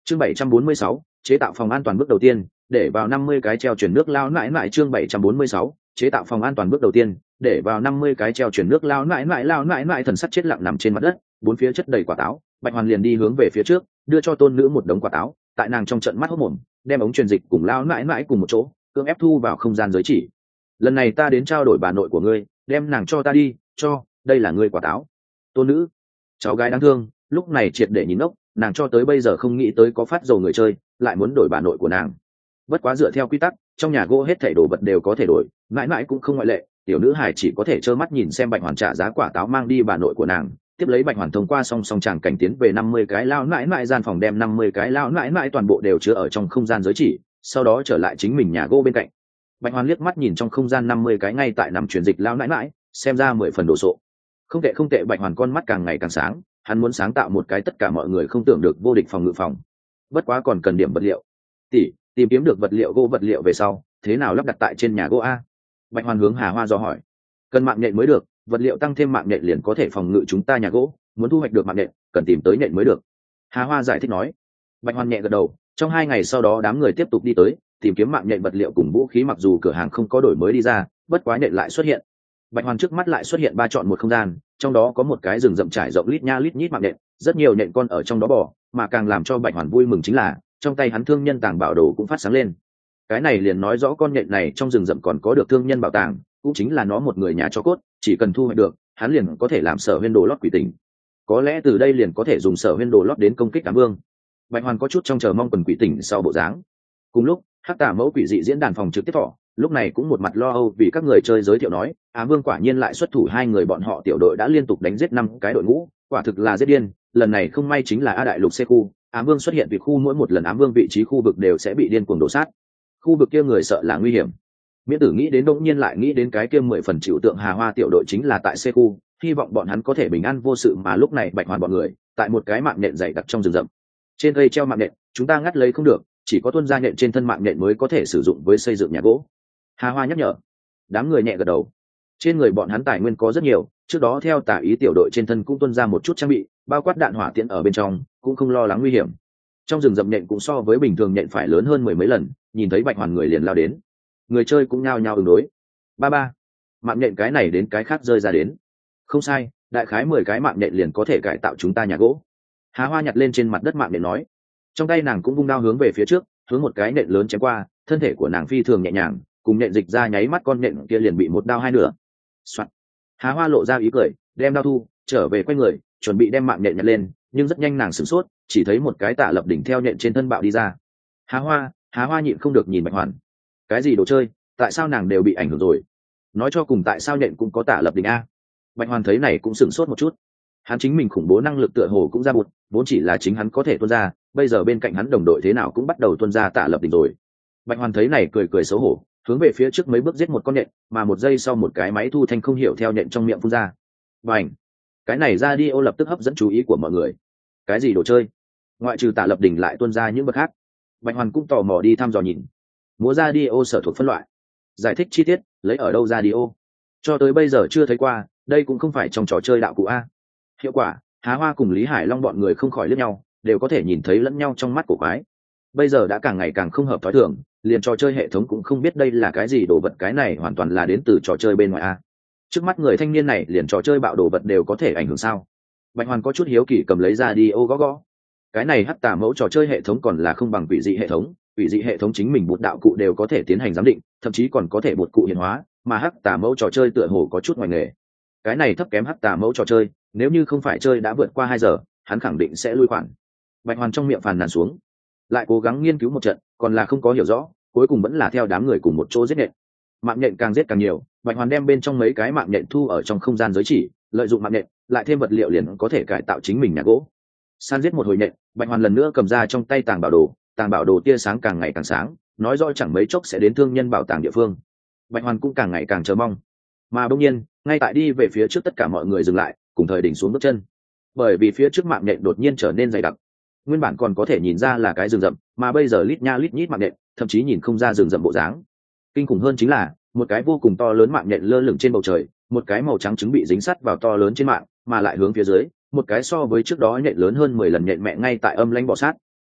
Chương 746, chế tạo phòng an toàn bước đầu tiên, để vào 50 cái treo chuyển nước lao nãi nãi. Chương 746, chế tạo phòng an toàn bước đầu tiên, để vào 50 cái treo chuyển nước lao nãi nãi thần sắc chết lặng nằm trên mặt đất, bốn phía chất đầy quả táo. Bạch Hoàn liền đi hướng về phía trước, đưa cho tôn nữ một đống quả táo, tại nàng trong trận mắt hốt mồm, đem ống truyền dịch cùng lao nãi nãi cùng một chỗ, cưỡng ép thu vào không gian giới chỉ. Lần này ta đến trao đổi bà nội của ngươi, đem nàng cho ta đi, cho, đây là ngươi quả táo. Tôn nữ, cháu gái đáng thương, lúc này triệt để nhìn ngốc, nàng cho tới bây giờ không nghĩ tới có phát dầu người chơi lại muốn đổi bà nội của nàng. Bất quá dựa theo quy tắc, trong nhà gỗ hết thảy đồ vật đều có thể đổi, mãi mãi cũng không ngoại lệ. Tiểu nữ hài chỉ có thể trơ mắt nhìn xem Bạch Hoàn trả giá quả táo mang đi bà nội của nàng, tiếp lấy Bạch Hoàn thông qua song tràng cảnh tiến về 50 cái lao nãi nãi gian phòng, đem 50 cái lao nãi nãi toàn bộ đều chứa ở trong không gian giới chỉ, sau đó trở lại chính mình nhà gỗ bên cạnh. Bạch Hoàn liếc mắt nhìn trong không gian 50 cái ngay tại nằm chuyển dịch lao nãi nãi, xem ra 10 phần đồ sộ. Không tệ, Bạch Hoàn con mắt càng ngày càng sáng, hắn muốn sáng tạo một cái tất cả mọi người không tưởng được vô địch phòng ngự phòng. Bất quá còn cần điểm vật liệu. Tìm kiếm được vật liệu gỗ vật liệu về sau, thế nào lắp đặt tại trên nhà gỗ a? Bạch Hoàn hướng Hà Hoa do hỏi. Cần mạng nhện mới được, vật liệu tăng thêm mạng nhện liền có thể phòng ngự chúng ta nhà gỗ, muốn thu hoạch được mạng nhện, cần tìm tới nhện mới được. Hà Hoa giải thích nói. Bạch Hoàn nhẹ gật đầu, trong 2 ngày sau đó đám người tiếp tục đi tới, tìm kiếm mạng nhện vật liệu cùng vũ khí, mặc dù cửa hàng không có đổi mới đi ra, bất quá nhện lại xuất hiện. Bạch Hoàn trước mắt lại xuất hiện 3 chọn một không gian, trong đó có một cái rừng rậm trải rộng lít nha lít nhít mạng nhện, rất nhiều nhện con ở trong đó bò, mà càng làm cho Bạch Hoàn vui mừng chính là trong tay hắn thương nhân tàng bảo đồ cũng phát sáng lên. Cái này liền nói rõ con nhện này trong rừng rậm còn có được thương nhân bảo tàng, cũng chính là nó một người nhà cho cốt, chỉ cần thu hoạch được, hắn liền có thể làm Sở Huyên Đồ lót quỷ tình. Có lẽ từ đây liền có thể dùng Sở Huyên Đồ lót đến công kích Ám Vương. Bạch Hoàn có chút trong chờ mong quần quỷ tình sau bộ dáng. Cùng lúc, Hắc Tả Mẫu quỷ dị diễn đàn phòng trực tiếp thọ, lúc này cũng một mặt lo âu vì các người chơi giới thiệu nói, Ám Vương quả nhiên lại xuất thủ, 2 người bọn họ tiểu đội đã liên tục đánh giết 5 cái đội ngũ, quả thực là giết điên. Lần này không may chính là A Đại Lục C khu, Ám Vương xuất hiện vì khu, mỗi một lần Ám Vương vị trí khu vực đều sẽ bị điên cuồng đổ sát. Khu vực kia người sợ là nguy hiểm. Miễn Tử nghĩ đến đột nhiên lại nghĩ đến cái kia 10 phần chịu tượng Hà Hoa tiểu đội chính là tại C khu, hy vọng bọn hắn có thể bình an vô sự. Mà lúc này Bạch Hoàn bọn người tại một cái mạng nhện dày đặc trong rừng rậm, trên cây treo mạng nhện, chúng ta ngắt lấy không được, chỉ có tuân ra nhện trên thân mạng nhện mới có thể sử dụng với xây dựng nhà gỗ. Hà Hoa nhắc nhở. Đám người nhẹ gật đầu. Trên người bọn hắn tài nguyên có rất nhiều, trước đó theo Tả Ý tiểu đội trên thân cũng tuân ra một chút trang bị, bao quát đạn hỏa tiễn ở bên trong, cũng không lo lắng nguy hiểm. Trong rừng rậm nhện cũng so với bình thường nhện phải lớn hơn 10 mấy lần, nhìn thấy Bạch Hoàn người liền lao đến. Người chơi cũng nhao nhao ứng đối. Ba, mạng nhện cái này đến cái khác rơi ra đến. Không sai, đại khái 10 cái mạng nhện liền có thể cải tạo chúng ta nhà gỗ. Hà Hoa nhặt lên trên mặt đất mạng nhện nói. Trong tay nàng cũng vung đao hướng về phía trước, hướng một cái nhện lớn chém qua, thân thể của nàng phi thường nhẹ nhàng, cùng nhện dịch ra nháy mắt con nhện kia liền bị một đao hai nửa. Soạn. Hà Hoa lộ ra ý cười, đem đao thu, trở về quay người, chuẩn bị đem mạng nhện nhặt lên, nhưng rất nhanh nàng sửng sốt, chỉ thấy một cái Tạ Lập Đỉnh theo nhện trên thân bạo đi ra. Hà Hoa nhịn không được nhìn Bạch Hoàn. Cái gì đồ chơi, tại sao nàng đều bị ảnh hưởng rồi? Nói cho cùng tại sao nhện cũng có Tạ Lập Đỉnh a? Bạch Hoàn thấy này cũng sửng sốt một chút. Hắn chính mình khủng bố năng lực tựa hồ cũng ra bụt, vốn chỉ là chính hắn có thể tuôn ra, bây giờ bên cạnh hắn đồng đội thế nào cũng bắt đầu tuôn ra Tạ Lập Đỉnh rồi. Bạch Hoàn thấy này cười cười xấu hổ, hướng về phía trước mấy bước giết một con nhện, mà một giây sau một cái máy thu thanh không hiểu theo nhện trong miệng phun ra. Bành! Cái này radio lập tức hấp dẫn chú ý của mọi người. Cái gì đồ chơi? Ngoại trừ Tạ Lập Đỉnh lại tuôn ra những bậc khác. Bạch Hoàn cũng tò mò đi thăm dò nhìn. Múa radio sở thuộc phân loại. Giải thích chi tiết, lấy ở đâu radio? Cho tới bây giờ chưa thấy qua, đây cũng không phải trong trò chơi đạo cụ a. Hiệu quả, Hà Hoa cùng Lý Hải Long bọn người không khỏi liếc nhau, đều có thể nhìn thấy lẫn nhau trong mắt của quái. Bây giờ đã càng ngày càng không hợp thói thường, liền trò chơi hệ thống cũng không biết đây là cái gì đồ vật, cái này hoàn toàn là đến từ trò chơi bên ngoài a. Trước mắt người thanh niên này liền trò chơi bạo đồ vật đều có thể ảnh hưởng sao? Bạch Hoàn có chút hiếu kỳ cầm lấy ra đi ô gõ. Cái này Hắc Tả Mẫu trò chơi hệ thống còn là không bằng quỷ dị hệ thống, quỷ dị hệ thống chính mình bột đạo cụ đều có thể tiến hành giám định, thậm chí còn có thể bột cụ hiện hóa, mà Hắc Tả Mẫu trò chơi tựa hồ có chút ngoài nghề. Cái này thấp kém Hắc Tả Mẫu trò chơi, nếu như không phải chơi đã vượt qua 2 giờ, hắn khẳng định sẽ lui khoản. Bạch Hoàn trong miệng phàn nàn xuống, lại cố gắng nghiên cứu một trận, còn là không có hiểu rõ, cuối cùng vẫn là theo đám người cùng một chỗ giết nhện. Mạng nhện càng giết càng nhiều, Bạch Hoàn đem bên trong mấy cái mạng nhện thu ở trong không gian giới chỉ, lợi dụng mạng nhện, lại thêm vật liệu liền có thể cải tạo chính mình nhà gỗ. San giết một hồi nhện, Bạch Hoàn lần nữa cầm ra trong tay tàng bảo đồ tia sáng càng ngày càng sáng, nói rõ chẳng mấy chốc sẽ đến thương nhân bảo tàng địa phương. Bạch Hoàn cũng càng ngày càng chờ mong. Mà bỗng nhiên, ngay tại đi về phía trước tất cả mọi người dừng lại, cùng thời đỉnh xuống bước chân. Bởi vì phía trước mạng nhện đột nhiên trở nên dày đặc. Nguyên bản còn có thể nhìn ra là cái rừng rậm, mà bây giờ lít nha lít nhít mạng nhện, thậm chí nhìn không ra rừng rậm bộ dáng. Kinh khủng hơn chính là, một cái vô cùng to lớn mạng nhện lơ lửng trên bầu trời, một cái màu trắng trứng bị dính sắt vào to lớn trên mạng, mà lại hướng phía dưới, một cái so với trước đó nhện lớn hơn 10 lần nhện mẹ ngay tại âm lãnh bò sát.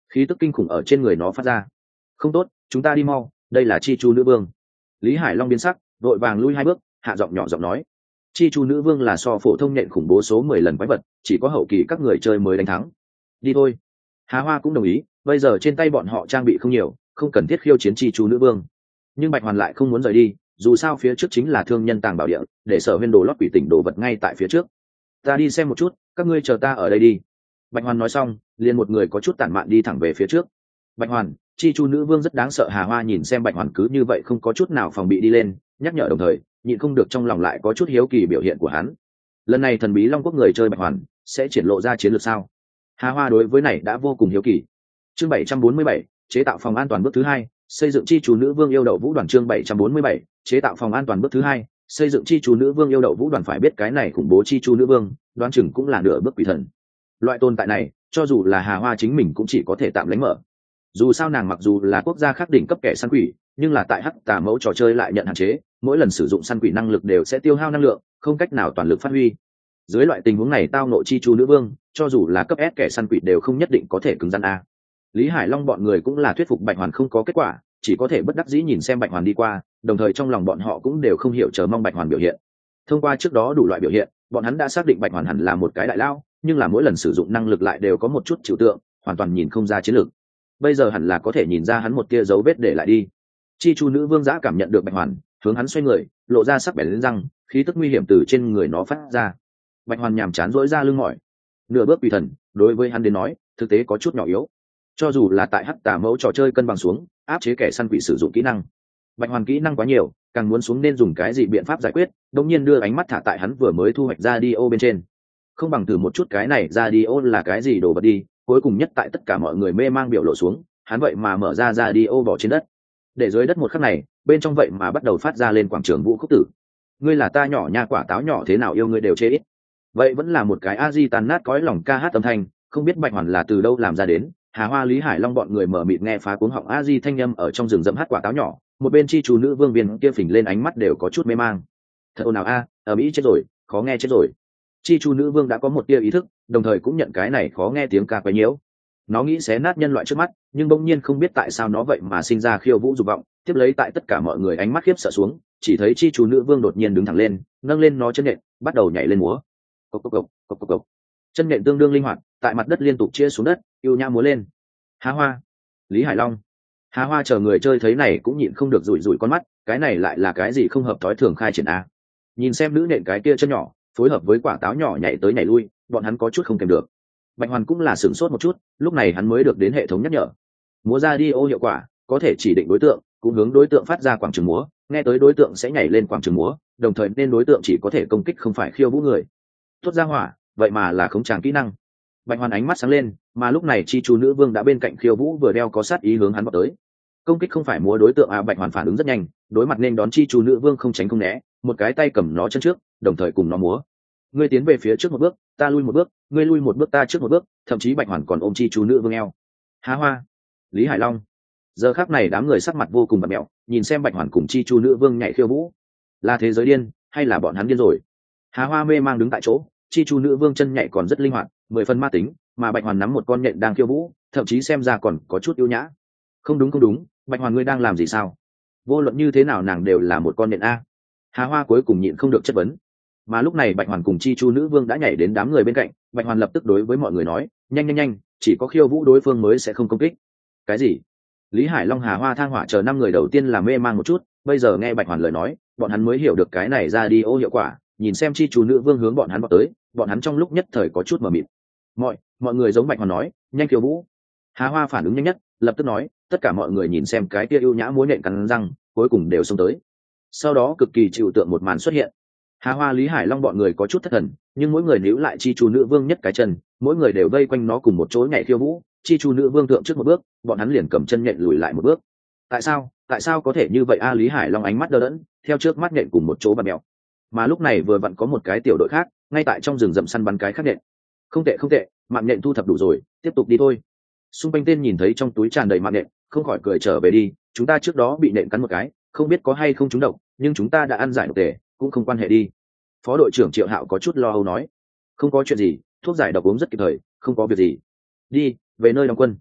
khí tức kinh khủng ở trên người nó phát ra. Không tốt, chúng ta đi mau, đây là chi chu nữ vương. Lý Hải Long biến sắc, vội vàng lui 2 bước, hạ giọng nhỏ giọng nói. Chi chu nữ vương là so phổ thông nhện khủng bố số 10 lần quái vật, chỉ có hậu kỳ các người chơi mới đánh thắng. Đi thôi. Hà Hoa cũng đồng ý, bây giờ trên tay bọn họ trang bị không nhiều, không cần thiết khiêu chiến chi chu nữ vương. Nhưng Bạch Hoàn lại không muốn rời đi, dù sao phía trước chính là thương nhân tàng bảo địa, để Sở Huyên đồ lót quỷ tỉnh đồ vật ngay tại phía trước. Ta đi xem một chút, các ngươi chờ ta ở đây đi. Bạch Hoàn nói xong, liền một người có chút tản mạn đi thẳng về phía trước. Bạch Hoàn, chi chu nữ vương rất đáng sợ. Hà Hoa nhìn xem Bạch Hoàn cứ như vậy không có chút nào phòng bị đi lên, nhắc nhở đồng thời nhịn không được trong lòng lại có chút hiếu kỳ biểu hiện của hắn. Lần này thần bí Long Quốc người chơi Bạch Hoàn sẽ triển lộ ra chiến lược sao? Hà Hoa đối với này đã vô cùng hiếu kỳ. Chương 747, chế tạo phòng an toàn bước thứ 2, xây dựng chi chủ nữ vương yêu đậu vũ đoàn. Chương 747, chế tạo phòng an toàn bước thứ 2, xây dựng chi chủ nữ vương yêu đậu vũ đoàn. Phải biết cái này khủng bố chi chủ nữ vương, đoán chừng cũng là nửa bước quỷ thần. Loại tồn tại này, cho dù là Hà Hoa chính mình cũng chỉ có thể tạm lánh mở. Dù sao nàng mặc dù là quốc gia khác đỉnh cấp kẻ săn quỷ, nhưng là tại hắc tà mẫu trò chơi lại nhận hạn chế, mỗi lần sử dụng săn quỷ năng lực đều sẽ tiêu hao năng lượng, không cách nào toàn lực phát huy. Dưới loại tình huống này tao ngộ chi chu nữ vương, cho dù là cấp S kẻ săn quỷ đều không nhất định có thể cứng rắn a. Lý Hải Long bọn người cũng là thuyết phục Bạch Hoàn không có kết quả, chỉ có thể bất đắc dĩ nhìn xem Bạch Hoàn đi qua, đồng thời trong lòng bọn họ cũng đều không hiểu chờ mong Bạch Hoàn biểu hiện. Thông qua trước đó đủ loại biểu hiện, bọn hắn đã xác định Bạch Hoàn hẳn là một cái đại lao, nhưng là mỗi lần sử dụng năng lực lại đều có một chút trừu tượng, hoàn toàn nhìn không ra chiến lược. Bây giờ hẳn là có thể nhìn ra hắn một tia dấu vết để lại đi. Chi chu nữ vương giã cảm nhận được Bạch Hoàn, hướng hắn xoay người, lộ ra sắc bén lên răng, khí tức nguy hiểm từ trên người nó phát ra. Bạch Hoàn nhàm chán rỗi ra lưng mỏi. Nửa bước quỷ thần, đối với hắn đến nói, thực tế có chút nhỏ yếu. Cho dù là tại hắc tà mẫu trò chơi cân bằng xuống, áp chế kẻ săn quỷ sử dụng kỹ năng. Bạch Hoàn kỹ năng quá nhiều, càng muốn xuống nên dùng cái gì biện pháp giải quyết, đống nhiên đưa ánh mắt thả tại hắn vừa mới thu hoạch ra Dio bên trên. Không bằng thử một chút cái này ra Dio là cái gì đồ vật đi, cuối cùng nhất tại tất cả mọi người mê mang biểu lộ xuống, hắn vậy mà mở ra Dio bỏ trên đất. Để dưới đất một khắc này, bên trong vậy mà bắt đầu phát ra lên quảng trường vũ khúc tử. Ngươi là ta nhỏ nha quả táo nhỏ thế nào yêu ngươi đều chê ít. Vậy vẫn là một cái A-di tàn nát cõi lòng ca hát âm thanh, không biết Bạch Hoàn là từ đâu làm ra đến. Hà Hoa Lý Hải Long bọn người mở mịt nghe phá cuống họng A-di thanh â ở trong rừng rậm hát quả táo nhỏ, một bên chi chú nữ vương viên kia phình lên ánh mắt đều có chút mê mang. Thật ồn ào a, ở Mỹ chết rồi, khó nghe chết rồi. Chi chú nữ vương đã có một tia ý thức, đồng thời cũng nhận cái này khó nghe tiếng ca quấy nhiễu. Nó nghĩ xé nát nhân loại trước mắt, nhưng bỗng nhiên không biết tại sao nó vậy mà sinh ra khiêu vũ dục vọng, tiếp lấy tại tất cả mọi người ánh mắt khiếp sợ xuống, chỉ thấy chi chú nữ vương đột nhiên đứng thẳng lên, nâng lên nó chân nện, bắt đầu nhảy lên múa. Cộc cộc cộc, cộc cộc cộc. Chân nện tương đương linh hoạt, tại mặt đất liên tục chia xuống đất, yêu nhã múa lên. Hà Hoa, Lý Hải Long, Hà Hoa chờ người chơi thấy này cũng nhịn không được rủi rủi con mắt, cái này lại là cái gì không hợp thói thường khai triển a? Nhìn xem nữ nện cái kia chân nhỏ, phối hợp với quả táo nhỏ nhảy tới nhảy lui, bọn hắn có chút không kèm được. Bạch Hoàn cũng là sửng sốt một chút, lúc này hắn mới được đến hệ thống nhắc nhở. Múa ra đi ô hiệu quả, có thể chỉ định đối tượng, cũng hướng đối tượng phát ra quảng trường múa, nghe tới đối tượng sẽ nhảy lên quảng trường múa, đồng thời nên đối tượng chỉ có thể công kích không phải khiêu vũ người. Tốt ra hỏa, vậy mà là khống tràng kỹ năng. Bạch Hoàn ánh mắt sáng lên, mà lúc này chi chú nữ vương đã bên cạnh khiêu vũ vừa đeo có sát ý hướng hắn vào tới. Công kích không phải múa đối tượng Bạch Hoàn phản ứng rất nhanh, đối mặt nên đón chi chú nữ vương không tránh không né, một cái tay cầm nó chân trước, đồng thời cùng nó múa. Ngươi tiến về phía trước một bước, ta lui một bước, ngươi lui một bước ta trước một bước, thậm chí Bạch Hoàn còn ôm chi chú nữ vương eo. Hà Hoa, Lý Hải Long. Giờ khắc này đám người sắc mặt vô cùng bặm mẹo, nhìn xem Bạch Hoàn cùng chi chú nữ vương nhảy khiêu vũ. Là thế giới điên, hay là bọn hắn điên rồi? Hà Hoa mê mang đứng tại chỗ, chi chú nữ vương chân nhảy còn rất linh hoạt, 10 phần ma tính, mà Bạch Hoàn nắm một con nhện đang khiêu vũ, thậm chí xem ra còn có chút yêu nhã. Không đúng không đúng, Bạch Hoàn ngươi đang làm gì sao? Vô luận như thế nào nàng đều là một con nhện a. Hà Hoa cuối cùng nhịn không được chất vấn. Mà lúc này Bạch Hoàn cùng chi chu nữ vương đã nhảy đến đám người bên cạnh, Bạch Hoàn lập tức đối với mọi người nói, nhanh nhanh nhanh, chỉ có khiêu vũ đối phương mới sẽ không công kích. Cái gì? Lý Hải Long Hà Hoa Thang Hỏa chờ 5 người đầu tiên là mê mang một chút, bây giờ nghe Bạch Hoàn lời nói, bọn hắn mới hiểu được cái này ra đi ô hiệu quả, nhìn xem chi chu nữ vương hướng bọn hắn vào tới, bọn hắn trong lúc nhất thời có chút mờ mịt. Mọi người giống Bạch Hoàn nói, nhanh khiêu vũ. Hà Hoa phản ứng nhanh nhất, lập tức nói, tất cả mọi người nhìn xem cái kia ưu nhã múa nện cắn răng, cuối cùng đều xông tới. Sau đó cực kỳ chịu tượng một màn xuất hiện. Hà Hoa Lý Hải Long bọn người có chút thất thần, nhưng mỗi người níu lại chi chu nữ vương nhất cái chân, mỗi người đều vây quanh nó cùng một chỗ nhảy khiêu vũ, chi chu nữ vương thượng trước một bước, bọn hắn liền cầm chân nhện lùi lại một bước. Tại sao có thể như vậy a? Lý Hải Long ánh mắt đờ đẫn, theo trước mắt nhện cùng một chỗ bạt mèo. Mà lúc này vừa vặn có một cái tiểu đội khác, ngay tại trong rừng rậm săn bắn cái khác nhện. Không tệ, mạng nhện thu thập đủ rồi, tiếp tục đi thôi. Xung quanh tên nhìn thấy trong túi tràn đầy mạng nhện, không khỏi cười trở về đi, chúng ta trước đó bị nhện cắn một cái, không biết có hay không trúng độc, nhưng chúng ta đã ăn giải độc tề, cũng không quan hệ đi. Phó đội trưởng Triệu Hạo có chút lo âu nói, không có chuyện gì, thuốc giải độc uống rất kịp thời, không có việc gì. Đi về nơi đóng quân.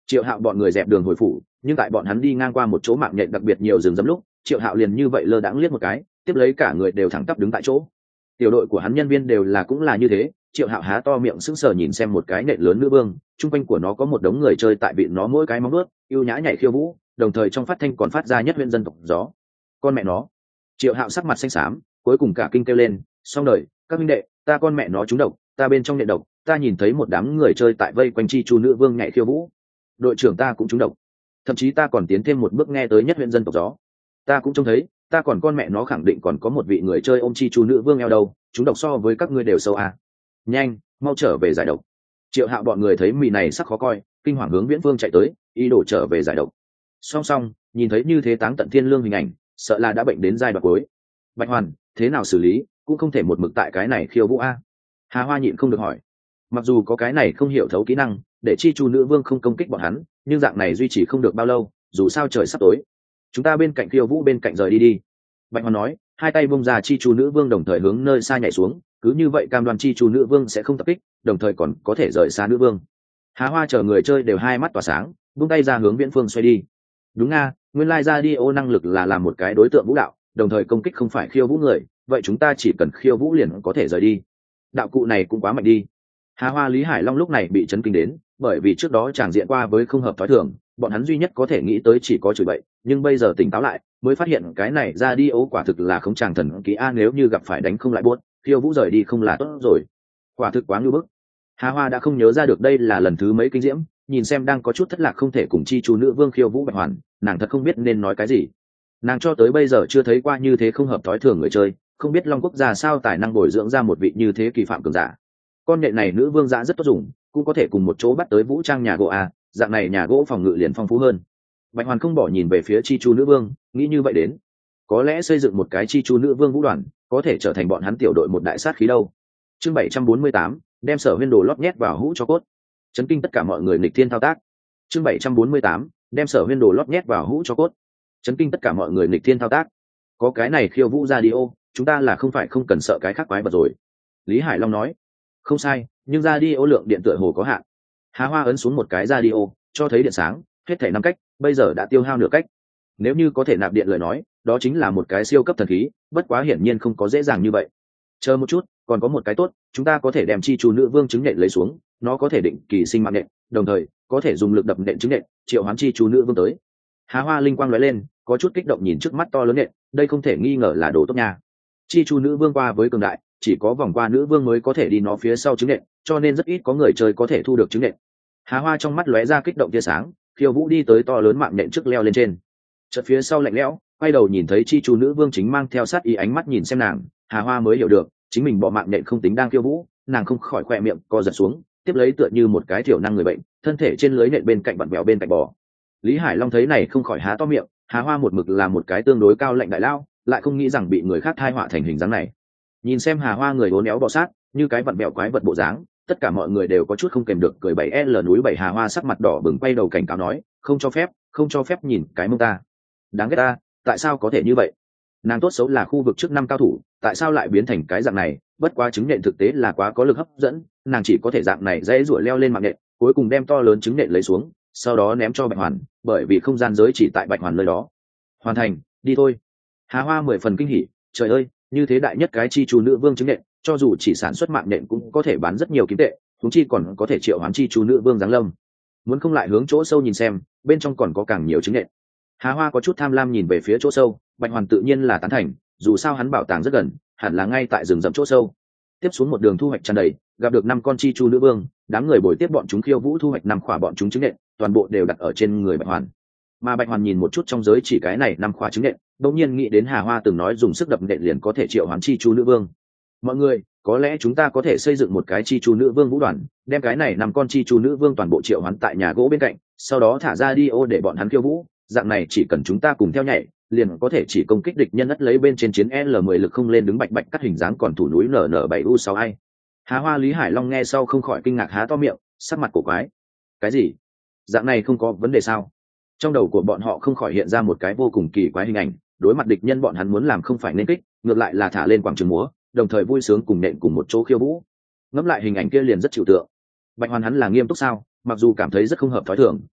Triệu Hạo bọn người dẹp đường hồi phủ, nhưng tại bọn hắn đi ngang qua một chỗ mạng nhện đặc biệt nhiều rừng rậm lúc, Triệu Hạo liền như vậy lơ đãng liếc một cái, tiếp lấy cả người đều thẳng tắp đứng tại chỗ. Tiểu đội của hắn nhân viên đều cũng là như thế. Triệu Hạo há to miệng sững sờ nhìn xem một cái nện lớn nữ vương, trung quanh của nó có một đống người chơi tại vị nó mỗi cái móng vuốt, ưu nhã nhảy khiêu vũ, đồng thời trong phát thanh còn phát ra nhất huyện dân tộc gió. Con mẹ nó! Triệu Hạo sắc mặt xanh xám, cuối cùng cả kinh kêu lên, xong đời, các huynh đệ, ta con mẹ nó trúng độc, ta bên trong nện độc, ta nhìn thấy một đám người chơi tại vây quanh chi chu nữ vương nhảy khiêu vũ. Đội trưởng ta cũng trúng độc, thậm chí ta còn tiến thêm một bước nghe tới nhất huyện dân tộc gió. Ta cũng trông thấy, ta còn con mẹ nó khẳng định còn có một vị người chơi ôm chi chu nữ vương eo đâu, chúng độc so với các ngươi đều sâu à. Nhanh, mau trở về giải độc. Triệu Hạo bọn người thấy mì này sắc khó coi, kinh hoàng hướng Viễn Vương chạy tới, ý đồ trở về giải độc. Song song, nhìn thấy như thế táng tận thiên lương hình ảnh, sợ là đã bệnh đến giai đoạn cuối. Bạch Hoàn, thế nào xử lý, cũng không thể một mực tại cái này khiêu vũ a. Hà Hoa nhịn không được hỏi. Mặc dù có cái này không hiểu thấu kỹ năng, để chi chu nữ vương không công kích bọn hắn, nhưng dạng này duy trì không được bao lâu, dù sao trời sắp tối. Chúng ta bên cạnh khiêu vũ bên cạnh rời đi đi. Bạch Hoàn nói, hai tay bung ra chi chu nữ vương đồng thời hướng nơi xa nhảy xuống, cứ như vậy cam đoan chi chu nữ vương sẽ không tập kích, đồng thời còn có thể rời xa nữ vương. Hà Hoa chờ người chơi đều hai mắt tỏa sáng, buông tay ra hướng Viễn Phương xoay đi. Đúng nga, nguyên lai ra đi ô năng lực là làm một cái đối tượng vũ đạo, đồng thời công kích không phải khiêu vũ người, vậy chúng ta chỉ cần khiêu vũ liền có thể rời đi. Đạo cụ này cũng quá mạnh đi. Hà Hoa Lý Hải Long lúc này bị chấn kinh đến, bởi vì trước đó chàng diện qua với không hợp thói thường, bọn hắn duy nhất có thể nghĩ tới chỉ có chửi bậy, nhưng bây giờ tỉnh táo lại, mới phát hiện cái này ra đi ô quả thực là không chàng thần kỳ a, nếu như gặp phải đánh không lại buốt, khiêu vũ rời đi không là tốt rồi. Quả thực quá ngưu bức. Hà Hoa đã không nhớ ra được đây là lần thứ mấy kinh diễm, nhìn xem đang có chút thất lạc không thể cùng chi chu nữ vương khiêu vũ Bạch Hoàn, nàng thật không biết nên nói cái gì. Nàng cho tới bây giờ chưa thấy qua như thế không hợp thói thường người chơi, không biết Long Quốc gia sao tài năng bồi dưỡng ra một vị như thế kỳ phạm cường giả. Con nhện này nữ vương dã rất tốt dùng, cũng có thể cùng một chỗ bắt tới vũ trang nhà gỗ a, dạng này nhà gỗ phòng ngự liền phong phú hơn. Bạch Hoàn không bỏ nhìn về phía chi chu nữ vương, nghĩ như vậy đến, có lẽ xây dựng một cái chi chu nữ vương vũ đoàn, có thể trở thành bọn hắn tiểu đội một đại sát khí đâu. Chương 748, đem Sở Huyên đồ lót nhét vào hũ cho cốt. Chấn kinh tất cả mọi người nghịch thiên thao tác. Chương 748, đem Sở Huyên đồ lót nhét vào hũ cho cốt. Chấn kinh tất cả mọi người nghịch thiên thao tác. Có cái này khiêu vũ radio, chúng ta là không phải không cần sợ cái khác quái vật rồi. Lý Hải Long nói. Không sai, nhưng radio lượng điện tựa hồ có hạn. Hà Hoa ấn xuống một cái radio, cho thấy điện sáng, hết thảy 5 cách, bây giờ đã tiêu hao nửa cách. Nếu như có thể nạp điện lời nói, đó chính là một cái siêu cấp thần khí, bất quá hiển nhiên không có dễ dàng như vậy. Chờ một chút, còn có một cái tốt, chúng ta có thể đem chi chu nữ vương trứng nện lấy xuống, nó có thể định kỳ sinh mạng nện, đồng thời có thể dùng lực đập nện trứng nện, triệu hoán chi chu nữ vương tới. Hà Hoa linh quang lóe lên, có chút kích động nhìn trước mắt to lớn nện, đây không thể nghi ngờ là đồ tốt nha. Chi chu nữ vương qua với cường đại, chỉ có vòng qua nữ vương mới có thể đi nó phía sau trứng nện, cho nên rất ít có người chơi có thể thu được trứng nện. Hà Hoa trong mắt lóe ra kích động tia sáng, khiêu vũ đi tới to lớn mạng nện trước leo lên trên. Chợt phía sau lạnh lẽo, quay đầu nhìn thấy chi chu nữ vương chính mang theo sát ý ánh mắt nhìn xem nàng, Hà Hoa mới hiểu được, chính mình bỏ mạng nện không tính đang khiêu vũ, nàng không khỏi khoe miệng co giật xuống, tiếp lấy tựa như một cái thiểu năng người bệnh, thân thể trên lưới nện bên cạnh vặn vẹo bên cạnh bò. Lý Hải Long thấy này không khỏi há to miệng, Hà Hoa một mực là một cái tương đối cao lạnh đại lao, lại không nghĩ rằng bị người khác thai họa thành hình dáng này. Nhìn xem Hà Hoa người uốn éo bò sát, như cái vặn vẹo quái vật bộ dáng, tất cả mọi người đều có chút không kèm được cười. 7L núi 7 Hà Hoa sắc mặt đỏ bừng quay đầu cảnh cáo nói, không cho phép nhìn cái mông ta. Đáng ghét ta, tại sao có thể như vậy? Nàng tốt xấu là khu vực trước 5 cao thủ, tại sao lại biến thành cái dạng này? Bất quá trứng nện thực tế là quá có lực hấp dẫn, nàng chỉ có thể dạng này dễ rủa leo lên mạng nện, cuối cùng đem to lớn trứng nện lấy xuống, sau đó ném cho Bạch Hoàn, bởi vì không gian giới chỉ tại Bạch Hoàn nơi đó. Hoàn thành, đi thôi. Hà Hoa 10 phần kinh hỉ, trời ơi, như thế đại nhất cái chi chu nữ vương trứng nện, cho dù chỉ sản xuất mạng nện cũng có thể bán rất nhiều kim tệ, chúng chi còn có thể triệu hoán chi chu nữ vương giáng lâm. Muốn không lại hướng chỗ sâu nhìn xem, bên trong còn có càng nhiều trứng nện. Hà Hoa có chút tham lam nhìn về phía chỗ sâu, Bạch Hoàn tự nhiên là tán thành, dù sao hắn bảo tàng rất gần, hẳn là ngay tại rừng rậm chỗ sâu. Tiếp xuống một đường thu hoạch tràn đầy, gặp được 5 con chi chu nữ vương, đám người bồi tiếp bọn chúng khiêu vũ thu hoạch 5 khỏa bọn chúng trứng nện, toàn bộ đều đặt ở trên người Bạch Hoàn. Mà Bạch Hoàn nhìn một chút trong giới chỉ cái này 5 khỏa trứng nện, đột nhiên nghĩ đến Hà Hoa từng nói dùng sức đập nện liền có thể triệu hoán chi chu nữ vương. Mọi người, có lẽ chúng ta có thể xây dựng một cái chi chu nữ vương vũ đoàn, đem cái này 5 con chi chu nữ vương toàn bộ triệu hoán tại nhà gỗ bên cạnh, sau đó thả ra đi ô để bọn hắn khiêu vũ, dạng này chỉ cần chúng ta cùng theo nhảy, liền có thể chỉ công kích địch nhân ất lấy bên trên chiến L10 lực không lên đứng bạch bạch cắt hình dáng còn thủ núi NN7U6 ai. Hà Hoa Lý Hải Long nghe sau không khỏi kinh ngạc há to miệng, sắc mặt cổ quái. Cái gì? Dạng này không có vấn đề sao? Trong đầu của bọn họ không khỏi hiện ra một cái vô cùng kỳ quái hình ảnh, đối mặt địch nhân bọn hắn muốn làm không phải nên kích, ngược lại là thả lên quảng trường múa, đồng thời vui sướng cùng nện cùng một chỗ khiêu vũ. Ngẫm lại hình ảnh kia liền rất chịu tượng. Bạch Hoàn hắn là nghiêm túc sao? Mặc dù cảm thấy rất không hợp thói thường,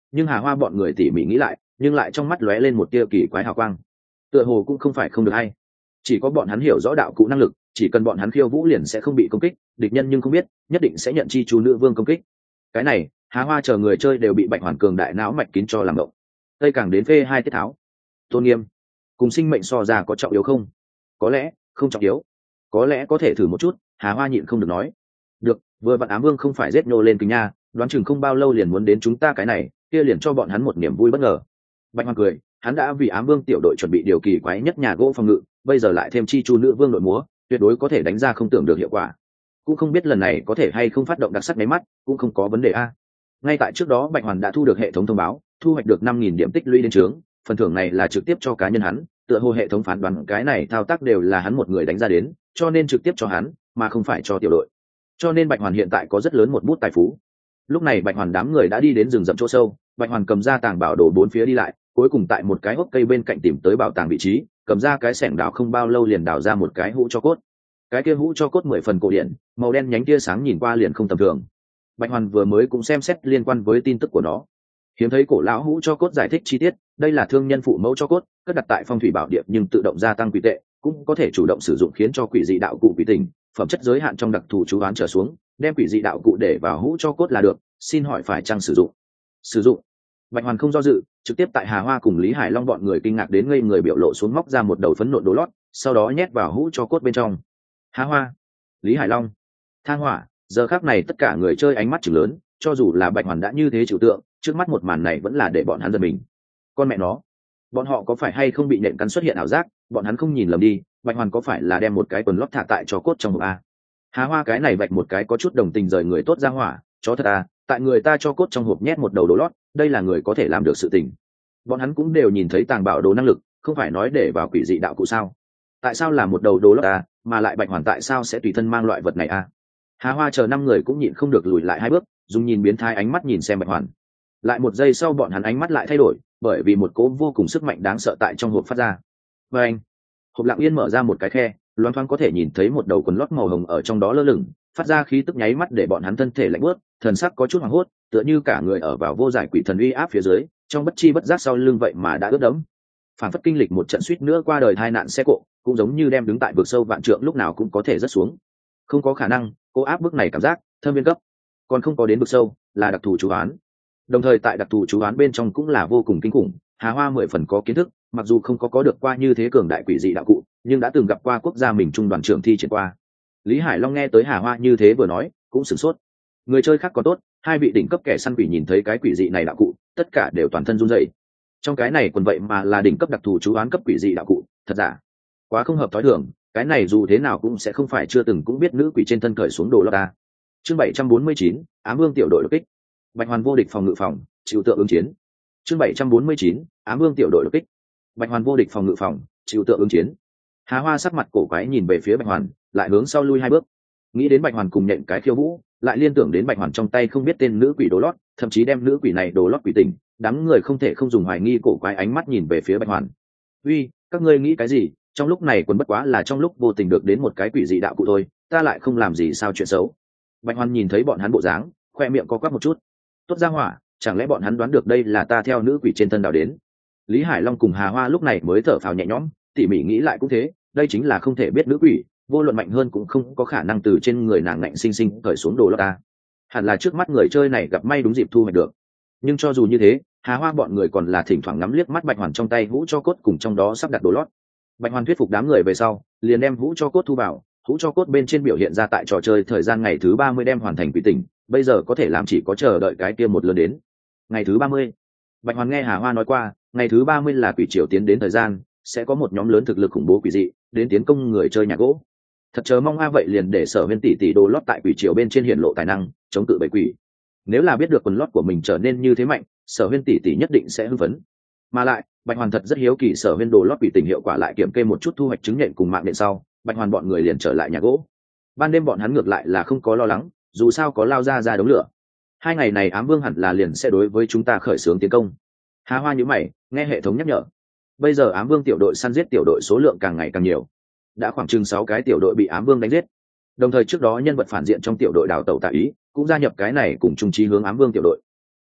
nhưng Hà Hoa bọn người tỉ mỉ nghĩ lại, nhưng lại trong mắt lóe lên một tia kỳ quái hào quang. Tựa hồ cũng không phải không được hay, chỉ có bọn hắn hiểu rõ đạo cụ năng lực, chỉ cần bọn hắn khiêu vũ liền sẽ không bị công kích, địch nhân nhưng không biết, nhất định sẽ nhận chi chú nữ vương công kích. Cái này, Hà Hoa chờ người chơi đều bị Bạch Hoàn cường đại não mạch kín cho làm động. Tây càng đến phê hai tiết tháo. Tôn nghiêm cùng sinh mệnh so ra có trọng yếu không? Có lẽ không trọng yếu, có lẽ có thể thử một chút. Hà Hoa nhịn không được nói. Được, vừa vặn Ám Vương không phải giết nhô lên kính nha, đoán chừng không bao lâu liền muốn đến chúng ta cái này, kia liền cho bọn hắn một niềm vui bất ngờ. Bạch Hoàn cười, hắn đã vì Ám Vương tiểu đội chuẩn bị điều kỳ quái nhất nhà gỗ phòng ngự, bây giờ lại thêm chi chu nữ vương đội múa, tuyệt đối có thể đánh ra không tưởng được hiệu quả. Cũng không biết lần này có thể hay không phát động đặc sắc máy mắt, cũng không có vấn đề a. Ngay tại trước đó Bạch Hoàn đã thu được hệ thống thông báo, thu hoạch được 5.000 điểm tích lũy đến trướng, phần thưởng này là trực tiếp cho cá nhân hắn, tựa hồ hệ thống phán đoán cái này thao tác đều là hắn một người đánh ra đến, cho nên trực tiếp cho hắn, mà không phải cho tiểu đội. Cho nên Bạch Hoàn hiện tại có rất lớn một bút tài phú. Lúc này Bạch Hoàn đám người đã đi đến rừng rậm chỗ sâu, Bạch Hoàn cầm ra tàng bảo đồ bốn phía đi lại, cuối cùng tại một cái hốc cây bên cạnh tìm tới bảo tàng vị trí, cầm ra cái xẻng đào không bao lâu liền đào ra một cái hũ cho cốt. Cái kia hũ cho cốt 10 phần cổ điển, màu đen nhánh tia sáng nhìn qua liền không tầm thường. Bạch Hoàn vừa mới cũng xem xét liên quan với tin tức của nó, hiếm thấy cổ lão hũ cho cốt giải thích chi tiết, đây là thương nhân phụ mẫu cho cốt, cất đặt tại phong thủy bảo địa nhưng tự động gia tăng quỷ tệ, cũng có thể chủ động sử dụng khiến cho quỷ dị đạo cụ quỷ tình, phẩm chất giới hạn trong đặc thù chú án trở xuống, đem quỷ dị đạo cụ để vào hũ cho cốt là được, xin hỏi phải chăng sử dụng? Sử dụng. Bạch Hoàn không do dự, trực tiếp tại Hà Hoa cùng Lý Hải Long bọn người kinh ngạc đến ngây người biểu lộ xuống móc ra một đầu phấn nộn đồ lót, sau đó nhét vào hũ cho cốt bên trong. Hà Hoa, Lý Hải Long, Thang Hỏa, giờ khắc này tất cả người chơi ánh mắt trừng lớn, cho dù là Bạch Hoàn đã như thế trừu tượng, trước mắt một màn này vẫn là để bọn hắn giật mình. Con mẹ nó, bọn họ có phải hay không bị nện cắn xuất hiện ảo giác, bọn hắn không nhìn lầm đi, Bạch Hoàn có phải là đem một cái quần lót thả tại cho cốt trong hộp a? Hà Hoa cái này vạch một cái có chút đồng tình rời người tốt ra hỏa, chó thật à, tại người ta cho cốt trong hộp nhét một đầu đồ lót, đây là người có thể làm được sự tình. Bọn hắn cũng đều nhìn thấy tàng bảo đồ năng lực, không phải nói để vào quỷ dị đạo cụ sao? Tại sao là một đầu đồ lót à, mà lại Bạch Hoàn tại sao sẽ tùy thân mang loại vật này à? Hà Hoa chờ 5 người cũng nhịn không được lùi lại 2 bước, dùng nhìn biến thái ánh mắt nhìn xem Bạch Hoàn. Lại một giây sau bọn hắn ánh mắt lại thay đổi, bởi vì một cỗ vô cùng sức mạnh đáng sợ tại trong hộp phát ra. Và anh, hộp lặng yên mở ra một cái khe, loáng thoáng có thể nhìn thấy một đầu quần lót màu hồng ở trong đó lơ lửng, phát ra khí tức nháy mắt để bọn hắn thân thể lạnh buốt, thần sắc có chút hoảng hốt, tựa như cả người ở vào vô giải quỷ thần uy áp phía dưới, trong bất chi bất giác sau lưng vậy mà đã ướt đẫm. Phản phất kinh lịch một trận suýt nữa qua đời tai nạn xe cộ, cũng giống như đem đứng tại vực sâu vạn trượng lúc nào cũng có thể rớt xuống. Không có khả năng, cô áp bức này cảm giác thâm viên cấp, còn không có đến vực sâu, là đặc thù chú án. Đồng thời tại đặc thù chú án bên trong cũng là vô cùng kinh khủng. Hà Hoa 10 phần có kiến thức, mặc dù không có được qua như thế cường đại quỷ dị đạo cụ, nhưng đã từng gặp qua quốc gia mình trung đoàn trưởng thi triển qua. Lý Hải Long nghe tới Hà Hoa như thế vừa nói, cũng sửng sốt. Người chơi khác còn tốt, 2 vị đỉnh cấp kẻ săn quỷ nhìn thấy cái quỷ dị này đạo cụ, tất cả đều toàn thân run rẩy. Trong cái này còn vậy mà là đỉnh cấp đặc thù chú án cấp quỷ dị đạo cụ, thật giả quá không hợp thói thường, cái này dù thế nào cũng sẽ không phải chưa từng cũng biết nữ quỷ trên thân cởi xuống đồ lót ta. Chương 749, Ám Vương tiểu đội đột kích. Bạch Hoàn vô địch phòng ngự phòng, chịu tượng ứng chiến. Chương 749, Ám Vương tiểu đội đột kích. Bạch Hoàn vô địch phòng ngự phòng, chịu tượng ứng chiến. Hà Hoa sắc mặt cổ quái nhìn về phía Bạch Hoàn, lại hướng sau lui 2 bước. Nghĩ đến Bạch Hoàn cùng nhện cái khiêu vũ, lại liên tưởng đến Bạch Hoàn trong tay không biết tên nữ quỷ đồ lót, thậm chí đem nữ quỷ này đồ lót quỷ tình, đám người không thể không dùng hoài nghi cổ quái ánh mắt nhìn về phía Bạch Hoàn. Uy, các ngươi nghĩ cái gì? Trong lúc này quần bất quá là trong lúc vô tình được đến một cái quỷ dị đạo cụ thôi, ta lại không làm gì sao chuyện xấu. Bạch Hoàn nhìn thấy bọn hắn bộ dáng, khoe miệng co quắp một chút. Tốt ra hỏa, chẳng lẽ bọn hắn đoán được đây là ta theo nữ quỷ trên thân đào đến? Lý Hải Long cùng Hà Hoa lúc này mới thở phào nhẹ nhõm, tỉ mỉ nghĩ lại cũng thế, đây chính là không thể biết nữ quỷ, vô luận mạnh hơn cũng không có khả năng từ trên người nàng ngạnh sinh sinh cởi xuống đồ lót ta. Hẳn là trước mắt người chơi này gặp may đúng dịp thu hoạch được. Nhưng cho dù như thế, Hà Hoa bọn người còn là thỉnh thoảng ngắm liếc mắt Bạch Hoàn trong tay hũ cho cốt cùng trong đó sắp đặt đồ lót. Bạch Hoàn thuyết phục đám người về sau, liền đem hũ cho cốt thu vào, hũ cho cốt bên trên biểu hiện ra tại trò chơi thời gian ngày thứ 30 đem hoàn thành quỷ tỉnh, bây giờ có thể làm chỉ có chờ đợi cái kia một lần đến. Ngày thứ 30. Bạch Hoàn nghe Hà Hoa nói qua, ngày thứ 30 là quỷ triều tiến đến thời gian, sẽ có một nhóm lớn thực lực khủng bố quỷ dị đến tiến công người chơi nhà gỗ. Thật chờ mong vậy liền để Sở Huyên tỷ đồ lót tại quỷ triều bên trên hiện lộ tài năng, chống cự bầy quỷ. Nếu là biết được quần lót của mình trở nên như thế mạnh, Sở Huyên tỷ nhất định sẽ hưng phấn. Mà lại, Bạch Hoàn thật rất hiếu kỳ Sở Huyên đồ lót quỷ tình hiệu quả lại kiểm kê một chút thu hoạch chứng nhận cùng mạng điện sau, Bạch Hoàn bọn người liền trở lại nhà gỗ. Ban đêm bọn hắn ngược lại là không có lo lắng, dù sao có lao ra đống lửa. 2 ngày này Ám Vương hẳn là liền sẽ đối với chúng ta khởi xướng tiến công. Hà Hoa nhíu mày, nghe hệ thống nhắc nhở. Bây giờ Ám Vương tiểu đội săn giết tiểu đội số lượng càng ngày càng nhiều, đã khoảng chừng 6 cái tiểu đội bị Ám Vương đánh giết. Đồng thời trước đó nhân vật phản diện trong tiểu đội đào tẩu tạ ý cũng gia nhập cái này cùng chung chí hướng Ám Vương tiểu đội.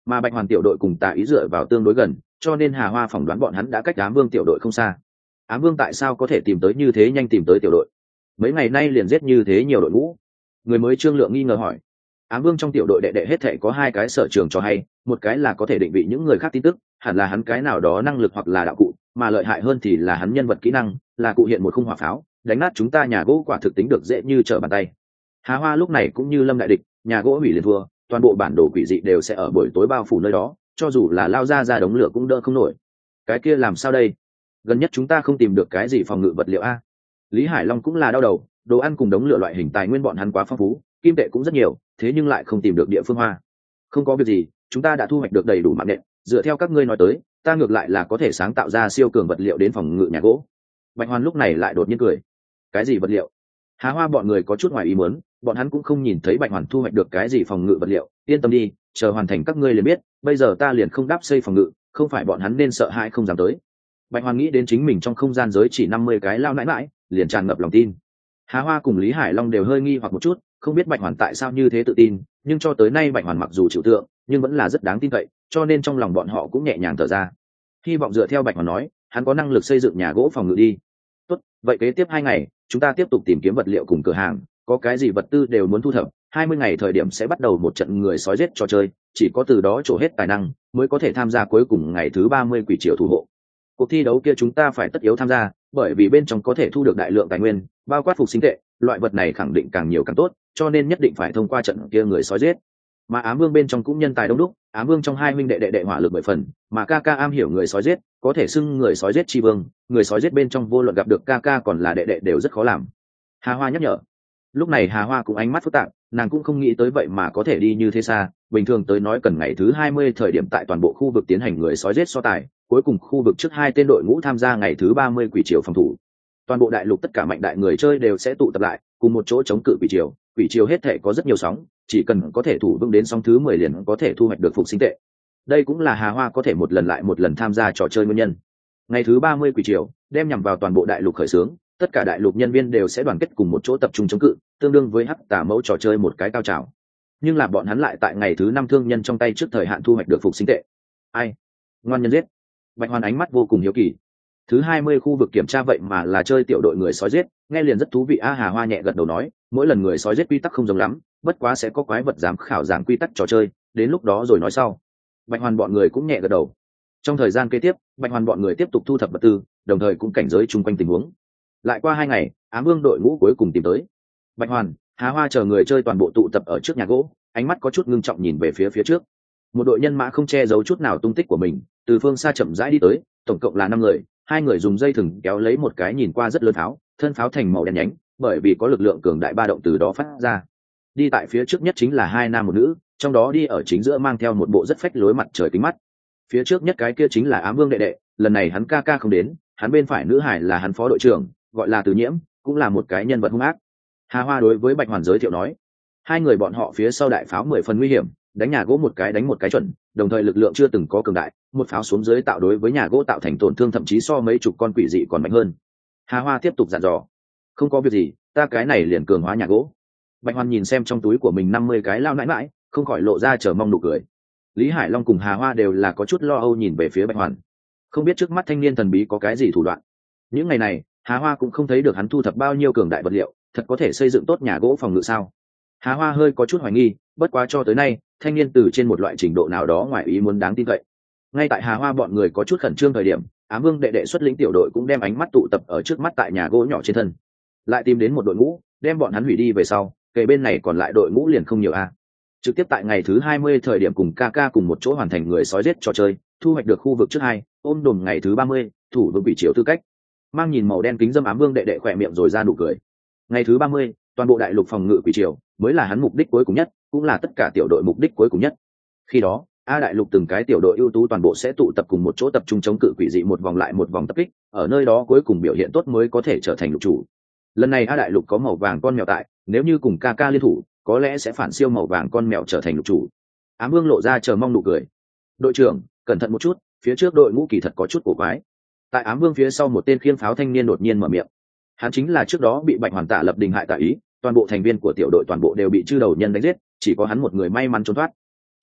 mà Bạch Hoàn tiểu đội cùng Tà Ý dựa vào tương đối gần, cho nên Hà Hoa phỏng đoán bọn hắn đã cách Ám Vương tiểu đội không xa. Ám Vương tại sao có thể tìm tới như thế nhanh tìm tới tiểu đội? Mấy ngày nay liền giết như thế nhiều đội ngũ. Người mới Trương Lượng nghi ngờ hỏi. Ám Vương trong tiểu đội đệ đệ hết thảy có hai cái sở trường cho hay, một cái là có thể định vị những người khác tin tức, hẳn là hắn cái nào đó năng lực hoặc là đạo cụ, mà lợi hại hơn thì là hắn nhân vật kỹ năng, là cụ hiện một khung hỏa pháo, đánh nát chúng ta nhà gỗ quả thực tính được dễ như trở bàn tay. Hà Hoa lúc này cũng như lâm đại địch, nhà gỗ hủy liền thua, toàn bộ bản đồ quỷ dị đều sẽ ở buổi tối bao phủ nơi đó, cho dù là lao ra đống lửa cũng đỡ không nổi. Cái kia làm sao đây? Gần nhất chúng ta không tìm được cái gì phòng ngự vật liệu a. Lý Hải Long cũng là đau đầu, đồ ăn cùng đống lửa loại hình tài nguyên bọn hắn quá phong phú, kim tệ cũng rất nhiều, thế nhưng lại không tìm được địa phương hoa. Không có việc gì, chúng ta đã thu hoạch được đầy đủ mạng nện, dựa theo các ngươi nói tới, ta ngược lại là có thể sáng tạo ra siêu cường vật liệu đến phòng ngự nhà gỗ. Bạch Hoàn lúc này lại đột nhiên cười. Cái gì vật liệu? Hà Hoa bọn người có chút ngoài ý muốn, bọn hắn cũng không nhìn thấy Bạch Hoàn thu hoạch được cái gì phòng ngự vật liệu, yên tâm đi, chờ hoàn thành các ngươi liền biết, bây giờ ta liền không đáp xây phòng ngự, không phải bọn hắn nên sợ hãi không dám tới. Bạch Hoàn nghĩ đến chính mình trong không gian giới chỉ 50 cái lao nãi nãi, liền tràn ngập lòng tin. Hà Hoa cùng Lý Hải Long đều hơi nghi hoặc một chút, không biết Bạch Hoàn tại sao như thế tự tin, nhưng cho tới nay Bạch Hoàn mặc dù chịu tượng, nhưng vẫn là rất đáng tin cậy, cho nên trong lòng bọn họ cũng nhẹ nhàng thở ra. Hy vọng dựa theo Bạch Hoàn nói, hắn có năng lực xây dựng nhà gỗ phòng ngự đi. Tốt, vậy kế tiếp 2 ngày, chúng ta tiếp tục tìm kiếm vật liệu cùng cửa hàng, có cái gì vật tư đều muốn thu thập. 20 ngày thời điểm sẽ bắt đầu một trận người sói giết trò chơi, chỉ có từ đó trổ hết tài năng, mới có thể tham gia cuối cùng ngày thứ 30 quỷ triều thủ hộ. Cuộc thi đấu kia chúng ta phải tất yếu tham gia, bởi vì bên trong có thể thu được đại lượng tài nguyên, bao quát phục sinh tệ, loại vật này khẳng định càng nhiều càng tốt, cho nên nhất định phải thông qua trận kia người sói giết. Mà Ám Vương bên trong cũng nhân tài đông đúc, Ám Vương trong 2 huynh đệ đệ hỏa lực 10 phần, mà Kaka am hiểu người sói giết, có thể xưng người sói giết chi vương, người sói giết bên trong vô luận gặp được Kaka còn là đệ đều rất khó làm. Hà Hoa nhắc nhở. Lúc này Hà Hoa cũng ánh mắt phức tạp, nàng cũng không nghĩ tới vậy mà có thể đi như thế xa, bình thường tới nói cần ngày thứ 20 thời điểm tại toàn bộ khu vực tiến hành người sói giết so tài, cuối cùng khu vực trước 2 tên đội ngũ tham gia ngày thứ 30 quỷ triều phòng thủ. Toàn bộ đại lục tất cả mạnh đại người chơi đều sẽ tụ tập lại, cùng một chỗ chống cự quỷ triều hết thể có rất nhiều sóng, chỉ cần có thể thủ vững đến sóng thứ 10 liền có thể thu hoạch được phục sinh tệ. Đây cũng là Hà Hoa có thể một lần lại một lần tham gia trò chơi nguyên nhân. Ngày thứ 30 quỷ triều đem nhằm vào toàn bộ đại lục khởi xướng, tất cả đại lục nhân viên đều sẽ đoàn kết cùng một chỗ tập trung chống cự, tương đương với hắc tả mẫu trò chơi một cái cao trào. Nhưng là bọn hắn lại tại ngày thứ 5 thương nhân trong tay trước thời hạn thu hoạch được phục sinh tệ. Ai? Ngoan nhân giết. Bạch Hoàn ánh mắt vô cùng hiếu kỳ. Thứ 20 khu vực kiểm tra vậy mà là chơi tiểu đội người sói giết, nghe liền rất thú vị a. Hà Hoa nhẹ gật đầu nói, mỗi lần người sói giết quy tắc không giống lắm, bất quá sẽ có quái vật giám khảo giảng quy tắc trò chơi, đến lúc đó rồi nói sau. Bạch Hoàn bọn người cũng nhẹ gật đầu. Trong thời gian kế tiếp, Bạch Hoàn bọn người tiếp tục thu thập vật tư, đồng thời cũng cảnh giới chung quanh tình huống. Lại qua 2 ngày, Ám Vương đội ngũ cuối cùng tìm tới. Bạch Hoàn, Hà Hoa chờ người chơi toàn bộ tụ tập ở trước nhà gỗ, ánh mắt có chút ngưng trọng nhìn về phía trước. Một đội nhân mã không che giấu chút nào tung tích của mình, từ phương xa chậm rãi đi tới, tổng cộng là 5 người, 2 người dùng dây thừng kéo lấy một cái nhìn qua rất lớn pháo, thân pháo thành màu đen nhánh, bởi vì có lực lượng cường đại ba động từ đó phát ra. Đi tại phía trước nhất chính là 2 nam một nữ, trong đó đi ở chính giữa mang theo một bộ rất phách lối mặt trời kính mắt. Phía trước nhất cái kia chính là Ám Vương đệ, lần này hắn ca không đến, hắn bên phải nữ hải là hắn phó đội trưởng, gọi là Từ Nhiễm, cũng là một cái nhân vật hung ác. Hà Hoa đối với Bạch Hoàn giới thiệu nói, 2 người bọn họ phía sau đại pháo 10 phần nguy hiểm, đánh nhà gỗ một cái đánh một cái chuẩn, đồng thời lực lượng chưa từng có cường đại, một pháo xuống dưới tạo đối với nhà gỗ tạo thành tổn thương thậm chí so mấy chục con quỷ dị còn mạnh hơn. Hà Hoa tiếp tục dặn dò, không có việc gì, ta cái này liền cường hóa nhà gỗ. Bạch Hoàn nhìn xem trong túi của mình 50 cái lao nãi nãi, không khỏi lộ ra chờ mong nụ cười. Lý Hải Long cùng Hà Hoa đều là có chút lo âu nhìn về phía Bạch Hoàn, không biết trước mắt thanh niên thần bí có cái gì thủ đoạn. Những ngày này Hà Hoa cũng không thấy được hắn thu thập bao nhiêu cường đại vật liệu, thật có thể xây dựng tốt nhà gỗ phòng ngự sao? Hà Hoa hơi có chút hoài nghi, bất quá cho tới nay thanh niên từ trên một loại trình độ nào đó ngoài ý muốn đáng tin cậy. Ngay tại Hà Hoa bọn người có chút khẩn trương thời điểm, Ám Vương đệ xuất lĩnh tiểu đội cũng đem ánh mắt tụ tập ở trước mắt tại nhà gỗ nhỏ trên thân, lại tìm đến một đội ngũ, đem bọn hắn hủy đi về sau, kề bên này còn lại đội ngũ liền không nhiều a. Trực tiếp tại ngày thứ 20 thời điểm cùng Kaka cùng một chỗ hoàn thành người sói giết trò chơi, thu hoạch được khu vực trước 2, ôm đồm ngày thứ 30, thủ vương quỷ triều tư cách. Mang nhìn màu đen kính dâm Ám Vương đệ khỏe miệng rồi ra nụ cười. Ngày thứ 30, toàn bộ đại lục phòng ngự quỷ triều mới là hắn mục đích cuối cùng nhất, cũng là tất cả tiểu đội mục đích cuối cùng nhất. Khi đó, đại lục từng cái tiểu đội ưu tú toàn bộ sẽ tụ tập cùng một chỗ tập trung chống cự quỷ dị một vòng lại một vòng tập kích, ở nơi đó cuối cùng biểu hiện tốt mới có thể trở thành lục chủ. Lần này đại lục có màu vàng con mèo tại, nếu như cùng Kaka liên thủ, có lẽ sẽ phản siêu màu vàng con mèo trở thành lục chủ. Ám Vương lộ ra chờ mong nụ cười. Đội trưởng, cẩn thận một chút, phía trước đội ngũ kỳ thật có chút cổ quái. Tại Ám Vương phía sau một tên khiêng pháo thanh niên đột nhiên mở miệng. Hắn chính là trước đó bị Bạch Hoàn Tả lập đình hại Tả Ý, toàn bộ thành viên của tiểu đội toàn bộ đều bị chư đầu nhân đánh giết, chỉ có hắn một người may mắn trốn thoát.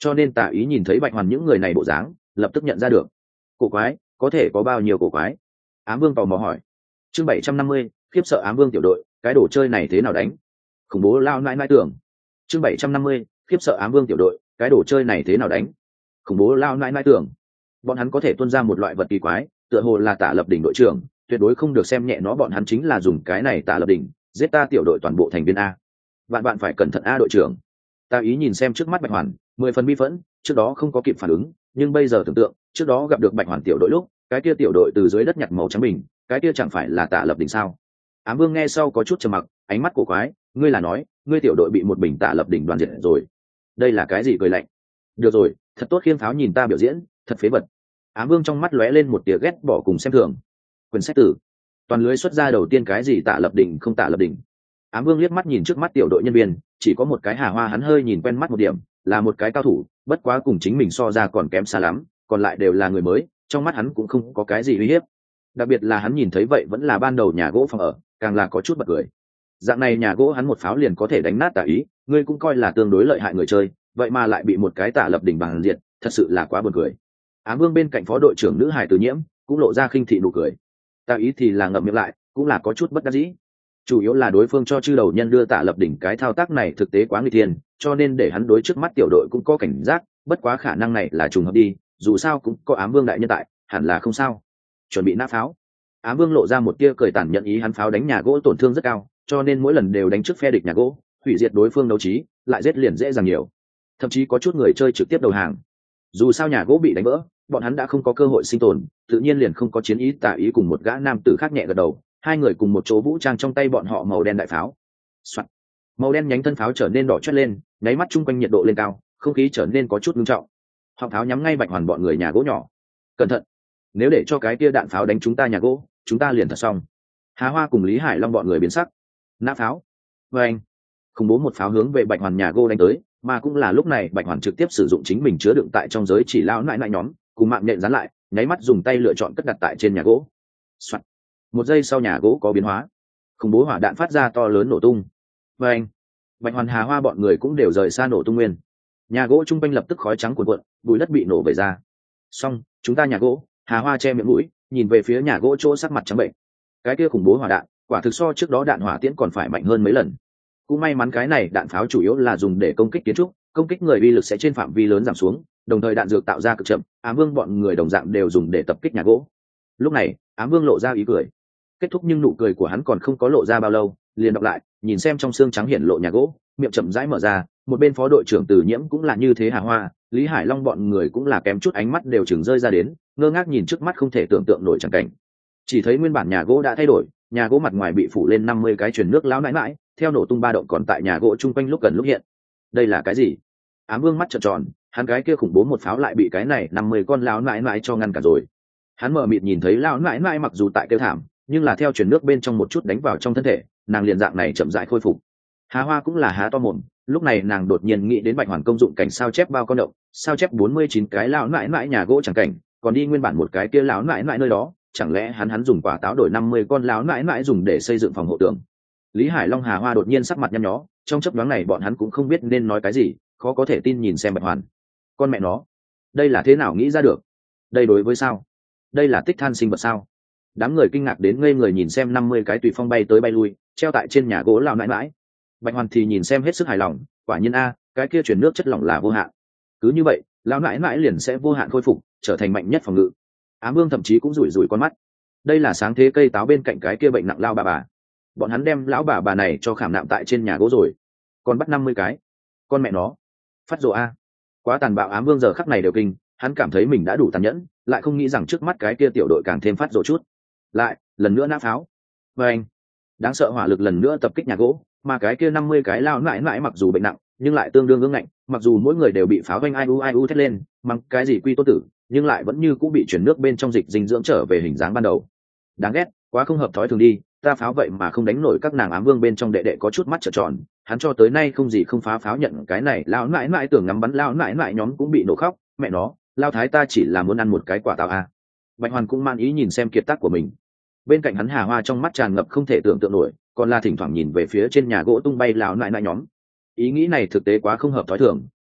cho nên Tả Ý nhìn thấy Bạch Hoàn những người này bộ dáng lập tức nhận ra được. Cổ quái, có thể có bao nhiêu cổ quái? Ám Vương tò mò hỏi. Chương 750, khiếp sợ Ám Vương tiểu đội, cái đồ chơi này thế nào đánh? Khủng bố lao nãi nãi tưởng. Chương 750, khiếp sợ Ám Vương tiểu đội, cái đồ chơi này thế nào đánh? Khủng bố lao nãi nãi tưởng. Bọn hắn có thể tuôn ra một loại vật kỳ quái, tựa hồ là Tả Lập Đỉnh đội trưởng, tuyệt đối không được xem nhẹ nó, bọn hắn chính là dùng cái này Tả Lập Đỉnh giết ta tiểu đội toàn bộ thành viên a. Bạn phải cẩn thận a đội trưởng. Tả Ý nhìn xem trước mắt Bạch Hoàn, 10 phần bi phẫn, trước đó không có kịp phản ứng, nhưng bây giờ tưởng tượng, trước đó gặp được Bạch Hoàn tiểu đội lúc, cái kia tiểu đội từ dưới đất nhặt màu trắng bình, cái kia chẳng phải là Tả Lập Đỉnh sao? Ám Vương nghe sau có chút trầm mặc, ánh mắt cổ quái, ngươi là nói, ngươi tiểu đội bị một bình Tả Lập Đỉnh đoàn diệt rồi? Đây là cái gì cười lạnh? Được rồi, thật tốt khiêm pháo nhìn ta biểu diễn, thật phế vật. Ám Vương trong mắt lóe lên một tia ghét bỏ cùng xem thường. Quyển sách tử, toàn lưới xuất ra đầu tiên cái gì Tả Lập Đỉnh không Tả Lập Đỉnh. Ám Vương liếc mắt nhìn trước mắt tiểu đội nhân viên, chỉ có một cái Hà Hoa hắn hơi nhìn quen mắt một điểm, là một cái cao thủ, bất quá cùng chính mình so ra còn kém xa lắm, còn lại đều là người mới, trong mắt hắn cũng không có cái gì uy hiếp. Đặc biệt là hắn nhìn thấy vậy vẫn là ban đầu nhà gỗ phòng ở, càng là có chút bật cười. Dạng này nhà gỗ hắn một pháo liền có thể đánh nát Tả Ý, ngươi cũng coi là tương đối lợi hại người chơi, vậy mà lại bị một cái Tả Lập Đỉnh bằng diệt, thật sự là quá buồn cười. Ám Vương bên cạnh phó đội trưởng nữ Hải Từ Nhiễm cũng lộ ra khinh thị nụ cười. Tả Ý thì là ngậm miệng lại, cũng là có chút bất đắc dĩ. Chủ yếu là đối phương cho chư đầu nhân đưa Tả Lập Đỉnh cái thao tác này thực tế quá nguy thiên, cho nên để hắn đối trước mắt tiểu đội cũng có cảnh giác, bất quá khả năng này là trùng hợp đi, dù sao cũng có Ám Vương đại nhân tại, hẳn là không sao. Chuẩn bị nã pháo. Ám Vương lộ ra một tia cười tàn nhận ý, hắn pháo đánh nhà gỗ tổn thương rất cao, cho nên mỗi lần đều đánh trước phe địch nhà gỗ, hủy diệt đối phương đấu trí, lại giết liền dễ dàng nhiều. Thậm chí có chút người chơi trực tiếp đầu hàng. Dù sao nhà gỗ bị đánh vỡ, bọn hắn đã không có cơ hội sinh tồn, tự nhiên liền không có chiến ý. Tả Ý cùng một gã nam tử khác nhẹ gật đầu, hai người cùng một chỗ vũ trang trong tay bọn họ màu đen đại pháo. Soạn. Màu đen nhánh thân pháo trở nên đỏ chót lên, nháy mắt chung quanh nhiệt độ lên cao, không khí trở nên có chút nghiêm trọng. Họng pháo nhắm ngay Bạch Hoàn bọn người nhà gỗ nhỏ. Cẩn thận, nếu để cho cái kia đạn pháo đánh chúng ta nhà gỗ, chúng ta liền thật xong. Hà Hoa cùng Lý Hải Long bọn người biến sắc. Nã pháo. Và anh khủng bố một pháo hướng về Bạch Hoàn nhà gỗ đánh tới, mà cũng là lúc này Bạch Hoàn trực tiếp sử dụng chính mình chứa đựng tại trong giới chỉ lao nại nại nhóm, cùng mạng nhện dán lại, nháy mắt dùng tay lựa chọn cất đặt tại trên nhà gỗ. Soạn. Một giây sau nhà gỗ có biến hóa, khủng bố hỏa đạn phát ra to lớn nổ tung. Và anh Bạch Hoàn Hà Hoa bọn người cũng đều rời xa nổ tung nguyên, nhà gỗ trung quanh lập tức khói trắng cuồn cuộn, bụi đất bị nổ bể ra. Xong, chúng ta nhà gỗ. Hà Hoa che miệng mũi, nhìn về phía nhà gỗ chỗ sắc mặt trắng bệnh. Cái kia khủng bố hỏa đạn, quả thực so trước đó đạn hỏa tiễn còn phải mạnh hơn mấy lần. Cũng may mắn cái này đạn pháo chủ yếu là dùng để công kích kiến trúc, công kích người uy lực sẽ trên phạm vi lớn giảm xuống, đồng thời đạn dược tạo ra cực chậm. Ám Vương bọn người đồng dạng đều dùng để tập kích nhà gỗ. Lúc này, Ám Vương lộ ra ý cười. Kết thúc nhưng nụ cười của hắn còn không có lộ ra bao lâu, liền đọc lại, nhìn xem trong xương trắng hiển lộ nhà gỗ, miệng chậm rãi mở ra. Một bên phó đội trưởng Từ Nhiễm cũng là như thế. Hà Hoa, Lý Hải Long bọn người cũng là kém chút ánh mắt đều chừng rơi ra đến, ngơ ngác nhìn trước mắt không thể tưởng tượng nổi chẳng cảnh. Chỉ thấy nguyên bản nhà gỗ đã thay đổi, nhà gỗ mặt ngoài bị phủ lên 50 cái truyền nước lão nãi nãi, theo nổ tung ba động còn tại nhà gỗ chung quanh lúc gần lúc hiện. Đây là cái gì? Ám Vương mắt trợn tròn, hắn cái kia khủng bố một pháo lại bị cái này 50 con lão nãi nãi cho ngăn cả rồi. Hắn mờ mịt nhìn thấy lão nãi nãi mặc dù tại kêu thảm, nhưng là theo truyền nước bên trong một chút đánh vào trong thân thể, nàng liền dạng này chậm rãi khôi phục. Hà Hoa cũng là há to mồm, lúc này nàng đột nhiên nghĩ đến Bạch Hoàn công dụng cảnh sao chép bao con động, sao chép 49 cái lão nãi nãi nhà gỗ chẳng cảnh, còn đi nguyên bản một cái kia lão nãi nãi nơi đó, chẳng lẽ hắn dùng quả táo đổi 50 con lão nãi nãi dùng để xây dựng phòng hộ tường. Lý Hải Long Hà Hoa đột nhiên sắc mặt nhăn nhó, trong chớp nhoáng này bọn hắn cũng không biết nên nói cái gì, khó có thể tin nhìn xem Bạch Hoàn. Con mẹ nó, đây là thế nào nghĩ ra được? Đây đối với sao? Đây là tích than sinh vật sao? Đám người kinh ngạc đến ngây người nhìn xem 50 cái tùy phong bay tới bay lui, treo tại trên nhà gỗ lão nãi nãi. Bạch Hoàn thì nhìn xem hết sức hài lòng, quả nhiên a, cái kia chuyển nước chất lỏng là vô hạn. Cứ như vậy, lão nãi nãi liền sẽ vô hạn khôi phục, trở thành mạnh nhất phòng ngự. Ám Vương thậm chí cũng rủi rủi con mắt. Đây là sáng thế cây táo bên cạnh cái kia bệnh nặng lao bà. Bọn hắn đem lão bà này cho khảm nạm tại trên nhà gỗ rồi, còn bắt 50 cái. Con mẹ nó, phát rồ a. Quá tàn bạo. Ám Vương giờ khắc này đều kinh, hắn cảm thấy mình đã đủ tàn nhẫn, lại không nghĩ rằng trước mắt cái kia tiểu đội càng thêm phát rồ chút. Lại, lần nữa nã pháo. Và anh, đáng sợ hỏa lực lần nữa tập kích nhà gỗ, mà cái kia 50 cái lao nãi nãi mặc dù bệnh nặng, nhưng lại tương đương ương ngạnh, mặc dù mỗi người đều bị pháo vanh ai u thét lên, mắng cái gì quy tô tử, nhưng lại vẫn như cũng bị chuyển nước bên trong dịch dinh dưỡng trở về hình dáng ban đầu. Đáng ghét, quá không hợp thói thường đi, ta pháo vậy mà không đánh nổi các nàng. Ám Vương bên trong đệ đệ có chút mắt trợn tròn, hắn cho tới nay không gì không phá pháo nhận cái này, lao nãi nãi tưởng ngắm bắn lao nãi nãi nhóm cũng bị nổ khóc, mẹ nó, lao thái ta chỉ là muốn ăn một cái quả táo à. Bạch Hoàn cũng man ý nhìn xem kiệt tác của mình. Bên cạnh hắn Hà Hoa trong mắt tràn ngập không thể tưởng tượng nổi, còn là thỉnh thoảng nhìn về phía trên nhà gỗ tung bay lão nại nại nhóm. Ý nghĩ này thực tế quá không hợp thói thường,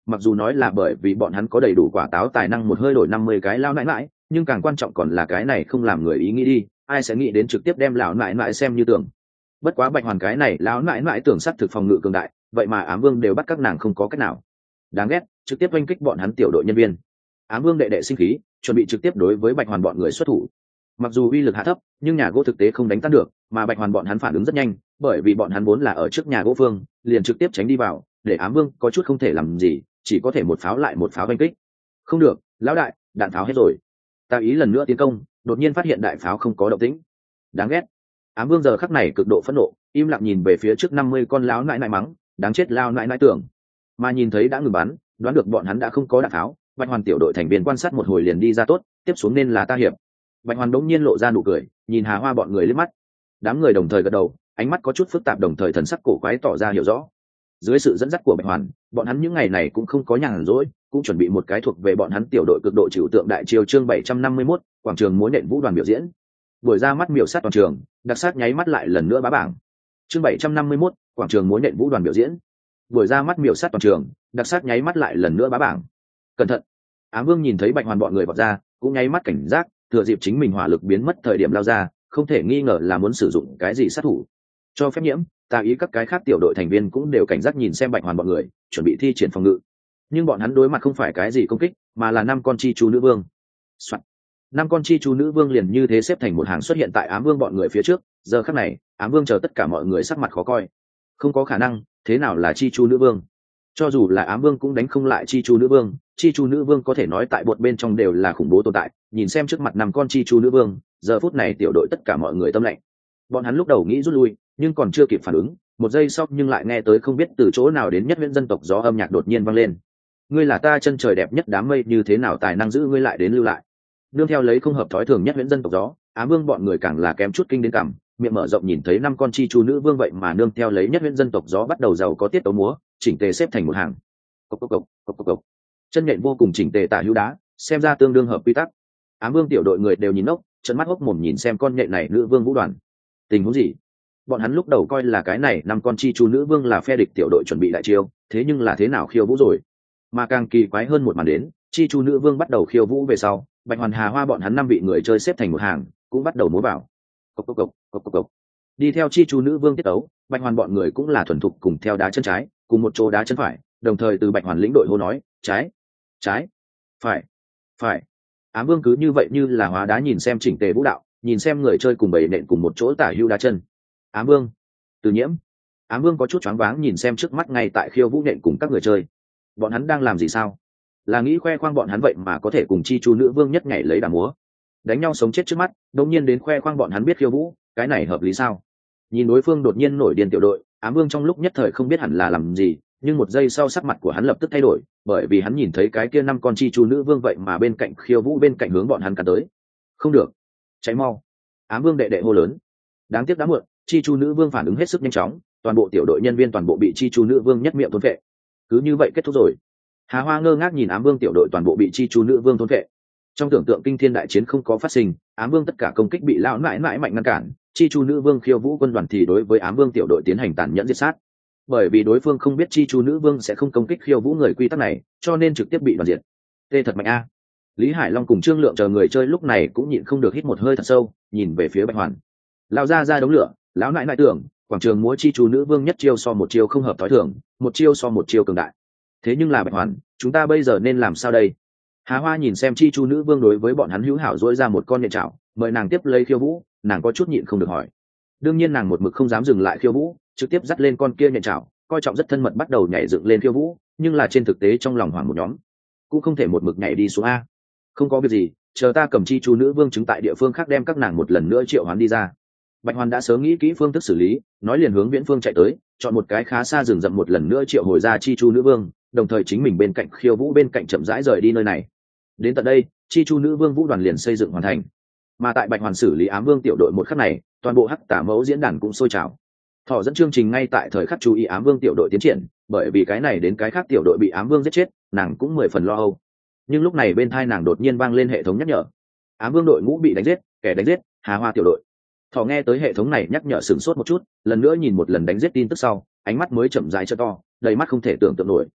mặc dù nói là bởi vì bọn hắn có đầy đủ quả táo tài năng một hơi đổi 50 cái lao nãi nãi, nhưng càng quan trọng còn là cái này không làm người ý nghĩ đi, ai sẽ nghĩ đến trực tiếp đem lão nãi nãi xem như tưởng. Bất quá Bạch Hoàn cái này lão nãi nãi tưởng sắc thực phòng ngự cường đại, vậy mà Ám Vương đều bắt các nàng không có cách nào. Đáng ghét, trực tiếp oanh kích bọn hắn tiểu đội nhân viên. Ám Vương đệ đệ sinh khí, chuẩn bị trực tiếp đối với Bạch Hoàn bọn người xuất thủ. Mặc dù uy lực hạ thấp, nhưng nhà gỗ thực tế không đánh tan được, mà Bạch Hoàn bọn hắn phản ứng rất nhanh, bởi vì bọn hắn vốn là ở trước nhà gỗ phương, liền trực tiếp tránh đi vào, để Ám Vương có chút không thể làm gì, chỉ có thể một pháo lại một pháo oanh kích. Không được, lão đại, đạn pháo hết rồi. Ta ý lần nữa tiến công, đột nhiên phát hiện đại pháo không có động tĩnh. Đáng ghét. Ám Vương giờ khắc này cực độ phẫn nộ, im lặng nhìn về phía trước 50 con lão nãi nãi mắng, đáng chết lao nãi nãi tưởng. Mà nhìn thấy đã ngừng bắn, đoán được bọn hắn đã không có đạn pháo, Bạch Hoàn tiểu đội thành viên quan sát một hồi liền đi ra tốt, tiếp xuống nên là ta hiệp. Bạch Hoàn đống nhiên lộ ra nụ cười, nhìn Hà Hoa bọn người liếc mắt. Đám người đồng thời gật đầu, ánh mắt có chút phức tạp đồng thời thần sắc cổ quái tỏ ra hiểu rõ. Dưới sự dẫn dắt của Bạch Hoàn, bọn hắn những ngày này cũng không có nhàn rỗi, cũng chuẩn bị một cái thuộc về bọn hắn tiểu đội cực độ trừu tượng đại chiêu chương 751, quảng trường múa nện vũ đoàn biểu diễn. Buổi ra mắt miểu sát toàn trường, đặc sắc nháy mắt lại lần nữa bá bảng. Chương 751, quảng trường múa nện vũ đoàn biểu diễn. Buổi ra mắt miểu sát toàn trường, đặc sắc nháy mắt lại lần nữa bá bảng. Cẩn thận. Ám Vương nhìn thấy Bạch Hoàn bọn người vọt ra, cũng nháy mắt cảnh giác, thừa dịp chính mình hỏa lực biến mất thời điểm lao ra, không thể nghi ngờ là muốn sử dụng cái gì sát thủ. Cho phép nhiễm, ta ý các cái khác tiểu đội thành viên cũng đều cảnh giác nhìn xem Bạch Hoàn bọn người, chuẩn bị thi triển phòng ngự. Nhưng bọn hắn đối mặt không phải cái gì công kích, mà là 5 con chi chu nữ vương. Soạn. 5 con chi chu nữ vương liền như thế xếp thành một hàng xuất hiện tại Ám Vương bọn người phía trước, giờ khắc này, Ám Vương chờ tất cả mọi người sắc mặt khó coi. Không có khả năng, thế nào là chi chu nữ vương? Cho dù là Ám Vương cũng đánh không lại chi chu nữ vương, chi chu nữ vương có thể nói tại bột bên trong đều là khủng bố tồn tại, nhìn xem trước mặt 5 con chi chu nữ vương, giờ phút này tiểu đội tất cả mọi người tâm lạnh. Bọn hắn lúc đầu nghĩ rút lui, nhưng còn chưa kịp phản ứng, một giây sau nhưng lại nghe tới không biết từ chỗ nào đến nhất huyễn dân tộc gió âm nhạc đột nhiên vang lên. Ngươi là ta chân trời đẹp nhất đám mây, như thế nào tài năng giữ ngươi lại đến lưu lại. Nương theo lấy không hợp thói thường nhất huyễn dân tộc gió, Ám Vương bọn người càng là kém chút kinh đến cằm, miệng mở rộng nhìn thấy 5 con chi chu nữ vương vậy mà nương theo lấy nhất huyễn dân tộc gió bắt đầu giàu có tiết tấu múa, chỉnh tề xếp thành một hàng. Cộc cộc cộc, cộc cộc cộc. Chân nhện vô cùng chỉnh tề tả hữu đá, xem ra tương đương hợp quy tắc. Ám Vương tiểu đội người đều nhìn ốc, trợn mắt hốc mồm nhìn xem con nhện này nữ vương vũ đoàn. Tình huống gì? Bọn hắn lúc đầu coi là cái này 5 con chi chu nữ vương là phe địch tiểu đội chuẩn bị đại chiêu, thế nhưng là thế nào khiêu vũ rồi? Mà càng kỳ quái hơn một màn đến, chi chu nữ vương bắt đầu khiêu vũ về sau, Bạch Hoàn Hà Hoa bọn hắn 5 vị người chơi xếp thành một hàng, cũng bắt đầu múa vào. Cộc cộc cộc, cộc cộc cộc. Đi theo chi chu nữ vương tiết tấu, Bạch Hoàn bọn người cũng là thuần thục cùng theo đá chân trái, cùng một chỗ đá chân phải, đồng thời từ Bạch Hoàn lĩnh đội hô nói, trái, trái, phải, phải. Ám Vương cứ như vậy như là hóa đá nhìn xem chỉnh tề vũ đạo, nhìn xem người chơi cùng bầy nện cùng một chỗ tả hữu đá chân. Ám Vương, Từ Nhiễm. Ám Vương có chút choáng váng nhìn xem trước mắt ngay tại khiêu vũ nện cùng các người chơi. Bọn hắn đang làm gì sao? Là nghĩ khoe khoang bọn hắn vậy mà có thể cùng chi chu nữ vương nhất nhảy lấy đà múa, đánh nhau sống chết trước mắt, đống nhiên đến khoe khoang bọn hắn biết khiêu vũ, cái này hợp lý sao? Nhìn đối phương đột nhiên nổi điên tiểu đội, Ám Vương trong lúc nhất thời không biết hẳn là làm gì, nhưng một giây sau sắc mặt của hắn lập tức thay đổi, bởi vì hắn nhìn thấy cái kia 5 con chi chu nữ vương vậy mà bên cạnh khiêu vũ bên cạnh hướng bọn hắn cắn tới. Không được, cháy mau! Ám Vương đệ đệ hô lớn. Đáng tiếc đã muộn, chi chu nữ vương phản ứng hết sức nhanh chóng, toàn bộ tiểu đội nhân viên toàn bộ bị chi chu nữ vương nhất miệng thôn phệ. Cứ như vậy kết thúc rồi. Hà Hoa ngơ ngác nhìn Ám Vương tiểu đội toàn bộ bị chi chu nữ vương thôn phệ. Trong tưởng tượng kinh thiên đại chiến không có phát sinh, Ám Vương tất cả công kích bị lão nãi nãi mạnh ngăn cản, chi chu nữ vương khiêu vũ quân đoàn thì đối với Ám Vương tiểu đội tiến hành tàn nhẫn giết sát. Bởi vì đối phương không biết chi chu nữ vương sẽ không công kích khiêu vũ người quy tắc này, cho nên trực tiếp bị đoàn diệt. Tê thật mạnh a. Lý Hải Long cùng Trương Lượng chờ người chơi lúc này cũng nhịn không được hít một hơi thật sâu, nhìn về phía Bạch Hoàn. Lao ra đống lửa, lão nãi nãi tưởng, quảng trường múa chi chu nữ vương nhất chiêu so một chiêu không hợp thói thường, một chiêu so một chiêu cường đại. Thế nhưng là Bạch Hoàn, chúng ta bây giờ nên làm sao đây? Hà Hoa nhìn xem chi chu nữ vương đối với bọn hắn hữu hảo dỗi ra một con nhện chảo, mời nàng tiếp lấy khiêu vũ, nàng có chút nhịn không được hỏi. Đương nhiên nàng một mực không dám dừng lại khiêu vũ, trực tiếp dắt lên con kia nhện chảo, coi trọng rất thân mật bắt đầu nhảy dựng lên khiêu vũ, nhưng là trên thực tế trong lòng hoảng một nhóm, cũng không thể một mực nhảy đi xuống a. Không có việc gì, chờ ta cầm chi chu nữ vương chứng tại địa phương khác đem các nàng một lần nữa triệu hoán đi ra. Bạch Hoàn đã sớm nghĩ kỹ phương thức xử lý, nói liền hướng viễn phương chạy tới, chọn một cái khá xa rừng rậm một lần nữa triệu hồi ra chi chu nữ vương, đồng thời chính mình bên cạnh khiêu vũ bên cạnh chậm rãi rời đi nơi này. Đến tận đây, chi chu nữ vương vũ đoàn liền xây dựng hoàn thành. Mà tại Bạch Hoàn xử lý Ám Vương tiểu đội một khắc này, toàn bộ hắc tả mẫu diễn đàn cũng sôi trào. Thọ dẫn chương trình ngay tại thời khắc chú ý Ám Vương tiểu đội tiến triển, bởi vì cái này đến cái khác tiểu đội bị Ám Vương giết chết, nàng cũng 10 phần lo âu. Nhưng lúc này bên tai nàng đột nhiên vang lên hệ thống nhắc nhở. Ám Vương đội ngũ bị đánh giết, kẻ đánh giết, Hà Hoa tiểu đội. Thọ nghe tới hệ thống này nhắc nhở sửng sốt một chút, lần nữa nhìn một lần đánh giết tin tức sau, ánh mắt mới chậm rãi cho to, đầy mắt không thể tưởng tượng nổi.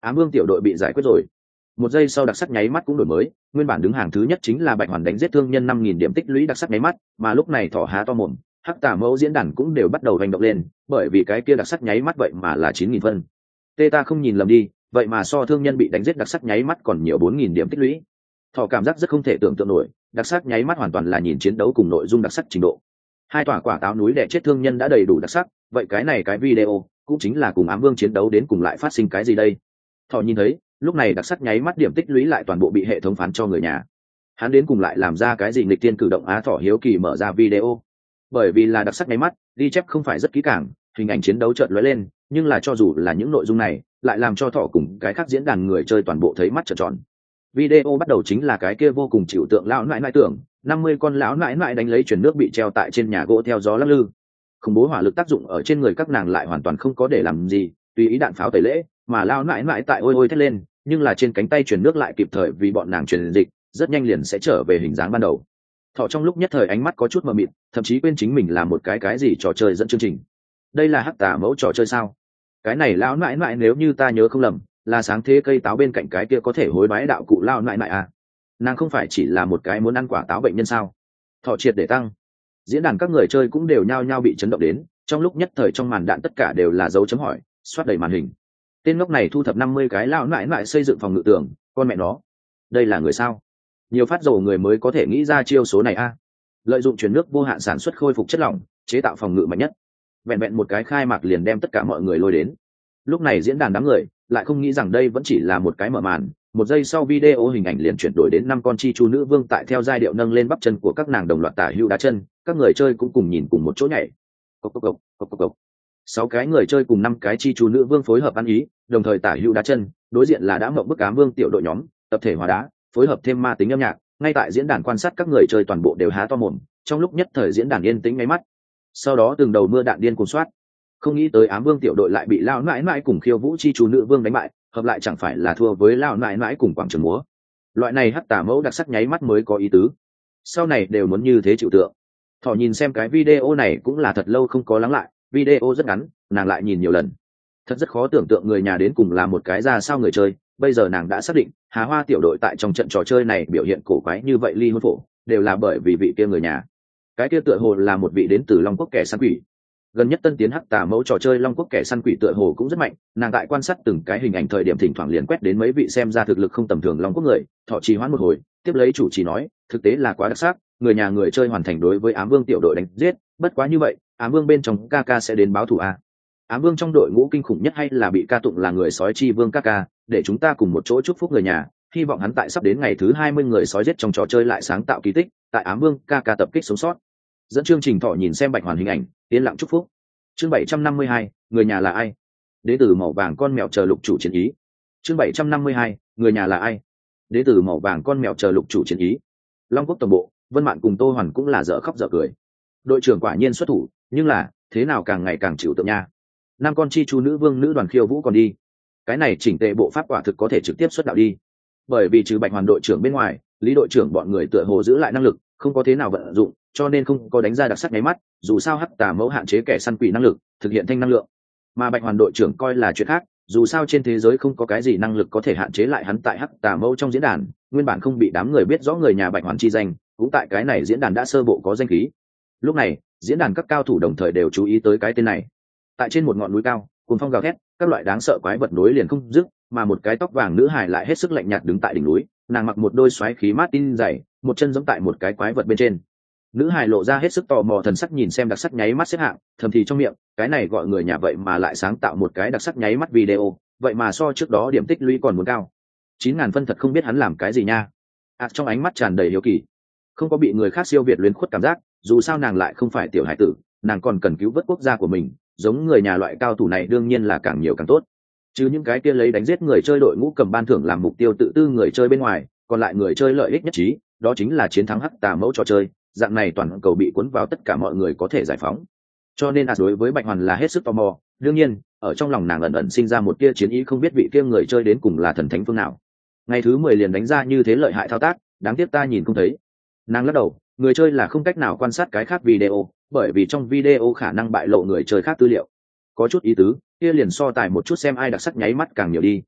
Ám Vương tiểu đội bị giải quyết rồi. Một giây sau đặc sắc nháy mắt cũng đổi mới, nguyên bản đứng hàng thứ nhất chính là Bạch Hoàn đánh giết thương nhân 5.000 điểm tích lũy đặc sắc nháy mắt, mà lúc này thỏ há to mồm, Hắc Tà Mẫu diễn đàn cũng đều bắt đầu hành động lên, bởi vì cái kia đặc sắc nháy mắt vậy mà là 9.000 phân. Tê ta không nhìn lầm đi, vậy mà so thương nhân bị đánh giết đặc sắc nháy mắt còn nhiều 4.000 điểm tích lũy. Thỏ cảm giác rất không thể tưởng tượng nổi, đặc sắc nháy mắt hoàn toàn là nhìn chiến đấu cùng nội dung đặc sắc trình độ. Hai tòa quả táo núi đè chết thương nhân đã đầy đủ đặc sắc, vậy cái này cái video cũng chính là cùng Ám Vương chiến đấu đến cùng lại phát sinh cái gì đây? Thỏ nhìn thấy, lúc này đặc sắc nháy mắt điểm tích lũy lại toàn bộ bị hệ thống phán cho người nhà. Hắn đến cùng lại làm ra cái gì nghịch tiên cử động á? Thỏ hiếu kỳ mở ra video. Bởi vì là đặc sắc nháy mắt, ghi chép không phải rất kỹ càng, hình ảnh chiến đấu chợt lóe lên, nhưng là cho dù là những nội dung này, lại làm cho Thỏ cùng cái khác diễn đàn người chơi toàn bộ thấy mắt trợn tròn. Video bắt đầu chính là cái kia vô cùng chịu tượng lão nãi nãi tưởng, 50 con lão nãi nãi đánh lấy chuyển nước bị treo tại trên nhà gỗ theo gió lắc lư. Khủng bố hỏa lực tác dụng ở trên người các nàng lại hoàn toàn không có để làm gì, tùy ý đạn pháo tẩy lễ, mà lão nãi nãi tại ôi ôi thét lên, nhưng là trên cánh tay chuyển nước lại kịp thời vì bọn nàng truyền dịch, rất nhanh liền sẽ trở về hình dáng ban đầu. Thỏ trong lúc nhất thời ánh mắt có chút mờ mịt, thậm chí quên chính mình là một cái gì trò chơi dẫn chương trình. Đây là Hắc Tà Mẫu trò chơi sao? Cái này lão nãi nãi nếu như ta nhớ không lầm, là sáng thế cây táo bên cạnh cái kia có thể hối đoái đạo cụ lao nãi nãi à? Nàng không phải chỉ là một cái muốn ăn quả táo bệnh nhân sao? Thỏ triệt để tăng. Diễn đàn các người chơi cũng đều nhao nhao bị chấn động đến, trong lúc nhất thời trong màn đạn tất cả đều là dấu chấm hỏi, xoát đầy màn hình. Tên ngốc này thu thập 50 cái lao nãi nãi xây dựng phòng ngự tường, con mẹ nó. Đây là người sao? Nhiều phát dầu người mới có thể nghĩ ra chiêu số này a. Lợi dụng chuyển nước vô hạn sản xuất khôi phục chất lỏng, chế tạo phòng ngự mạnh nhất. Vẹn vẹn một cái khai mạc liền đem tất cả mọi người lôi đến. Lúc này diễn đàn đám người lại không nghĩ rằng đây vẫn chỉ là một cái mở màn. Một giây sau video hình ảnh liền chuyển đổi đến 5 con chi chu nữ vương tại theo giai điệu nâng lên bắp chân của các nàng đồng loạt tả hữu đá chân, các người chơi cũng cùng nhìn cùng một chỗ nhảy. Cộc cộc cộc, cộc cộc cộc. 6 cái người chơi cùng 5 cái chi chu nữ vương phối hợp ăn ý, đồng thời tả hữu đá chân, đối diện là đã mộng bức Ám Vương tiểu đội nhóm, tập thể hòa đá, phối hợp thêm ma tính âm nhạc, ngay tại diễn đàn quan sát các người chơi toàn bộ đều há to mồm, trong lúc nhất thời diễn đàn yên tĩnh ngay mắt. Sau đó từng đầu mưa đạn điên cuồng soát. Không nghĩ tới Ám Vương tiểu đội lại bị lao nãi nãi cùng Khiêu Vũ chi chú nữ vương đánh bại, hợp lại chẳng phải là thua với lao nãi nãi cùng quảng trường múa. Loại này Hắc Tà Mẫu đặc sắc nháy mắt mới có ý tứ. Sau này đều muốn như thế chịu tượng. Thỏ nhìn xem cái video này cũng là thật lâu không có lắng lại, video rất ngắn, nàng lại nhìn nhiều lần. Thật rất khó tưởng tượng người nhà đến cùng là một cái ra sao người chơi, bây giờ nàng đã xác định, Hà Hoa tiểu đội tại trong trận trò chơi này biểu hiện cổ quái như vậy ly hôn phổ, đều là bởi vì vị kia người nhà. Cái kia tựa hồ là một vị đến từ Long Quốc kẻ săn quỷ. Gần nhất tân tiến Hắc Tà Mẫu trò chơi Long Quốc kẻ săn quỷ tựa hồ cũng rất mạnh, nàng tại quan sát từng cái hình ảnh thời điểm thỉnh thoảng liền quét đến mấy vị xem ra thực lực không tầm thường Long Quốc người, Thọ trì hoãn một hồi, tiếp lấy chủ trì nói, thực tế là quá đặc sắc, người nhà người chơi hoàn thành đối với Ám Vương tiểu đội đánh giết, bất quá như vậy, Ám Vương bên trong ca sẽ đến báo thù a. Ám Vương trong đội ngũ kinh khủng nhất hay là bị ca tụng là người sói chi vương ca, để chúng ta cùng một chỗ chúc phúc người nhà, hy vọng hắn tại sắp đến ngày thứ 20 người sói giết trong trò chơi lại sáng tạo kỳ tích, tại Ám Vương ca tập kích sống sót. Dẫn chương trình Thọ nhìn xem Bạch Hoàn hình ảnh, yên lặng chúc phúc. Chương 752, người nhà là ai? Đế tử màu vàng con mèo chờ lục chủ chiến ý. Chương 752, người nhà là ai? Đế tử màu vàng con mèo chờ lục chủ chiến ý. Long Quốc tổng bộ, Vân Mạn cùng Tô Hoàn cũng là dở khóc dở cười. Đội trưởng quả nhiên xuất thủ, nhưng là thế nào càng ngày càng chịu tượng nha. 5 con chi chu nữ vương nữ đoàn Khiêu Vũ còn đi. Cái này chỉnh tề bộ pháp quả thực có thể trực tiếp xuất đạo đi. Bởi vì trừ Bạch Hoàn đội trưởng bên ngoài, Lý đội trưởng bọn người tựa hồ giữ lại năng lực, không có thế nào vận dụng, cho nên không có đánh ra đặc sắc nháy mắt, dù sao Hắc Tà Mẫu hạn chế kẻ săn quỷ năng lực, thực hiện thanh năng lượng. Mà Bạch Hoàn đội trưởng coi là chuyện khác, dù sao trên thế giới không có cái gì năng lực có thể hạn chế lại hắn tại Hắc Tà Mẫu trong diễn đàn, nguyên bản không bị đám người biết rõ người nhà Bạch Hoàn chi danh, cũng tại cái này diễn đàn đã sơ bộ có danh khí. Lúc này, diễn đàn các cao thủ đồng thời đều chú ý tới cái tên này. Tại trên một ngọn núi cao, cuồng phong gào thét, các loại đáng sợ quái vật nối liền không dứt, mà một cái tóc vàng nữ hài lại hết sức lạnh nhạt đứng tại đỉnh núi, nàng mặc một đôi xoáy khí mát tin dày, một chân giẫm tại một cái quái vật bên trên. Nữ hài lộ ra hết sức tò mò thần sắc nhìn xem đặc sắc nháy mắt xếp hạng, thầm thì trong miệng, cái này gọi người nhà vậy mà lại sáng tạo một cái đặc sắc nháy mắt video, vậy mà so trước đó điểm tích lũy còn muốn cao. 9.000 phân thật không biết hắn làm cái gì nha. Trong ánh mắt tràn đầy hiếu kỳ, không có bị người khác siêu việt luyến khuất cảm giác, dù sao nàng lại không phải tiểu hải tử, nàng còn cần cứu vớt quốc gia của mình, giống người nhà loại cao thủ này đương nhiên là càng nhiều càng tốt. Chứ những cái kia lấy đánh giết người chơi đội ngũ cầm ban thưởng làm mục tiêu tự tư người chơi bên ngoài, còn lại người chơi lợi ích nhất trí, đó chính là chiến thắng Hắc Tà Mẫu trò chơi, dạng này toàn cầu bị cuốn vào tất cả mọi người có thể giải phóng. Cho nên đối với Bạch Hoàn là hết sức tò mò, đương nhiên, ở trong lòng nàng ẩn ẩn sinh ra một tia chiến ý không biết vị kia người chơi đến cùng là thần thánh phương nào. Ngày thứ 10 liền đánh ra như thế lợi hại thao tác, đáng tiếc ta nhìn không thấy. Nàng lắc đầu, người chơi là không cách nào quan sát cái khác video, bởi vì trong video khả năng bại lộ người chơi khác tư liệu. Có chút ý tứ, kia liền so tài một chút xem ai đặc sắc nháy mắt càng nhiều đi.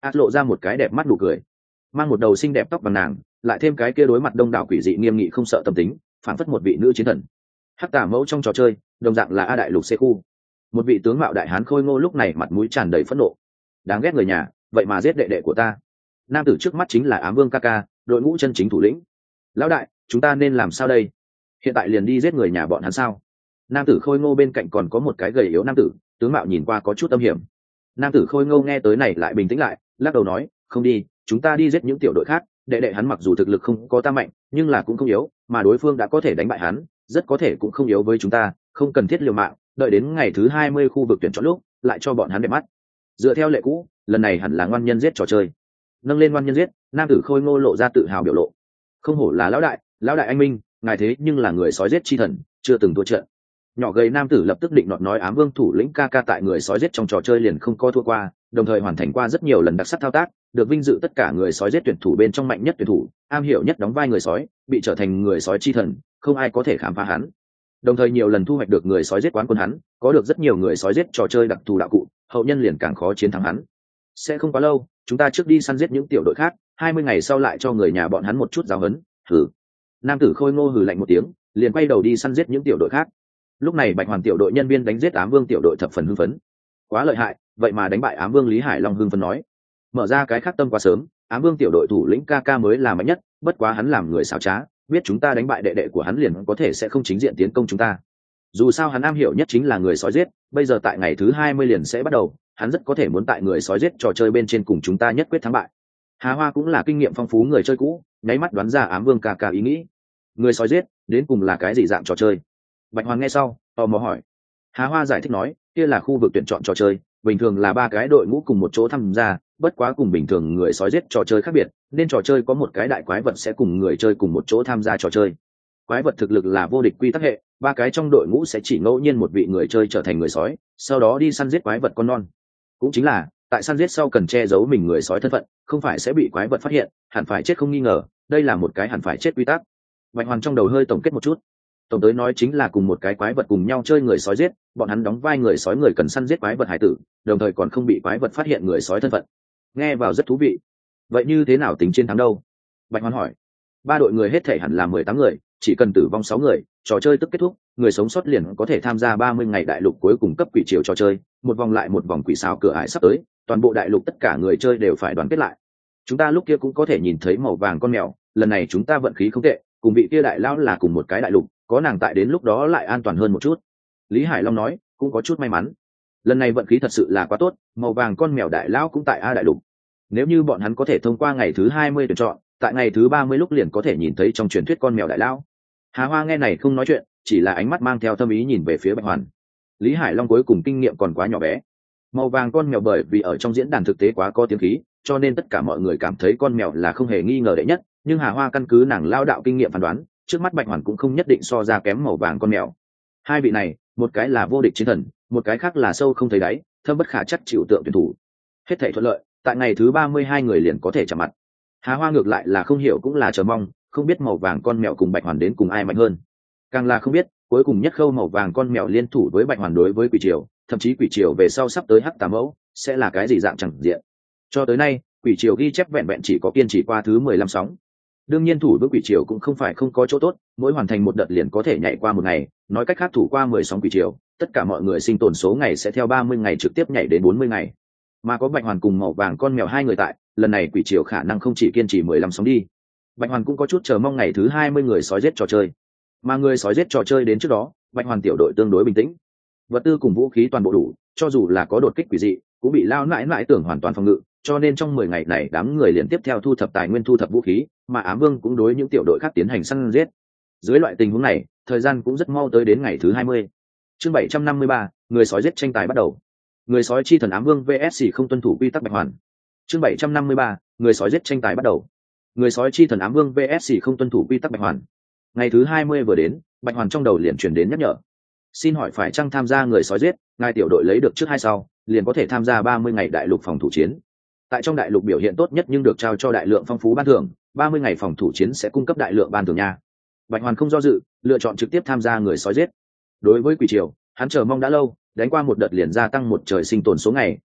lộ ra một cái đẹp mắt nụ cười, mang một đầu xinh đẹp tóc bằng nàng, lại thêm cái kia đối mặt đông đảo quỷ dị nghiêm nghị không sợ tâm tính, phản phất một vị nữ chiến thần. Hắc tả mẫu trong trò chơi đồng dạng là A đại lục C khu, một vị tướng mạo đại hán khôi ngô lúc này mặt mũi tràn đầy phẫn nộ. Đáng ghét người nhà, vậy mà giết đệ đệ của ta. Nam tử trước mắt chính là Ám Vương ca ca, đội ngũ chân chính thủ lĩnh. Lão đại, chúng ta nên làm sao đây? Hiện tại liền đi giết người nhà bọn hắn sao? Nam tử khôi ngô bên cạnh còn có một cái gầy yếu nam tử, tướng mạo nhìn qua có chút âm hiểm. Nam tử khôi ngô nghe tới này lại bình tĩnh lại, lắc đầu nói, không đi, chúng ta đi giết những tiểu đội khác. Đệ đệ hắn mặc dù thực lực không có ta mạnh, nhưng là cũng không yếu, mà đối phương đã có thể đánh bại hắn, rất có thể cũng không yếu với chúng ta, không cần thiết liều mạng, đợi đến ngày thứ 20 khu vực tuyển chọn lúc, lại cho bọn hắn đẹp mắt. Dựa theo lệ cũ, lần này hẳn là ngoan nhân giết trò chơi. Nâng lên ngoan nhân giết, nam tử khôi ngô lộ ra tự hào biểu lộ. Không hổ là lão đại anh minh, ngài thế nhưng là người sói giết chi thần, chưa từng thua trận. Nhỏ gầy nam tử lập tức định nọt nói Ám Vương thủ lĩnh ca ca tại người sói giết trong trò chơi liền không có thua qua, đồng thời hoàn thành qua rất nhiều lần đặc sắc thao tác, được vinh dự tất cả người sói giết tuyển thủ bên trong mạnh nhất tuyển thủ, am hiểu nhất đóng vai người sói, bị trở thành người sói chi thần, không ai có thể khám phá hắn. Đồng thời nhiều lần thu hoạch được người sói giết quán quân hắn, có được rất nhiều người sói giết trò chơi đặc thù đạo cụ, hậu nhân liền càng khó chiến thắng hắn. Sẽ không quá lâu, chúng ta trước đi săn giết những tiểu đội khác, 20 ngày sau lại cho người nhà bọn hắn một chút giáo huấn. Hừ. Nam tử khôi ngô hừ lạnh một tiếng, liền quay đầu đi săn giết những tiểu đội khác. Lúc này Bạch Hoàn tiểu đội nhân viên đánh giết Ám Vương tiểu đội thập phần hưng phấn. Quá lợi hại, vậy mà đánh bại Ám Vương Lý Hải Long hưng phấn nói. Mở ra cái khác tâm quá sớm, Ám Vương tiểu đội thủ lĩnh ca ca mới là mạnh nhất, bất quá hắn làm người xảo trá, biết chúng ta đánh bại đệ đệ của hắn liền có thể sẽ không chính diện tiến công chúng ta. Dù sao hắn am hiểu nhất chính là người sói giết, bây giờ tại ngày thứ 20 liền sẽ bắt đầu, hắn rất có thể muốn tại người sói giết trò chơi bên trên cùng chúng ta nhất quyết thắng bại. Hà Hoa cũng là kinh nghiệm phong phú người chơi cũ, nháy mắt đoán ra Ám Vương ca ca ý nghĩ. Người sói giết, đến cùng là cái gì dạng trò chơi? Bạch Hoàng nghe sau, tò mò hỏi. Hà Hoa giải thích nói, kia là khu vực tuyển chọn trò chơi, bình thường là 3 cái đội ngũ cùng một chỗ tham gia, bất quá cùng bình thường người sói giết trò chơi khác biệt, nên trò chơi có một cái đại quái vật sẽ cùng người chơi cùng một chỗ tham gia trò chơi. Quái vật thực lực là vô địch quy tắc hệ, 3 cái trong đội ngũ sẽ chỉ ngẫu nhiên một vị người chơi trở thành người sói, sau đó đi săn giết quái vật con non. Cũng chính là, tại săn giết sau cần che giấu mình người sói thân phận, không phải sẽ bị quái vật phát hiện, hẳn phải chết không nghi ngờ, đây là một cái hẳn phải chết quy tắc. Bạch Hoàn trong đầu hơi tổng kết một chút. Tổng tới nói chính là cùng một cái quái vật cùng nhau chơi người sói giết, bọn hắn đóng vai người sói người cần săn giết quái vật hải tử, đồng thời còn không bị quái vật phát hiện người sói thân phận. Nghe vào rất thú vị. Vậy như thế nào tính chiến thắng đâu? Bạch Hoàn hỏi. 3 đội người hết thể hẳn là 18 người, chỉ cần tử vong 6 người, trò chơi tức kết thúc, người sống sót liền có thể tham gia 30 ngày đại lục cuối cùng cấp quỷ triều trò chơi, một vòng lại một vòng quỷ sao cửa ải sắp tới, toàn bộ đại lục tất cả người chơi đều phải đoàn kết lại. Chúng ta lúc kia cũng có thể nhìn thấy màu vàng con mèo, lần này chúng ta vận khí không tệ, cùng vị kia đại lão là cùng một cái đại lục, có nàng tại đến lúc đó lại an toàn hơn một chút. Lý Hải Long nói, cũng có chút may mắn. Lần này vận khí thật sự là quá tốt, màu vàng con mèo đại lão cũng tại A đại lục. Nếu như bọn hắn có thể thông qua ngày thứ 20 tuyển chọn, tại ngày thứ 30 lúc liền có thể nhìn thấy trong truyền thuyết con mèo đại lão. Hà Hoa nghe này không nói chuyện, chỉ là ánh mắt mang theo thâm ý nhìn về phía Bạch Hoàn. Lý Hải Long cuối cùng kinh nghiệm còn quá nhỏ bé. Màu vàng con mèo bởi vì ở trong diễn đàn thực tế quá có tiếng khí, cho nên tất cả mọi người cảm thấy con mèo là không hề nghi ngờ đệ nhất, nhưng Hà Hoa căn cứ nàng lao đạo kinh nghiệm phán đoán, trước mắt Bạch Hoàn cũng không nhất định so ra kém màu vàng con mèo. Hai vị này, một cái là vô địch chiến thần, một cái khác là sâu không thấy đáy, thâm bất khả chắc chịu tượng tuyển thủ. Hết thảy thuận lợi, tại ngày thứ 32 người liền có thể chạm mặt. Hà Hoa ngược lại là không hiểu cũng là chờ mong, không biết màu vàng con mèo cùng Bạch Hoàn đến cùng ai mạnh hơn. Càng là không biết, cuối cùng nhất khâu màu vàng con mèo liên thủ với Bạch Hoàn đối với quỷ triều, thậm chí quỷ triều về sau sắp tới hắc tà mẫu, sẽ là cái gì dạng chẳng diện. Cho tới nay, quỷ triều ghi chép vẹn vẹn chỉ có kiên trì qua thứ 15 sóng. Đương nhiên thủ với quỷ triều cũng không phải không có chỗ tốt, mỗi hoàn thành một đợt liền có thể nhảy qua một ngày, nói cách khác thủ qua 10 sóng quỷ triều, tất cả mọi người sinh tồn số ngày sẽ theo 30 ngày trực tiếp nhảy đến 40 ngày. Mà có Bạch Hoàn cùng màu vàng con mèo hai người tại, lần này quỷ triều khả năng không chỉ kiên trì 15 sóng đi. Bạch Hoàn cũng có chút chờ mong ngày thứ 20 người sói giết trò chơi. Mà người sói giết trò chơi đến trước đó, Bạch Hoàn tiểu đội tương đối bình tĩnh. Vật tư cùng vũ khí toàn bộ đủ, cho dù là có đột kích quỷ dị, cũng bị lao nãi tưởng hoàn toàn phòng ngự, cho nên trong 10 ngày này đám người liền tiếp theo thu thập tài nguyên thu thập vũ khí, mà Ám Vương cũng đối những tiểu đội khác tiến hành săn giết. Dưới loại tình huống này, thời gian cũng rất mau tới đến ngày thứ 20. Chương 753, người sói giết tranh tài bắt đầu. Người sói chi thần Ám Vương VS không tuân thủ quy tắc Bạch Hoàn. Chương 753, người sói giết tranh tài bắt đầu. Người sói chi thần Ám Vương VS không tuân thủ quy tắc Bạch Hoàn. Ngày thứ 20 vừa đến, Bạch Hoàn trong đầu liền truyền đến nhắc nhở. Xin hỏi phải chăng tham gia người sói giết, ngài tiểu đội lấy được trước 2 sau, liền có thể tham gia 30 ngày đại lục phòng thủ chiến. Tại trong đại lục biểu hiện tốt nhất nhưng được trao cho đại lượng phong phú ban thưởng, 30 ngày phòng thủ chiến sẽ cung cấp đại lượng ban thưởng nha. Bạch Hoàn không do dự, lựa chọn trực tiếp tham gia người sói giết. Đối với quỷ triều, hắn chờ mong đã lâu, đánh qua một đợt liền gia tăng một trời sinh tồn số ngày,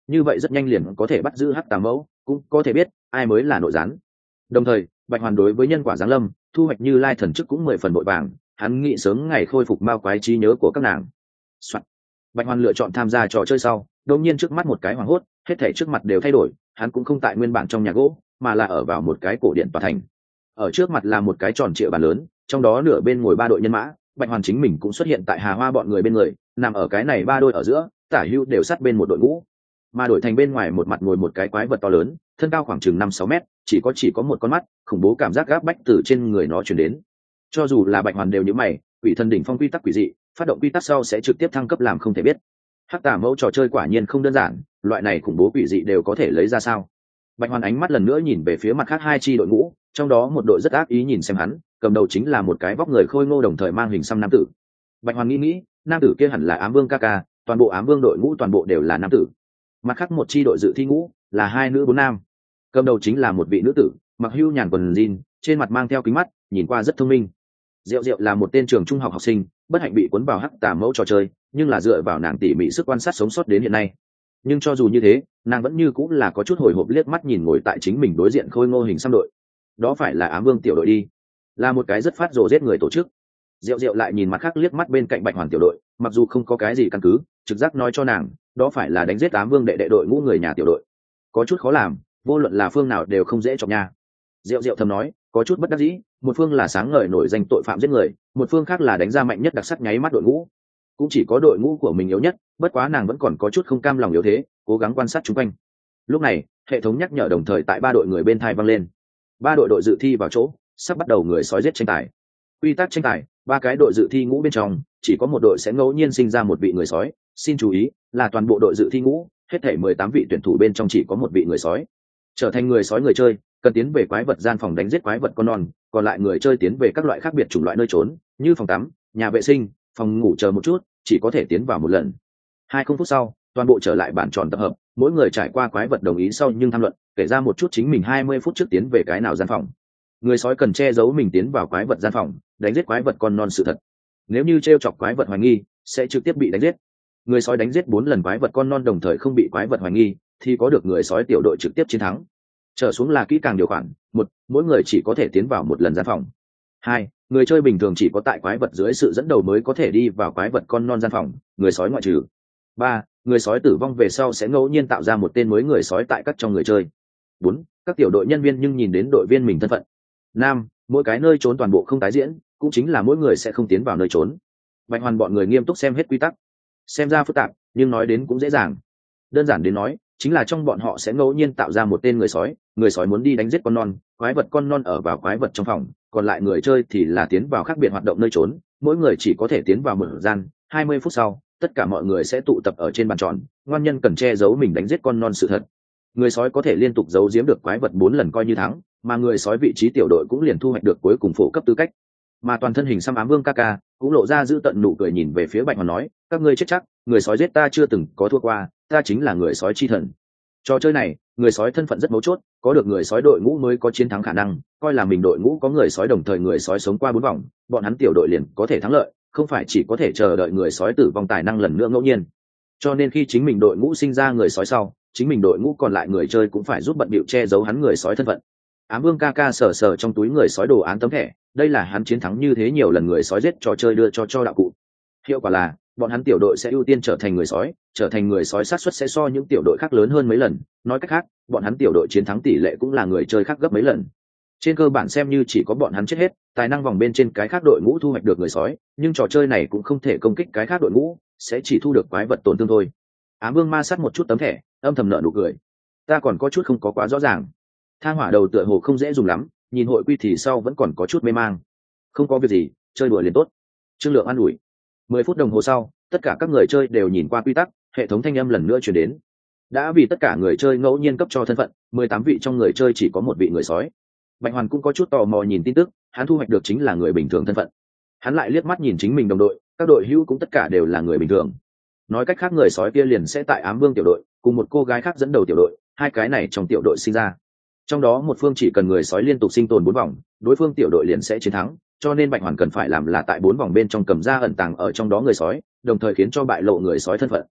như vậy rất nhanh liền có thể bắt giữ hắc tà mẫu, cũng có thể biết ai mới là nội gián. Đồng thời bạch hoàn đối với nhân quả giáng lâm thu hoạch Như Lai thần chức cũng 10 phần vội vàng, hắn nghĩ sớm ngày khôi phục mao quái trí nhớ của các nàng. Bạch hoàn lựa chọn tham gia trò chơi sau, đột nhiên trước mắt một cái hoảng hốt, hết thảy trước mặt đều thay đổi, hắn cũng không tại nguyên bản trong nhà gỗ, mà là ở vào một cái cổ điện tòa thành. Ở trước mặt là một cái tròn trịa bàn lớn, trong đó nửa bên ngồi 3 đội nhân mã, bạch hoàn chính mình cũng xuất hiện tại Hà Hoa bọn người bên người, nằm ở cái này 3 đôi ở giữa, tả hữu đều sát bên một đội ngũ. Mà đổi thành bên ngoài một mặt ngồi một cái quái vật to lớn, thân cao khoảng chừng 5-6 mét, chỉ có một con mắt, khủng bố cảm giác gáp bách từ trên người nó truyền đến. Cho dù là bạch hoàn đều như mày, quỷ thần đỉnh phong quy tắc quỷ dị, phát động quy tắc sau sẽ trực tiếp thăng cấp làm không thể biết. Hắc tà mẫu trò chơi quả nhiên không đơn giản, loại này khủng bố quỷ dị đều có thể lấy ra sao? Bạch hoàn ánh mắt lần nữa nhìn về phía mặt khác 2 chi đội ngũ, trong đó một đội rất ác ý nhìn xem hắn, cầm đầu chính là một cái vóc người khôi ngô đồng thời mang hình xăm nam tử. Bạch hoàn nghĩ nam tử kia hẳn là ám vương ca ca, toàn bộ ám vương đội ngũ toàn bộ đều là nam tử. Mặt khác một chi đội dự thi ngũ là 2 nữ 4 nam, cầm đầu chính là một vị nữ tử, mặc hưu nhàn quần jean, trên mặt mang theo kính mắt, nhìn qua rất thông minh. Diệu Diệu là một tên trường trung học học sinh, bất hạnh bị cuốn vào hắc tà mẫu trò chơi, nhưng là dựa vào nàng tỉ mỉ sức quan sát sống sót đến hiện nay. Nhưng cho dù như thế, nàng vẫn như cũng là có chút hồi hộp liếc mắt nhìn ngồi tại chính mình đối diện khôi ngô hình xăm đội. Đó phải là ám vương tiểu đội đi, là một cái rất phát rồ giết người tổ chức. Diệu Diệu lại nhìn mặt khác liếc mắt bên cạnh bạch hoàn tiểu đội, mặc dù không có cái gì căn cứ, trực giác nói cho nàng, đó phải là đánh giết ám vương đệ đệ đội ngũ người nhà tiểu đội. Có chút khó làm, vô luận là phương nào đều không dễ chọc nha. Diệu Diệu thầm nói, có chút bất đắc dĩ, một phương là sáng ngời nổi danh tội phạm giết người, một phương khác là đánh ra mạnh nhất đặc sắc nháy mắt đội ngũ. Cũng chỉ có đội ngũ của mình yếu nhất, bất quá nàng vẫn còn có chút không cam lòng yếu thế, cố gắng quan sát xung quanh. Lúc này hệ thống nhắc nhở đồng thời tại 3 đội người bên thai vang lên. 3 đội dự thi vào chỗ, sắp bắt đầu người sói giết tranh tài. Quy tắc tranh tài, 3 cái đội dự thi ngũ bên trong chỉ có một đội sẽ ngẫu nhiên sinh ra một vị người sói, xin chú ý là toàn bộ đội dự thi ngũ, hết thảy 18 vị tuyển thủ bên trong chỉ có một vị người sói. Trở thành người sói người chơi cần tiến về quái vật gian phòng đánh giết quái vật con non, còn lại người chơi tiến về các loại khác biệt chủng loại nơi trốn như phòng tắm, nhà vệ sinh, phòng ngủ chờ một chút, chỉ có thể tiến vào một lần. 20 phút sau toàn bộ trở lại bản tròn tập hợp, mỗi người trải qua quái vật đồng ý sau nhưng tham luận kể ra một chút chính mình 20 phút trước tiến về cái nào gian phòng. Người sói cần che giấu mình tiến vào quái vật gian phòng đánh giết quái vật con non sự thật, nếu như trêu chọc quái vật hoài nghi sẽ trực tiếp bị đánh giết. Người sói đánh giết 4 lần quái vật con non đồng thời không bị quái vật hoài nghi thì có được người sói tiểu đội trực tiếp chiến thắng. Trở xuống là kỹ càng điều khoản: 1, mỗi người chỉ có thể tiến vào một lần gian phòng. 2, người chơi bình thường chỉ có tại quái vật dưới sự dẫn đầu mới có thể đi vào quái vật con non gian phòng, người sói ngoại trừ. 3, người sói tử vong về sau sẽ ngẫu nhiên tạo ra một tên mới người sói tại các trong người chơi. 4, các tiểu đội nhân viên nhưng nhìn đến đội viên mình thân phận. 5, mỗi cái nơi trốn toàn bộ không tái diễn, cũng chính là mỗi người sẽ không tiến vào nơi trốn. Bạch hoàn bọn người nghiêm túc xem hết quy tắc, xem ra phức tạp nhưng nói đến cũng dễ dàng. Đơn giản đến nói chính là trong bọn họ sẽ ngẫu nhiên tạo ra một tên người sói muốn đi đánh giết con non, quái vật con non ở vào quái vật trong phòng, còn lại người chơi thì là tiến vào khác biệt hoạt động nơi trốn, mỗi người chỉ có thể tiến vào một gian. 20 phút sau tất cả mọi người sẽ tụ tập ở trên bàn tròn, ngoan nhân cần che giấu mình đánh giết con non sự thật. Người sói có thể liên tục giấu giếm được quái vật 4 lần coi như thắng, mà người sói vị trí tiểu đội cũng liền thu hoạch được cuối cùng phổ cấp tư cách. Mà toàn thân hình xăm ám vương ca cũng lộ ra giữ tận nụ cười nhìn về phía bạch hoàn nói, các ngươi chết chắc, người sói giết ta chưa từng có thua qua, ta chính là người sói chi thần. Trò chơi này người sói thân phận rất mấu chốt, có được người sói đội ngũ mới có chiến thắng khả năng, coi là mình đội ngũ có người sói đồng thời người sói sống qua 4 vòng, bọn hắn tiểu đội liền có thể thắng lợi, không phải chỉ có thể chờ đợi người sói tử vong tài năng lần nữa ngẫu nhiên. Cho nên khi chính mình đội ngũ sinh ra người sói sau, chính mình đội ngũ còn lại người chơi cũng phải giúp bận bịu che giấu hắn người sói thân phận. Ám vương ca sờ trong túi người sói đồ án tấm thẻ, đây là hắn chiến thắng như thế nhiều lần người sói giết trò chơi đưa cho đạo cụ. Hiệu quả là bọn hắn tiểu đội sẽ ưu tiên trở thành người sói xác suất sẽ so những tiểu đội khác lớn hơn mấy lần, nói cách khác bọn hắn tiểu đội chiến thắng tỷ lệ cũng là người chơi khác gấp mấy lần. Trên cơ bản xem như chỉ có bọn hắn chết hết, tài năng vòng bên trên cái khác đội ngũ thu hoạch được người sói, nhưng trò chơi này cũng không thể công kích cái khác đội ngũ, sẽ chỉ thu được quái vật tổn thương thôi. Ám vương ma sát một chút tấm thẻ, âm thầm nợ nụ cười, ta còn có chút không có quá rõ ràng. Thang hỏa đầu tựa hồ không dễ dùng lắm, nhìn hội quy thì sau vẫn còn có chút mê mang. Không có việc gì, chơi đùa liền tốt. Trương Lượng an ủi. 10 phút đồng hồ sau tất cả các người chơi đều nhìn qua quy tắc, hệ thống thanh âm lần nữa truyền đến. Đã vì tất cả người chơi ngẫu nhiên cấp cho thân phận, 18 vị trong người chơi chỉ có một vị người sói. Bạch hoàn cũng có chút tò mò nhìn tin tức, hắn thu hoạch được chính là người bình thường thân phận. Hắn lại liếc mắt nhìn chính mình đồng đội, các đội hữu cũng tất cả đều là người bình thường. Nói cách khác người sói kia liền sẽ tại ám vương tiểu đội cùng một cô gái khác dẫn đầu tiểu đội, hai cái này trong tiểu đội sinh ra, trong đó một phương chỉ cần người sói liên tục sinh tồn 4 vòng, đối phương tiểu đội liền sẽ chiến thắng, cho nên bạch hoàn cần phải làm là tại 4 vòng bên trong cầm ra ẩn tàng ở trong đó người sói, đồng thời khiến cho bại lộ người sói thân phận.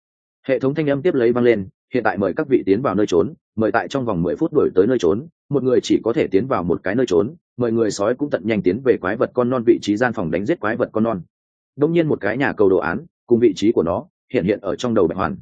Hệ thống thanh âm tiếp lấy vang lên, hiện tại mời các vị tiến vào nơi trốn, mời tại trong vòng 10 phút đuổi tới nơi trốn, một người chỉ có thể tiến vào một cái nơi trốn, mời người sói cũng tận nhanh tiến về quái vật con non vị trí gian phòng đánh giết quái vật con non. Đông nhiên một cái nhà cầu đồ án cùng vị trí của nó hiện ở trong đầu Bạch Hoàn.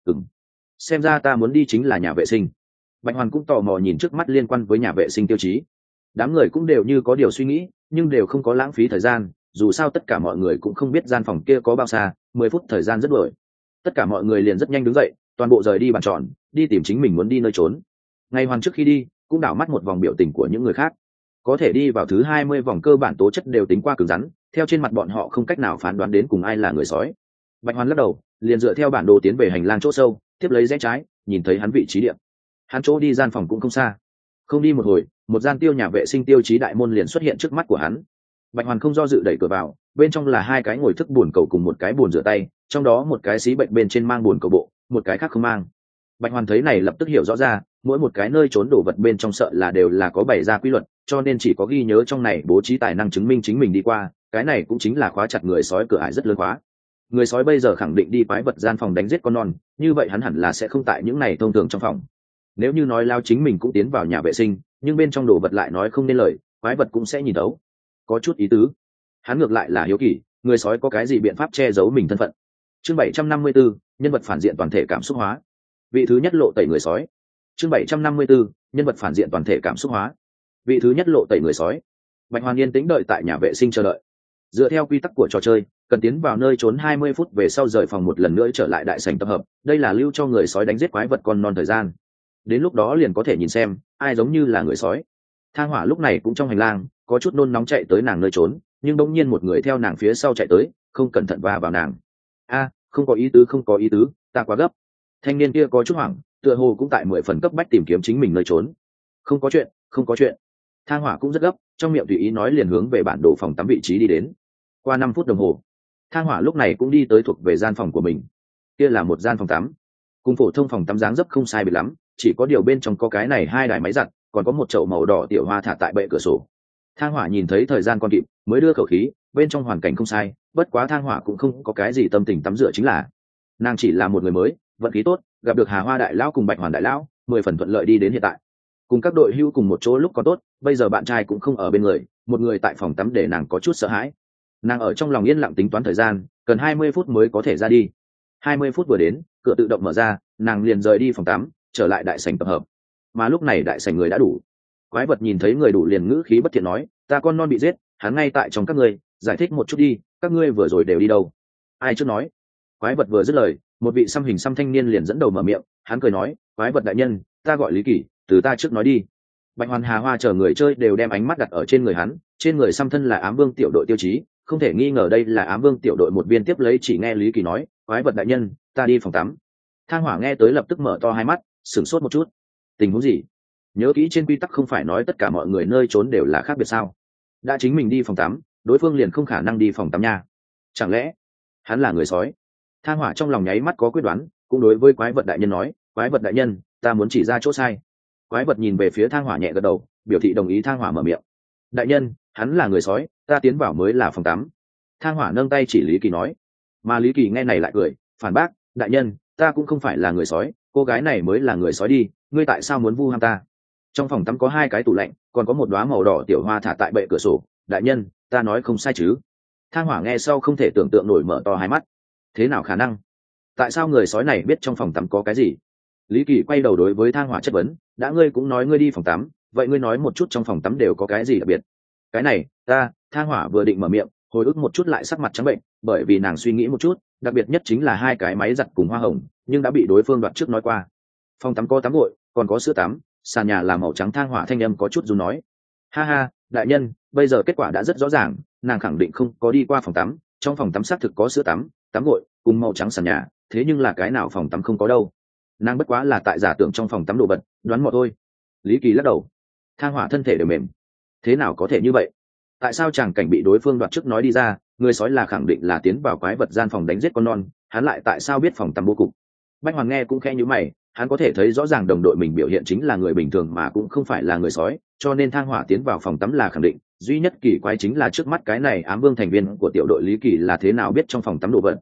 Xem ra ta muốn đi chính là nhà vệ sinh. Bạch Hoàn cũng tò mò nhìn trước mắt liên quan với nhà vệ sinh tiêu chí. Đám người cũng đều như có điều suy nghĩ, nhưng đều không có lãng phí thời gian, dù sao tất cả mọi người cũng không biết gian phòng kia có bao xa, 10 phút thời gian rất đuổi. Tất cả mọi người liền rất nhanh đứng dậy, toàn bộ rời đi bàn tròn, đi tìm chính mình muốn đi nơi trốn. Ngày Hoàn trước khi đi cũng đảo mắt một vòng biểu tình của những người khác, có thể đi vào thứ 20 vòng cơ bản tố chất đều tính qua cứng rắn, theo trên mặt bọn họ không cách nào phán đoán đến cùng ai là người sói. Bạch Hoàn lắc đầu, liền dựa theo bản đồ tiến về hành lang chỗ sâu, tiếp lấy rẽ trái, nhìn thấy hắn vị trí địa. Hắn chỗ đi gian phòng cũng không xa. Không đi một hồi, một gian tiêu nhà vệ sinh tiêu chí đại môn liền xuất hiện trước mắt của hắn. Bạch Hoàn không do dự đẩy cửa vào, bên trong là hai cái ngồi thức bồn cầu cùng một cái bồn rửa tay, trong đó một cái xí bệnh bên trên mang bồn cầu bộ, một cái khác không mang. Bạch Hoàn thấy này lập tức hiểu rõ ra, mỗi một cái nơi trốn đồ vật bên trong sợ là đều là có bày ra quy luật, cho nên chỉ có ghi nhớ trong này bố trí tài năng chứng minh chính mình đi qua, cái này cũng chính là khóa chặt người sói cửa ải rất lớn khóa. Người sói bây giờ khẳng định đi quái vật gian phòng đánh giết con non, như vậy hắn hẳn là sẽ không tại những này thông thường trong phòng. Nếu như nói lao chính mình cũng tiến vào nhà vệ sinh, nhưng bên trong đồ vật lại nói không nên lời, quái vật cũng sẽ nhìn thấu. Có chút ý tứ. Hắn ngược lại là hiếu kỳ, người sói có cái gì biện pháp che giấu mình thân phận. Chương 754, nhân vật phản diện toàn thể cảm xúc hóa. Vị thứ nhất lộ tẩy người sói. Chương 754, nhân vật phản diện toàn thể cảm xúc hóa. Vị thứ nhất lộ tẩy người sói. Bạch Hoàn yên tĩnh đợi tại nhà vệ sinh chờ đợi. Dựa theo quy tắc của trò chơi, cần tiến vào nơi trốn 20 phút về sau rời phòng một lần nữa trở lại đại sảnh tập hợp, đây là lưu cho người sói đánh giết quái vật con non thời gian. Đến lúc đó liền có thể nhìn xem ai giống như là người sói. Thang Hỏa lúc này cũng trong hành lang, có chút nôn nóng chạy tới nàng nơi trốn, nhưng đột nhiên một người theo nàng phía sau chạy tới, không cẩn thận va vào nàng. Không có ý tứ, không có ý tứ, ta quá gấp. Thanh niên kia có chút hoảng, tựa hồ cũng tại 10 phần cấp bách tìm kiếm chính mình nơi trốn. Không có chuyện, không có chuyện. Thang Hỏa cũng rất gấp, trong miệng tùy ý nói liền hướng về bản đồ phòng tắm vị trí đi đến. Qua 5 phút đồng hồ, Thang Hỏa lúc này cũng đi tới thuộc về gian phòng của mình. Kia là một gian phòng tắm, cùng phổ thông phòng tắm dáng dấp không sai biệt lắm, chỉ có điều bên trong có cái này hai đài máy giặt, còn có một chậu màu đỏ tiểu hoa thả tại bệ cửa sổ. Thang Hỏa nhìn thấy thời gian còn kịp, mới đưa khẩu khí, bên trong hoàn cảnh không sai, bất quá Thang Hỏa cũng không có cái gì tâm tình tắm rửa, chính là nàng chỉ là một người mới, vận khí tốt, gặp được Hà Hoa đại lão cùng Bạch Hoàn đại lão, 10 phần thuận lợi đi đến hiện tại. Cùng các đội hưu cùng một chỗ lúc có tốt, bây giờ bạn trai cũng không ở bên người, một người tại phòng tắm để nàng có chút sợ hãi. Nàng ở trong lòng yên lặng tính toán thời gian, cần 20 phút mới có thể ra đi. 20 phút vừa đến, cửa tự động mở ra, nàng liền rời đi phòng tắm, trở lại đại sảnh tập hợp. Mà lúc này đại sảnh người đã đủ. Quái vật nhìn thấy người đủ liền ngữ khí bất thiện nói, ta con non bị giết, hắn ngay tại trong các ngươi, giải thích một chút đi, các ngươi vừa rồi đều đi đâu? Ai trước nói? Quái vật vừa dứt lời, một vị xăm hình xăm thanh niên liền dẫn đầu mở miệng, hắn cười nói, quái vật đại nhân, ta gọi Lý Kỳ, từ ta trước nói đi. Bạch Hoàn, Hà Hoa chờ người chơi đều đem ánh mắt đặt ở trên người hắn, trên người xăm thân là Ám Vương tiểu đội tiêu chí, không thể nghi ngờ đây là Ám Vương tiểu đội một viên tiếp lấy chỉ nghe Lý Kỳ nói, quái vật đại nhân, ta đi phòng tắm. Thang Hỏa nghe tới lập tức mở to hai mắt, sửng sốt một chút. Tình huống gì? Nhớ kỹ trên quy tắc không phải nói tất cả mọi người nơi trốn đều là khác biệt sao? Đã chính mình đi phòng tắm, đối phương liền không khả năng đi phòng tắm nha. Chẳng lẽ hắn là người sói? Thang Hỏa trong lòng nháy mắt có quyết đoán, cũng đối với quái vật đại nhân nói, quái vật đại nhân, ta muốn chỉ ra chỗ sai. Quái vật nhìn về phía Thang Hỏa nhẹ gật đầu, biểu thị đồng ý. Thang Hỏa mở miệng, đại nhân, hắn là người sói, ta tiến vào mới là phòng tắm. Thang Hỏa nâng tay chỉ Lý Kỳ nói, mà Lý Kỳ nghe này lại cười, phản bác, đại nhân, ta cũng không phải là người sói, cô gái này mới là người sói đi, ngươi tại sao muốn vu ham ta? Trong phòng tắm có 2 cái tủ lạnh, còn có một đóa màu đỏ tiểu hoa thả tại bệ cửa sổ, đại nhân, ta nói không sai chứ? Thang Hỏa nghe sau không thể tưởng tượng nổi, mở to hai mắt. Thế nào khả năng? Tại sao người sói này biết trong phòng tắm có cái gì? Lý Kỳ quay đầu đối với Thang Hỏa chất vấn, đã ngươi cũng nói ngươi đi phòng tắm, vậy ngươi nói một chút trong phòng tắm đều có cái gì đặc biệt? Cái này, Thang Hỏa vừa định mở miệng, hồi ức một chút lại sắc mặt trắng bệnh, bởi vì nàng suy nghĩ một chút, đặc biệt nhất chính là 2 cái máy giặt cùng hoa hồng, nhưng đã bị đối phương đoạt trước nói qua. Phòng tắm có tắm gội, còn có sữa tắm, sàn nhà là màu trắng. Thang Hỏa thanh âm có chút run nói, ha ha, đại nhân, bây giờ kết quả đã rất rõ ràng, nàng khẳng định không có đi qua phòng tắm, trong phòng tắm xác thực có sữa tắm, tắm gội cùng màu trắng sàn nhà, thế nhưng là cái nào phòng tắm không có đâu. Nàng bất quá là tại giả tưởng trong phòng tắm đồ vật, đoán mò thôi. Lý Kỳ lắc đầu. Thang Hỏa thân thể đều mềm. Thế nào có thể như vậy? Tại sao chàng cảnh bị đối phương đoạt trước nói đi ra, người sói là khẳng định là tiến vào quái vật gian phòng đánh giết con non, hắn lại tại sao biết phòng tắm bố cục? Bạch Hoàng nghe cũng khẽ nhíu mày, hắn có thể thấy rõ ràng đồng đội mình biểu hiện chính là người bình thường mà cũng không phải là người sói, cho nên Thang Hỏa tiến vào phòng tắm là khẳng định. Duy nhất kỳ quái chính là trước mắt cái này Ám Vương thành viên của tiểu đội Lý Kỳ là thế nào biết trong phòng tắm đồ vật.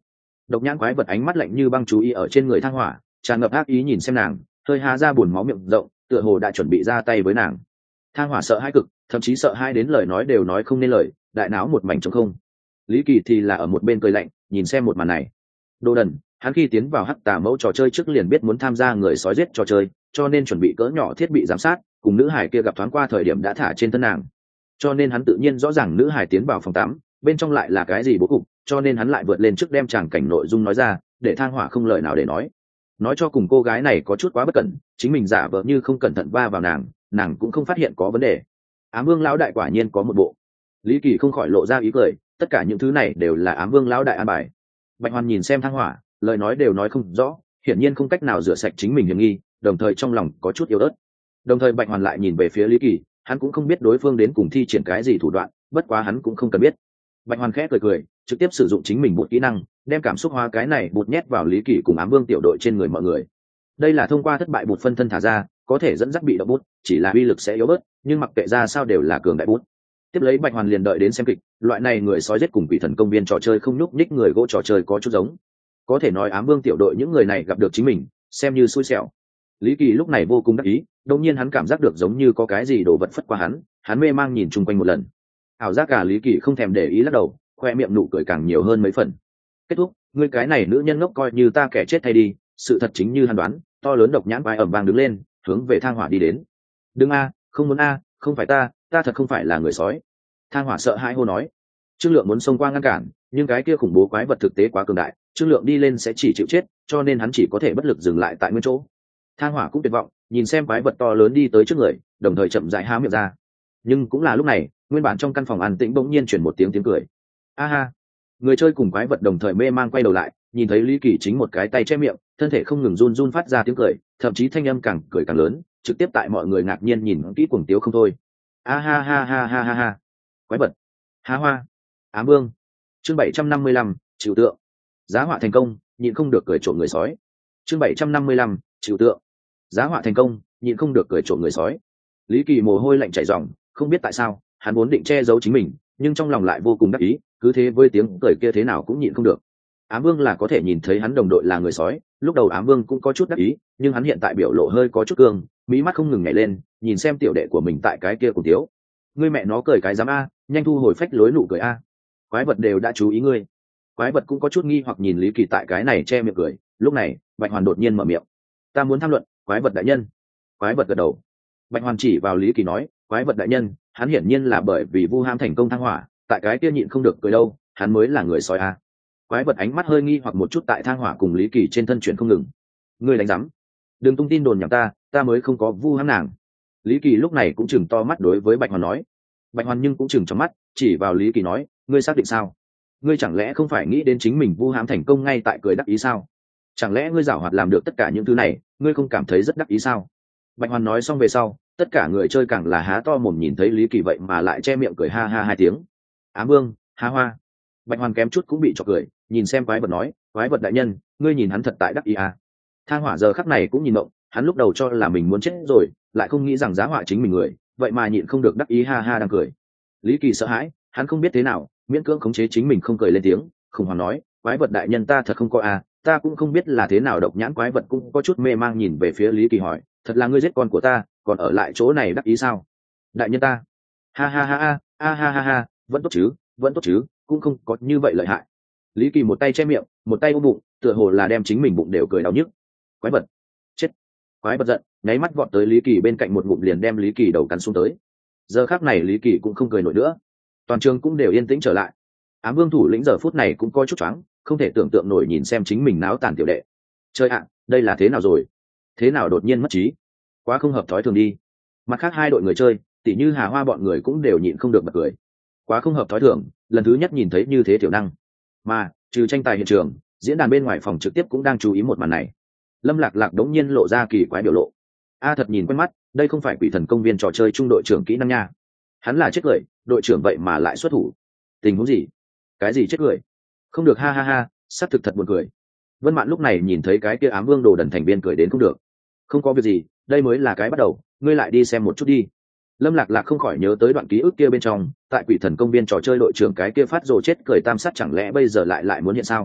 Độc nhãn quái vật ánh mắt lạnh như băng chú ý ở trên người thang hỏa, tràn ngập ác ý nhìn xem nàng, hơi há ra buồn máu miệng rộng, tựa hồ đã chuẩn bị ra tay với nàng. Thang hỏa sợ hãi cực, thậm chí sợ hãi đến lời nói đều nói không nên lời, đại não một mảnh trống không. Lý Kỳ thì là ở một bên cười lạnh, nhìn xem một màn này. Đồ đần, hắn khi tiến vào hắc tà mẫu trò chơi trước liền biết muốn tham gia người sói giết trò chơi, cho nên chuẩn bị cỡ nhỏ thiết bị giám sát, cùng nữ hải kia gặp thoáng qua thời điểm đã thả trên thân nàng. Cho nên hắn tự nhiên rõ ràng nữ hải tiến vào phòng tắm, bên trong lại là cái gì bố cục, cho nên hắn lại vượt lên trước đem tràng cảnh nội dung nói ra, để thang hỏa không lời nào để nói cho cùng cô gái này có chút quá bất cẩn, chính mình giả vờ như không cẩn thận va vào nàng cũng không phát hiện có vấn đề. Ám Vương lão đại quả nhiên có một bộ. Lý Kỳ không khỏi lộ ra ý cười, tất cả những thứ này đều là Ám Vương lão đại an bài. Bạch Hoàn nhìn xem thang hỏa, lời nói đều nói không rõ, hiển nhiên không cách nào rửa sạch chính mình hiểm nghi, đồng thời trong lòng có chút yếu ớt. Đồng thời Bạch Hoàn lại nhìn về phía Lý Kỳ, hắn cũng không biết đối phương đến cùng thi triển cái gì thủ đoạn, bất quá hắn cũng không cần biết. Bạch Hoàn khẽ cười, trực tiếp sử dụng chính mình bột kỹ năng, đem cảm xúc hóa cái này bột nhét vào Lý Kỳ cùng Ám Vương tiểu đội trên người mọi người. Đây là thông qua thất bại bột phân thân thả ra, có thể dẫn dắt bị động bút, chỉ là uy lực sẽ yếu bớt, nhưng mặc kệ ra sao đều là cường đại bút. Tiếp lấy Bạch Hoàn liền đợi đến xem kịch, loại này người sói giết cùng quỷ thần công viên trò chơi không nhúc nhích người gỗ trò chơi có chút giống. Có thể nói Ám Vương tiểu đội những người này gặp được chính mình, xem như xui xẻo. Lý Kỳ lúc này vô cùng đắc ý, đột nhiên hắn cảm giác được giống như có cái gì đổ vật phất qua hắn mê mang nhìn chung quanh một lần. Ảo giác cả Lý Kỳ không thèm để ý lắc đầu, khoe miệng nụ cười càng nhiều hơn mấy phần. Kết thúc, ngươi cái này nữ nhân ngốc coi như ta kẻ chết thay đi, sự thật chính như hắn đoán, to lớn độc nhãn vai ẩm vang đứng lên, hướng về thang hỏa đi đến. Đừng không muốn không phải ta thật không phải là người sói. Thang hỏa sợ hãi hô nói. Trương Lượng muốn xông qua ngăn cản, nhưng cái kia khủng bố quái vật thực tế quá cường đại, Trương Lượng đi lên sẽ chỉ chịu chết, cho nên hắn chỉ có thể bất lực dừng lại tại nguyên chỗ. Thang hỏa cũng tuyệt vọng, nhìn xem quái vật to lớn đi tới trước người, đồng thời chậm rãi há miệng ra. Nhưng cũng là lúc này, nguyên bản trong căn phòng an tĩnh bỗng nhiên chuyển một tiếng cười. A ha! Người chơi cùng quái vật đồng thời mê mang quay đầu lại, nhìn thấy Lý Kỳ chính một cái tay che miệng, thân thể không ngừng run run phát ra tiếng cười, thậm chí thanh âm càng cười càng lớn, trực tiếp tại mọi người ngạc nhiên nhìn kỹ cuồng tiếu không thôi. A ha ha ha ha ha ha! Quái vật! Há hoa! Ám Vương! Chương 755, chịu tượng. Giá họa thành công, nhịn không được cười trộm người sói. Chương 755, chịu tượng. Giá họa thành công, nhịn không được cười trộm người sói. Lý Kỳ mồ hôi lạnh chảy ròng, không biết tại sao, hắn vốn định che giấu chính mình, nhưng trong lòng lại vô cùng đắc ý, cứ thế với tiếng cười kia thế nào cũng nhịn không được. Ám Vương là có thể nhìn thấy hắn đồng đội là người sói, lúc đầu Ám Vương cũng có chút đắc ý, nhưng hắn hiện tại biểu lộ hơi có chút cương, mí mắt không ngừng nhảy lên, nhìn xem tiểu đệ của mình tại cái kia cùng tiếu. Ngươi mẹ nó cười cái dám nhanh thu hồi phách lối nụ cười Quái vật đều đã chú ý ngươi. Quái vật cũng có chút nghi hoặc nhìn Lý Kỳ tại cái này che miệng cười, lúc này, Bạch Hoàn đột nhiên mở miệng. Ta muốn tham luận, quái vật đại nhân. Quái vật gật đầu. Bạch Hoàn chỉ vào Lý Kỳ nói, quái vật đại nhân, hắn hiển nhiên là bởi vì vu ham thành công thăng hỏa, tại cái kia nhịn không được cười đâu, hắn mới là người sói Quái vật ánh mắt hơi nghi hoặc một chút tại thang hỏa cùng Lý Kỳ trên thân chuyển không ngừng. Ngươi đánh rắm, đừng tung tin đồn nhảm ta mới không có vu ham nàng. Lý Kỳ lúc này cũng chừng to mắt đối với Bạch Hoàn nói. Bạch Hoàn nhưng cũng chừng trong mắt, chỉ vào Lý Kỳ nói, ngươi xác định sao? Ngươi chẳng lẽ không phải nghĩ đến chính mình vu hãm thành công ngay tại cười đắc ý sao? Chẳng lẽ ngươi giảo hoạt làm được tất cả những thứ này, ngươi không cảm thấy rất đắc ý sao? Bạch Hoàn nói xong về sau, tất cả người chơi càng là há to mồm nhìn thấy Lý Kỳ vậy mà lại che miệng cười ha ha hai tiếng. Ám Vương, há hoa. Bạch Hoàn kém chút cũng bị chọc cười, nhìn xem quái vật nói, quái vật đại nhân, ngươi nhìn hắn thật tại đắc ý Thang hỏa giờ khắc này cũng nhìn động, hắn lúc đầu cho là mình muốn chết rồi, lại không nghĩ rằng giá họa chính mình người, vậy mà nhịn không được đắc ý ha ha đang cười. Lý Kỳ sợ hãi, hắn không biết thế nào, miễn cưỡng khống chế chính mình không cười lên tiếng, khủng hoảng nói, quái vật đại nhân ta thật không có ta cũng không biết là thế nào. Độc nhãn quái vật cũng có chút mê mang nhìn về phía Lý Kỳ hỏi, thật là ngươi giết con của ta, còn ở lại chỗ này đắc ý sao? Đại nhân ta, ha ha ha ha ha ha ha, vẫn tốt chứ, cũng không có như vậy lợi hại. Lý Kỳ một tay che miệng, một tay ôm bụng, tựa hồ là đem chính mình bụng đều cười đau nhức. Quái vật, chết! Quái vật giận, nháy mắt vọt tới Lý Kỳ bên cạnh một ngụm liền đem Lý Kỳ đầu cắn xuống tới. Giờ khắc này Lý Kỳ cũng không cười nổi nữa, toàn trường cũng đều yên tĩnh trở lại. Ám Vương thủ lĩnh giờ phút này cũng coi chút choáng, không thể tưởng tượng nổi nhìn xem chính mình náo tàn tiểu đệ. Chơi đây là thế nào rồi? Thế nào đột nhiên mất trí? Quá không hợp thói thường đi. Mặt khác hai đội người chơi, tỉ như Hà Hoa bọn người cũng đều nhịn không được bật cười. Quá không hợp thói thường, lần thứ nhất nhìn thấy như thế tiểu năng. Mà trừ tranh tài hiện trường, diễn đàn bên ngoài phòng trực tiếp cũng đang chú ý một màn này. Lâm Lạc Lạc đống nhiên lộ ra kỳ quái biểu lộ. Thật nhìn quen mắt, đây không phải quỷ thần công viên trò chơi trung đội trưởng kỹ năng nha. Hắn là chết cười, đội trưởng vậy mà lại xuất thủ. Tình huống gì? Cái gì chết cười? Không được ha ha ha, xác thực thật buồn cười. Vân Mạn lúc này nhìn thấy cái kia Ám Vương đồ đần thành viên cười đến không được. Không có việc gì, đây mới là cái bắt đầu, ngươi lại đi xem một chút đi. Lâm Lạc Lạc không khỏi nhớ tới đoạn ký ức kia bên trong, tại quỷ thần công viên trò chơi đội trưởng cái kia phát rồ chết cười tam sát, chẳng lẽ bây giờ lại muốn hiện sao?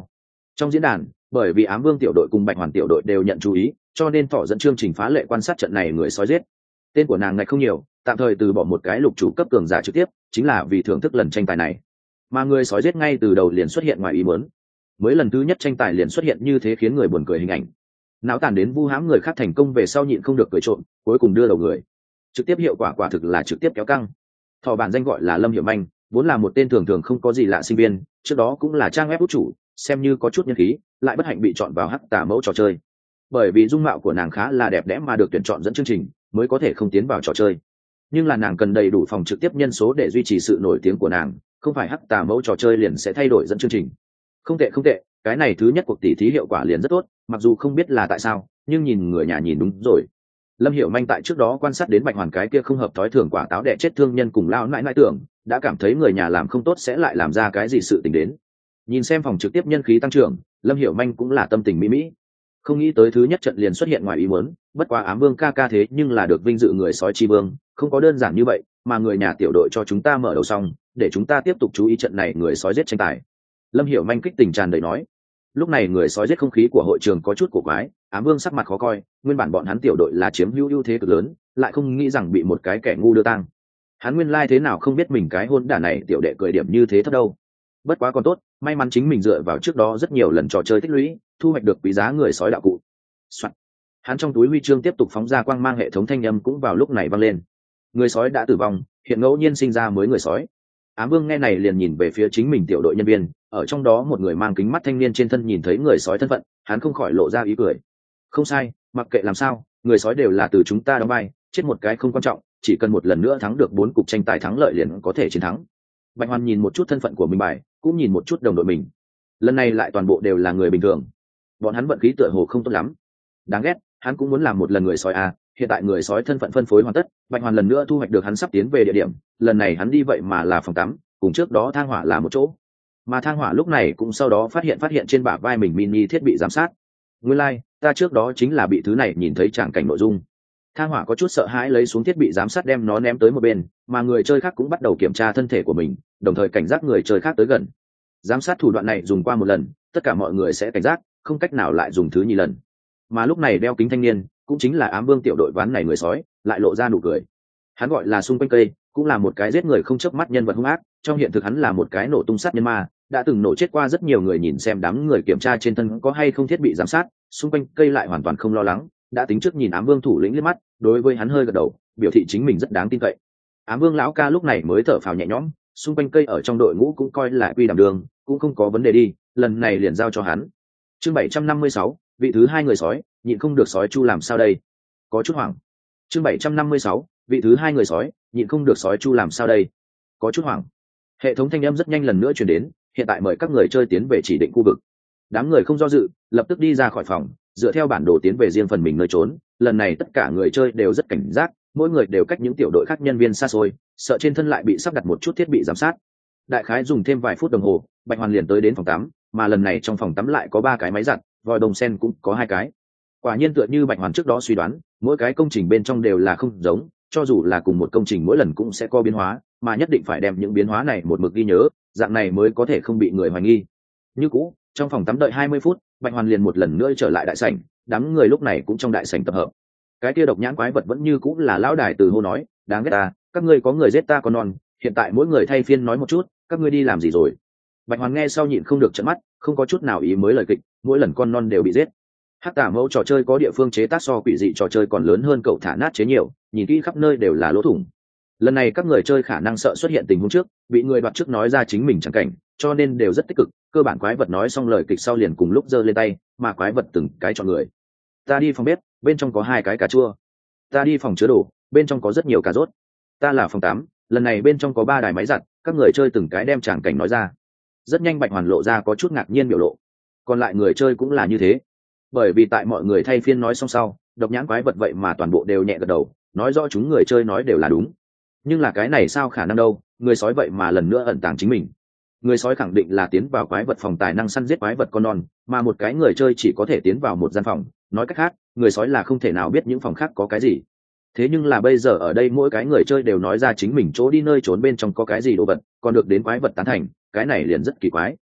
Trong diễn đàn, bởi vì ám vương tiểu đội cùng bạch hoàn tiểu đội đều nhận chú ý, cho nên thỏ dẫn chương trình phá lệ quan sát trận này người sói giết. Tên của nàng này không nhiều, tạm thời từ bỏ một cái lục chủ cấp cường giả trực tiếp, chính là vì thưởng thức lần tranh tài này. Mà người sói giết ngay từ đầu liền xuất hiện ngoài ý muốn. Mới lần thứ nhất tranh tài liền xuất hiện như thế khiến người buồn cười hình ảnh. Náo tàn đến vu hãm người khác thành công về sau nhịn không được cười trộm, cuối cùng đưa đầu người. Trực tiếp hiệu quả quả thực là trực tiếp kéo căng. Thỏ bản danh gọi là Lâm Hiểu Manh, vốn là một tên thường thường không có gì lạ sinh viên, trước đó cũng là trang web út chủ, xem như có chút nhân khí, lại bất hạnh bị chọn vào hắc tà mẫu trò chơi. Bởi vì dung mạo của nàng khá là đẹp đẽ mà được tuyển chọn dẫn chương trình, mới có thể không tiến vào trò chơi. Nhưng là nàng cần đầy đủ phòng trực tiếp nhân số để duy trì sự nổi tiếng của nàng, không phải hắc tà mẫu trò chơi liền sẽ thay đổi dẫn chương trình. Không tệ không tệ, cái này thứ nhất cuộc tỷ thí hiệu quả liền rất tốt, mặc dù không biết là tại sao, nhưng nhìn người nhà nhìn đúng rồi. Lâm Hiểu Manh tại trước đó quan sát đến bạch hoàn cái kia không hợp thói thường quả táo đẻ chết thương nhân cùng lao nãi nãi tưởng, đã cảm thấy người nhà làm không tốt sẽ lại làm ra cái gì sự tình đến. Nhìn xem phòng trực tiếp nhân khí tăng trưởng, Lâm Hiểu Manh cũng là tâm tình mỹ mỹ. Không nghĩ tới thứ nhất trận liền xuất hiện ngoài ý muốn, bất quá ám vương ca ca thế nhưng là được vinh dự người sói chi vương, không có đơn giản như vậy, mà người nhà tiểu đội cho chúng ta mở đầu xong, để chúng ta tiếp tục chú ý trận này người sói giết tranh tài. Lâm Hiểu Manh kích tình tràn đầy nói. Lúc này người sói giết không khí của hội trường có chút cổ quái, ám vương sắc mặt khó coi, nguyên bản bọn hắn tiểu đội là chiếm ưu thế cực lớn, lại không nghĩ rằng bị một cái kẻ ngu đưa tang. Hắn nguyên lai thế nào không biết mình cái hôn đả này tiểu đệ cười điểm như thế thấp đâu. Bất quá còn tốt, may mắn chính mình dựa vào trước đó rất nhiều lần trò chơi tích lũy, thu hoạch được quý giá người sói đạo cụ. Soạn. Hắn trong túi huy chương tiếp tục phóng ra quang mang, hệ thống thanh âm cũng vào lúc này vang lên. Người sói đã tử vong, hiện ngẫu nhiên sinh ra mới người sói. Ám vương nghe này liền nhìn về phía chính mình tiểu đội nhân viên, ở trong đó một người mang kính mắt thanh niên trên thân nhìn thấy người sói thân phận, hắn không khỏi lộ ra ý cười. Không sai, mặc kệ làm sao, người sói đều là từ chúng ta đóng vai, chết một cái không quan trọng, chỉ cần một lần nữa thắng được 4 cuộc tranh tài thắng lợi liền có thể chiến thắng. Bạch Hoàn nhìn một chút thân phận của mình bài, cũng nhìn một chút đồng đội mình. Lần này lại toàn bộ đều là người bình thường, bọn hắn vận khí tựa hồ không tốt lắm. Đáng ghét, hắn cũng muốn làm một lần người sói à, hiện tại người sói thân phận phân phối hoàn tất, Bạch Hoàn lần nữa thu hoạch được hắn sắp tiến về địa điểm, lần này hắn đi vậy mà là phòng tắm, cùng trước đó thang hỏa là một chỗ. Mà thang hỏa lúc này cũng sau đó phát hiện trên bả vai mình mini thiết bị giám sát. Nguyên lai, ta trước đó chính là bị thứ này nhìn thấy tràng cảnh nội dung. Thang hỏa có chút sợ hãi lấy xuống thiết bị giám sát đem nó ném tới một bên, mà người chơi khác cũng bắt đầu kiểm tra thân thể của mình, đồng thời cảnh giác người chơi khác tới gần. Giám sát thủ đoạn này dùng qua một lần, tất cả mọi người sẽ cảnh giác, không cách nào lại dùng thứ nhì lần. Mà lúc này đeo kính thanh niên, cũng chính là ám vương tiểu đội ván này người sói, lại lộ ra nụ cười. Hắn gọi là xung quanh cây, cũng là một cái giết người không chớp mắt nhân vật hung ác, trong hiện thực hắn là một cái nổ tung sát nhân ma, đã từng nổ chết qua rất nhiều người. Nhìn xem đám người kiểm tra trên thân có hay không thiết bị giám sát, xung quanh cây lại hoàn toàn không lo lắng, đã tính trước nhìn ám vương thủ lĩnh liếc mắt, đối với hắn hơi gật đầu, biểu thị chính mình rất đáng tin cậy. Ám vương lão ca lúc này mới thở phào nhẹ nhõm, xung quanh cây ở trong đội ngũ cũng coi là quy đảm đường, cũng không có vấn đề đi, lần này liền giao cho hắn. Chương 756, vị thứ 2 người sói, nhịn không được sói chu làm sao đây? Có chút hoảng. Chương 756, vị thứ 2 người sói, nhịn không được sói chu làm sao đây? Có chút hoảng. Hệ thống thanh âm rất nhanh lần nữa truyền đến, hiện tại mời các người chơi tiến về chỉ định khu vực. Đám người không do dự, lập tức đi ra khỏi phòng, dựa theo bản đồ tiến về riêng phần mình nơi trốn. Lần này tất cả người chơi đều rất cảnh giác, mỗi người đều cách những tiểu đội khác nhân viên xa xôi, sợ trên thân lại bị sắp đặt một chút thiết bị giám sát. Đại khái dùng thêm vài phút đồng hồ, Bạch Hoàn liền tới đến phòng tắm, mà lần này trong phòng tắm lại có 3 cái máy giặt, vòi đồng sen cũng có 2 cái. Quả nhiên tựa như Bạch Hoàn trước đó suy đoán, mỗi cái công trình bên trong đều là không giống, cho dù là cùng một công trình mỗi lần cũng sẽ có biến hóa, mà nhất định phải đem những biến hóa này một mực ghi nhớ, dạng này mới có thể không bị người hoài nghi. Như cũ, trong phòng tắm đợi 20 phút, Bạch Hoàn liền một lần nữa trở lại đại sảnh, đám người lúc này cũng trong đại sảnh tập hợp. Cái kia độc nhãn quái vật vẫn như cũ là lão đài từ hô nói, đáng ghét ta, các ngươi có người giết ta con non, hiện tại mỗi người thay phiên nói một chút, các ngươi đi làm gì rồi? Bạch Hoàn nghe sau nhịn không được trợn mắt, không có chút nào ý mới lời kịch, mỗi lần con non đều bị giết. Hắc tả mẫu trò chơi có địa phương chế tác so quỷ dị trò chơi còn lớn hơn cậu thả nát chế nhiều, nhìn kỹ khắp nơi đều là lỗ thủng. Lần này các người chơi khả năng sợ xuất hiện tình huống trước, bị người đoạt trước nói ra chính mình chẳng cảnh, cho nên đều rất tích cực. Cơ bản quái vật nói xong lời kịch sau liền cùng lúc giơ lên tay, mà quái vật từng cái chọn người. Ta đi phòng bếp, bên trong có 2 cái cà chua. Ta đi phòng chứa đồ, bên trong có rất nhiều cà rốt. Ta là phòng tắm, lần này bên trong có 3 đài máy giặt. Các người chơi từng cái đem chẳng cảnh nói ra. Rất nhanh Bạch Hoàn lộ ra có chút ngạc nhiên biểu lộ. Còn lại người chơi cũng là như thế, bởi vì tại mọi người thay phiên nói xong sau, độc nhãn quái vật vậy mà toàn bộ đều nhẹ gật đầu, nói rõ chúng người chơi nói đều là đúng. Nhưng là cái này sao khả năng đâu, người sói vậy mà lần nữa ẩn tàng chính mình. Người sói khẳng định là tiến vào quái vật phòng tài năng săn giết quái vật con non, mà một cái người chơi chỉ có thể tiến vào một gian phòng, nói cách khác, người sói là không thể nào biết những phòng khác có cái gì. Thế nhưng là bây giờ ở đây mỗi cái người chơi đều nói ra chính mình chỗ đi nơi trốn bên trong có cái gì đồ vật, còn được đến quái vật tán thành, cái này liền rất kỳ quái.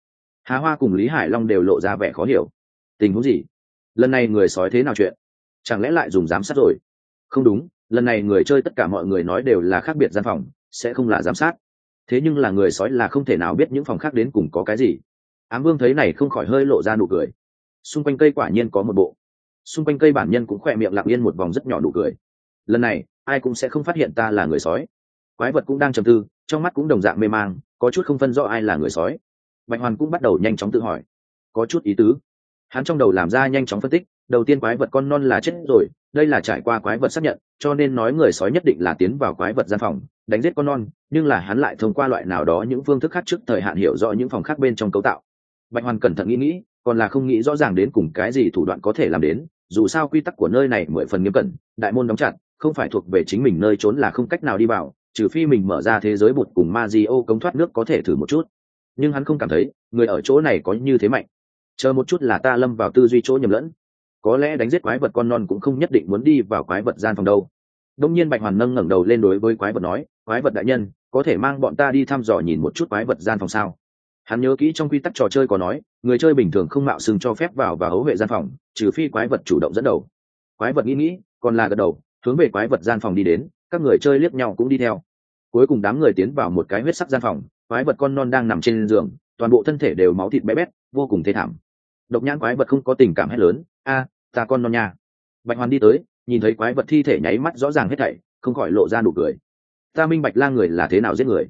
Hà Hoa cùng Lý Hải Long đều lộ ra vẻ khó hiểu. Tình huống gì? Lần này người sói thế nào chuyện? Chẳng lẽ lại dùng giám sát rồi? Không đúng, lần này người chơi tất cả mọi người nói đều là khác biệt gian phòng, sẽ không là giám sát. Thế nhưng là người sói là không thể nào biết những phòng khác đến cùng có cái gì. Ám Vương thấy này không khỏi hơi lộ ra nụ cười. Xung quanh cây quả nhiên có một bộ. Xung quanh cây bản nhân cũng khỏe miệng lặng yên một vòng rất nhỏ nụ cười. Lần này ai cũng sẽ không phát hiện ta là người sói. Quái vật cũng đang trầm tư, trong mắt cũng đồng dạng mê mang, có chút không phân rõ ai là người sói. Bạch Hoàn cũng bắt đầu nhanh chóng tự hỏi, có chút ý tứ. Hắn trong đầu làm ra nhanh chóng phân tích, đầu tiên quái vật con non là chết rồi, đây là trải qua quái vật xác nhận, cho nên nói người sói nhất định là tiến vào quái vật gian phòng đánh giết con non, nhưng là hắn lại thông qua loại nào đó những phương thức khác trước thời hạn hiểu rõ những phòng khác bên trong cấu tạo. Bạch Hoàn cẩn thận nghĩ, còn là không nghĩ rõ ràng đến cùng cái gì thủ đoạn có thể làm đến, dù sao quy tắc của nơi này 10 phần nghiêm cẩn, đại môn đóng chặt, không phải thuộc về chính mình nơi trốn là không cách nào đi vào, trừ phi mình mở ra thế giới bụt cùng Mario cống thoát nước có thể thử một chút. Nhưng hắn không cảm thấy người ở chỗ này có như thế mạnh. Chờ một chút là ta lâm vào tư duy chỗ nhầm lẫn. Có lẽ đánh giết quái vật con non cũng không nhất định muốn đi vào quái vật gian phòng đâu. Đông nhiên Bạch Hoàn nâng ngẩng đầu lên đối với quái vật nói, quái vật đại nhân, có thể mang bọn ta đi thăm dò nhìn một chút quái vật gian phòng sao? Hắn nhớ kỹ trong quy tắc trò chơi có nói, người chơi bình thường không mạo xưng cho phép vào và hấu vệ gian phòng, trừ phi quái vật chủ động dẫn đầu. Quái vật nghĩ, còn là gật đầu, hướng về quái vật gian phòng đi đến, các người chơi liếc nhau cũng đi theo. Cuối cùng đám người tiến vào một cái huyết sắc gian phòng, quái vật con non đang nằm trên giường, toàn bộ thân thể đều máu thịt bé bét, vô cùng thê thảm. Độc nhãn quái vật không có tình cảm hét lớn, a, ta con non nha. Bạch Hoàn đi tới, nhìn thấy quái vật thi thể nháy mắt rõ ràng hết thảy, không khỏi lộ ra nụ cười. Ta minh bạch la người là thế nào giết người.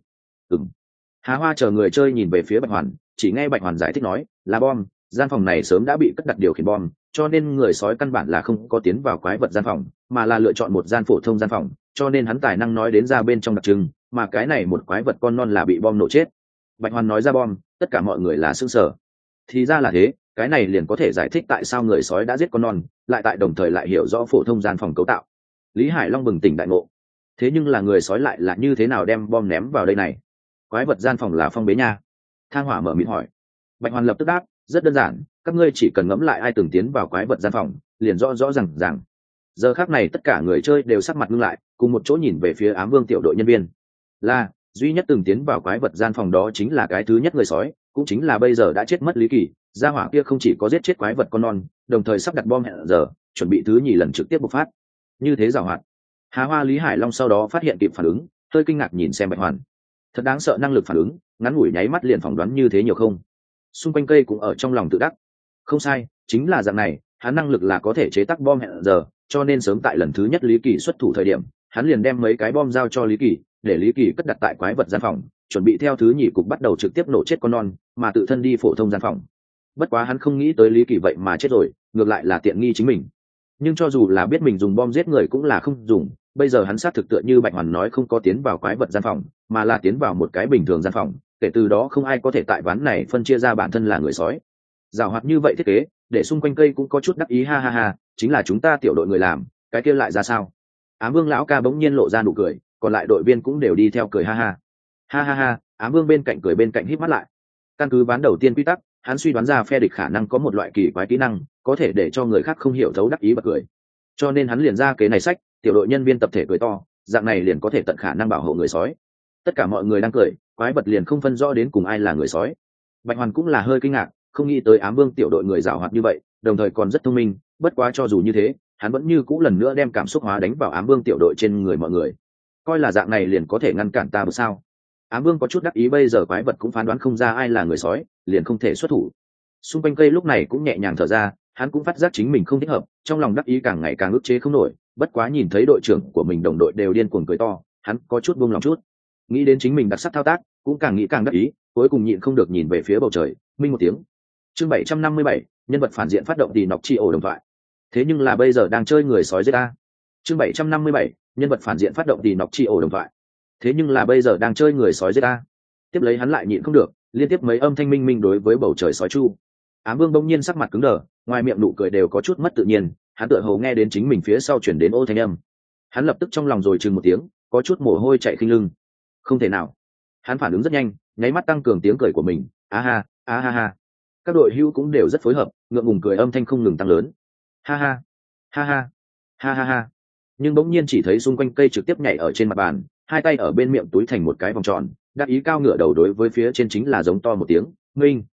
Hà Hoa chờ người chơi nhìn về phía Bạch Hoàn, chỉ nghe Bạch Hoàn giải thích nói, là bom, gian phòng này sớm đã bị cất đặt điều khiển bom, cho nên người sói căn bản là không có tiến vào quái vật gian phòng, mà là lựa chọn một gian phổ thông gian phòng, cho nên hắn tài năng nói đến ra bên trong đặc trưng, mà cái này một quái vật con non là bị bom nổ chết. Bạch Hoàn nói ra bom, tất cả mọi người là sững sờ. Thì ra là thế, cái này liền có thể giải thích tại sao người sói đã giết con non, lại tại đồng thời lại hiểu rõ phổ thông gian phòng cấu tạo. Lý Hải Long bừng tỉnh đại ngộ. Thế nhưng là người sói lại là như thế nào đem bom ném vào đây này? Quái vật gian phòng là phong bế nha. Thang Hỏa mở miệng hỏi. Bạch Hoàn lập tức đáp, rất đơn giản, các ngươi chỉ cần ngẫm lại ai từng tiến vào quái vật gian phòng, liền rõ rõ ràng. Giờ khắc này tất cả người chơi đều sắc mặt ngưng lại, cùng một chỗ nhìn về phía Ám Vương tiểu đội nhân viên. Là duy nhất từng tiến vào quái vật gian phòng đó chính là cái thứ nhất người sói, cũng chính là bây giờ đã chết mất Lý Kỳ. Gia hỏa kia không chỉ có giết chết quái vật con non, đồng thời sắp đặt bom hẹn giờ, chuẩn bị thứ nhì lần trực tiếp bộc phát. Như thế giàu hoạt. Hà Hoa Lý Hải Long sau đó phát hiện kịp phản ứng, hơi kinh ngạc nhìn xem Bạch Hoàn. Thật đáng sợ năng lực phản ứng, ngắn ngủi nháy mắt liền phỏng đoán như thế nhiều không. Xung quanh cây cũng ở trong lòng tự đắc. Không sai, chính là dạng này, hắn năng lực là có thể chế tác bom hẹn giờ, cho nên sớm tại lần thứ nhất Lý Kỳ xuất thủ thời điểm, hắn liền đem mấy cái bom giao cho Lý Kỳ, để Lý Kỳ cất đặt tại quái vật gian phòng, chuẩn bị theo thứ nhì cục bắt đầu trực tiếp nổ chết con non, mà tự thân đi phổ thông gian phòng. Bất quá hắn không nghĩ tới Lý Kỳ vậy mà chết rồi, ngược lại là tiện nghi chính mình. Nhưng cho dù là biết mình dùng bom giết người cũng là không dùng, bây giờ hắn xác thực tựa như Bạch Hoàn nói không có tiến vào quái vật gian phòng, mà là tiến vào một cái bình thường gian phòng, kể từ đó không ai có thể tại ván này phân chia ra bản thân là người sói. Giảo hoạt như vậy thiết kế, để xung quanh cây cũng có chút đắc ý, ha ha ha, chính là chúng ta tiểu đội người làm, cái kia lại ra sao? Ám Vương lão ca bỗng nhiên lộ ra nụ cười, còn lại đội viên cũng đều đi theo cười ha ha. Ha ha ha, Ám Vương bên cạnh cười bên cạnh híp mắt lại. Căn cứ ván đầu tiên quy tắc, hắn suy đoán ra phe địch khả năng có một loại kỳ quái kỹ năng, có thể để cho người khác không hiểu thấu đắc ý bật cười. Cho nên hắn liền ra kế này sách, tiểu đội nhân viên tập thể cười to, dạng này liền có thể tận khả năng bảo hộ người sói. Tất cả mọi người đang cười, quái vật liền không phân rõ đến cùng ai là người sói. Bạch Hoàn cũng là hơi kinh ngạc, không nghĩ tới Ám Vương tiểu đội người giàu hoạt như vậy, đồng thời còn rất thông minh, bất quá cho dù như thế, hắn vẫn như cũ lần nữa đem cảm xúc hóa đánh vào Ám Vương tiểu đội trên người mọi người. Coi là dạng này liền có thể ngăn cản ta được sao? Ám Vương có chút đắc ý, bây giờ quái vật cũng phán đoán không ra ai là người sói, liền không thể xuất thủ. Xung quanh cây lúc này cũng nhẹ nhàng thở ra, hắn cũng phát giác chính mình không thích hợp, trong lòng đắc ý càng ngày càng ức chế không nổi, bất quá nhìn thấy đội trưởng của mình đồng đội đều điên cuồng cười to, hắn có chút buông lòng chút. Nghĩ đến chính mình đặc sắc thao tác, cũng càng nghĩ càng đắc ý, cuối cùng nhịn không được nhìn về phía bầu trời, minh một tiếng. Chương 757, nhân vật phản diện phát động tỷ nọc chi ổ đồng thoại. Thế nhưng là bây giờ đang chơi người sói giết ta. Chương 757, nhân vật phản diện phát động tỷ nọc chi ổ đồng thoại. Thế nhưng là bây giờ đang chơi người sói giết ta. Tiếp lấy hắn lại nhịn không được, liên tiếp mấy âm thanh minh minh đối với bầu trời sói chu. Ám Vương bỗng nhiên sắc mặt cứng đờ, ngoài miệng nụ cười đều có chút mất tự nhiên, hắn tựa hồ nghe đến chính mình phía sau chuyển đến ô thanh âm. Hắn lập tức trong lòng rồi chừng một tiếng, có chút mồ hôi chạy khinh lưng. Không thể nào. Hắn phản ứng rất nhanh, nháy mắt tăng cường tiếng cười của mình, a ha, a ha ha. Các đội hữu cũng đều rất phối hợp, ngượng ngùng cười âm thanh không ngừng tăng lớn. Ha ha, ha ha, ha ha ha. Nhưng bỗng nhiên chỉ thấy xung quanh cây trực tiếp nhảy ở trên mặt bàn, hai tay ở bên miệng túi thành một cái vòng tròn, đắc ý cao ngửa đầu đối với phía trên chính là giống to một tiếng, "Minh!"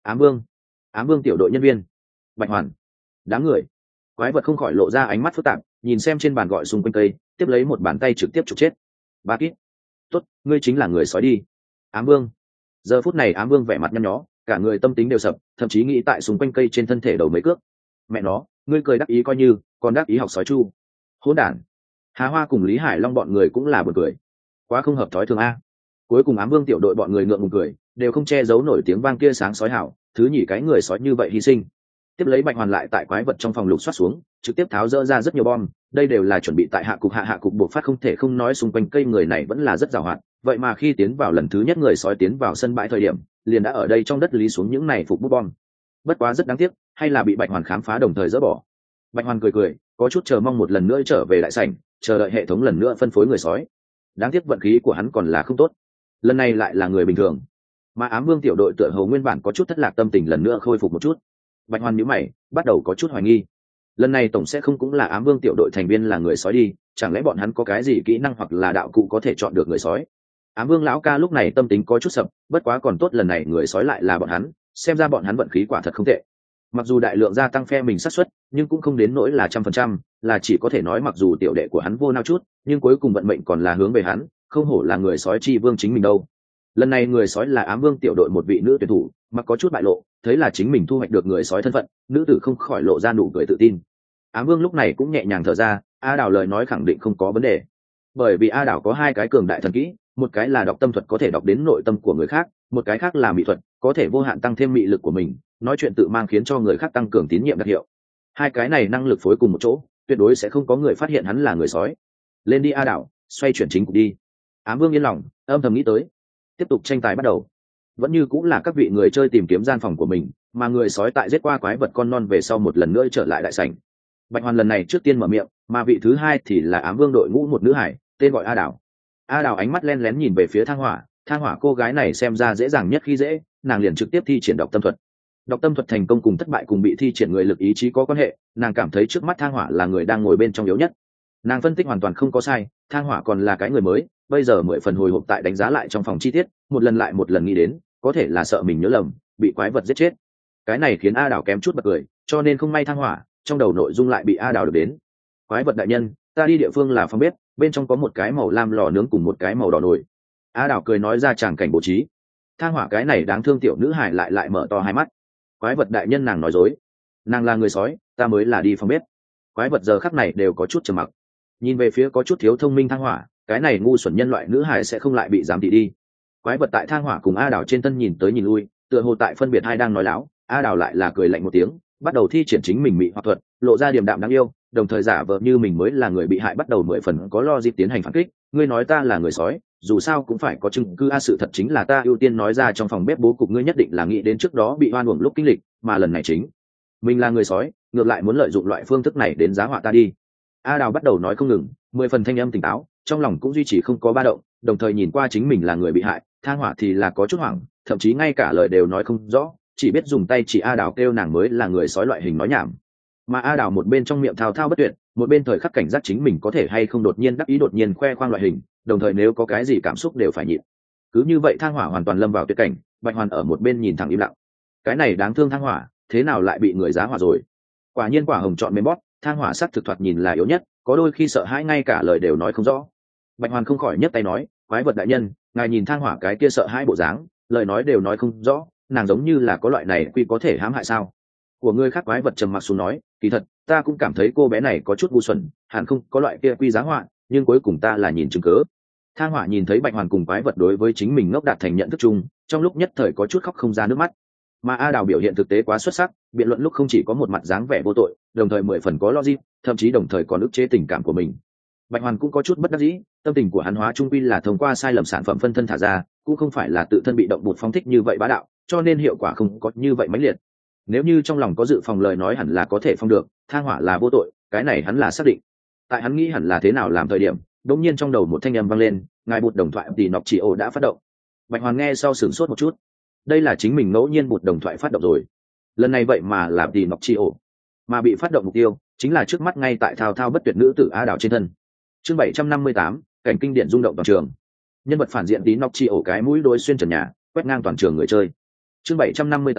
Ám vương tiểu đội nhân viên, Bạch Hoàn, đám người. Quái vật không khỏi lộ ra ánh mắt phức tạp, nhìn xem trên bàn gọi xung quanh cây, tiếp lấy một bàn tay trực tiếp trục chết. Ba kít, tốt, ngươi chính là người sói đi. Ám vương. Giờ phút này Ám vương vẻ mặt nhăn nhó, cả người tâm tính đều sập, thậm chí nghĩ tại xung quanh cây trên thân thể đầu mấy cước. Mẹ nó, ngươi cười đắc ý coi như, còn đắc ý học sói chu. Hỗn đản. Hà Hoa cùng Lý Hải Long bọn người cũng là buồn cười, quá không hợp thói thường a. Cuối cùng Ám vương tiểu đội bọn người ngượng ngùng cười, đều không che giấu nổi tiếng vang kia sáng sói hảo, thứ nhỉ cái người sói như vậy hy sinh. Tiếp lấy Bạch Hoàn lại tại quái vật trong phòng lục soát xuống, trực tiếp tháo dỡ ra rất nhiều bom, đây đều là chuẩn bị tại hạ cục buộc phát, không thể không nói xung quanh cây người này vẫn là rất giàu hoạt, vậy mà khi tiến vào lần thứ nhất người sói tiến vào sân bãi thời điểm, liền đã ở đây trong đất lý xuống những này phục bút bom. Bất quá rất đáng tiếc, hay là bị Bạch Hoàn khám phá đồng thời dỡ bỏ. Bạch Hoàn cười cười, có chút chờ mong một lần nữa trở về đại sảnh, chờ đợi hệ thống lần nữa phân phối người sói. Đáng tiếc vận khí của hắn còn là không tốt, lần này lại là người bình thường. Mà Ám vương tiểu đội tựa hồ nguyên bản có chút thất lạc, tâm tình lần nữa khôi phục một chút. Bạch Hoàn nhíu mày, bắt đầu có chút hoài nghi, lần này tổng sẽ không cũng là Ám vương tiểu đội thành viên là người sói đi, chẳng lẽ bọn hắn có cái gì kỹ năng hoặc là đạo cụ có thể chọn được người sói. Ám vương lão ca lúc này tâm tính có chút sập, bất quá còn tốt lần này người sói lại là bọn hắn, xem ra bọn hắn vận khí quả thật không tệ. Mặc dù đại lượng gia tăng phe mình xác suất, nhưng cũng không đến nỗi là 100%, là chỉ có thể nói mặc dù tiểu đệ của hắn vô nao chút, nhưng cuối cùng vận mệnh còn là hướng về hắn, không hổ là người sói chi vương chính mình đâu. Lần này người sói là Ám vương tiểu đội một vị nữ tuyển thủ, mặc có chút bại lộ, thấy là chính mình thu hoạch được người sói thân phận, nữ tử không khỏi lộ ra nụ cười tự tin. Ám vương lúc này cũng nhẹ nhàng thở ra, A Đào lời nói khẳng định không có vấn đề, bởi vì A Đào có hai cái cường đại thần kỹ, một cái là đọc tâm thuật có thể đọc đến nội tâm của người khác, một cái khác là mỹ thuật, có thể vô hạn tăng thêm mị lực của mình, nói chuyện tự mang khiến cho người khác tăng cường tín nhiệm đặc hiệu. Hai cái này năng lực phối cùng một chỗ, tuyệt đối sẽ không có người phát hiện hắn là người sói. Lên đi A Đào, xoay chuyển chính cục đi. Ám vương yên lòng, âm thầm nghĩ tới. Tiếp tục tranh tài bắt đầu. Vẫn như cũng là các vị người chơi tìm kiếm gian phòng của mình, mà người sói tại giết qua quái vật con non về sau một lần nữa trở lại đại sảnh. Bạch Hoàn lần này trước tiên mở miệng, mà vị thứ hai thì là Ám vương đội ngũ một nữ hải, tên gọi A Đào. A Đào ánh mắt len lén nhìn về phía Thang Hỏa cô gái này xem ra dễ dàng nhất khi dễ, nàng liền trực tiếp thi triển đọc tâm thuật. Đọc tâm thuật thành công cùng thất bại cùng bị thi triển người lực ý chí có quan hệ, nàng cảm thấy trước mắt Thang Hỏa là người đang ngồi bên trong yếu nhất. Nàng phân tích hoàn toàn không có sai, Thang Hỏa còn là cái người mới, bây giờ 10 phần hồi hộp tại đánh giá lại trong phòng chi tiết, một lần lại một lần nghĩ đến, có thể là sợ mình nhớ lầm, bị quái vật giết chết. Cái này khiến A Đào kém chút bật cười, cho nên không may Thang Hỏa, trong đầu nội dung lại bị A Đào được đến. Quái vật đại nhân, ta đi địa phương là phòng bếp, bên trong có một cái màu lam lò nướng cùng một cái màu đỏ nồi. A Đào cười nói ra tràng cảnh bố trí. Thang Hỏa cái này đáng thương tiểu nữ hải lại mở to hai mắt. Quái vật đại nhân, nàng nói dối, nàng là người sói, ta mới là đi phòng bếp. Quái vật giờ khắc này đều có chút trầm mặc, nhìn về phía có chút thiếu thông minh Thang Hỏa, cái này ngu xuẩn nhân loại nữ hải sẽ không lại bị giám thị đi. Quái vật tại Thang Hỏa cùng A Đào trên thân nhìn tới nhìn lui, tựa hồ tại phân biệt hai đang nói láo. A Đào lại là cười lạnh một tiếng, bắt đầu thi triển chính mình mị hoặc thuật, lộ ra điềm đạm đáng yêu, đồng thời giả vờ như mình mới là người bị hại, bắt đầu 10 phần có lo dịp tiến hành phản kích. Ngươi nói ta là người sói, dù sao cũng phải có chứng cứ. Sự thật chính là ta ưu tiên nói ra trong phòng bếp bố cục, ngươi nhất định là nghĩ đến trước đó bị oan uổng lúc kinh lịch, mà lần này chính mình là người sói, ngược lại muốn lợi dụng loại phương thức này đến giá họa ta đi. A Đào bắt đầu nói không ngừng, 10 phần thanh âm tỉnh táo, trong lòng cũng duy trì không có ba động, đồng thời nhìn qua chính mình là người bị hại. Thang Hỏa thì là có chút hoảng, thậm chí ngay cả lời đều nói không rõ, chỉ biết dùng tay chỉ A Đào kêu nàng mới là người sói loại hình nói nhảm. Mà A Đào một bên trong miệng thao thao bất tuyệt, một bên thời khắc cảnh giác chính mình có thể hay không đột nhiên đắc ý đột nhiên khoe khoang loại hình, đồng thời nếu có cái gì cảm xúc đều phải nhịn. Cứ như vậy Thang Hỏa hoàn toàn lâm vào tuyệt cảnh, Bạch Hoàn ở một bên nhìn thẳng im lặng. Cái này đáng thương Thang Hỏa, thế nào lại bị người giá hỏa rồi? Quả nhiên quả hồng chọn mềm bóp, Thang Hỏa sắc thực thoạt nhìn là yếu nhất, có đôi khi sợ hãi ngay cả lời đều nói không rõ. Bạch Hoàn không khỏi nhấc tay nói, quái vật đại nhân, ngài nhìn Thang Hỏa cái kia sợ hãi bộ dáng, lời nói đều nói không rõ, nàng giống như là có loại này quy có thể hãm hại sao? Của người khác. Quái vật trầm mặc xuống nói, kỳ thật ta cũng cảm thấy cô bé này có chút ngu xuẩn, hẳn không có loại kia quy giá họa, nhưng cuối cùng ta là nhìn chứng cớ. Thang Hỏa nhìn thấy Bạch Hoàn cùng quái vật đối với chính mình ngốc đạt thành nhận thức chung, trong lúc nhất thời có chút khóc không ra nước mắt. Mà A Đào biểu hiện thực tế quá xuất sắc, biện luận lúc không chỉ có một mặt dáng vẻ vô tội, đồng thời 10 phần có logic, thậm chí đồng thời còn ức chế tình cảm của mình. Bạch Hoàn cũng có chút bất đắc dĩ, tâm tình của hắn hóa trung quy là thông qua sai lầm sản phẩm phân thân thả ra, cũng không phải là tự thân bị động bột phóng thích như vậy bá đạo, cho nên hiệu quả không có như vậy mãnh liệt. Nếu như trong lòng có dự phòng lời nói hẳn là có thể phong được, Thang Hỏa là vô tội, cái này hắn là xác định. Tại hắn nghĩ hẳn là thế nào làm thời điểm, đột nhiên trong đầu một thanh âm vang lên, ngài bột đồng thoại thì nọc chỉ ổ đã phát động. Bạch Hoàn nghe sau sửng sốt một chút, đây là chính mình ngẫu nhiên bột đồng thoại phát động rồi, lần này vậy mà là thì nọc chỉ ổ, mà bị phát động mục tiêu chính là trước mắt ngay tại thao thao bất tuyệt nữ tử A Đào trên thân. Chương 758, cảnh kinh điển rung động toàn trường. Nhân vật phản diện tí nọc chi ổ cái mũi đối xuyên trần nhà, quét ngang toàn trường người chơi. Chương 758,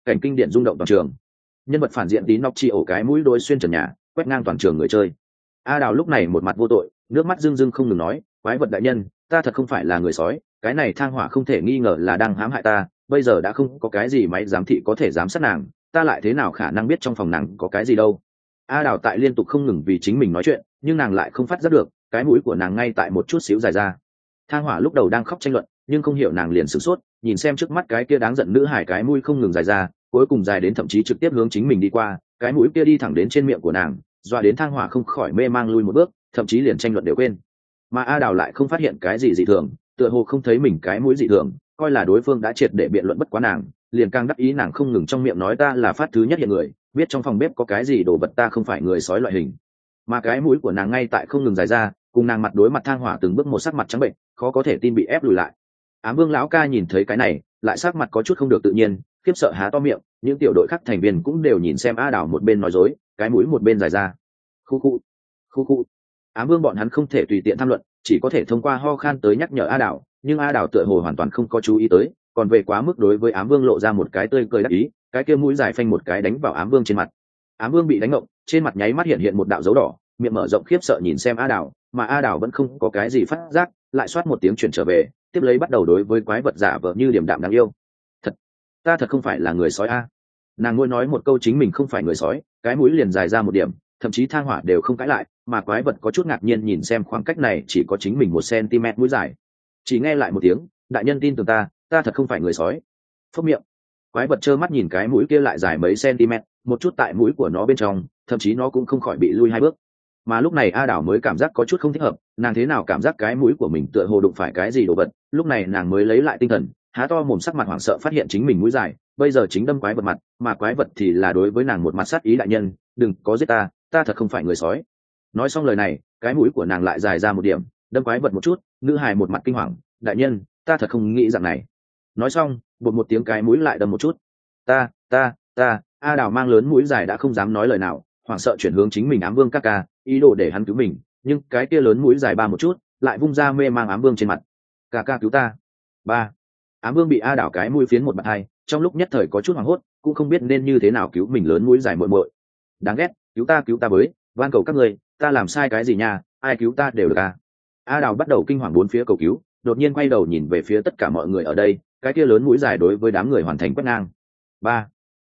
cảnh kinh điển rung động toàn trường. Nhân vật phản diện tí nóc chi ổ cái mũi đôi xuyên trần nhà, quét ngang toàn trường người chơi. A Đào lúc này một mặt vô tội, nước mắt rưng rưng không ngừng nói, quái vật đại nhân, ta thật không phải là người sói, cái này thang hỏa không thể nghi ngờ là đang hãm hại ta, bây giờ đã không có cái gì máy giám thị có thể giám sát nàng, ta lại thế nào khả năng biết trong phòng nàng có cái gì đâu. A Đào tại liên tục không ngừng vì chính mình nói chuyện, nhưng nàng lại không phát giác được, cái mũi của nàng ngay tại một chút xíu dài ra. Thang hỏa lúc đầu đang khóc tranh luận, nhưng không hiểu nàng liền sửng sốt, nhìn xem trước mắt cái kia đáng giận nữ hải cái mũi không ngừng dài ra, cuối cùng dài đến thậm chí trực tiếp hướng chính mình đi qua, cái mũi kia đi thẳng đến trên miệng của nàng, dọa đến thang hỏa không khỏi mê mang lui một bước, thậm chí liền tranh luận đều quên. Mà A Đào lại không phát hiện cái gì dị thường, tựa hồ không thấy mình cái mũi dị thường, coi là đối phương đã triệt để biện luận bất quá nàng, liền càng đắc ý nàng không ngừng trong miệng nói ta là phát thứ nhất hiện người, biết trong phòng bếp có cái gì đồ vật ta không phải người sói loại hình. Mà cái mũi của nàng ngay tại không ngừng dài ra, cùng nàng mặt đối mặt thang hỏa từng bước một sắc mặt trắng bệnh, khó có thể tin bị ép lùi lại. Ám Vương lão ca nhìn thấy cái này, lại sắc mặt có chút không được tự nhiên, khiếp sợ há to miệng, những tiểu đội khác thành viên cũng đều nhìn xem A Đào một bên nói dối, cái mũi một bên dài ra. Khu khu. Ám Vương bọn hắn không thể tùy tiện tham luận, chỉ có thể thông qua ho khan tới nhắc nhở A Đào, nhưng A Đào tựa hồ hoàn toàn không có chú ý tới, còn về quá mức đối với Ám Vương lộ ra một cái tươi cười đắc ý, cái kia mũi dài phanh một cái đánh vào Ám Vương trên mặt. Ám Vương bị đánh ngộng, trên mặt nháy mắt hiện một đạo dấu đỏ, miệng mở rộng khiếp sợ nhìn xem A Đào, mà A Đào vẫn không có cái gì phát giác, lại xoát một tiếng chuyển trở về, tiếp lấy bắt đầu đối với quái vật giả vờ như điềm đạm đáng yêu. Ta thật không phải là người sói a. Nàng ngôi nói một câu chính mình không phải người sói, cái mũi liền dài ra một điểm, thậm chí thang hỏa đều không cãi lại, mà quái vật có chút ngạc nhiên nhìn xem khoảng cách này chỉ có chính mình 1 cm mũi dài. Chỉ nghe lại một tiếng, đại nhân tin tưởng ta thật không phải người sói. Phốc miệng. Quái vật trơ mắt nhìn cái mũi kia lại dài mấy cm, một chút tại mũi của nó bên trong, thậm chí nó cũng không khỏi bị lui 2 bước. Mà lúc này A Đảo mới cảm giác có chút không thích hợp, nàng thế nào cảm giác cái mũi của mình tựa hồ đụng phải cái gì đồ vật, lúc này nàng mới lấy lại tinh thần, há to mồm sắc mặt hoảng sợ phát hiện chính mình mũi dài bây giờ chính đâm quái vật mặt, mà quái vật thì là đối với nàng một mặt sát ý đại nhân, đừng có giết ta thật không phải người sói. Nói xong lời này, cái mũi của nàng lại dài ra một điểm, đâm quái vật một chút, nữ hài một mặt kinh hoàng, đại nhân, ta thật không nghĩ rằng này. Nói xong, bột một tiếng cái mũi lại đâm một chút. Ta A Đào mang lớn mũi dài đã không dám nói lời nào, hoảng sợ chuyển hướng chính mình Ám Vương ca ca, ý đồ để hắn cứu mình, nhưng cái kia lớn mũi dài ba một chút, lại vung ra mê mang Ám Vương trên mặt. Ca ca cứu ta. Ba. Ám Vương bị A Đảo cái mũi phiến một bạt hai, trong lúc nhất thời có chút hoảng hốt, cũng không biết nên như thế nào cứu mình lớn mũi dài muội muội. Đáng ghét, cứu ta với, van cầu các người, ta làm sai cái gì nha, ai cứu ta đều được à. A Đào bắt đầu kinh hoàng bốn phía cầu cứu, đột nhiên quay đầu nhìn về phía tất cả mọi người ở đây, cái kia lớn mũi dài đối với đám người hoàn thành quét ngang. Ba.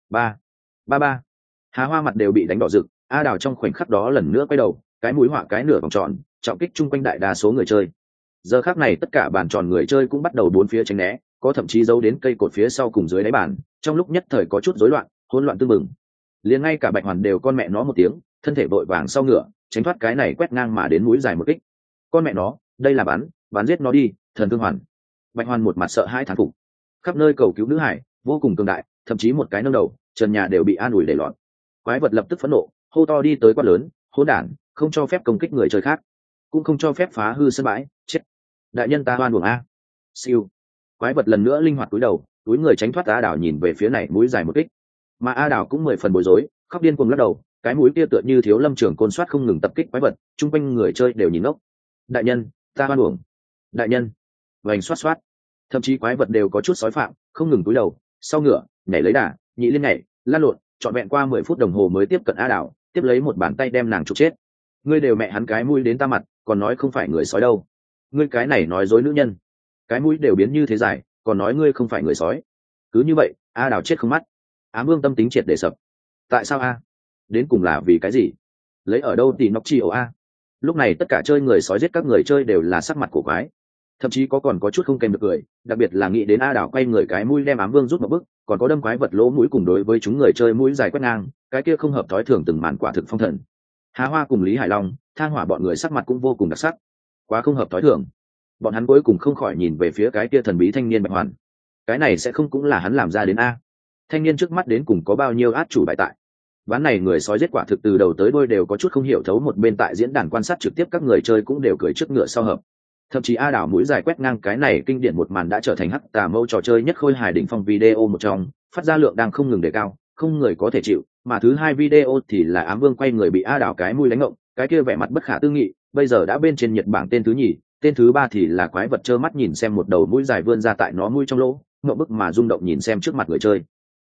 Há Hoa mặt đều bị đánh đỏ rực, A Đào trong khoảnh khắc đó lần nữa quay đầu, cái mũi họa cái nửa vòng tròn, trọng kích chung quanh đại đa số người chơi. Giờ khắc này tất cả bàn tròn người chơi cũng bắt đầu bốn phía tránh né, có thậm chí giấu đến cây cột phía sau cùng dưới đáy bàn, trong lúc nhất thời có chút rối loạn, hỗn loạn tương mừng. Liền ngay cả Bạch Hoàn đều con mẹ nó một tiếng, thân thể vội vàng sau ngựa, tránh thoát cái này quét ngang mà đến mũi dài một kích. Con mẹ nó, đây là bắn giết nó đi, thần thương hoàn. Bạch Hoàn một mặt sợ hãi thán phục. Khắp nơi cầu cứu nữ hải, vô cùng cường đại, thậm chí một cái nâng đầu, trần nhà đều bị an ủi để lọt. Quái vật lập tức phẫn nộ, hô to đi tới quát lớn, hỗn đản, không cho phép công kích người chơi khác, cũng không cho phép phá hư sân bãi, chết. Đại nhân ta oan uổng a. Siêu. Quái vật lần nữa linh hoạt cúi đầu, túi người tránh thoát. A Đảo nhìn về phía này mũi dài một kích, mà A Đảo cũng 10 phần bối rối, khóc điên cuồng lắc đầu, cái mũi kia tựa như thiếu lâm trưởng côn soát không ngừng tập kích quái vật, chung quanh người chơi đều nhìn ngốc. Đại nhân, ta oan uổng. Đại nhân. Vành xoát, thậm chí quái vật đều có chút sói phạm, không ngừng cúi đầu, sau ngựa, nhảy lấy đà, nhị liên nhảy, lăn lộn, trọn vẹn qua 10 phút đồng hồ mới tiếp cận A Đảo, tiếp lấy một bàn tay đem nàng trục chết. Ngươi đều mẹ hắn cái mũi đến ta mặt, còn nói không phải người sói đâu. Ngươi cái này nói dối nữ nhân, cái mũi đều biến như thế dài, còn nói ngươi không phải người sói. Cứ như vậy, A Đào chết không mắt. Ám Vương tâm tính triệt để sập. Tại sao a? Đến cùng là vì cái gì? Lấy ở đâu thì nóc chi ổ a? Lúc này tất cả chơi người sói giết các người chơi đều là sắc mặt cổ quái, thậm chí còn có chút không kèm được cười, đặc biệt là nghĩ đến A Đào quay người cái mũi đem Ám Vương rút một bước, còn có đâm quái vật lỗ mũi cùng đối với chúng người chơi mũi dài quét ngang, cái kia không hợp thói thường từng màn quả thực phong thần. Há Hoa cùng Lý Hải Long, Thang Hỏa bọn người sắc mặt cũng vô cùng đặc sắc, quá không hợp thói thường. Bọn hắn cuối cùng không khỏi nhìn về phía cái kia thần bí thanh niên Bạch Hoàn, cái này sẽ không cũng là hắn làm ra đến a? Thanh niên trước mắt đến cùng có bao nhiêu át chủ bài tại? Ván này người sói giết quả thực từ đầu tới đuôi đều có chút không hiểu thấu, một bên tại diễn đàn quan sát trực tiếp các người chơi cũng đều cười trước ngựa sau hợp. Thậm chí A Đảo mũi dài quét ngang cái này kinh điển một màn đã trở thành hắc tà mâu trò chơi nhất khôi hài đỉnh phong video một trong, phát ra lượng đang không ngừng đề cao, không người có thể chịu. Mà thứ hai video thì là Ám Vương quay người bị A Đảo cái mũi đánh ngộng, cái kia vẻ mặt bất khả tư nghị, bây giờ đã bên trên nhiệt bảng tên thứ nhì, tên thứ ba thì là quái vật trơ mắt nhìn xem một đầu mũi dài vươn ra tại nó mũi trong lỗ, ngậm bức mà rung động nhìn xem trước mặt người chơi.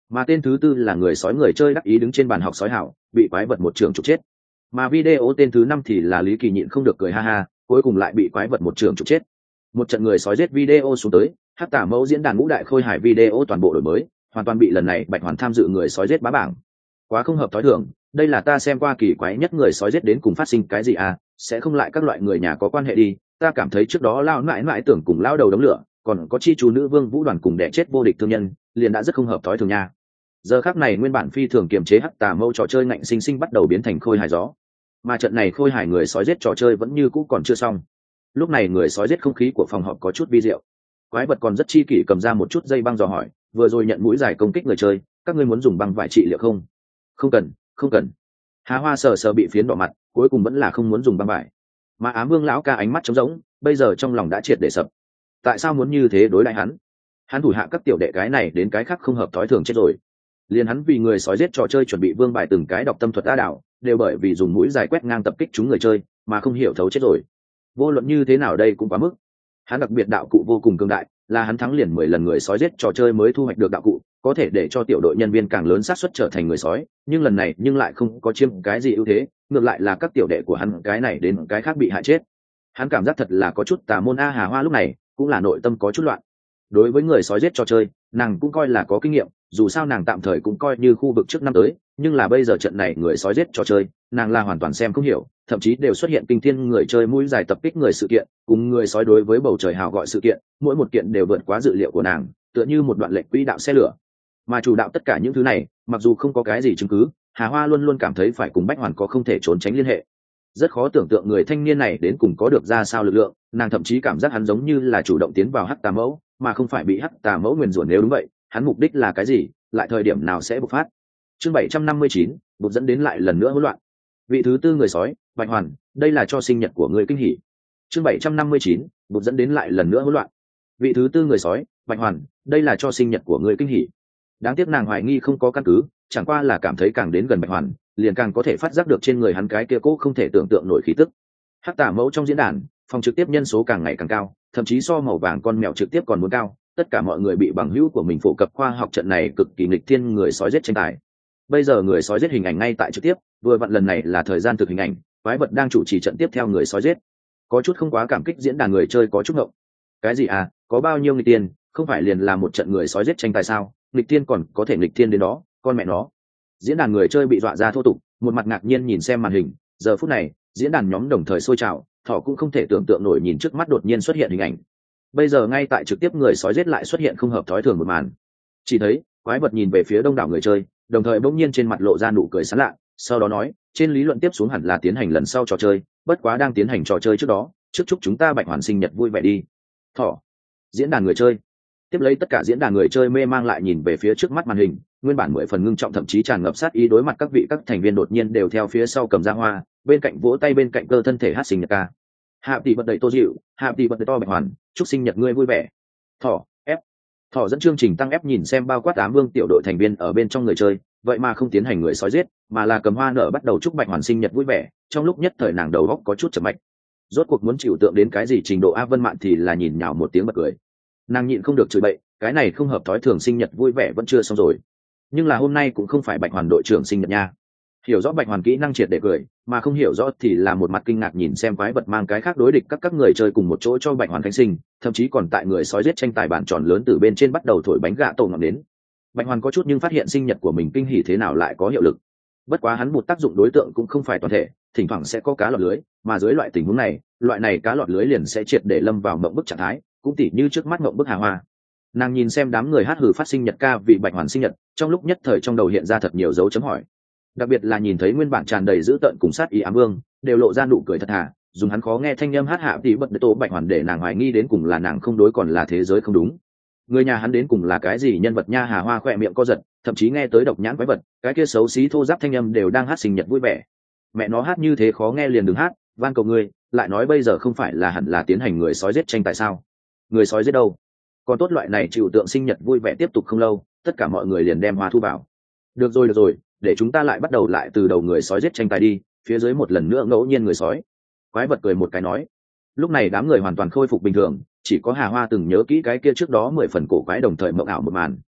mà tên thứ tư là người sói người chơi đắc ý đứng trên bàn học sói hảo bị quái vật một trường trục chết. Mà video tên thứ 5 thì là Lý Kỳ nhịn không được cười ha ha, cuối cùng lại bị quái vật một trường trục chết. Một trận người sói giết video xuống tới, Hắc Tả Mẫu diễn đàn ngũ đại khôi hài video toàn bộ đổi mới, hoàn toàn bị lần này Bạch Hoàn tham dự người sói giết bá bảng. Quá không hợp thói thường, đây là ta xem qua kỳ quái nhất người sói giết đến cùng phát sinh cái gì à, sẽ không lại các loại người nhà có quan hệ đi, ta cảm thấy trước đó lao mãi mãi tưởng cùng lao đầu đống lửa, còn có chi chú nữ vương vũ đoàn cùng đẻ chết vô địch thương nhân, liền đã rất không hợp thói thường nha. Giờ khắc này nguyên bản phi thường kiềm chế Hắc Tả Mẫu trò chơi ngạnh sinh sinh bắt đầu biến thành khôi hài gió. Mà trận này khôi hài người sói giết trò chơi vẫn như cũ còn chưa xong. Lúc này người sói giết không khí của phòng họp có chút vi diệu. Quái vật còn rất chi kỷ cầm ra một chút dây băng dò hỏi, vừa rồi nhận mũi giải công kích người chơi, các ngươi muốn dùng băng vải trị liệu không? Không cần, không cần. Hà Hoa sờ sờ bị phiến đỏ mặt, cuối cùng vẫn là không muốn dùng băng vải. Mà Ám Vương lão ca ánh mắt trống rỗng, bây giờ trong lòng đã triệt để sập. Tại sao muốn như thế đối đãi hắn? Hắn thủ hạ các tiểu đệ cái này đến cái khác không hợp thói thường chết rồi. Liền hắn vì người sói giết trò chơi chuẩn bị vương bài từng cái đọc tâm thuật đa đạo, đều bởi vì dùng mũi dài quét ngang tập kích chúng người chơi, mà không hiểu thấu chết rồi. Vô luận như thế nào đây cũng quá mức. Hắn đặc biệt đạo cụ vô cùng cường đại, là hắn thắng liền 10 lần người sói giết trò chơi mới thu hoạch được đạo cụ, có thể để cho tiểu đội nhân viên càng lớn xác suất trở thành người sói, nhưng lần này nhưng lại không có chiếm cái gì ưu thế, ngược lại là các tiểu đệ của hắn cái này đến cái khác bị hại chết. Hắn cảm giác thật là có chút tà môn a. Hà Hoa lúc này cũng là nội tâm có chút loạn. Đối với người sói giết trò chơi, nàng cũng coi là có kinh nghiệm, dù sao nàng tạm thời cũng coi như khu vực trước năm tới, nhưng là bây giờ trận này người sói giết trò chơi, nàng là hoàn toàn xem không hiểu, thậm chí đều xuất hiện kinh thiên người chơi mũi dài tập kích người sự kiện, cùng người sói đối với bầu trời hào gọi sự kiện, mỗi một kiện đều vượt quá dự liệu của nàng, tựa như một đoạn lệnh quỹ đạo xe lửa. Mà chủ đạo tất cả những thứ này, mặc dù không có cái gì chứng cứ, Hà Hoa luôn luôn cảm thấy phải cùng Bách Hoàn có không thể trốn tránh liên hệ. Rất khó tưởng tượng người thanh niên này đến cùng có được ra sao lực lượng, nàng thậm chí cảm giác hắn giống như là chủ động tiến vào Hắc Tà Mẫu, mà không phải bị Hắc Tà Mẫu nguyền rủa. Nếu đúng vậy, hắn mục đích là cái gì, lại thời điểm nào sẽ bộc phát? Chương 759, bột dẫn đến lại lần nữa hỗn loạn. Vị thứ tư người sói, Bạch Hoàn, đây là cho sinh nhật của người kinh hỉ. Chương 759, bột dẫn đến lại lần nữa hỗn loạn. Vị thứ tư người sói, Bạch Hoàn, đây là cho sinh nhật của người kinh hỉ. Đáng tiếc nàng hoài nghi không có căn cứ, chẳng qua là cảm thấy càng đến gần Bạch Hoàn, liền càng có thể phát giác được trên người hắn cái kia cố không thể tưởng tượng nổi khí tức. Hắc Tả Mẫu trong diễn đàn, phòng trực tiếp nhân số càng ngày càng cao, thậm chí so màu vàng con mèo trực tiếp còn muốn cao. Tất cả mọi người bị bằng hữu của mình phổ cập khoa học trận này cực kỳ nghịch thiên người sói giết tranh tài. Bây giờ người sói giết hình ảnh ngay tại trực tiếp, vừa vặn lần này là thời gian thực hình ảnh, quái vật đang chủ trì trận tiếp theo người sói giết. Có chút không quá cảm kích diễn đàn người chơi có chút ngộng. Cái gì à, có bao nhiêu nghịch tiên, không phải liền là một trận người sói giết tranh tài sao? Nghịch tiên còn có thể nghịch thiên đến đó, con mẹ nó. Diễn đàn người chơi bị dọa ra thô tục, một mặt ngạc nhiên nhìn xem màn hình. Giờ phút này, diễn đàn nhóm đồng thời sôi trào, thỏ cũng không thể tưởng tượng nổi nhìn trước mắt đột nhiên xuất hiện hình ảnh. Bây giờ ngay tại trực tiếp người sói giết lại xuất hiện không hợp thói thường một màn. Chỉ thấy quái vật nhìn về phía đông đảo người chơi, đồng thời bỗng nhiên trên mặt lộ ra nụ cười sảng lạ, sau đó nói, trên lý luận tiếp xuống hẳn là tiến hành lần sau trò chơi, bất quá đang tiến hành trò chơi trước đó, trước chúc chúng ta Bạch Hoàn sinh nhật vui vẻ đi. Thỏ. Diễn đàn người chơi. Tiếp lấy tất cả diễn đàn người chơi mê mang lại nhìn về phía trước mắt màn hình, nguyên bản 10 phần ngưng trọng thậm chí tràn ngập sát ý đối mặt các thành viên đột nhiên đều theo phía sau cầm ra hoa, bên cạnh vỗ tay bên cạnh cơ thân thể hát sinh nhật ca. Hạ tỷ bật đầy Tô Dịu, hạ tỷ bật đầy to Bạch Hoàn, chúc sinh nhật ngươi vui vẻ. Thỏ ép. Thỏ dẫn chương trình tăng ép nhìn xem bao quát Ám Vương tiểu đội thành viên ở bên trong người chơi, vậy mà không tiến hành người sói giết, mà là cầm hoa nở bắt đầu chúc Bạch Hoàn sinh nhật vui vẻ. Trong lúc nhất thời nàng đầu óc có chút chậm mạch. Rốt cuộc muốn chịu tượng đến cái gì trình độ A Vân Mạn thì là nhìn nhào một tiếng bật cười. Nàng nhịn không được chửi bậy, cái này không hợp thói thường sinh nhật vui vẻ vẫn chưa xong rồi. Nhưng là hôm nay cũng không phải Bạch Hoàn đội trưởng sinh nhật nha. Hiểu rõ Bạch Hoàn kỹ năng triệt để cười, mà không hiểu rõ thì là một mặt kinh ngạc nhìn xem quái vật mang cái khác đối địch các người chơi cùng một chỗ cho Bạch Hoàn khánh sinh, thậm chí còn tại người sói giết tranh tài bản tròn lớn từ bên trên bắt đầu thổi bánh gạ tổ ngọn đến. Bạch Hoàn có chút nhưng phát hiện sinh nhật của mình kinh hỉ thế nào lại có hiệu lực. Bất quá hắn một tác dụng đối tượng cũng không phải toàn thể, thỉnh thoảng sẽ có cá lọt lưới, mà dưới loại tình huống này, loại này cá lọt lưới liền sẽ triệt để lâm vào mộng bức trạng thái, cũng tỉ như trước mắt mộng bức Hà Hoa. Nàng nhìn xem đám người hát hử phát sinh nhật ca vì Bạch Hoàn sinh nhật, trong lúc nhất thời trong đầu hiện ra thật nhiều dấu chấm hỏi. Đặc biệt là nhìn thấy nguyên bản tràn đầy dữ tợn cùng sát ý Ám Vương, đều lộ ra nụ cười thật thà, dùng hắn khó nghe thanh âm hát hạ thì bật để tô Bạch Hoàn để nàng hoài nghi đến cùng là nàng không đối còn là thế giới không đúng. Người nhà hắn đến cùng là cái gì nhân vật nha? Hà Hoa khỏe miệng co giật, thậm chí nghe tới độc nhãn quái vật, cái kia xấu xí thô giáp thanh âm đều đang hát sinh nhật vui vẻ. Mẹ nó hát như thế khó nghe liền đừng hát, van cầu ngươi, lại nói bây giờ không phải là hẳn là tiến hành người sói giết tranh tại sao? Người sói giết đâu? Còn tốt loại này chịu tượng sinh nhật vui vẻ tiếp tục không lâu, tất cả mọi người liền đem hoa thu vào. Được rồi, để chúng ta lại bắt đầu lại từ đầu người sói giết tranh tài đi, phía dưới một lần nữa ngẫu nhiên người sói. Quái vật cười một cái nói. Lúc này đám người hoàn toàn khôi phục bình thường, chỉ có Hà Hoa từng nhớ kỹ cái kia trước đó 10 phần cổ quái đồng thời mộng ảo một màn.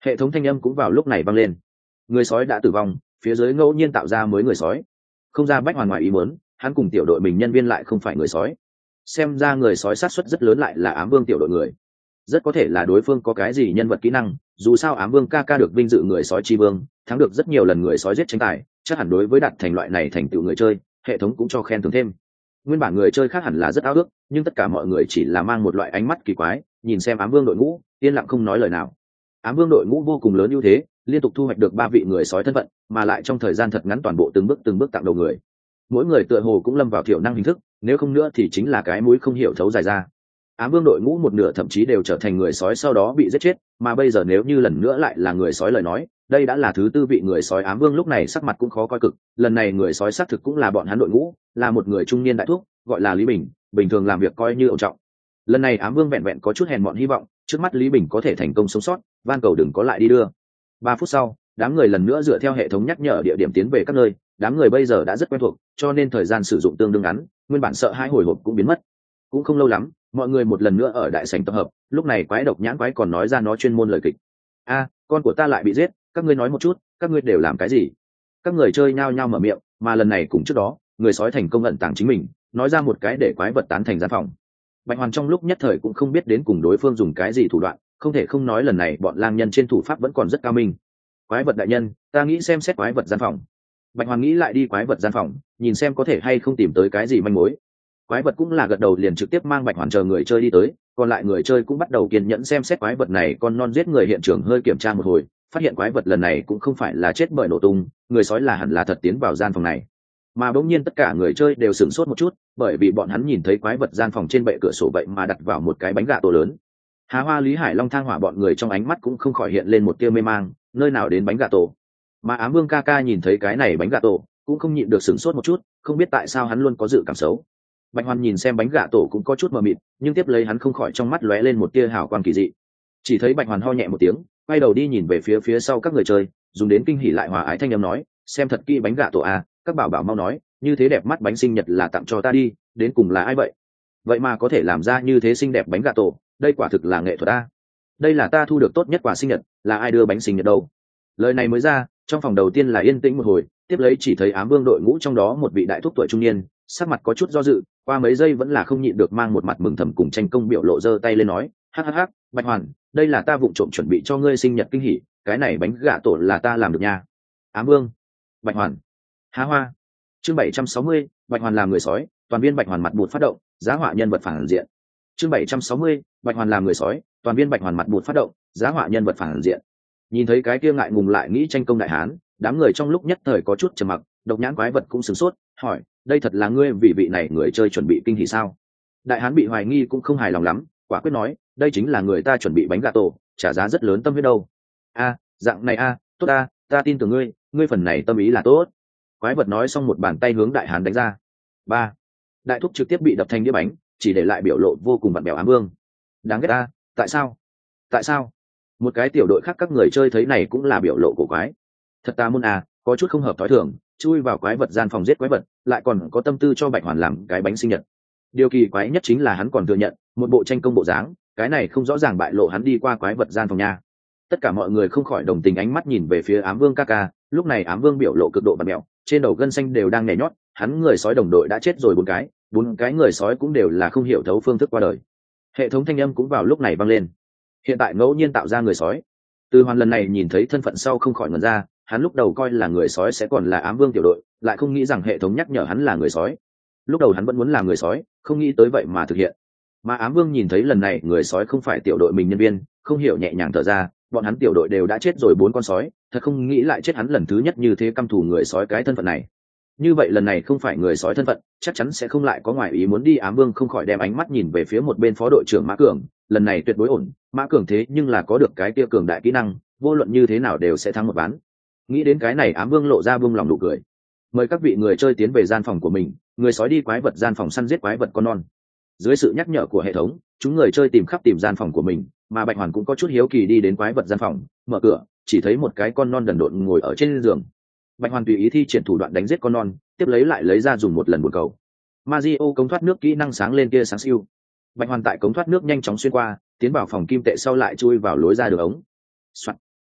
Hệ thống thanh âm cũng vào lúc này vang lên. Người sói đã tử vong, phía dưới ngẫu nhiên tạo ra mới người sói. Không ra Bách Hoàn ngoài ý muốn, hắn cùng tiểu đội mình nhân viên lại không phải người sói. Xem ra người sói sát suất rất lớn lại là ám vương tiểu đội người. Rất có thể là đối phương có cái gì nhân vật kỹ năng, dù sao ám vương ca ca được vinh dự người sói chi vương, thắng được rất nhiều lần người sói giết tranh tài, chắc hẳn đối với đạt thành loại này thành tựu người chơi, hệ thống cũng cho khen thưởng thêm. Nguyên bản người chơi khác hẳn là rất ao ước, nhưng tất cả mọi người chỉ là mang một loại ánh mắt kỳ quái, nhìn xem ám vương đội ngũ, yên lặng không nói lời nào. Ám vương đội ngũ vô cùng lớn ưu thế, liên tục thu hoạch được 3 vị người sói thân phận, mà lại trong thời gian thật ngắn toàn bộ từng bước tặng đầu người. Mỗi người tựa hồ cũng lâm vào thiểu năng hình thức, nếu không nữa thì chính là cái mũi không hiểu thấu dài ra. Ám vương đội ngũ một nửa thậm chí đều trở thành người sói sau đó bị giết chết, mà bây giờ nếu như lần nữa lại là người sói lời nói, đây đã là thứ tư vị người sói. Ám vương lúc này sắc mặt cũng khó coi cực, lần này người sói xác thực cũng là bọn hắn đội ngũ, là một người trung niên đại thúc, gọi là Lý Bình, bình thường làm việc coi như ổn trọng. Lần này ám vương vẹn vẹn có chút hèn mọn hy vọng, trước mắt Lý Bình có thể thành công sống sót, van cầu đừng có lại đi đưa. 3 phút sau, đám người lần nữa dựa theo hệ thống nhắc nhở địa điểm tiến về các nơi, đám người bây giờ đã rất quen thuộc, cho nên thời gian sử dụng tương đương ngắn, nguyên bản sợ hãi hồi hộp cũng biến mất. Cũng không lâu lắm, mọi người một lần nữa ở đại sảnh tập hợp, lúc này quái độc nhãn quái còn nói ra nó chuyên môn lời kịch. Con của ta lại bị giết, các ngươi nói một chút, các ngươi đều làm cái gì? Các người chơi nhao nhao mở miệng, mà lần này cùng trước đó, người sói thành công ẩn tàng chính mình, nói ra một cái để quái vật tán thành gian phòng. Bạch Hoàn trong lúc nhất thời cũng không biết đến cùng đối phương dùng cái gì thủ đoạn, không thể không nói lần này bọn lang nhân trên thủ pháp vẫn còn rất cao minh. Quái vật đại nhân, ta nghĩ xem xét quái vật gian phòng. Bạch Hoàn nghĩ lại đi quái vật gian phòng, nhìn xem có thể hay không tìm tới cái gì manh mối. Quái vật cũng là gật đầu liền trực tiếp mang Bạch Hoàn chờ người chơi đi tới, còn lại người chơi cũng bắt đầu kiên nhẫn xem xét quái vật này. Con non giết người hiện trường hơi kiểm tra một hồi, phát hiện quái vật lần này cũng không phải là chết bởi nổ tung, người sói là hẳn là thật tiến vào gian phòng này. Mà bỗng nhiên tất cả người chơi đều sửng sốt một chút, bởi vì bọn hắn nhìn thấy quái vật gian phòng trên bệ cửa sổ vậy mà đặt vào một cái bánh gà tổ lớn. Hà Hoa, Lý Hải Long, Thang Hỏa bọn người trong ánh mắt cũng không khỏi hiện lên một tia mê mang, nơi nào đến bánh gà tổ. Mà Ám Vương ca ca nhìn thấy cái này bánh gà tổ, cũng không nhịn được sửng sốt một chút, không biết tại sao hắn luôn có dự cảm xấu. Bạch Hoàn nhìn xem bánh gà tổ cũng có chút mờ mịt, nhưng tiếp lấy hắn không khỏi trong mắt lóe lên một tia hào quang kỳ dị. Chỉ thấy Bạch Hoàn ho nhẹ một tiếng, quay đầu đi nhìn về phía sau các người chơi, dùng đến kinh hỉ lại hòa ái thanh âm nói, xem thật kỹ bánh gà tổ à, các bảo bảo mau nói, như thế đẹp mắt bánh sinh nhật là tặng cho ta đi, đến cùng là ai vậy? Vậy mà có thể làm ra như thế xinh đẹp bánh gà tổ, đây quả thực là nghệ thuật a. Đây là ta thu được tốt nhất quà sinh nhật, là ai đưa bánh sinh nhật đâu? Lời này mới ra, trong phòng đầu tiên là yên tĩnh một hồi, tiếp lấy chỉ thấy Ám Vương đội ngũ trong đó một vị đại thúc tuổi trung niên, sắc mặt có chút do dự, qua mấy giây vẫn là không nhịn được mang một mặt mừng thầm cùng tranh công biểu lộ, giơ tay lên nói, hắc, Bạch Hoàn, đây là ta vụng trộm chuẩn bị cho ngươi sinh nhật kinh hỉ, cái này bánh gà tổ là ta làm được nha. Ám Vương, Bạch Hoàn, Há Hoa. Chương 760, Bạch Hoàn làm người sói, toàn viên Bạch Hoàn mặt bụt phát động, giá họa nhân vật phản diện. Chương 760, Bạch Hoàn làm người sói, toàn viên Bạch Hoàn mặt bụt phát động, giá họa nhân vật phản diện. Nhìn thấy cái kia ngại ngùng lại nghĩ tranh công đại hán, đám người trong lúc nhất thời có chút trầm mặc, độc nhãn quái vật cũng sửng sốt, hỏi, đây thật là ngươi vì vị này người chơi chuẩn bị kinh hỉ sao? Đại hán bị hoài nghi cũng không hài lòng lắm, quả quyết nói, đây chính là người ta chuẩn bị bánh gà tổ, trả giá rất lớn tâm huyết đâu. Dạng này tốt ta tin tưởng ngươi, ngươi phần này tâm ý là tốt. Quái vật nói xong một bàn tay hướng đại hán đánh ra. Đại thúc trực tiếp bị đập thành đĩa bánh, chỉ để lại biểu lộ vô cùng vặn bèo. Ám Vương, đáng ghét ta, tại sao? Một cái tiểu đội khác các người chơi thấy này cũng là biểu lộ cổ quái. Thật ta môn có chút không hợp thói thường, chui vào quái vật gian phòng giết quái vật, lại còn có tâm tư cho Bạch Hoàn làm cái bánh sinh nhật. Điều kỳ quái nhất chính là hắn còn thừa nhận một bộ tranh công bộ dáng, cái này không rõ ràng bại lộ hắn đi qua quái vật gian phòng nha. Tất cả mọi người không khỏi đồng tình ánh mắt nhìn về phía Ám Vương ca ca. Lúc này Ám Vương biểu lộ cực độ vặn mèo, trên đầu gân xanh đều đang nhảy nhót, hắn người sói đồng đội đã chết rồi 4 cái người sói cũng đều là không hiểu thấu phương thức qua đời. Hệ thống thanh âm cũng vào lúc này vang lên. Hiện tại ngẫu nhiên tạo ra người sói. Từ Hoàn lần này nhìn thấy thân phận sau không khỏi ngẩn ra, hắn lúc đầu coi là người sói sẽ còn là Ám Vương tiểu đội, lại không nghĩ rằng hệ thống nhắc nhở hắn là người sói. Lúc đầu hắn vẫn muốn làm người sói, không nghĩ tới vậy mà thực hiện. Mà Ám Vương nhìn thấy lần này người sói không phải tiểu đội mình nhân viên, không hiểu nhẹ nhàng thở ra, bọn hắn tiểu đội đều đã chết rồi 4 con sói, thật không nghĩ lại chết hắn lần thứ nhất như thế, căm thù người sói cái thân phận này. Như vậy lần này không phải người sói thân phận, chắc chắn sẽ không lại có ngoại ý muốn đi. Ám Vương không khỏi đem ánh mắt nhìn về phía một bên phó đội trưởng Mã Cường, lần này tuyệt đối ổn, Mã Cường thế nhưng là có được cái kia cường đại kỹ năng, vô luận như thế nào đều sẽ thắng một ván. Nghĩ đến cái này Ám Vương lộ ra buông lòng nụ cười. Mời các vị người chơi tiến về gian phòng của mình, người sói đi quái vật gian phòng săn giết quái vật con non. Dưới sự nhắc nhở của hệ thống, chúng người chơi tìm khắp tìm gian phòng của mình, mà Bạch Hoàn cũng có chút hiếu kỳ đi đến quái vật gian phòng, mở cửa, chỉ thấy một cái con non đần độn ngồi ở trên giường. Bạch Hoàn tùy ý thi triển thủ đoạn đánh giết con non, tiếp lấy lại lấy ra dùng một lần một cầu. Mario cống thoát nước kỹ năng sáng lên kia sáng siêu. Bạch Hoàn tại cống thoát nước nhanh chóng xuyên qua, tiến vào phòng kim tệ sau lại chui vào lối ra đường ống. Soạn.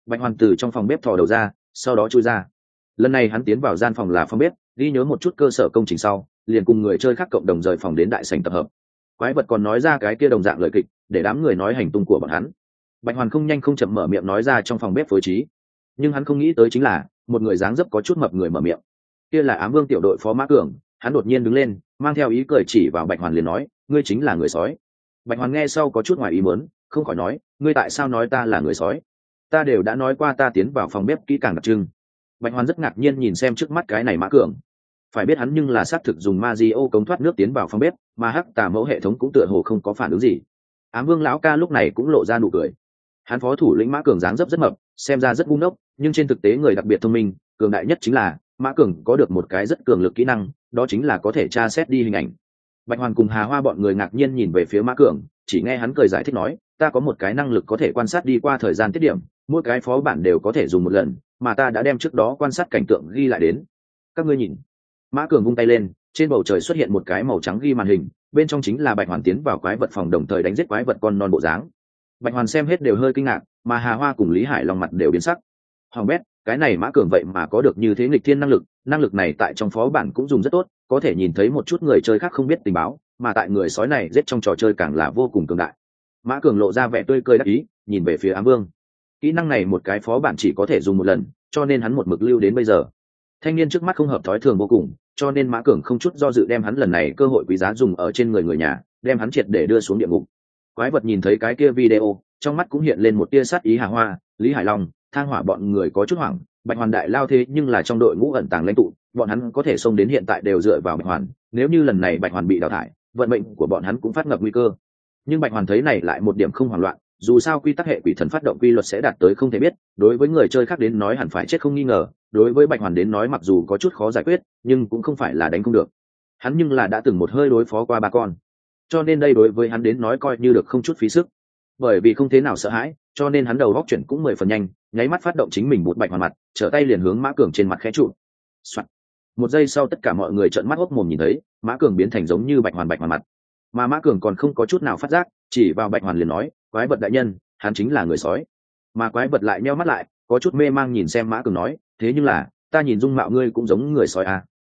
Bạch Hoàn từ trong phòng bếp thò đầu ra, sau đó chui ra. Lần này hắn tiến vào gian phòng là phòng bếp, ghi nhớ một chút cơ sở công trình sau, liền cùng người chơi khác cộng đồng rời phòng đến đại sảnh tập hợp. Quái vật còn nói ra cái kia đồng dạng lời kịch, để đám người nói hành tung của bọn hắn. Bạch Hoàn không nhanh không chậm mở miệng nói ra trong phòng bếp phối trí, nhưng hắn không nghĩ tới chính là một người dáng dấp có chút mập người mở miệng. Kia là Ám Vương tiểu đội phó Mã Cường, hắn đột nhiên đứng lên, mang theo ý cười chỉ vào Bạch Hoàn liền nói, ngươi chính là người sói. Bạch Hoàn nghe sau có chút ngoài ý muốn, không khỏi nói, ngươi tại sao nói ta là người sói? Ta đều đã nói qua ta tiến vào phòng bếp kỹ càng đặc trưng. Bạch Hoàn rất ngạc nhiên nhìn xem trước mắt cái này Mã Cường. Phải biết hắn nhưng là xác thực dùng Mario cống thoát nước tiến vào phòng bếp, mà hắc tà mẫu hệ thống cũng tựa hồ không có phản ứng gì. Ám Vương lão ca lúc này cũng lộ ra nụ cười. Hắn phó thủ lĩnh Mã Cường dáng dấp rất mập, xem ra rất ngu ngốc, nhưng trên thực tế người đặc biệt thông minh, cường đại nhất chính là Mã Cường có được một cái rất cường lực kỹ năng, đó chính là có thể tra xét đi hình ảnh. Bạch Hoàn cùng Hà Hoa bọn người ngạc nhiên nhìn về phía Mã Cường, chỉ nghe hắn cười giải thích nói, ta có một cái năng lực có thể quan sát đi qua thời gian tiết điểm, mỗi cái phó bản đều có thể dùng một lần, mà ta đã đem trước đó quan sát cảnh tượng ghi lại đến. Các ngươi nhìn. Mã Cường vung tay lên, trên bầu trời xuất hiện một cái màu trắng ghi màn hình, bên trong chính là Bạch Hoàn tiến vào quái vật phòng đồng thời đánh giết quái vật con non bộ dáng. Bạch Hoàn xem hết đều hơi kinh ngạc, mà Hà Hoa cùng Lý Hải Long mặt đều biến sắc. Hoàng bét, cái này Mã Cường vậy mà có được như thế nghịch thiên năng lực này tại trong phó bản cũng dùng rất tốt, có thể nhìn thấy một chút người chơi khác không biết tình báo, mà tại người sói này giết trong trò chơi càng là vô cùng cường đại. Mã Cường lộ ra vẻ tươi cười đắc ý, nhìn về phía Ám Vương. Kỹ năng này một cái phó bản chỉ có thể dùng một lần, cho nên hắn một mực lưu đến bây giờ. Thanh niên trước mắt không hợp thói thường vô cùng, cho nên Mã Cường không chút do dự đem hắn lần này cơ hội quý giá dùng ở trên người nhà, đem hắn triệt để đưa xuống địa ngục. Quái vật nhìn thấy cái kia video, trong mắt cũng hiện lên một tia sát ý. Hà Hoa, Lý Hải Long, Thang Hỏa bọn người có chút hoảng, Bạch Hoàn đại lao thế nhưng là trong đội ngũ ẩn tàng lãnh tụ, bọn hắn có thể xông đến hiện tại đều dựa vào Bạch Hoàn, nếu như lần này Bạch Hoàn bị đào thải, vận mệnh của bọn hắn cũng phát ngập nguy cơ. Nhưng Bạch Hoàn thấy này lại một điểm không hoảng loạn, dù sao quy tắc hệ quỷ thần phát động quy luật sẽ đạt tới không thể biết, đối với người chơi khác đến nói hẳn phải chết không nghi ngờ, đối với Bạch Hoàn đến nói mặc dù có chút khó giải quyết, nhưng cũng không phải là đánh không được. Hắn nhưng là đã từng một hơi đối phó qua 3 con, cho nên đây đối với hắn đến nói coi như được không chút phí sức. Bởi vì không thế nào sợ hãi, cho nên hắn đầu góc chuyển cũng 10 phần nhanh, nháy mắt phát động chính mình bụt Bạch Hoàn mặt, trở tay liền hướng Mã Cường trên mặt khẽ trụ. Soạn. Một giây sau tất cả mọi người trợn mắt hốc mồm nhìn thấy, Mã Cường biến thành giống như Bạch Hoàn mặt, mà Mã Cường còn không có chút nào phát giác, chỉ vào Bạch Hoàn liền nói, quái vật đại nhân, hắn chính là người sói. Mà quái vật lại nheo mắt lại, có chút mê mang nhìn xem Mã Cường nói, thế nhưng là, ta nhìn dung mạo ngươi cũng giống người sói à.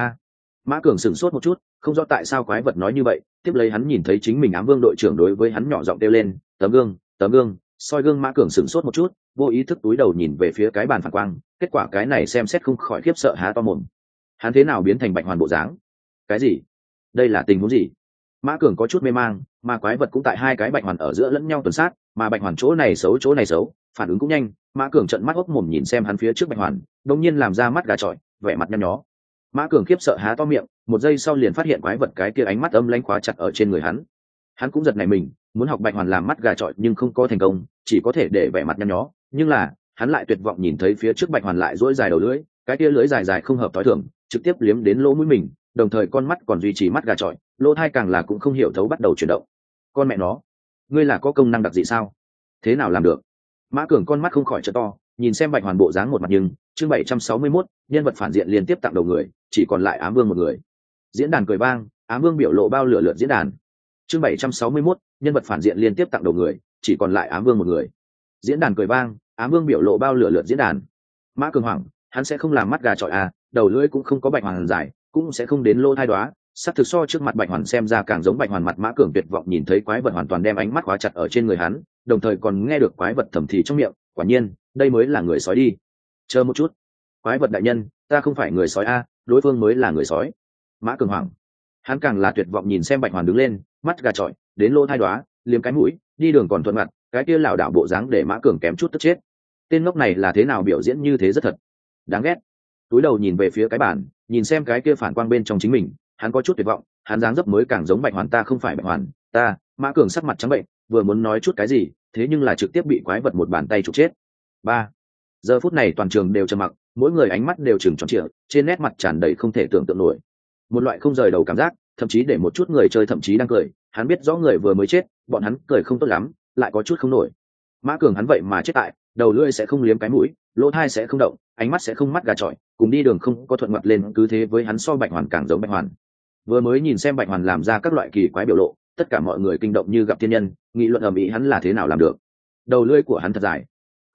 Mã Cường sửng sốt một chút, không rõ tại sao quái vật nói như vậy, tiếp lấy hắn nhìn thấy chính mình Ám Vương đội trưởng đối với hắn nhỏ giọng kêu lên, tấm gương, soi gương. Mã Cường sửng sốt một chút, vô ý thức túi đầu nhìn về phía cái bàn phản quang, kết quả cái này xem xét không khỏi khiếp sợ há to mồm. Hắn thế nào biến thành Bạch Hoàn bộ dáng? Cái gì? Đây là tình huống gì? Mã Cường có chút mê mang, mà quái vật cũng tại hai cái Bạch Hoàn ở giữa lẫn nhau tuần sát, mà Bạch Hoàn chỗ này xấu, phản ứng cũng nhanh. Mã Cường trợn mắt hốc mồm nhìn xem hắn phía trước Bạch Hoàn, đột nhiên làm ra mắt gà trọi, vẻ mặt nhăn nhó. Mã Cường khiếp sợ há to miệng, một giây sau liền phát hiện quái vật cái kia ánh mắt âm lãnh khóa chặt ở trên người hắn. Hắn cũng giật nảy mình, muốn học Bạch Hoàn làm mắt gà trọi nhưng không có thành công, chỉ có thể để vẻ mặt nhăn nhó. Nhưng là, hắn lại tuyệt vọng nhìn thấy phía trước Bạch Hoàn lại duỗi dài đầu lưỡi, cái kia lưỡi dài không hợp tối thường, trực tiếp liếm đến lỗ mũi mình, đồng thời con mắt còn duy trì mắt gà trọi, lỗ tai càng là cũng không hiểu thấu bắt đầu chuyển động. Con mẹ nó, ngươi là có công năng đặc dị sao? Thế nào làm được? Mã Cường con mắt không khỏi trợ to, nhìn xem Bạch Hoàn bộ dáng một mặt nhưng, chương 761, nhân vật phản diện liên tiếp tặng đầu người, chỉ còn lại Ám Vương một người. Diễn đàn cười vang, Ám Vương biểu lộ bao lửa lượt diễn đàn. Chương 761, nhân vật phản diện liên tiếp tặng đầu người, chỉ còn lại Ám Vương một người. Diễn đàn cười vang, Ám Vương biểu lộ bao lửa lượt diễn đàn. Mã Cường hoảng, hắn sẽ không làm mắt gà trọi à, đầu lưỡi cũng không có Bạch Hoàn dài, cũng sẽ không đến lỗ thai đoá, sắc thực so trước mặt Bạch Hoàn xem ra càng giống Bạch Hoàn mặt. Mã Cường tuyệt vọng nhìn thấy quái vật hoàn toàn đem ánh mắt khóa chặt ở trên người hắn, đồng thời còn nghe được quái vật thầm thì trong miệng, quả nhiên, đây mới là người sói đi. Chờ một chút, quái vật đại nhân, ta không phải người sói a, đối phương mới là người sói. Mã Cường hoảng, hắn càng là tuyệt vọng nhìn xem Bạch Hoàn đứng lên, mắt gà trọi, đến lỗ thai đoá, liếm cái mũi, đi đường còn thuận mặt, cái kia lảo đảo bộ dáng để Mã Cường kém chút tức chết. Tên ngốc này là thế nào biểu diễn như thế rất thật đáng ghét. Túi đầu nhìn về phía cái bàn, nhìn xem cái kia phản quang bên trong chính mình, hắn có chút tuyệt vọng, hắn dáng dấp mới càng giống Bạch Hoàn. Ta không phải Bạch Hoàn, ta. Mã Cường sắc mặt trắng bệnh, vừa muốn nói chút cái gì, thế nhưng là trực tiếp bị quái vật một bàn tay chụp chết. Giờ phút này toàn trường đều trầm mặc, mỗi người ánh mắt đều trừng tròn trịa, trên nét mặt tràn đầy không thể tưởng tượng nổi, một loại không rời đầu cảm giác, thậm chí để một chút người chơi thậm chí đang cười. Hắn biết rõ người vừa mới chết, bọn hắn cười không tốt lắm, lại có chút không nổi. Mã Cường hắn vậy mà chết tại, đầu lưỡi sẽ không liếm cái mũi, lỗ tai sẽ không động, ánh mắt sẽ không mắt gà trọi, cùng đi đường không có thuận mặt lên, cứ thế với hắn so Bạch Hoàn càng giống Bạch Hoàn. Vừa mới nhìn xem Bạch Hoàn làm ra các loại kỳ quái biểu lộ, tất cả mọi người kinh động như gặp thiên nhân, nghị luận ầm ĩ hắn là thế nào làm được. Đầu lưỡi của hắn thật dài, không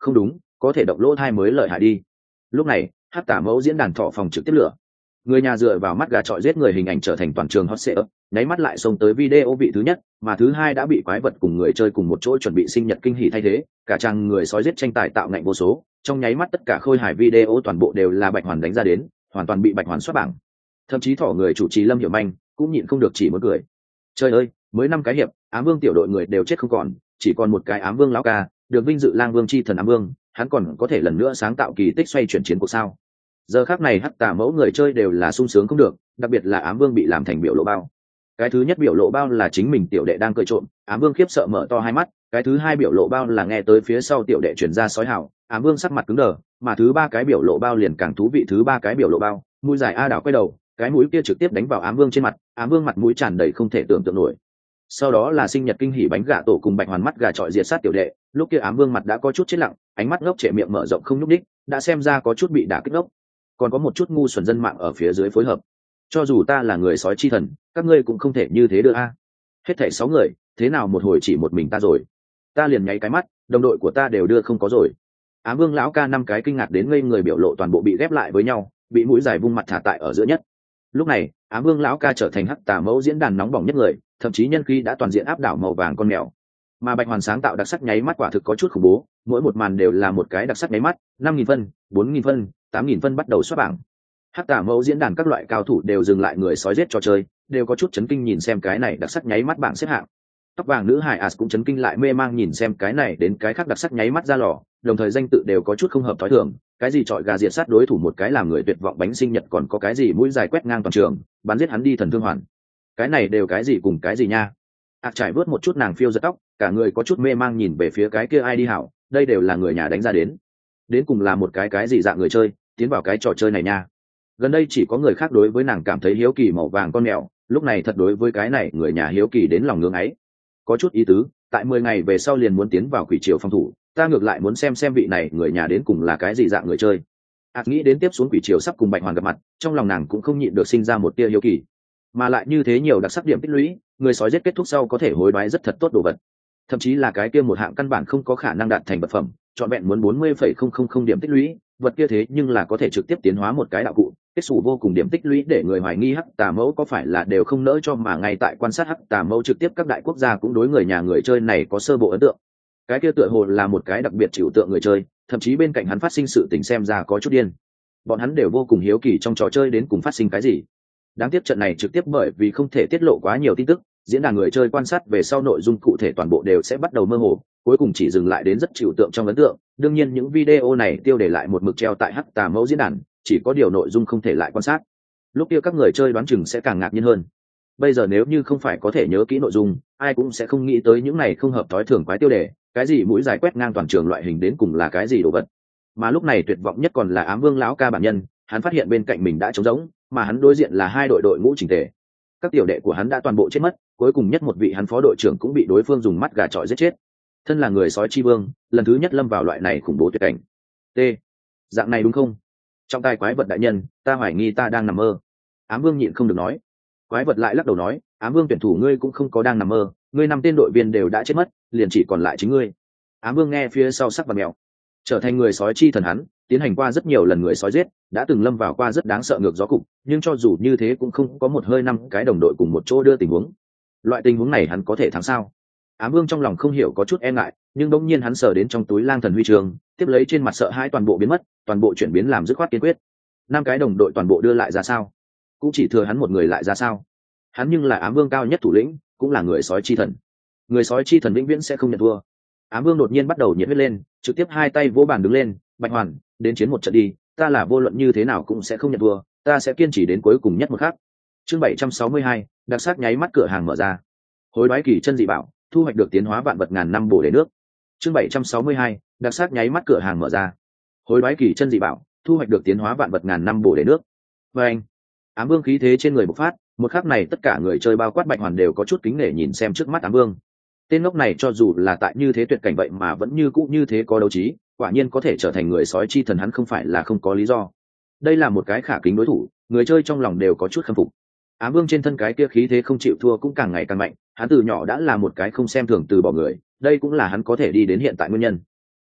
không đúng, có thể động lỗ thai mới lợi hại đi. Lúc này hắc tả mẫu diễn đàn thọ phòng trực tiếp lửa, người nhà dựa vào mắt gà trọi giết người hình ảnh trở thành toàn trường hot search, nháy mắt lại xông tới video vị thứ nhất, mà thứ hai đã bị quái vật cùng người chơi cùng một chỗ chuẩn bị sinh nhật kinh hỉ thay thế, cả trang người sói giết tranh tài tạo ngạnh vô số, trong nháy mắt tất cả khôi hài video toàn bộ đều là Bạch Hoàn đánh ra đến, hoàn toàn bị Bạch Hoàn xoát bảng. Thậm chí thỏ người chủ trì Lâm Hiểu Manh cũng nhịn không được chỉ muốn cười. Trời ơi, mới 5 cái hiệp, Ám Vương tiểu đội người đều chết không còn, chỉ còn một cái Ám Vương lão ca, được vinh dự Lang Vương chi thần Ám Vương, hắn còn có thể lần nữa sáng tạo kỳ tích xoay chuyển chiến cuộc sao? Giờ khắc này hắc tà mẫu người chơi đều là sung sướng không được, đặc biệt là Ám Vương bị làm thành biểu lộ bao. Cái thứ nhất biểu lộ bao là chính mình tiểu đệ đang cười trộm, Ám Vương khiếp sợ mở to hai mắt, cái thứ hai biểu lộ bao là nghe tới phía sau tiểu đệ truyền ra sói hào, Ám Vương sắc mặt cứng đờ, mà thứ ba cái biểu lộ bao liền càng thú vị, thứ ba cái biểu lộ bao, mũi dài A đảo quay đầu, cái mũi kia trực tiếp đánh vào Ám Vương trên mặt, Ám Vương mặt mũi tràn đầy không thể tưởng tượng nổi. Sau đó là sinh nhật kinh hỉ bánh gà tổ cùng Bạch Hoàn mắt gà trọi diệt sát tiểu đệ, lúc kia Ám Vương mặt đã có chút chết lặng, ánh mắt ngốc trệ miệng mở rộng không nhúc đích, đã xem ra có chút bị đả kích ngốc. Còn có một chút ngu xuẩn dân mạng ở phía dưới phối hợp. Cho dù ta là người sói chi thần, các ngươi cũng không thể như thế được a. Hết thảy 6 người, thế nào một hồi chỉ một mình ta rồi? Ta liền nháy cái mắt, đồng đội của ta đều đưa không có rồi. Ám Vương lão ca 5 cái kinh ngạc đến ngây người biểu lộ toàn bộ bị ghép lại với nhau, bị mũi dài vung mặt thả tại ở giữa nhất. Lúc này, Ám Vương lão ca trở thành hắc tà mẫu diễn đàn nóng bỏng nhất người, thậm chí nhân khí đã toàn diện áp đảo màu vàng con mèo. Mà Bạch Hoàn sáng tạo đặc sắc nháy mắt quả thực có chút khủng bố, mỗi một màn đều là một cái đặc sắc nháy mắt, 5.000 phân, 4.000 phân, 8.000 phân bắt đầu xuất bảng. Hắc tà mẫu diễn đàn các loại cao thủ đều dừng lại người sói giết trò chơi, đều có chút chấn kinh nhìn xem cái này đặc sắc nháy mắt bảng xếp hạng. Tóc vàng nữ hải As cũng chấn kinh lại mê mang nhìn xem cái này đến cái khác đặc sắc nháy mắt ra lò, đồng thời danh tự đều có chút không hợp thói thường, cái gì trọi gà diệt sát đối thủ một cái làm người tuyệt vọng bánh sinh nhật, còn có cái gì mũi dài quét ngang toàn trường, bắn giết hắn đi thần thương hoàn. Cái này đều cái gì cùng cái gì nha? Trải vớt một chút nàng phiêu giật tóc, cả người có chút mê mang nhìn về phía cái kia ai đi hảo, đây đều là người nhà đánh ra đến cùng là một cái gì dạng người chơi tiến vào cái trò chơi này nha. Gần đây chỉ có người khác đối với nàng cảm thấy hiếu kỳ màu vàng con mèo, lúc này thật đối với cái này người nhà hiếu kỳ đến lòng ngưỡng ấy. Có chút ý tứ, tại 10 ngày về sau liền muốn tiến vào quỷ triều phòng thủ, ta ngược lại muốn xem vị này người nhà đến cùng là cái gì dạng người chơi. Nghĩ đến tiếp xuống quỷ triều sắp cùng Bạch Hoàn gặp mặt, trong lòng nàng cũng không nhịn được sinh ra một tia hiếu kỳ. Mà lại như thế nhiều đặc sắc điểm tích lũy, người sói giết kết thúc sau có thể hối đoái rất thật tốt đồ vật, thậm chí là cái kia một hạng căn bản không có khả năng đạt thành vật phẩm, trọn vẹn muốn 40,000 điểm tích lũy, vật kia thế nhưng là có thể trực tiếp tiến hóa một cái đạo cụ, kết xù vô cùng điểm tích lũy để người hoài nghi hắc tà mẫu có phải là đều không nỡ cho, mà ngay tại quan sát hắc tà mẫu trực tiếp các đại quốc gia cũng đối người nhà người chơi này có sơ bộ ấn tượng. Cái kia tựa hồ là một cái đặc biệt chịu tượng người chơi, thậm chí bên cạnh hắn phát sinh sự tình xem ra có chút điên. Bọn hắn đều vô cùng hiếu kỳ trong trò chơi đến cùng phát sinh cái gì. Đáng tiếc trận này trực tiếp bởi vì không thể tiết lộ quá nhiều tin tức, diễn đàn người chơi quan sát về sau nội dung cụ thể toàn bộ đều sẽ bắt đầu mơ hồ, cuối cùng chỉ dừng lại đến rất chịu tượng trong ấn tượng. Đương nhiên những video này tiêu để lại một mực treo tại hắc tà mẫu diễn đàn, chỉ có điều nội dung không thể lại quan sát. Lúc kia các người chơi đoán chừng sẽ càng ngạc nhiên hơn. Bây giờ nếu như không phải có thể nhớ kỹ nội dung, ai cũng sẽ không nghĩ tới những này không hợp thói thường quái tiêu đề, cái gì mũi dài quét ngang toàn trường loại hình đến cùng là cái gì đồ vật. Mà lúc này tuyệt vọng nhất còn là Ám Vương lão ca bản nhân, hắn phát hiện bên cạnh mình đã trống rỗng, mà hắn đối diện là 2 đội ngũ chỉnh tề. Các tiểu đệ của hắn đã toàn bộ chết mất, cuối cùng nhất một vị hắn phó đội trưởng cũng bị đối phương dùng mắt gà trọi giết chết. Thân là người sói chi vương, lần thứ nhất lâm vào loại này khủng bố tuyệt cảnh. T. Dạng này đúng không? Trong tay quái vật đại nhân, ta hoài nghi ta đang nằm mơ. Ám Vương nhịn không được nói. Quái vật lại lắc đầu nói, Ám Vương tuyển thủ ngươi cũng không có đang nằm mơ, ngươi 5 tên đội viên đều đã chết mất, liền chỉ còn lại chính ngươi. Ám Vương nghe phía sau sắc và mèo, trở thành người sói chi thần hắn, tiến hành qua rất nhiều lần người sói giết, đã từng lâm vào qua rất đáng sợ ngược gió cục, nhưng cho dù như thế cũng không có một hơi 5 cái đồng đội cùng một chỗ đưa tình huống. Loại tình huống này hắn có thể thắng sao? Ám Vương trong lòng không hiểu có chút e ngại, nhưng đống nhiên hắn sờ đến trong túi lang thần huy chương, tiếp lấy trên mặt sợ hãi toàn bộ biến mất, toàn bộ chuyển biến làm dứt khoát kiên quyết. 5 cái đồng đội toàn bộ đưa lại ra sao? Cũng chỉ thừa hắn một người lại ra sao? Hắn nhưng là Ám Vương cao nhất thủ lĩnh, cũng là người sói chi thần. Người sói chi thần vĩnh viễn sẽ không nhận thua. Ám Vương đột nhiên bắt đầu nhiệt huyết lên, trực tiếp 2 tay vỗ bàn đứng lên, Bạch Hoàn, đến chiến một trận đi, ta là vô luận như thế nào cũng sẽ không nhận thua, ta sẽ kiên trì đến cuối cùng nhất một khắc. Chương 762, đặc sắc nháy mắt cửa hàng mở ra. Hối đoái kỳ chân dị bảo, thu hoạch được tiến hóa vạn vật ngàn năm bổ để nước. Chương 762, đặc sắc nháy mắt cửa hàng mở ra. Hối đoái kỳ chân dị bảo, thu hoạch được tiến hóa vạn vật ngàn năm bổ để nước. Và anh, Ám Vương khí thế trên người bộc phát, một khắc này tất cả người chơi bao quát Bạch Hoàn đều có chút kính nể nhìn xem trước mắt Ám Vương. Tên ngốc này cho dù là tại như thế tuyệt cảnh vậy mà vẫn như cũ như thế có đấu trí, quả nhiên có thể trở thành người sói chi thần hắn không phải là không có lý do. Đây là một cái khả kính đối thủ, người chơi trong lòng đều có chút khâm phục. Ám Vương trên thân cái kia khí thế không chịu thua cũng càng ngày càng mạnh, hắn từ nhỏ đã là một cái không xem thường từ bỏ người, đây cũng là hắn có thể đi đến hiện tại nguyên nhân.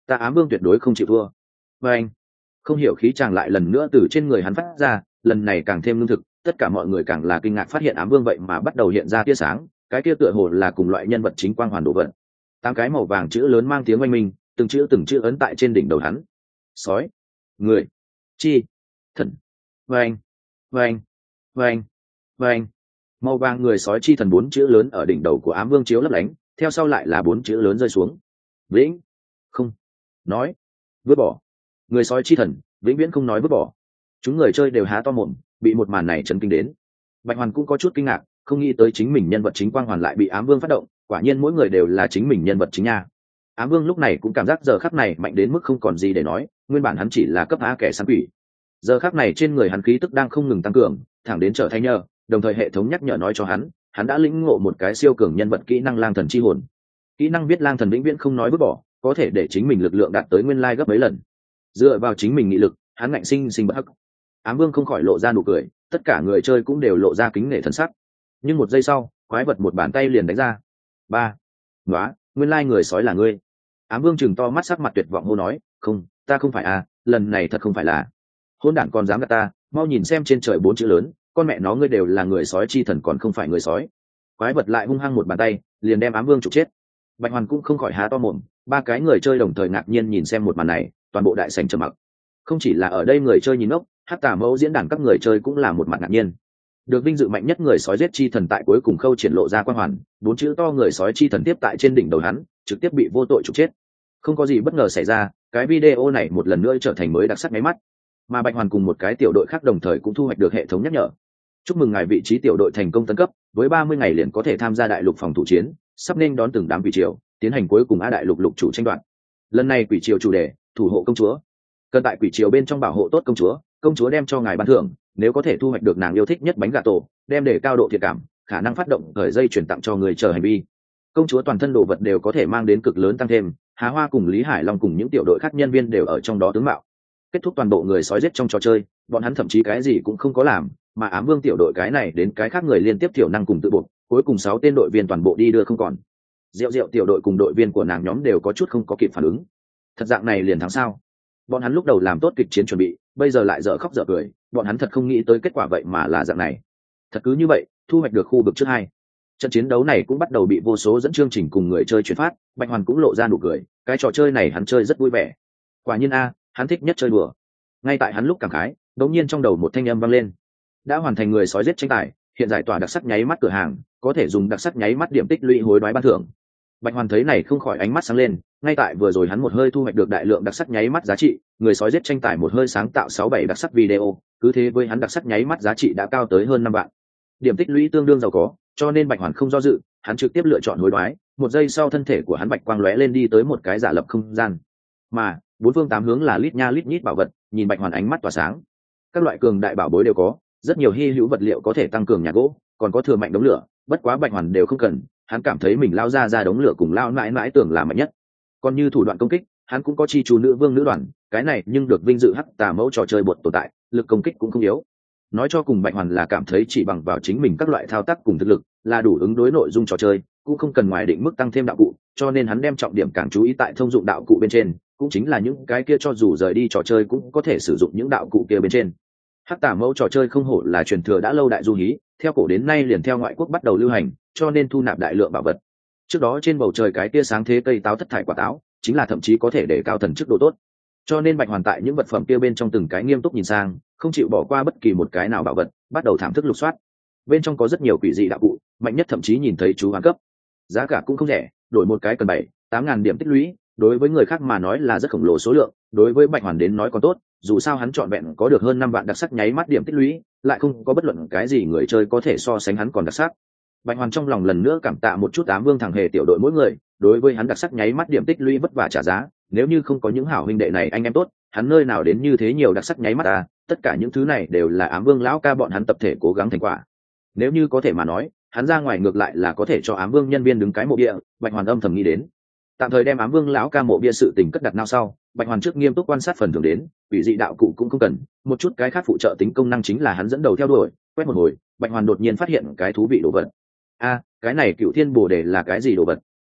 Ta Ám Vương tuyệt đối không chịu thua. Và anh, không hiểu khí chàng lại lần nữa từ trên người hắn phát ra, lần này càng thêm lương thực, tất cả mọi người càng là kinh ngạc phát hiện Ám Vương vậy mà bắt đầu hiện ra tia sáng, cái kia tựa hồ là cùng loại nhân vật chính quang hoàn đồ vật. 8 cái màu vàng chữ lớn mang tiếng oanh minh, từng chữ ấn tại trên đỉnh đầu hắn. Sói, người, chi, thần. Vâng, vâng, vâng, vâng. Màu vàng người sói chi thần 4 chữ lớn ở đỉnh đầu của Ám Vương chiếu lấp lánh, theo sau lại là 4 chữ lớn rơi xuống. Vĩnh, không, nói, vứt bỏ. Người sói chi thần, vĩnh viễn không nói vứt bỏ. Chúng người chơi đều há to mồm, bị một màn này chấn kinh đến. Bạch Hoàn cũng có chút kinh ngạc, không nghĩ tới chính mình nhân vật chính quang hoàn lại bị Ám Vương phát động, quả nhiên mỗi người đều là chính mình nhân vật chính nha. Ám Vương lúc này cũng cảm giác giờ khắc này mạnh đến mức không còn gì để nói, nguyên bản hắn chỉ là cấp A kẻ săn quỷ. Giờ khắc này trên người hắn khí tức đang không ngừng tăng cường, thẳng đến trở thành nhờ, đồng thời hệ thống nhắc nhở nói cho hắn đã lĩnh ngộ một cái siêu cường nhân vật kỹ năng lang thần chi hồn. Kỹ năng biết lang thần vĩnh viễn không nói vứt bỏ, có thể để chính mình lực lượng đạt tới nguyên lai gấp mấy lần. Dựa vào chính mình nghị lực, hắn ngạnh sinh bất hắc. Ám Vương không khỏi lộ ra nụ cười, tất cả người chơi cũng đều lộ ra kính nể thần sắc. Nhưng một giây sau, quái vật một bàn tay liền đánh ra. Ba, nói, nguyên lai người sói là ngươi. Ám Vương chừng to mắt sắc mặt tuyệt vọng hô nói, không, ta không phải à, lần này thật không phải là. Hôn đản còn dám gạt ta, mau nhìn xem trên trời 4 chữ lớn, con mẹ nó ngươi đều là người sói chi thần còn không phải người sói. Quái vật lại hung hăng một bàn tay, liền đem Ám Vương trục chết. Bạch Hoàn cũng không khỏi há to mồm, 3 cái người chơi đồng thời ngạc nhiên nhìn xem một màn này, toàn bộ đại sảnh trầm mặc. Không chỉ là ở đây người chơi nhìn ngốc, Hắc Tà Mẫu diễn đàn các người chơi cũng là một mặt ngạc nhiên. Được vinh dự mạnh nhất người sói giết chi thần tại cuối cùng khâu triển lộ ra quang hoàn, 4 chữ to người sói chi thần tiếp tại trên đỉnh đầu hắn, trực tiếp bị vô tội trục chết. Không có gì bất ngờ xảy ra, cái video này một lần nữa trở thành mới đặc sắc nháy mắt. Mà Bạch Hoàn cùng một cái tiểu đội khác đồng thời cũng thu hoạch được hệ thống nhắc nhở. Chúc mừng ngài vị trí tiểu đội thành công tấn cấp, với 30 ngày liền có thể tham gia đại lục phòng thủ chiến, sắp nên đón từng đám quỷ triều, tiến hành cuối cùng a đại lục lục chủ tranh đoạt. Lần này quỷ triều chủ đề, thủ hộ công chúa. Cần tại quỷ triều bên trong bảo hộ tốt công chúa đem cho ngài ban thưởng, nếu có thể thu hoạch được nàng yêu thích nhất bánh gà tổ, đem để cao độ thiện cảm, khả năng phát động thời dây chuyển tặng cho người chờ hành vi. Công chúa toàn thân đồ vật đều có thể mang đến cực lớn tăng thêm, Hà Hoa cùng Lý Hải Long cùng những tiểu đội khác nhân viên đều ở trong đó tướng mạo. Kết thúc toàn bộ người sói giết trong trò chơi, bọn hắn thậm chí cái gì cũng không có làm, mà Ám Vương tiểu đội cái này đến cái khác người liên tiếp tiểu năng cùng tự buộc, cuối cùng 6 tên đội viên toàn bộ đi đưa không còn. Diệu tiểu đội cùng đội viên của nàng nhóm đều có chút không có kịp phản ứng. Thật dạng này liền thắng sao? Bọn hắn lúc đầu làm tốt kịch chiến chuẩn bị, bây giờ lại dở khóc dở cười, bọn hắn thật không nghĩ tới kết quả vậy mà là dạng này. Thật cứ như vậy, thu hoạch được khu vực trước 2. Trận chiến đấu này cũng bắt đầu bị vô số dẫn chương trình cùng người chơi chuyển phát, Bạch Hoàn cũng lộ ra nụ cười, cái trò chơi này hắn chơi rất vui vẻ. Quả nhiên a, hắn thích nhất chơi đùa. Ngay tại hắn lúc cảm khái, đột nhiên trong đầu một thanh âm vang lên. Đã hoàn thành người sói giết tranh tài, hiện giải tỏa đặc sắc nháy mắt cửa hàng, có thể dùng đặc sắc nháy mắt điểm tích lũy hối đoái ban thưởng. Bạch Hoàn thấy này không khỏi ánh mắt sáng lên, ngay tại vừa rồi hắn một hơi thu hoạch được đại lượng đặc sắc nháy mắt giá trị, người sói giết tranh tài một hơi sáng tạo 6-7 đặc sắc video, cứ thế với hắn đặc sắc nháy mắt giá trị đã cao tới hơn 5 vạn. Điểm tích lũy tương đương giàu có, cho nên Bạch Hoàn không do dự, hắn trực tiếp lựa chọn hối đoái, một giây sau thân thể của hắn bạch quang lóe lên đi tới một cái giả lập không gian. Mà, bốn phương tám hướng là lít nha lít nhít bảo vật, nhìn Bạch Hoàn ánh mắt tỏa sáng. Các loại cường đại bảo bối đều có, rất nhiều hi hữu vật liệu có thể tăng cường nhà gỗ, còn có thừa mạnh đống lửa, bất quá Bạch Hoàn đều không cần, hắn cảm thấy mình lao ra đống lửa cùng lao mãi mãi tưởng là mạnh nhất. Còn như thủ đoạn công kích, hắn cũng có chi chú nữ vương nữ đoàn, cái này nhưng được vinh dự Hắc Tà Mẫu trò chơi bột tồn tại, lực công kích cũng không yếu. Nói cho cùng Bạch Hoàn là cảm thấy chỉ bằng vào chính mình các loại thao tác cùng thực lực là đủ ứng đối nội dung trò chơi, cũng không cần ngoài định mức tăng thêm đạo cụ, cho nên hắn đem trọng điểm càng chú ý tại thông dụng đạo cụ bên trên, cũng chính là những cái kia cho dù rời đi trò chơi cũng có thể sử dụng những đạo cụ kia bên trên. Hắc Tà Mẫu trò chơi không hổ là truyền thừa đã lâu đại du hí, theo cổ đến nay liền theo ngoại quốc bắt đầu lưu hành, cho nên thu nạp đại lượng bảo vật. Trước đó trên bầu trời cái tia sáng thế cây táo thất thải quả táo, chính là thậm chí có thể để cao thần chức độ tốt. Cho nên Bạch Hoàn tại những vật phẩm kia bên trong từng cái nghiêm túc nhìn sang, không chịu bỏ qua bất kỳ một cái nào bảo vật, bắt đầu thảm thức lục soát. Bên trong có rất nhiều quỷ dị đạo cụ, mạnh nhất thậm chí nhìn thấy chú hoán cấp. Giá cả cũng không rẻ, đổi một cái cần 7-8 ngàn điểm tích lũy, đối với người khác mà nói là rất khổng lồ số lượng, đối với Bạch Hoàn đến nói còn tốt, dù sao hắn chọn vẹn có được hơn 5 vạn đặc sắc nháy mắt điểm tích lũy, lại không có bất luận cái gì người chơi có thể so sánh hắn còn đặc sắc. Bạch Hoàn trong lòng lần nữa cảm tạ một chút Ám Vương thằng hề tiểu đội mỗi người, đối với hắn đặc sắc nháy mắt điểm tích lũy vất vả trả giá, nếu như không có những hảo huynh đệ này anh em tốt, hắn nơi nào đến như thế nhiều đặc sắc nháy mắt à, tất cả những thứ này đều là Ám Vương lão ca bọn hắn tập thể cố gắng thành quả. Nếu như có thể mà nói, hắn ra ngoài ngược lại là có thể cho Ám Vương nhân viên đứng cái mộ bia, Bạch Hoàn âm thầm nghĩ đến. Tạm thời đem Ám Vương lão ca mộ bia sự tình cất đặt nào sau, Bạch Hoàn trước nghiêm túc quan sát phần thưởng đến, quỷ dị đạo cụ cũng không cần, một chút cái khác phụ trợ tính công năng chính là hắn dẫn đầu theo đuổi, quét một hồi, Bạch Hoàn đột nhiên phát hiện cái thú vị đồ vật. A, cái này Cựu Thiên Bồ Đề là cái gì đồ vật?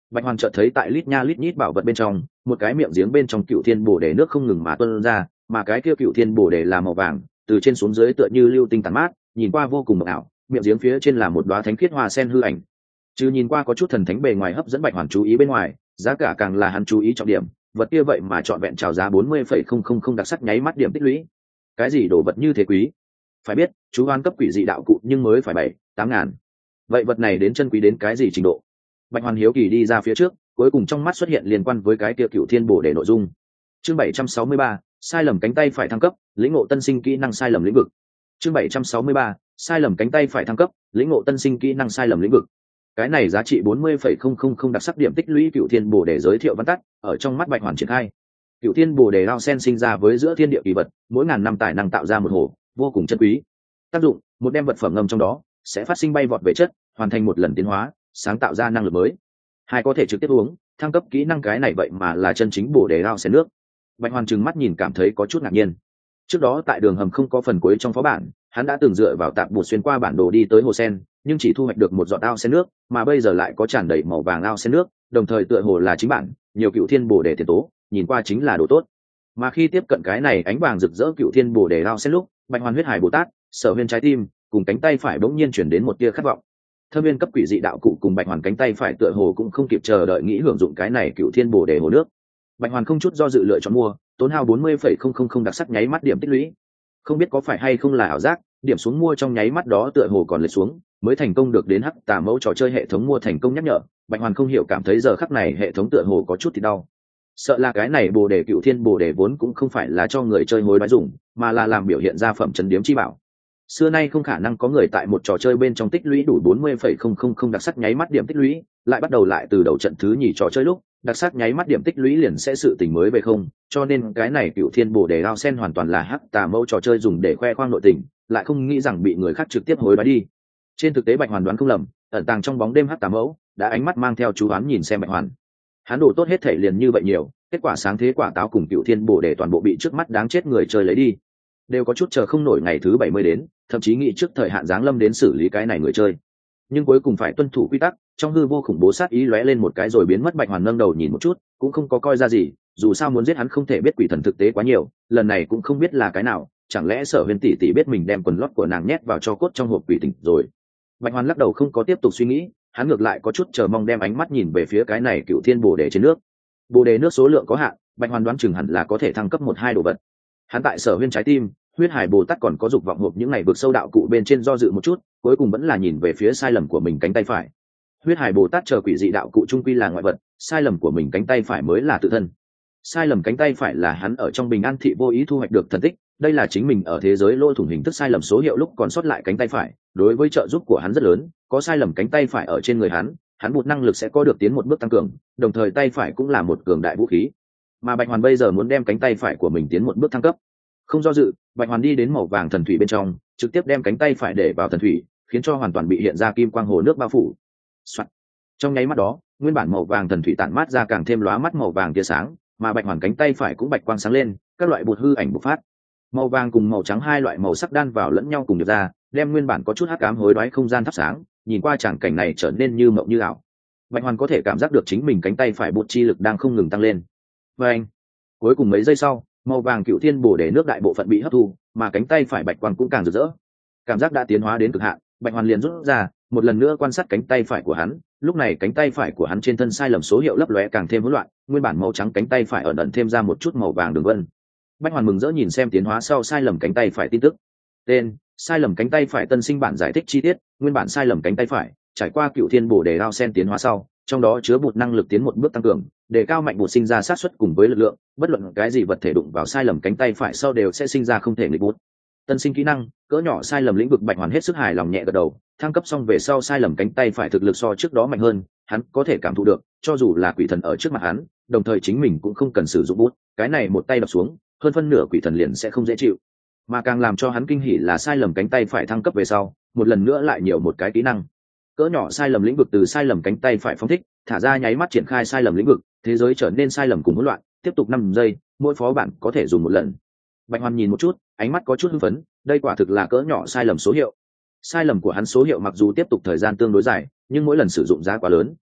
Bạch Hoàn chợt thấy tại lít nha lít nhít bảo vật bên trong, một cái miệng giếng bên trong cựu thiên bồ đề nước không ngừng mà tuôn ra, mà cái kia cựu thiên bồ đề là màu vàng, từ trên xuống dưới tựa như lưu tinh tản mát, nhìn qua vô cùng mộng ảo. Miệng giếng phía trên là một đóa thánh khiết hoa sen hư ảnh. Chứ nhìn qua có chút thần thánh bề ngoài hấp dẫn Bạch Hoàn chú ý bên ngoài, giá cả càng là hắn chú ý trọng điểm, vật kia vậy mà chọn vẹn chào giá 40,000 đặc sắc nháy mắt điểm tích lũy. Cái gì đồ vật như thế quý? Phải biết, chú hoan cấp quỷ dị đạo cụ nhưng mới phải 7-8 ngàn. Vậy vật này đến chân quý đến cái gì trình độ? Bạch Hoàn hiếu kỳ đi ra phía trước, cuối cùng trong mắt xuất hiện liên quan với cái kia cựu thiên bổ để nội dung. Chương 763, sai lầm cánh tay phải thăng cấp, lĩnh ngộ tân sinh kỹ năng sai lầm lĩnh vực. Chương 763, sai lầm cánh tay phải thăng cấp, lĩnh ngộ tân sinh kỹ năng sai lầm lĩnh vực. Cái này giá trị 40,000 đặc sắc điểm tích lũy cựu thiên bổ để giới thiệu văn tắt, ở trong mắt Bạch Hoàn triển khai. Cựu thiên bổ để lao sen sinh ra với giữa thiên địa kỳ vật, mỗi ngàn năm tài năng tạo ra một hồ, vô cùng chân quý. Tác dụng, một đem vật phẩm ngầm trong đó sẽ phát sinh bay vọt về chất, hoàn thành một lần tiến hóa, sáng tạo ra năng lực mới. Hai có thể trực tiếp uống, thăng cấp kỹ năng cái này vậy mà là chân chính bổ để lao sen nước. Bạch Hoàn trừng mắt nhìn cảm thấy có chút ngạc nhiên. Trước đó tại đường hầm không có phần cuối trong phó bản, hắn đã từng dựa vào tạp bột xuyên qua bản đồ đi tới hồ sen, nhưng chỉ thu hoạch được một giọt ao sen nước, mà bây giờ lại có tràn đầy màu vàng ao sen nước, đồng thời tựa hồ là chính bản, nhiều cựu thiên bổ để tiền tố, nhìn qua chính là đồ tốt. Mà khi tiếp cận cái này ánh vàng rực rỡ cựu thiên bổ để ao sen lúc, Bạch Hoàn huyết hải Bồ Tát, Sở Huyên trái tim, cùng cánh tay phải bỗng nhiên chuyển đến một tia khát vọng. Thâm viên cấp quỷ dị đạo cụ cùng Bạch Hoàn cánh tay phải tựa hồ cũng không kịp chờ đợi nghĩ hưởng dụng cái này cựu thiên bổ để hồ nước. Bạch Hoàn không chút do dự lựa chọn mua, tốn hao 40,000 đặc sắc nháy mắt điểm tích lũy. Không biết có phải hay không là ảo giác, điểm xuống mua trong nháy mắt đó tựa hồ còn lệch xuống, mới thành công được đến hắc tà mẫu trò chơi hệ thống mua thành công nhắc nhở. Bạch Hoàn không hiểu cảm thấy giờ khắc này hệ thống tựa hồ có chút thì đau. Sợ là cái này bồ đề cựu thiên bồ đề vốn cũng không phải là cho người chơi hối đoái dùng, mà là làm biểu hiện ra phẩm trấn điếm chi bảo. Xưa nay không khả năng có người tại một trò chơi bên trong tích lũy đủ 40,000 đặc sắc nháy mắt điểm tích lũy, lại bắt đầu lại từ đầu trận thứ nhì trò chơi lúc, đặc sắc nháy mắt điểm tích lũy liền sẽ sự tình mới về không, cho nên cái này cựu thiên bồ đề lao sen hoàn toàn là hắc tà mẫu trò chơi dùng để khoe khoang nội tình, lại không nghĩ rằng bị người khác trực tiếp hối đoái đi. Trên thực tế Bạch Hoàn đoán không lầm, ẩn tàng trong bóng đêm hắc tà mẫu đã ánh mắt mang theo chú oán nhìn xem Bạch Hoàn. Hắn đổ tốt hết thể liền như vậy nhiều, kết quả sáng thế quả táo cùng cựu thiên bồ đề toàn bộ bị trước mắt đáng chết người chơi lấy đi, đều có chút chờ không nổi ngày thứ 70 đến, thậm chí nghĩ trước thời hạn giáng lâm đến xử lý cái này người chơi, nhưng cuối cùng phải tuân thủ quy tắc. Trong hư vô khủng bố sát ý lóe lên một cái rồi biến mất. Bạch Hoàn nâng đầu nhìn một chút, cũng không có coi ra gì, dù sao muốn giết hắn không thể biết quỷ thần thực tế quá nhiều, lần này cũng không biết là cái nào, chẳng lẽ Sở Huyên tỷ tỷ biết mình đem quần lót của nàng nhét vào cho cốt trong hộp quỷ tỉnh rồi. Bạch Hoàn lắc đầu không có tiếp tục suy nghĩ, hắn ngược lại có chút chờ mong đem ánh mắt nhìn về phía cái này cựu thiên bồ đề trên nước. Bồ đề nước số lượng có hạn, Bạch Hoàn đoán chừng hẳn là có thể thăng cấp 1-2 đồ vật. Hắn tại Sở Huyên trái tim, huyết hải Bồ Tát còn có dục vọng hộp những ngày vượt sâu đạo cụ bên trên do dự một chút, cuối cùng vẫn là nhìn về phía sai lầm của mình cánh tay phải. Huyết hải Bồ Tát chờ quỷ dị đạo cụ trung quy là ngoại vật, sai lầm của mình cánh tay phải mới là tự thân. Sai lầm cánh tay phải là hắn ở trong bình an thị vô ý thu hoạch được thần tích, đây là chính mình ở thế giới lỗ thủng hình thức sai lầm số hiệu lúc còn sót lại cánh tay phải, đối với trợ giúp của hắn rất lớn, có sai lầm cánh tay phải ở trên người hắn bụt năng lực sẽ có được tiến một bước tăng cường, đồng thời tay phải cũng là một cường đại vũ khí. Mà Bạch Hoàn bây giờ muốn đem cánh tay phải của mình tiến một bước thăng cấp. Không do dự, Bạch Hoàn đi đến màu vàng thần thủy bên trong, trực tiếp đem cánh tay phải để vào thần thủy, khiến cho hoàn toàn bị hiện ra kim quang hồ nước bao phủ. Soạn. Trong nháy mắt đó, nguyên bản màu vàng thần thủy tản mát ra càng thêm lóa mắt màu vàng tia sáng, mà Bạch Hoàn cánh tay phải cũng bạch quang sáng lên, các loại bột hư ảnh bộc phát. Màu vàng cùng màu trắng hai loại màu sắc đan vào lẫn nhau cùng được ra, đem nguyên bản có chút hắc ám hối đoái không gian thắp sáng, nhìn qua tràng cảnh này trở nên như mộng như ảo. Bạch Hoàn có thể cảm giác được chính mình cánh tay phải bột chi lực đang không ngừng tăng lên. Và anh, cuối cùng mấy giây sau, màu vàng cựu thiên bổ để nước đại bộ phận bị hấp thu, mà cánh tay phải bạch quang cũng càng rực rỡ. Cảm giác đã tiến hóa đến cực hạn, Bạch Hoàn liền rút ra, một lần nữa quan sát cánh tay phải của hắn. Lúc này cánh tay phải của hắn trên thân sai lầm số hiệu lấp lóe càng thêm hỗn loạn, nguyên bản màu trắng cánh tay phải ẩn ẩn thêm ra một chút màu vàng đường vân. Bạch Hoàn mừng rỡ nhìn xem tiến hóa sau sai lầm cánh tay phải tin tức. Tên: sai lầm cánh tay phải tân sinh bản giải thích chi tiết. Nguyên bản sai lầm cánh tay phải trải qua cựu thiên bổ đề lao sen tiến hóa sau, trong đó chứa bụt năng lực tiến một bước tăng cường, để cao mạnh bụt sinh ra sát xuất cùng với lực lượng, bất luận cái gì vật thể đụng vào sai lầm cánh tay phải sau đều sẽ sinh ra không thể nghịch bút. Tân sinh kỹ năng: cỡ nhỏ sai lầm lĩnh vực. Bạch Hoàn hết sức hài lòng nhẹ gật đầu, thăng cấp xong về sau sai lầm cánh tay phải thực lực so trước đó mạnh hơn, hắn có thể cảm thụ được, cho dù là quỷ thần ở trước mặt hắn, đồng thời chính mình cũng không cần sử dụng bút, cái này một tay đập xuống, hơn phân nửa quỷ thần liền sẽ không dễ chịu. Mà càng làm cho hắn kinh hỉ là sai lầm cánh tay phải thăng cấp về sau, một lần nữa lại nhiều một cái kỹ năng. Cỡ nhỏ sai lầm lĩnh vực. Từ sai lầm cánh tay phải phóng thích, thả ra nháy mắt triển khai sai lầm lĩnh vực, thế giới trở nên sai lầm cùng hỗn loạn, tiếp tục 5 giây, mỗi phó bản có thể dùng một lần. Bạch Hoàn nhìn một chút, ánh mắt có chút hưng phấn, đây quả thực là cỡ nhỏ sai lầm số hiệu. Sai lầm của hắn số hiệu mặc dù tiếp tục thời gian tương đối dài, nhưng mỗi lần sử dụng giá quá lớn,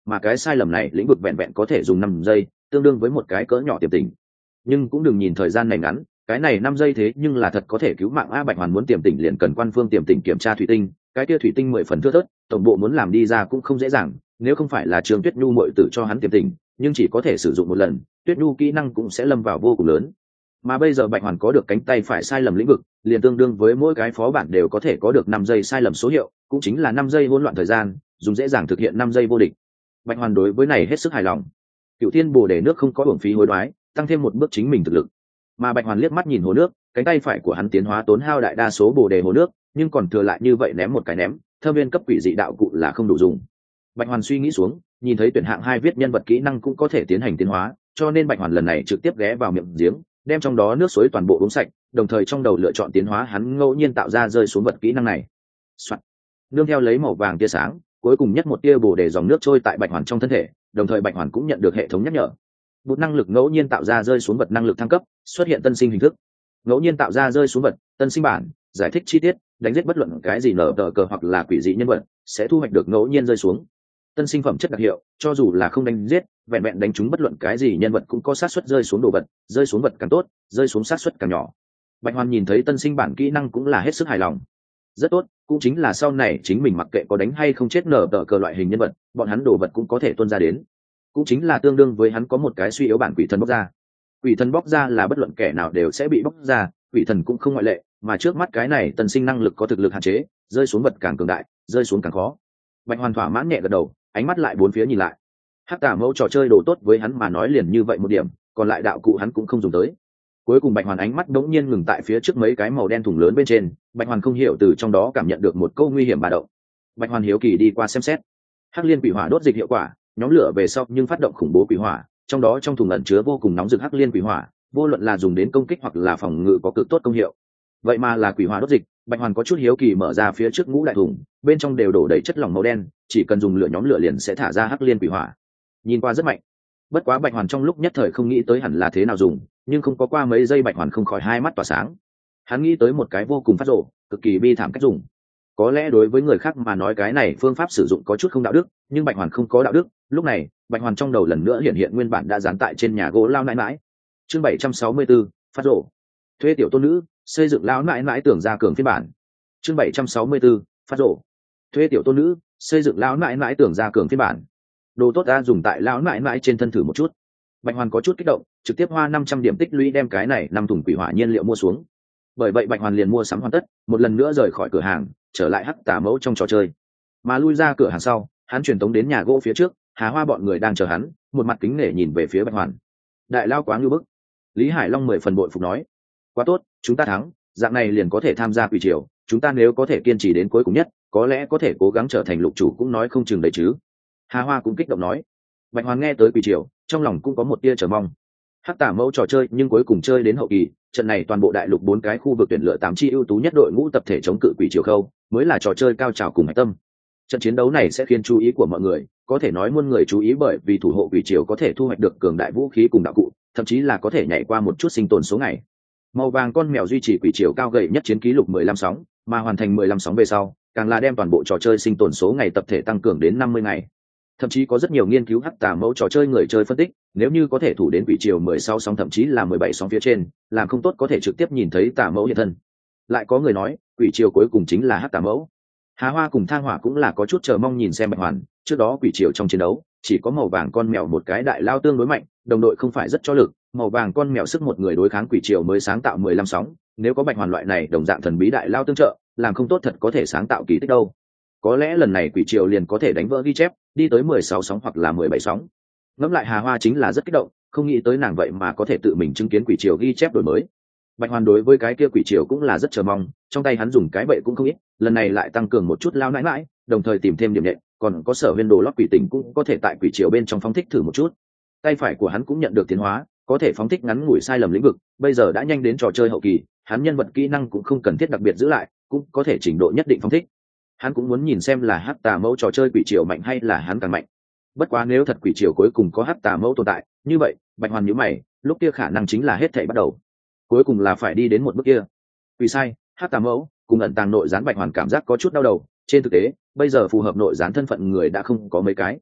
mà cái sai lầm này lĩnh vực vẹn vẹn có thể dùng 5 giây, tương đương với một cái cỡ nhỏ tiềm tỉnh. Nhưng cũng đừng nhìn thời gian này ngắn, cái này 5 giây thế nhưng là thật có thể cứu mạng a. Bạch Hoàn muốn tiềm tỉnh liền cần quan phương tiềm tỉnh kiểm tra thủy tinh, cái kia thủy tinh 10 phần thưa thớt, tổng bộ muốn làm đi ra cũng không dễ dàng. Nếu không phải là Trường Tuyết Nhu muội tử cho hắn tiềm tỉnh, nhưng chỉ có thể sử dụng một lần, Tuyết Nhu kỹ năng cũng sẽ lâm vào vô cùng lớn. Mà bây giờ Bạch Hoàn có được cánh tay phải sai lầm lĩnh vực, liền tương đương với mỗi cái phó bản đều có thể có được 5 giây sai lầm số hiệu, cũng chính là 5 giây hỗn loạn thời gian, dùng dễ dàng thực hiện 5 giây vô địch. Bạch Hoàn đối với này hết sức hài lòng. Cựu Thiên Bồ Đề nước không có uổng phí hối đoái, tăng thêm một bước chính mình thực lực. Mà Bạch Hoàn liếc mắt nhìn hồ nước, cánh tay phải của hắn tiến hóa tốn hao đại đa số bồ đề hồ nước, nhưng còn thừa lại như vậy ném một cái ném, thâm viên cấp quỷ dị đạo cụ là không đủ dùng. Bạch Hoàn suy nghĩ xuống, nhìn thấy tuyển hạng 2 viết nhân vật kỹ năng cũng có thể tiến hành tiến hóa, cho nên Bạch Hoàn lần này trực tiếp ghé vào miệng giếng, đem trong đó nước suối toàn bộ uống sạch, đồng thời trong đầu lựa chọn tiến hóa hắn ngẫu nhiên tạo ra rơi xuống vật kỹ năng này. Soạn. Nương theo lấy màu vàng tia sáng, cuối cùng nhất một tia bồ đề dòng nước trôi tại Bạch Hoàn trong thân thể, đồng thời Bạch Hoàn cũng nhận được hệ thống nhắc nhở. Một năng lực ngẫu nhiên tạo ra rơi xuống vật năng lực thăng cấp, xuất hiện tân sinh hình thức. Ngẫu nhiên tạo ra rơi xuống vật, tân sinh bản, giải thích chi tiết, đánh giết bất luận cái gì nở tờ cờ hoặc là quỷ dị nhân vật, sẽ thu hoạch được ngẫu nhiên rơi xuống tân sinh phẩm chất đặc hiệu, cho dù là không đánh giết, vẹn vẹn đánh trúng bất luận cái gì nhân vật cũng có xác suất rơi xuống đồ vật, rơi xuống vật càng tốt, rơi xuống xác suất càng nhỏ. Bạch Hoàn nhìn thấy tân sinh bản kỹ năng cũng là hết sức hài lòng. Rất tốt, cũng chính là sau này chính mình mặc kệ có đánh hay không chết nở tờ cờ loại hình nhân vật, bọn hắn đồ vật cũng có thể tuôn ra đến. Cũng chính là tương đương với hắn có một cái suy yếu bản quỷ thần bóc ra. Quỷ thần bóc ra là bất luận kẻ nào đều sẽ bị bóc ra, quỷ thần cũng không ngoại lệ, mà trước mắt cái này tân sinh năng lực có thực lực hạn chế, rơi xuống vật càng cường đại, rơi xuống càng khó. Bạch Hoàn thỏa mãn nhẹ gật đầu, ánh mắt lại bốn phía nhìn lại. Hắc Tả Mẫu trò chơi đồ tốt với hắn mà nói liền như vậy một điểm, còn lại đạo cụ hắn cũng không dùng tới. Cuối cùng Bạch Hoàn ánh mắt đống nhiên ngừng tại phía trước mấy cái màu đen thùng lớn bên trên, Bạch Hoàn không hiểu từ trong đó cảm nhận được một câu nguy hiểm bà động. Bạch Hoàn hiếu kỳ đi qua xem xét. Hắc liên quỷ hỏa đốt dịch hiệu quả, nhóm lửa về sau nhưng phát động khủng bố quỷ hỏa, trong đó trong thùng ẩn chứa vô cùng nóng rực hắc liên quỷ hỏa, vô luận là dùng đến công kích hoặc là phòng ngự có cực tốt công hiệu. Vậy mà là quỷ hỏa đốt dịch. Bạch Hoàn có chút hiếu kỳ mở ra phía trước ngũ đại thùng, bên trong đều đổ đầy chất lỏng màu đen, chỉ cần dùng lửa nhóm lửa liền sẽ thả ra hắc liên quỷ hỏa. Nhìn qua rất mạnh. Bất quá Bạch Hoàn trong lúc nhất thời không nghĩ tới hẳn là thế nào dùng, nhưng không có qua mấy giây Bạch Hoàn không khỏi hai mắt tỏa sáng. Hắn nghĩ tới một cái vô cùng phát rồ, cực kỳ bi thảm cách dùng. Có lẽ đối với người khác mà nói cái này phương pháp sử dụng có chút không đạo đức, nhưng Bạch Hoàn không có đạo đức. Lúc này, Bạch Hoàn trong đầu lần nữa hiện hiện nguyên bản đã dán tại trên nhà gỗ lao nãi nãi. Chương 764, phát rồ. Thuê tiểu tôn nữ, xây dựng lao nãi nãi tưởng ra cường phiên bản. Chương 764, phát rồ. Thuê tiểu tôn nữ, xây dựng lao nãi nãi tưởng ra cường phiên bản. Đồ tốt ta dùng tại lao nãi nãi trên thân thử một chút. Bạch Hoàn có chút kích động, trực tiếp hoa 500 điểm tích lũy đem cái này 5 thùng quỷ hỏa nhiên liệu mua xuống. Bởi vậy Bạch Hoàn liền mua sắm hoàn tất, một lần nữa rời khỏi cửa hàng, trở lại Hắc Tả Mẫu trong trò chơi. Mà lui ra cửa hàng sau, hắn truyền tống đến nhà gỗ phía trước, Hà Hoa bọn người đang chờ hắn, một mặt kính nể nhìn về phía Bạch Hoàn. Đại lao quá ngưu bức. Lý Hải Long 10 phần bội phục nói. Quá tốt, chúng ta thắng, dạng này liền có thể tham gia quỷ triều, chúng ta nếu có thể kiên trì đến cuối cùng nhất, có lẽ có thể cố gắng trở thành lục chủ cũng nói không chừng đấy chứ. Hà Hoa cũng kích động nói. Bạch Hoàn nghe tới quỷ triều, trong lòng cũng có một tia chờ mong. Hắc Tả Mẫu trò chơi nhưng cuối cùng chơi đến hậu kỳ, trận này toàn bộ đại lục 4 cái khu vực tuyển lựa 8 chi ưu tú nhất đội ngũ tập thể chống cự quỷ triều khâu, mới là trò chơi cao trào cùng hải tâm. Trận chiến đấu này sẽ khiến chú ý của mọi người, có thể nói muôn người chú ý bởi vì thủ hộ quỷ triều có thể thu hoạch được cường đại vũ khí cùng đạo cụ, thậm chí là có thể nhảy qua một chút sinh tồn số ngày. Màu vàng con mèo duy trì quỷ triều cao gầy nhất chiến ký lục 15 sóng, mà hoàn thành 15 sóng về sau, càng là đem toàn bộ trò chơi sinh tồn số ngày tập thể tăng cường đến 50 ngày. Thậm chí có rất nhiều nghiên cứu Hắc Tả Mẫu trò chơi người chơi phân tích, nếu như có thể thủ đến quỷ triều 16 sóng thậm chí là 17 sóng phía trên, làm không tốt có thể trực tiếp nhìn thấy Tả Mẫu hiện thân. Lại có người nói, quỷ triều cuối cùng chính là Hắc Tả Mẫu. Hà Hoa cùng Thang Hỏa cũng là có chút chờ mong nhìn xem Bạch Hoàn, trước đó quỷ triều trong chiến đấu, chỉ có màu vàng con mèo một cái đại lao tương đối mạnh, đồng đội không phải rất cho lực, màu vàng con mèo sức một người đối kháng quỷ triều mới sáng tạo 15 sóng, nếu có Bạch Hoàn loại này đồng dạng thần bí đại lao tương trợ, làm không tốt thật có thể sáng tạo kỳ tích đâu. Có lẽ lần này quỷ triều liền có thể đánh vỡ ghi chép, đi tới 16 sóng hoặc là 17 sóng. Ngẫm lại Hà Hoa chính là rất kích động, không nghĩ tới nàng vậy mà có thể tự mình chứng kiến quỷ triều ghi chép đổi mới. Bạch Hoàn đối với cái kia quỷ triều cũng là rất chờ mong, trong tay hắn dùng cái bậy cũng không ít, lần này lại tăng cường một chút lao nãi nãi, đồng thời tìm thêm điểm nhện, còn có sở viên đồ lót quỷ tình cũng có thể tại quỷ triều bên trong phóng thích thử một chút. Tay phải của hắn cũng nhận được tiến hóa, có thể phóng thích ngắn ngủi sai lầm lĩnh vực, bây giờ đã nhanh đến trò chơi hậu kỳ, hắn nhân vật kỹ năng cũng không cần thiết đặc biệt giữ lại, cũng có thể trình độ nhất định phóng thích. Hắn cũng muốn nhìn xem là Hắc Tả Mẫu trò chơi quỷ triều mạnh hay là hắn càng mạnh. Bất quá nếu thật quỷ triều cuối cùng có Hắc Tả Mẫu tồn tại, như vậy Bạch Hoàn nhíu mày, lúc kia khả năng chính là hết thảy bắt đầu. Cuối cùng là phải đi đến một bước kia. Quỷ sai, Hắc Tả Mẫu cùng ẩn tàng nội gián Bạch Hoàn cảm giác có chút đau đầu, trên thực tế bây giờ phù hợp nội gián thân phận người đã không có mấy cái.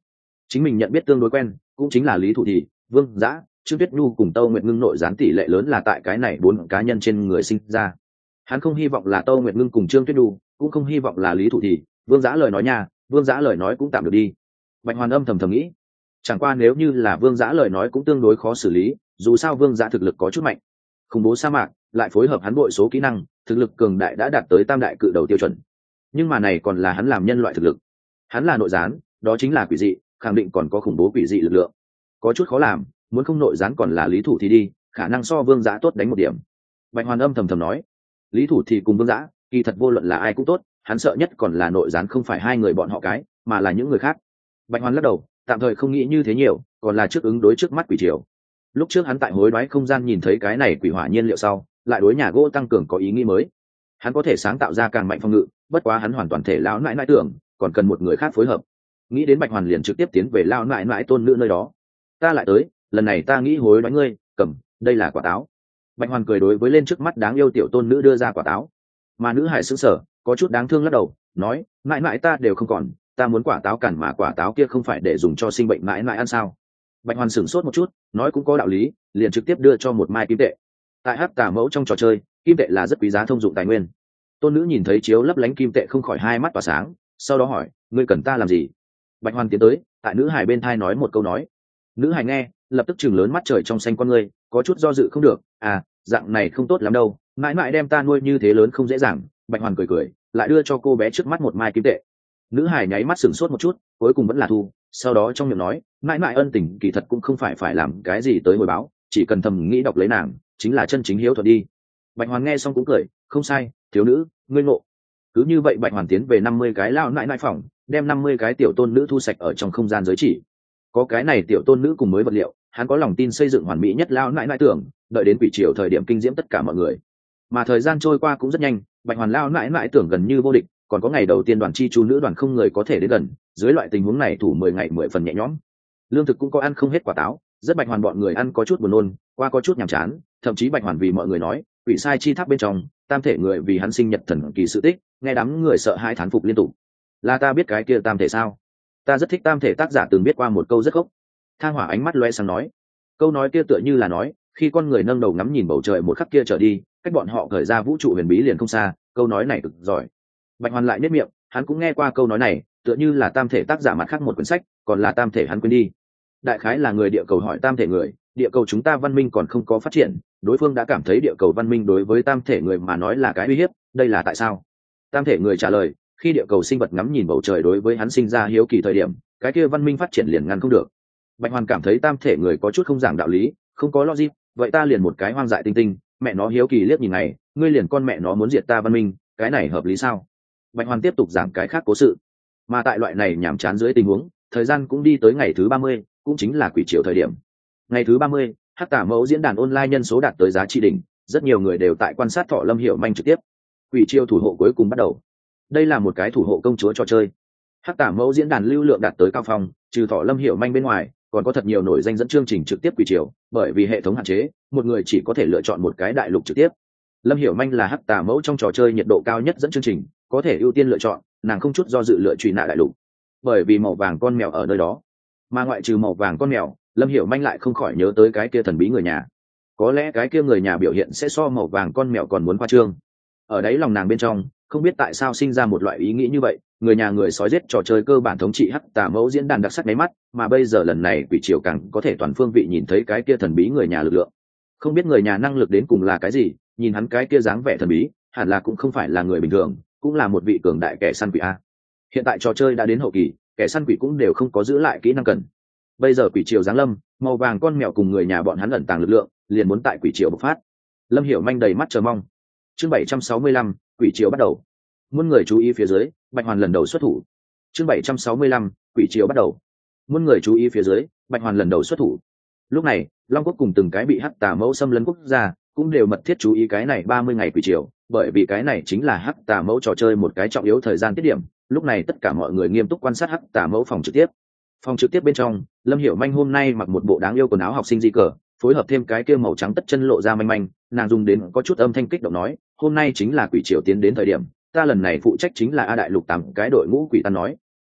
chính mình nhận biết tương đối quen cũng chính là Lý Thủ Thì, Vương Dã, Trương Tuyết Nhu cùng Tâu Nguyệt Ngưng nội gián tỷ lệ lớn là tại cái này 4 cá nhân trên người sinh ra. Hắn không hy vọng là Tâu Nguyệt Ngưng cùng Trương Tuyết Nhu, cũng không hy vọng là Lý Thủ Thì, Vương Dã lời nói nha, Vương Dã lời nói cũng tạm được đi. Bạch Hoàn âm thầm nghĩ, chẳng qua nếu như là Vương Dã lời nói cũng tương đối khó xử lý, dù sao Vương Dã thực lực có chút mạnh, khủng bố sa mạc, lại phối hợp hắn bội số kỹ năng, thực lực cường đại đã đạt tới tam đại cự đầu tiêu chuẩn. Nhưng mà này còn là hắn làm nhân loại thực lực, hắn là nội gián, đó chính là quỷ dị, khẳng định còn có khủng bố quỷ dị lực lượng, có chút khó làm, muốn không nội gián còn là Lý Thủ thì đi, khả năng so Vương Dã tốt đánh một điểm. Bạch Hoàn âm thầm nói, Lý Thủ thì cùng Vương Dã, kỳ thật vô luận là ai cũng tốt, hắn sợ nhất còn là nội gián không phải hai người bọn họ cái, mà là những người khác. Bạch Hoàn lắc đầu, tạm thời không nghĩ như thế nhiều, còn là trước ứng đối trước mắt quỷ triều. Lúc trước hắn tại hối đoái không gian nhìn thấy cái này quỷ hỏa nhiên liệu sau, lại đối nhà gỗ tăng cường có ý nghĩ mới. Hắn có thể sáng tạo ra càng mạnh phòng ngự, bất quá hắn hoàn toàn thể lão nãi nãi tưởng, còn cần một người khác phối hợp. Nghĩ đến Bạch Hoàn liền trực tiếp tiến về lão nãi nãi tôn nữ nơi đó. Ta lại tới, lần này ta nghĩ hối đoái ngươi, cầm, đây là quả táo. Bạch Hoàn cười đối với lên trước mắt đáng yêu tiểu tôn nữ đưa ra quả táo. Mà nữ hải sững sờ, có chút đáng thương lắc đầu, nói, mãi mãi ta đều không còn, ta muốn quả táo cản mà quả táo kia không phải để dùng cho sinh bệnh mãi mãi ăn sao? Bạch Hoàn sửng sốt một chút, nói cũng có đạo lý, liền trực tiếp đưa cho một mai kim tệ. Tại Hắc Tà Mẫu trong trò chơi, kim tệ là rất quý giá thông dụng tài nguyên. Tôn nữ nhìn thấy chiếu lấp lánh kim tệ không khỏi hai mắt tỏa sáng, sau đó hỏi, ngươi cần ta làm gì? Bạch Hoàn tiến tới, tại nữ hải bên thai nói một câu nói. Nữ hải nghe, lập tức chừng lớn mắt trời trong xanh con ngươi, có chút do dự không được, à, dạng này không tốt lắm đâu, mãi mãi đem ta nuôi như thế lớn không dễ dàng. Bạch Hoàn cười cười, lại đưa cho cô bé trước mắt một mai kim tệ. Nữ hải nháy mắt sửng sốt một chút, cuối cùng vẫn là thu, sau đó trong miệng nói, mãi mãi ân tình kỳ thật cũng không phải làm cái gì tới hồi báo, chỉ cần thầm nghĩ đọc lấy nàng, chính là chân chính hiếu thuận đi. Bạch Hoàn nghe xong cũng cười, không sai, thiếu nữ, ngươi ngộ. Cứ như vậy Bạch Hoàn tiến về 50 cái lao nãi nãi phòng, đem 50 cái tiểu tôn nữ thu sạch ở trong không gian giới chỉ. Có cái này tiểu tôn nữ cùng mới vật liệu, hắn có lòng tin xây dựng hoàn mỹ nhất lao nãi nãi tưởng, đợi đến quỷ triều thời điểm kinh diễm tất cả mọi người. Mà thời gian trôi qua cũng rất nhanh, Bạch Hoàn lao nãi nãi tưởng gần như vô địch, còn có ngày đầu tiên đoàn chi chu nữ đoàn không người có thể đến gần, dưới loại tình huống này thủ 10 ngày 10 phần nhẹ nhõm. Lương thực cũng có ăn không hết quả táo, rất Bạch Hoàn bọn người ăn có chút buồn nôn, qua có chút nhàm chán, thậm chí Bạch Hoàn vì mọi người nói, quỷ sai chi tháp bên trong, tam thể người vì hắn sinh nhật thần kỳ sự tích, nghe đám người sợ hãi thán phục liên tục. Là ta biết cái kia tam thể sao? Ta rất thích tam thể tác giả từng biết qua một câu rất gốc. Thang Hỏa ánh mắt loe sáng nói, câu nói kia tựa như là nói, khi con người nâng đầu ngắm nhìn bầu trời một khắc kia trở đi, cách bọn họ khởi ra vũ trụ huyền bí liền không xa, câu nói này cực giỏi. Bạch Hoàn lại nhếch miệng, hắn cũng nghe qua câu nói này, tựa như là tam thể tác giả mặt khác một quyển sách, còn là tam thể hắn quên đi. Đại khái là người địa cầu hỏi tam thể người, địa cầu chúng ta văn minh còn không có phát triển, đối phương đã cảm thấy địa cầu văn minh đối với tam thể người mà nói là cái uy hiếp, đây là tại sao? Tam thể người trả lời, khi địa cầu sinh vật ngắm nhìn bầu trời đối với hắn sinh ra hiếu kỳ thời điểm, cái kia văn minh phát triển liền ngăn không được. Bạch Hoàn cảm thấy tam thể người có chút không giảng đạo lý, không có logic, vậy ta liền một cái hoang dại tinh tinh, mẹ nó hiếu kỳ liếc nhìn này, ngươi liền con mẹ nó muốn diệt ta văn minh, cái này hợp lý sao? Bạch Hoàn tiếp tục giảng cái khác cố sự, mà tại loại này nhàm chán dưới tình huống, thời gian cũng đi tới ngày thứ 30, cũng chính là quỷ triều thời điểm. Ngày thứ 30, Hắc Tà Mẫu diễn đàn online nhân số đạt tới giá trị đỉnh, rất nhiều người đều tại quan sát Thọ Lâm Hiểu Manh trực tiếp. Quỷ triều thủ hộ cuối cùng bắt đầu. Đây là một cái thủ hộ công chúa trò chơi. Hắc Tà Mẫu diễn đàn lưu lượng đạt tới cao phong, trừ Thọ Lâm Hiểu Manh bên ngoài, còn có thật nhiều nổi danh dẫn chương trình trực tiếp quỷ triều, bởi vì hệ thống hạn chế, một người chỉ có thể lựa chọn một cái đại lục trực tiếp. Lâm Hiểu Manh là Hắc Tà Mẫu trong trò chơi nhiệt độ cao nhất dẫn chương trình, có thể ưu tiên lựa chọn, nàng không chút do dự lựa truy nã đại lục, bởi vì màu vàng con mèo ở nơi đó. Mà ngoại trừ màu vàng con mèo, Lâm Hiểu Manh lại không khỏi nhớ tới cái kia thần bí người nhà. Có lẽ cái kia người nhà biểu hiện sẽ so màu vàng con mèo còn muốn khoa trương. Ở đấy lòng nàng bên trong, không biết tại sao sinh ra một loại ý nghĩ như vậy, người nhà người sói giết trò chơi cơ bản thống trị Hắc Tà Mẫu diễn đàn đặc sắc nháy mắt, mà bây giờ lần này quỷ triều càng có thể toàn phương vị nhìn thấy cái kia thần bí người nhà lực lượng. Không biết người nhà năng lực đến cùng là cái gì, nhìn hắn cái kia dáng vẻ thần bí, hẳn là cũng không phải là người bình thường, cũng là một vị cường đại kẻ săn quỷ a. Hiện tại trò chơi đã đến hậu kỳ, kẻ săn quỷ cũng đều không có giữ lại kỹ năng cần. Bây giờ quỷ triều giáng lâm, màu vàng con mèo cùng người nhà bọn hắn ẩn tàng lực lượng, liền muốn tại quỷ triều bộc phát. Lâm Hiểu Manh đầy mắt chờ mong. Chương 765, quỷ triều bắt đầu. Muôn người chú ý phía dưới, Bạch Hoàn lần đầu xuất thủ. Chương 765, quỷ triều bắt đầu. Muôn người chú ý phía dưới, Bạch Hoàn lần đầu xuất thủ. Lúc này, Long Quốc cùng từng cái bị Hắc Tà Mẫu xâm lấn quốc gia, cũng đều mật thiết chú ý cái này 30 ngày quỷ triều, bởi vì cái này chính là Hắc Tà Mẫu trò chơi một cái trọng yếu thời gian tiết điểm. Lúc này tất cả mọi người nghiêm túc quan sát Hắc Tà Mẫu phòng trực tiếp. Phòng trực tiếp bên trong, Lâm Hiểu Manh hôm nay mặc một bộ đáng yêu quần áo học sinh di cờ, phối hợp thêm cái kia màu trắng tất chân lộ ra manh manh, nàng dùng đến có chút âm thanh kích động nói, hôm nay chính là quỷ triều tiến đến thời điểm, ta lần này phụ trách chính là A Đại Lục 8 cái đội ngũ quỷ tan nói.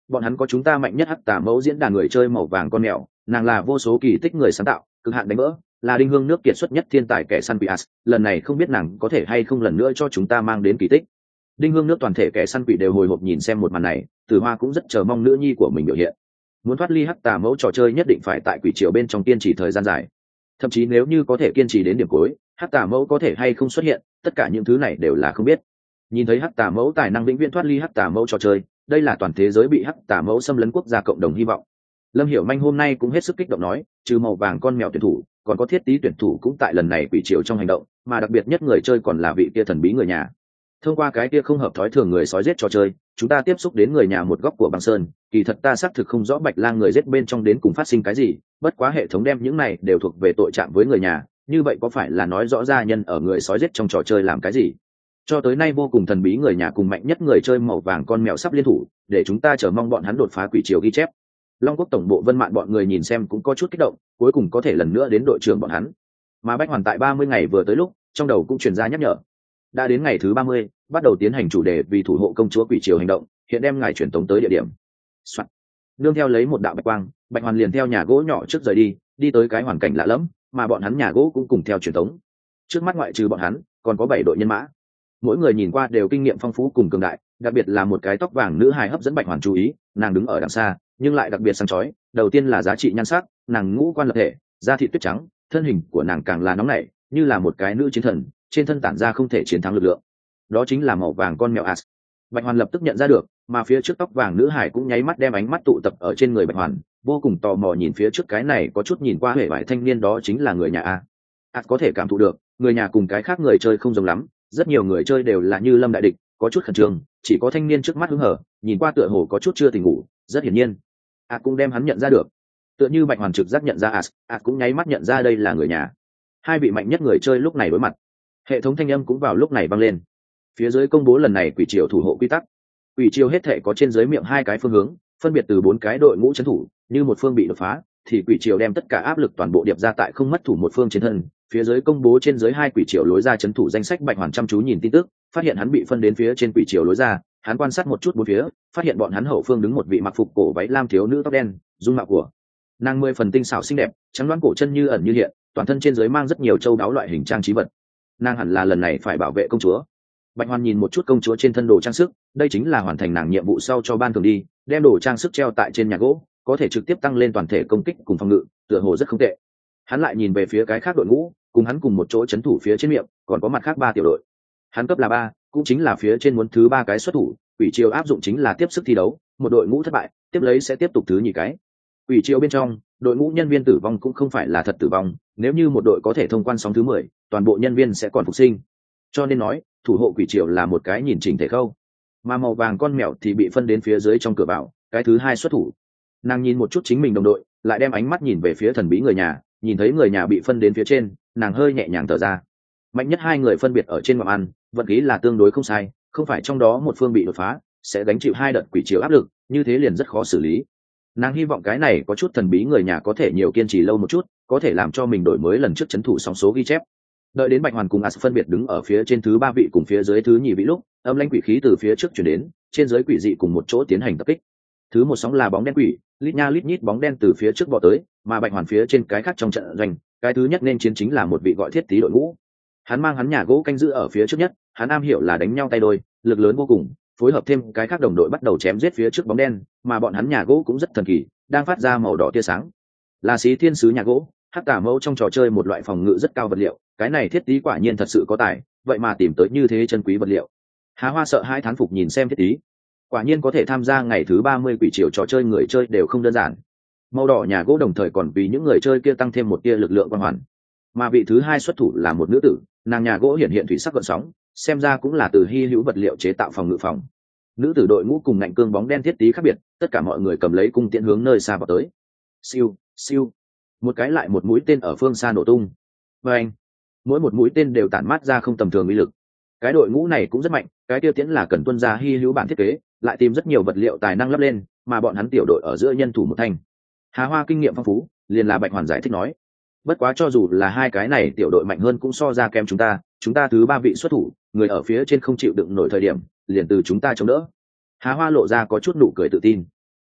bọn hắn có chúng ta mạnh nhất hắc tà mẫu diễn đàn người chơi màu vàng con mèo, nàng là vô số kỳ tích người sáng tạo, cực hạn đánh vỡ, là đinh hương nước kiệt xuất nhất thiên tài kẻ săn quỷ as, lần này không biết nàng có thể hay không lần nữa cho chúng ta mang đến kỳ tích. Đinh hương nước toàn thể kẻ săn quỷ đều hồi hộp nhìn xem một màn này, Từ Hoa cũng rất chờ mong nữ nhi của mình biểu hiện. Muốn thoát ly hắc tà mẫu trò chơi nhất định phải tại quỷ triều bên trong kiên trì thời gian dài, thậm chí nếu như có thể kiên trì đến điểm cuối, hắc tà mẫu có thể hay không xuất hiện, tất cả những thứ này đều là không biết. Nhìn thấy hắc tà mẫu tài năng vĩnh viễn thoát ly hắc tà mẫu trò chơi, đây là toàn thế giới bị hắc tà mẫu xâm lấn quốc gia cộng đồng hy vọng. Lâm Hiểu Manh hôm nay cũng hết sức kích động nói, trừ màu vàng con mèo tuyển thủ, còn có thiết tí tuyển thủ cũng tại lần này quỷ triều trong hành động, mà đặc biệt nhất người chơi còn là vị kia thần bí người nhà. Thông qua cái kia không hợp thói thường người sói giết trò chơi, chúng ta tiếp xúc đến người nhà một góc của băng sơn, kỳ thật ta xác thực không rõ Bạch Lang người giết bên trong đến cùng phát sinh cái gì, bất quá hệ thống đem những này đều thuộc về tội trạng với người nhà, như vậy có phải là nói rõ gia nhân ở người sói giết trong trò chơi làm cái gì? Cho tới nay vô cùng thần bí người nhà cùng mạnh nhất người chơi màu vàng con mèo sắp liên thủ, để chúng ta chờ mong bọn hắn đột phá quỷ triều ghi chép. Long Quốc tổng bộ Vân Mạn bọn người nhìn xem cũng có chút kích động, cuối cùng có thể lần nữa đến đội trưởng bọn hắn. Mà Bách Hoàn tại 30 ngày vừa tới lúc, trong đầu cũng truyền ra nhắc nhở. Đã đến ngày thứ 30, bắt đầu tiến hành chủ đề vì thủ hộ công chúa quỷ triều hành động, hiện đem ngài truyền tống tới địa điểm. Soạn. Nương theo lấy một đạo bạch quang, Bạch Hoàn liền theo nhà gỗ nhỏ trước rời đi, đi tới cái hoàn cảnh lạ lẫm, mà bọn hắn nhà gỗ cũng cùng theo truyền tống. Trước mắt ngoại trừ bọn hắn, còn có 7 đội nhân mã. Mỗi người nhìn qua đều kinh nghiệm phong phú cùng cường đại, đặc biệt là một cái tóc vàng nữ hài hấp dẫn Bạch Hoàn chú ý, nàng đứng ở đằng xa, nhưng lại đặc biệt sáng chói. Đầu tiên là giá trị nhan sắc, nàng ngũ quan lập thể, da thịt tuyết trắng, thân hình của nàng càng là nóng nảy, như là một cái nữ chiến thần, trên thân tản ra không thể chiến thắng lực lượng. Đó chính là màu vàng con mèo as. Bạch Hoàn lập tức nhận ra được, mà phía trước tóc vàng nữ hải cũng nháy mắt đem ánh mắt tụ tập ở trên người Bạch Hoàn, vô cùng tò mò nhìn phía trước cái này có chút nhìn qua hề vải thanh niên, đó chính là người nhà a. As có thể cảm thụ được, người nhà cùng cái khác người chơi không giống lắm, rất nhiều người chơi đều là như lâm đại địch, có chút khẩn trương, chỉ có thanh niên trước mắt hứng hở, nhìn qua tựa hồ có chút chưa tỉnh ngủ, rất hiển nhiên. As cũng đem hắn nhận ra được. Tựa như Bạch Hoàn trực giác nhận ra As cũng nháy mắt nhận ra đây là người nhà. Hai vị mạnh nhất người chơi lúc này đối mặt. Hệ thống thanh âm cũng vào lúc này vang lên. Phía dưới công bố lần này quỷ triều thủ hộ quy tắc. Quỷ triều hết thể có trên dưới miệng 2 cái phương hướng, phân biệt từ 4 cái đội ngũ trấn thủ, như một phương bị đột phá, thì quỷ triều đem tất cả áp lực toàn bộ điệp ra tại không mất thủ một phương trên thân. Phía dưới công bố trên dưới 2 quỷ triều lối ra trấn thủ danh sách. Bạch Hoàn chăm chú nhìn tin tức, phát hiện hắn bị phân đến phía trên quỷ triều lối ra, hắn quan sát một chút bốn phía, phát hiện bọn hắn hậu phương đứng một vị mặc phục cổ váy lam thiếu nữ tóc đen, dung mạo của nàng 10 phần tinh xảo xinh đẹp, trắng đoán cổ chân như ẩn như hiện, toàn thân trên dưới mang rất nhiều châu đáo loại hình trang trí vật. Nàng hẳn là lần này phải bảo vệ công chúa. Bạch Hoàn nhìn một chút công chúa trên thân đồ trang sức, đây chính là hoàn thành nàng nhiệm vụ sau cho ban thường đi, đem đồ trang sức treo tại trên nhà gỗ, có thể trực tiếp tăng lên toàn thể công kích cùng phòng ngự, tựa hồ rất không tệ. Hắn lại nhìn về phía cái khác đội ngũ, cùng hắn cùng một chỗ trấn thủ phía trên miệng, còn có mặt khác 3 tiểu đội. Hắn cấp là 3, cũng chính là phía trên muốn thứ 3 cái xuất thủ, quỷ triều áp dụng chính là tiếp sức thi đấu, một đội ngũ thất bại, tiếp lấy sẽ tiếp tục thứ nhì cái. Quỷ triều bên trong, đội ngũ nhân viên tử vong cũng không phải là thật tử vong, nếu như một đội có thể thông quan sóng thứ 10, toàn bộ nhân viên sẽ còn phục sinh. Cho nên nói, thủ hộ quỷ triều là một cái nhìn chỉnh thể khâu, mà màu vàng con mèo thì bị phân đến phía dưới trong cửa vào, cái thứ 2 xuất thủ. Nàng nhìn một chút chính mình đồng đội, lại đem ánh mắt nhìn về phía thần bí người nhà, nhìn thấy người nhà bị phân đến phía trên, nàng hơi nhẹ nhàng thở ra. Mạnh nhất 2 người phân biệt ở trên ngọn ăn, vận khí là tương đối không sai, không phải trong đó một phương bị đột phá, sẽ gánh chịu 2 đợt quỷ triều áp lực, như thế liền rất khó xử lý. Nàng hy vọng cái này có chút thần bí người nhà có thể nhiều kiên trì lâu một chút, có thể làm cho mình đổi mới lần trước trấn thủ sóng số ghi chép. Đợi đến Bạch Hoàn cùng As phân biệt đứng ở phía trên thứ 3 vị cùng phía dưới thứ nhì vị lúc, âm lãnh quỷ khí từ phía trước chuyển đến, trên dưới quỷ dị cùng một chỗ tiến hành tập kích. Thứ một sóng là bóng đen quỷ, lít nha lít nhít bóng đen từ phía trước bò tới, mà Bạch Hoàn phía trên cái khác trong trận doanh, cái thứ nhất nên chiến chính là một vị gọi Thiết Tý đội ngũ. Hắn mang hắn nhà gỗ canh giữ ở phía trước nhất, hắn am hiểu là đánh nhau tay đôi, lực lớn vô cùng, phối hợp thêm cái khác đồng đội bắt đầu chém giết phía trước bóng đen, mà bọn hắn nhà gỗ cũng rất thần kỳ, đang phát ra màu đỏ tia sáng. Là xí thiên sứ nhà gỗ, hắc tà mẫu trong trò chơi một loại phòng ngự rất cao vật liệu, cái này Thiết Tý quả nhiên thật sự có tài, vậy mà tìm tới như thế chân quý vật liệu. Há Hoa sợ hai thán phục nhìn xem Thiết Tý, quả nhiên có thể tham gia ngày thứ 30 quỷ triều trò chơi người chơi đều không đơn giản. Màu đỏ nhà gỗ đồng thời còn vì những người chơi kia tăng thêm một tia lực lượng quang hoàn. Mà vị thứ 2 xuất thủ là một nữ tử, nàng nhà gỗ hiện thủy sắc gợn sóng, xem ra cũng là từ hy hữu vật liệu chế tạo phòng ngự phòng. Nữ tử đội ngũ cùng ngạnh cương bóng đen Thiết Tý khác biệt, tất cả mọi người cầm lấy cung tiễn hướng nơi xa vào tới. Siêu, siêu, một cái lại một mũi tên ở phương xa nổ tung. Và anh, mỗi một mũi tên đều tản mát ra không tầm thường uy lực. Cái đội ngũ này cũng rất mạnh, cái tiêu tiễn là cần tuân ra hy hữu bản thiết kế, lại tìm rất nhiều vật liệu tài năng lắp lên, mà bọn hắn tiểu đội ở giữa nhân thủ một thanh. Hà Hoa kinh nghiệm phong phú, liền là Bạch Hoàn giải thích nói. Bất quá cho dù là 2 cái này tiểu đội mạnh hơn cũng so ra kém chúng ta thứ 3 vị xuất thủ, người ở phía trên không chịu đựng nổi thời điểm, liền từ chúng ta chống đỡ. Hà Hoa lộ ra có chút nụ cười tự tin.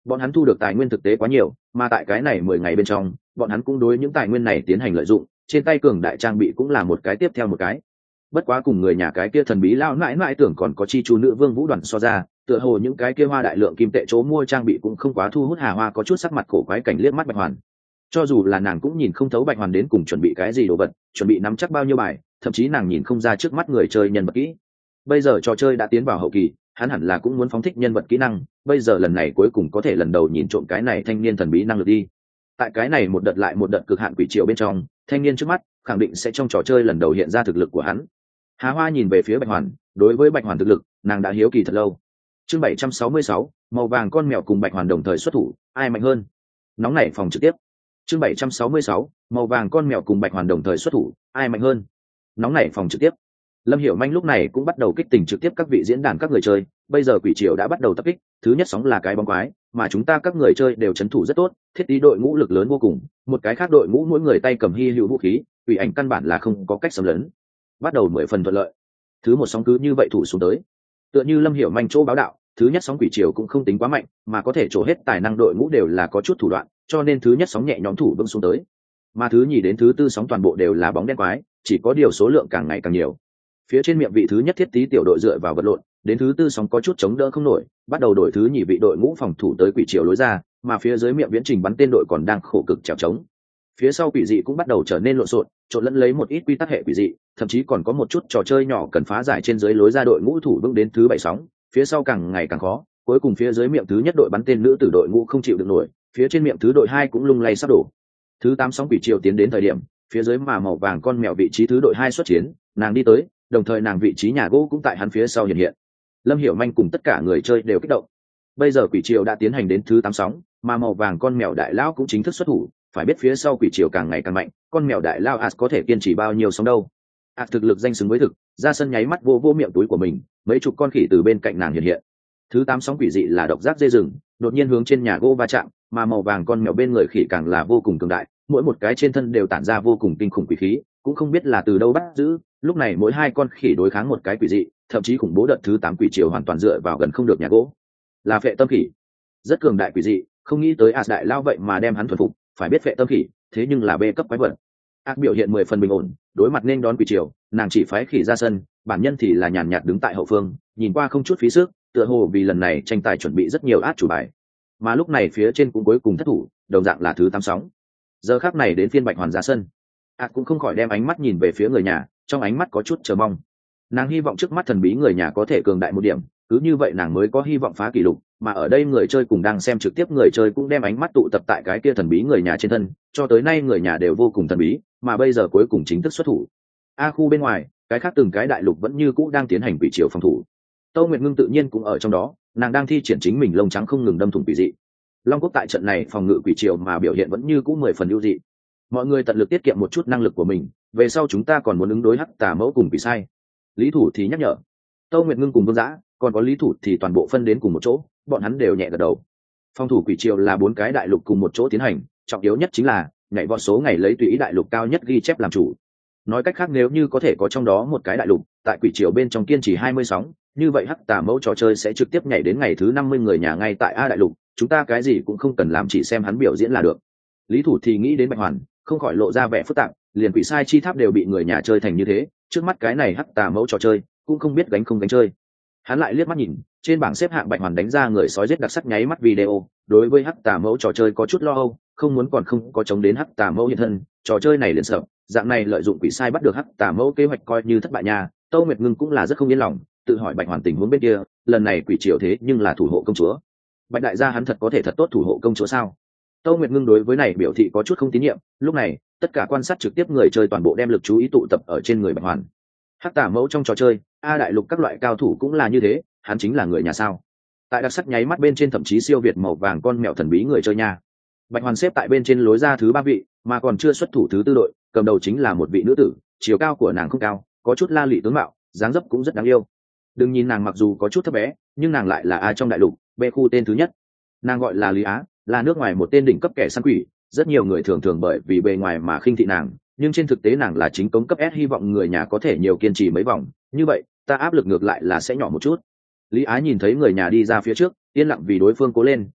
bọn hắn thu được tài nguyên thực tế quá nhiều, mà tại cái này 10 ngày bên trong bọn hắn cũng đối những tài nguyên này tiến hành lợi dụng, trên tay cường đại trang bị cũng là một cái tiếp theo một cái. Bất quá cùng người nhà cái kia thần bí lao mãi mãi tưởng còn có chi chu nữ vương vũ đoàn so ra, tựa hồ những cái kia hoa đại lượng kim tệ chỗ mua trang bị cũng không quá thu hút Hà Hoa có chút sắc mặt cổ quái cảnh liếc mắt Bạch Hoàn. Cho dù là nàng cũng nhìn không thấu Bạch Hoàn đến cùng chuẩn bị cái gì đồ vật, chuẩn bị nắm chắc bao nhiêu bài, thậm chí nàng nhìn không ra trước mắt người chơi nhân vật kỹ. Bây giờ trò chơi đã tiến vào hậu kỳ, hắn hẳn là cũng muốn phóng thích nhân vật kỹ năng, bây giờ lần này cuối cùng có thể lần đầu nhìn trộm cái này thanh niên thần bí năng lực đi. Tại cái này một đợt lại một đợt cực hạn quỷ triều bên trong, thanh niên trước mắt khẳng định sẽ trong trò chơi lần đầu hiện ra thực lực của hắn. Hà Hoa nhìn về phía Bạch Hoàn, đối với Bạch Hoàn thực lực, nàng đã hiếu kỳ thật lâu. Chương 766, màu vàng con mèo cùng Bạch Hoàn đồng thời xuất thủ, ai mạnh hơn? Nóng nảy phòng trực tiếp. Chương 766, màu vàng con mèo cùng Bạch Hoàn đồng thời xuất thủ, ai mạnh hơn? Nóng nảy phòng trực tiếp. Lâm Hiểu Manh lúc này cũng bắt đầu kích tình trực tiếp các vị diễn đàn các người chơi, bây giờ quỷ triều đã bắt đầu tập kích, thứ nhất sóng là cái bóng quái, mà chúng ta các người chơi đều trấn thủ rất tốt, thiết tí đội ngũ lực lớn vô cùng, một cái khác đội ngũ mỗi người tay cầm hi hữu vũ khí, quỷ ảnh căn bản là không có cách xâm lấn. Bắt đầu 10 phần thuận lợi. Thứ một sóng cứ như vậy thủ xuống tới. Tựa như Lâm Hiểu Manh chỗ báo đạo, thứ nhất sóng quỷ triều cũng không tính quá mạnh, mà có thể trổ hết tài năng đội ngũ đều là có chút thủ đoạn, cho nên thứ nhất sóng nhẹ nhõm thủ vững xuống tới. Mà thứ nhì đến thứ tư sóng toàn bộ đều là bóng đen quái, chỉ có điều số lượng càng ngày càng nhiều. Phía trên miệng vị thứ nhất thiết tí tiểu đội dựa vào vật lộn, đến thứ tư sóng có chút chống đỡ không nổi, bắt đầu đổi thứ nhì vị đội ngũ phòng thủ tới quỷ triều lối ra, mà phía dưới miệng viễn trình bắn tên đội còn đang khổ cực trèo trống. Phía sau quỷ dị cũng bắt đầu trở nên lộn xộn, trộn lẫn lấy một ít quy tắc hệ quỷ dị, thậm chí còn có một chút trò chơi nhỏ cần phá giải trên dưới lối ra đội ngũ thủ vững đến thứ 7 sóng, phía sau càng ngày càng khó, cuối cùng phía dưới miệng thứ nhất đội bắn tên nữ tử đội ngũ không chịu được nổi, phía trên miệng thứ đội 2 cũng lung lay sắp đổ. Thứ 8 sóng quỷ triều tiến đến thời điểm, phía dưới mà màu vàng con mèo vị trí thứ đội 2 xuất chiến, nàng đi tới, đồng thời nàng vị trí nhà gỗ cũng tại hắn phía sau hiện hiện. Lâm Hiểu Manh cùng tất cả người chơi đều kích động. Bây giờ quỷ triều đã tiến hành đến thứ 8 sóng, mà màu vàng con mèo đại lão cũng chính thức xuất thủ, phải biết phía sau quỷ triều càng ngày càng mạnh, con mèo đại lao As có thể kiên trì bao nhiêu sóng đâu. As thực lực danh xứng với thực, ra sân nháy mắt vô miệng túi của mình, mấy chục con khỉ từ bên cạnh nàng hiện hiện. Thứ 8 sóng quỷ dị là độc giác dê rừng, đột nhiên hướng trên nhà gỗ va chạm, mà màu vàng con mèo bên người khỉ càng là vô cùng cường đại, mỗi một cái trên thân đều tản ra vô cùng kinh khủng quỷ khí, cũng không biết là từ đâu bắt giữ, lúc này mỗi hai con khỉ đối kháng một cái quỷ dị, thậm chí khủng bố đợt thứ 8 quỷ triều hoàn toàn dựa vào gần không được nhà gỗ. Là phệ tâm khỉ, rất cường đại quỷ dị, không nghĩ tới As đại lao vậy mà đem hắn thuần phục, phải biết phệ tâm khỉ, thế nhưng là B cấp quái vật. As biểu hiện 10 phần bình ổn, đối mặt nên đón quỷ triều, nàng chỉ phái khỉ ra sân, bản nhân thì là nhàn nhạt đứng tại hậu phương, nhìn qua không chút phí sức, tựa hồ vì lần này tranh tài chuẩn bị rất nhiều át chủ bài. Mà lúc này phía trên cũng cuối cùng thất thủ, đồng dạng là thứ 8 sóng. Giờ khắc này đến phiên Bạch Hoàn ra sân. As cũng không khỏi đem ánh mắt nhìn về phía người nhà, trong ánh mắt có chút chờ mong. Nàng hy vọng trước mắt thần bí người nhà có thể cường đại một điểm, cứ như vậy nàng mới có hy vọng phá kỷ lục, mà ở đây người chơi cùng đang xem trực tiếp người chơi cũng đem ánh mắt tụ tập tại cái kia thần bí người nhà trên thân, cho tới nay người nhà đều vô cùng thần bí, mà bây giờ cuối cùng chính thức xuất thủ. A khu bên ngoài, cái khác từng cái đại lục vẫn như cũ đang tiến hành quỷ triều phòng thủ. Tô Nguyệt Ngưng tự nhiên cũng ở trong đó, nàng đang thi triển chính mình lông trắng không ngừng đâm thủng quỷ dị. Long Quốc tại trận này phòng ngự quỷ triều mà biểu hiện vẫn như cũ 10 phần ưu dị. Mọi người tận lực tiết kiệm một chút năng lực của mình, về sau chúng ta còn muốn ứng đối hắc tà mẫu cùng quỷ sai. Lý Thủ thì nhắc nhở. Tô Nguyệt Ngưng cùng Vương Dã, còn có Lý Thủ thì toàn bộ phân đến cùng một chỗ, bọn hắn đều nhẹ gật đầu. Phòng thủ quỷ triều là 4 cái đại lục cùng một chỗ tiến hành, trọng yếu nhất chính là nhảy vọt số ngày lấy tùy ý đại lục cao nhất ghi chép làm chủ. Nói cách khác nếu như có thể có trong đó một cái đại lục tại quỷ triều bên trong kiên trì 20 sóng, như vậy hắc tà mẫu trò chơi sẽ trực tiếp nhảy đến ngày thứ 50 người nhà ngay tại A đại lục, chúng ta cái gì cũng không cần làm, chỉ xem hắn biểu diễn là được. Lý Thủ thì nghĩ đến Bạch Hoàn, không khỏi lộ ra vẻ phức tạp, liền quỷ sai chi tháp đều bị người nhà chơi thành như thế, trước mắt cái này hắc tà mẫu trò chơi cũng không biết gánh không gánh chơi. Hắn lại liếc mắt nhìn trên bảng xếp hạng Bạch Hoàn đánh ra người sói giết đặc sắc nháy mắt video, đối với hắc tà mẫu trò chơi có chút lo âu, không muốn còn không có chống đến hắc tà mẫu hiện thân, trò chơi này liền sợ dạng này lợi dụng quỷ sai bắt được hắc tà mẫu kế hoạch coi như thất bại nha. Tô Nguyệt Ngưng cũng là rất không yên lòng, tự hỏi Bạch Hoàn tình huống bên kia, lần này quỷ triều thế nhưng là thủ hộ công chúa, Bạch đại gia hắn thật có thể thật tốt thủ hộ công chúa sao? Tô Nguyệt Ngưng đối với này biểu thị có chút không tín nhiệm. Lúc này tất cả quan sát trực tiếp người chơi toàn bộ đem lực chú ý tụ tập ở trên người Bạch Hoàn. Hắc tà mẫu trong trò chơi A đại lục các loại cao thủ cũng là như thế, hắn chính là người nhà sao? Tại đặc sắc nháy mắt bên trên thậm chí siêu việt màu vàng con mèo thần bí người chơi nha. Bạch Hoàn xếp tại bên trên lối ra thứ 3 vị, mà còn chưa xuất thủ thứ 4 đội, cầm đầu chính là một vị nữ tử, chiều cao của nàng không cao, có chút la lị tướng mạo, dáng dấp cũng rất đáng yêu. Đừng nhìn nàng mặc dù có chút thấp bé, nhưng nàng lại là A trong đại lục, B khu tên thứ nhất. Nàng gọi là Lý Á, là nước ngoài một tên đỉnh cấp kẻ săn quỷ, rất nhiều người thường thường bởi vì bề ngoài mà khinh thị nàng, nhưng trên thực tế nàng là chính cống cấp S, hy vọng người nhà có thể nhiều kiên trì mấy vòng, như vậy ta áp lực ngược lại là sẽ nhỏ một chút. Lý Á nhìn thấy người nhà đi ra phía trước, yên lặng vì đối phương cố lên,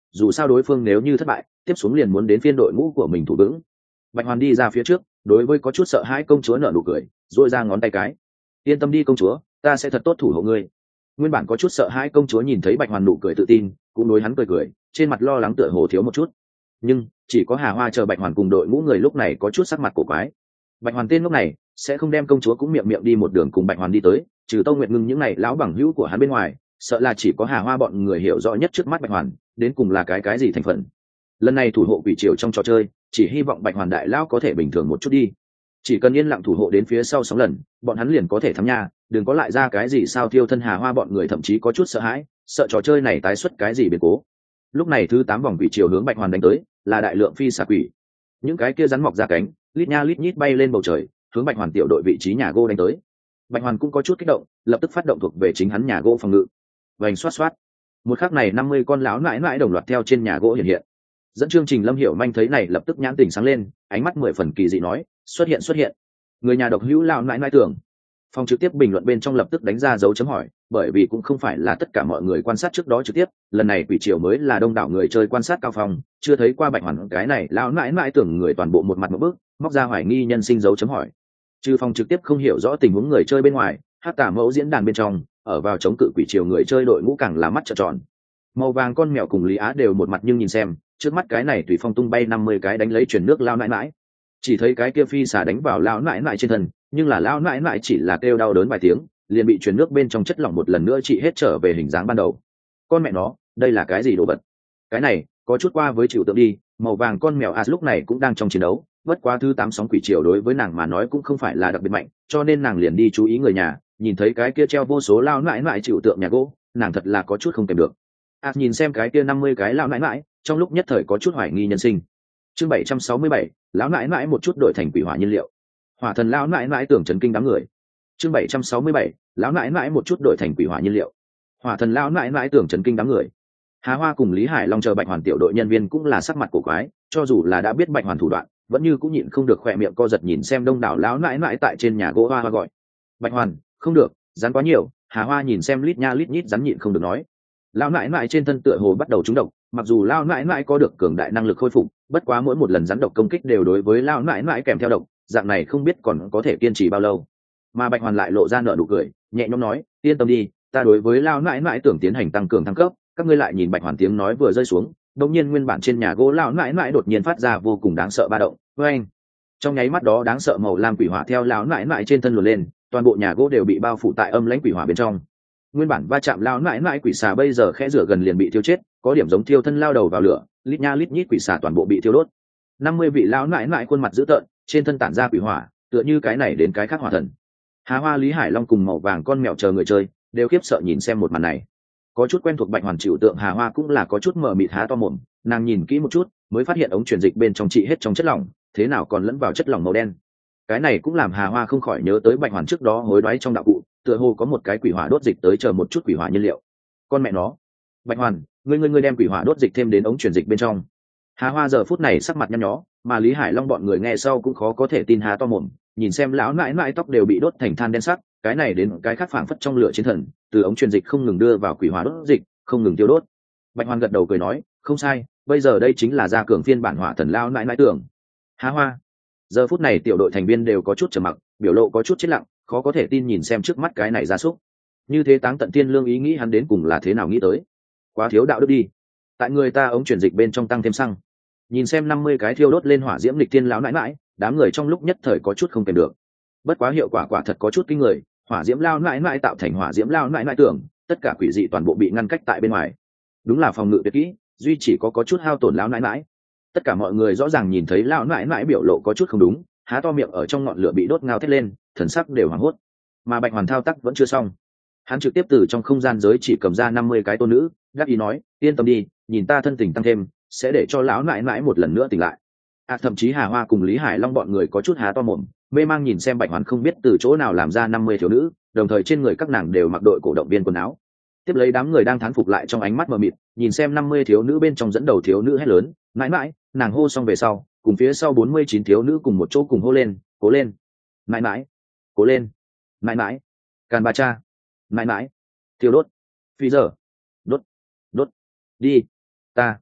dù sao đối phương nếu như thất bại tiếp xuống liền muốn đến phiên đội ngũ của mình thủ vững. Bạch Hoàn đi ra phía trước, đối với có chút sợ hãi công chúa nở nụ cười, duỗi ra ngón tay cái. Yên tâm đi công chúa, ta sẽ thật tốt thủ hộ ngươi. Nguyên bản có chút sợ hãi công chúa nhìn thấy Bạch Hoàn nụ cười tự tin, cũng đối hắn cười cười, trên mặt lo lắng tựa hồ thiếu một chút. Nhưng chỉ có Hà Hoa chờ Bạch Hoàn cùng đội ngũ người lúc này có chút sắc mặt cổ quái. Bạch Hoàn tên lúc này sẽ không đem công chúa cũng miệng miệng đi một đường cùng Bạch Hoàn đi tới, trừ Tâu Nguyệt Ngưng những này lão bằng hữu của hắn bên ngoài, sợ là chỉ có Hà Hoa bọn người hiểu rõ nhất trước mắt Bạch Hoàn đến cùng là cái gì thành phần. Lần này thủ hộ quỷ triều trong trò chơi, chỉ hy vọng Bạch Hoàn đại lão có thể bình thường một chút đi, chỉ cần yên lặng thủ hộ đến phía sau 6 lần bọn hắn liền có thể thắng nha, đừng có lại ra cái gì sao tiêu thân. Hà Hoa bọn người thậm chí có chút sợ hãi, sợ trò chơi này tái xuất cái gì biến cố. Lúc này thứ 8 vòng quỷ triều hướng Bạch Hoàn đánh tới, là đại lượng phi xà quỷ, những cái kia rắn mọc ra cánh lít nha lít nhít bay lên bầu trời, hướng Bạch Hoàn tiểu đội vị trí nhà gỗ đánh tới. Bạch Hoàn cũng có chút kích động, lập tức phát động thuộc về chính hắn nhà gỗ phòng ngự, vành xoát xoát. Một khắc này 50 con lão nãi nãi đồng loạt theo trên nhà gỗ hiện hiện. Dẫn chương trình Lâm Hiểu Manh thấy này lập tức nhãn tình sáng lên, ánh mắt 10 phần kỳ dị nói, xuất hiện. Người nhà độc hữu lão nãi nãi tưởng. Phòng trực tiếp bình luận bên trong lập tức đánh ra dấu chấm hỏi, bởi vì cũng không phải là tất cả mọi người quan sát trước đó trực tiếp, lần này quỷ triều mới là đông đảo người chơi quan sát cao phòng, chưa thấy qua Bạch Hoàn cái này lão nãi nãi tưởng người toàn bộ một mặt một bước, móc ra hoài nghi nhân sinh dấu chấm hỏi. Trừ phòng trực tiếp không hiểu rõ tình huống người chơi bên ngoài, hát tả mẫu diễn đàn bên trong, ở vào chống cự quỷ triều người chơi đội ngũ càng là mắt trợn tròn. Màu vàng con mèo cùng Lý Á đều một mặt nhưng nhìn xem, trước mắt cái này tùy phong tung bay 50 cái đánh lấy chuyển nước lao nãi nãi, chỉ thấy cái kia phi xà đánh vào lao nãi nãi trên thân, nhưng là lao nãi nãi chỉ là kêu đau đớn vài tiếng, liền bị chuyển nước bên trong chất lỏng một lần nữa trị hết trở về hình dáng ban đầu. Con mẹ nó, đây là cái gì đồ vật? Cái này có chút qua với chịu tượng đi. Màu vàng con mèo lúc này cũng đang trong chiến đấu, bất quá thứ 8 sóng quỷ triều đối với nàng mà nói cũng không phải là đặc biệt mạnh, cho nên nàng liền đi chú ý người nhà, nhìn thấy cái kia treo vô số lao nãi nãi chịu tượng nhà gỗ, nàng thật là có chút không kèm được. Nhìn xem cái kia 50 cái lao nãi nãi, trong lúc nhất thời có chút hoài nghi nhân sinh. Chương 767, lão nãi nãi một chút đổi thành quỷ hỏa nhiên liệu. Hỏa thần lão nãi nãi tưởng chấn kinh đám người. Chương 767, lão nãi nãi một chút đổi thành quỷ hỏa nhiên liệu. Hỏa thần lão nãi nãi tưởng chấn kinh đám người. Hà Hoa cùng Lý Hải Long chờ Bạch Hoàn tiểu đội nhân viên cũng là sắc mặt cổ quái, cho dù là đã biết Bạch Hoàn thủ đoạn, vẫn như cũng nhịn không được khỏe miệng co giật nhìn xem đông đảo lão nãi nãi tại trên nhà gỗ hoa gọi. Bạch Hoàn, không được, rắn quá nhiều. Hà Hoa nhìn xem lít nha lít nhít rắn nhịn không được nói. Lão nãi nãi trên thân tựa hồ bắt đầu trúng độc, mặc dù lão nãi nãi có được cường đại năng lực khôi phục, bất quá mỗi một lần rắn độc công kích đều đối với lão nãi nãi kèm theo độc, dạng này không biết còn có thể kiên trì bao lâu. Mà Bạch Hoàn lại lộ ra nở nụ cười, nhẹ nhõm nói, yên tâm đi, ta đối với lão nãi nãi tưởng tiến hành tăng cường thăng cấp. Các ngươi lại nhìn Bạch Hoàn tiếng nói vừa rơi xuống, đột nhiên nguyên bản trên nhà gỗ lão nãi nãi đột nhiên phát ra vô cùng đáng sợ ba động, oeng. Trong nháy mắt đó đáng sợ màu lam quỷ hỏa theo lão nãi nãi trên thân luồn lên, toàn bộ nhà gỗ đều bị bao phủ tại âm lãnh quỷ hỏa bên trong. Nguyên bản va chạm lão nãi nãi quỷ xà bây giờ khẽ rửa gần liền bị thiêu chết, có điểm giống thiêu thân lao đầu vào lửa, lít nha lít nhít quỷ xà toàn bộ bị thiêu đốt. 50 vị lão nãi nãi khuôn mặt dữ tợn, trên thân tản ra quỷ hỏa, tựa như cái này đến cái khác hỏa thần. Hà Hoa, Lý Hải Long cùng màu vàng con mèo chờ người chơi đều khiếp sợ nhìn xem một màn này. Có chút quen thuộc Bạch Hoàn chịu tượng Hà Hoa cũng là có chút mờ mịt há to mồm, nàng nhìn kỹ một chút mới phát hiện ống truyền dịch bên trong trị hết trong chất lỏng, thế nào còn lẫn vào chất lỏng màu đen. Cái này cũng làm Hà Hoa không khỏi nhớ tới Bạch Hoàn trước đó hối đoái trong đạo cụ, tựa hồ có một cái quỷ hỏa đốt dịch tới chờ một chút quỷ hỏa nhiên liệu. Con mẹ nó, Bạch Hoàn, ngươi đem quỷ hỏa đốt dịch thêm đến ống truyền dịch bên trong. Hà Hoa giờ phút này sắc mặt nhăn nhó, mà Lý Hải Long bọn người nghe sau cũng khó có thể tin há to mồm, nhìn xem lão nãi nãi tóc đều bị đốt thành than đen sắc, cái này đến cái khác phảng phất trong lửa chiến thần, từ ống truyền dịch không ngừng đưa vào quỷ hỏa đốt dịch, không ngừng tiêu đốt. Bạch Hoàn gật đầu cười nói, không sai, bây giờ đây chính là gia cường phiên bản hỏa thần lão nãi nãi tưởng. Hà Hoa, giờ phút này tiểu đội thành viên đều có chút trầm mặc, biểu lộ có chút chết lặng, khó có thể tin nhìn xem trước mắt cái này gia súc. Như thế táng tận thiên lương ý nghĩ hắn đến cùng là thế nào nghĩ tới? Quá thiếu đạo đức đi. Tại người ta ống truyền dịch bên trong tăng thêm xăng. Nhìn xem 50 cái thiêu đốt lên hỏa diễm lịch thiên lão nãi nãi, đám người trong lúc nhất thời có chút không kèm được. Bất quá hiệu quả quả thật có chút kinh người, hỏa diễm lao nãi nãi tạo thành hỏa diễm lao nãi nãi tưởng, tất cả quỷ dị toàn bộ bị ngăn cách tại bên ngoài. Đúng là phòng ngự tuyệt kỹ, duy chỉ có chút hao tổn lão nãi nãi. Tất cả mọi người rõ ràng nhìn thấy lão nãi nãi biểu lộ có chút không đúng, há to miệng ở trong ngọn lửa bị đốt ngao thét lên, thần sắc đều hoảng hốt. Mà Bạch Hoàn thao tác vẫn chưa xong, hắn trực tiếp từ trong không gian giới chỉ cầm ra 50 cái tôn nữ, đáp ý nói, yên tâm đi, nhìn ta thân tình tăng thêm, sẽ để cho lão nãi nãi một lần nữa tỉnh lại. Thậm chí Hà Hoa cùng Lý Hải Long bọn người có chút há to mồm, mê mang nhìn xem Bạch Hoàn không biết từ chỗ nào làm ra 50 thiếu nữ, đồng thời trên người các nàng đều mặc đội cổ động viên quần áo. Tiếp lấy đám người đang thán phục lại trong ánh mắt mờ mịt, nhìn xem 50 thiếu nữ bên trong dẫn đầu thiếu nữ hét lớn, mãi mãi, nàng hô xong về sau, cùng phía sau 49 thiếu nữ cùng một chỗ cùng hô lên, cố lên, mãi mãi, cố lên, mãi mãi, Càn Bà Cha, mãi mãi, thiêu đốt, phi giờ, đốt, đốt, đi, ta,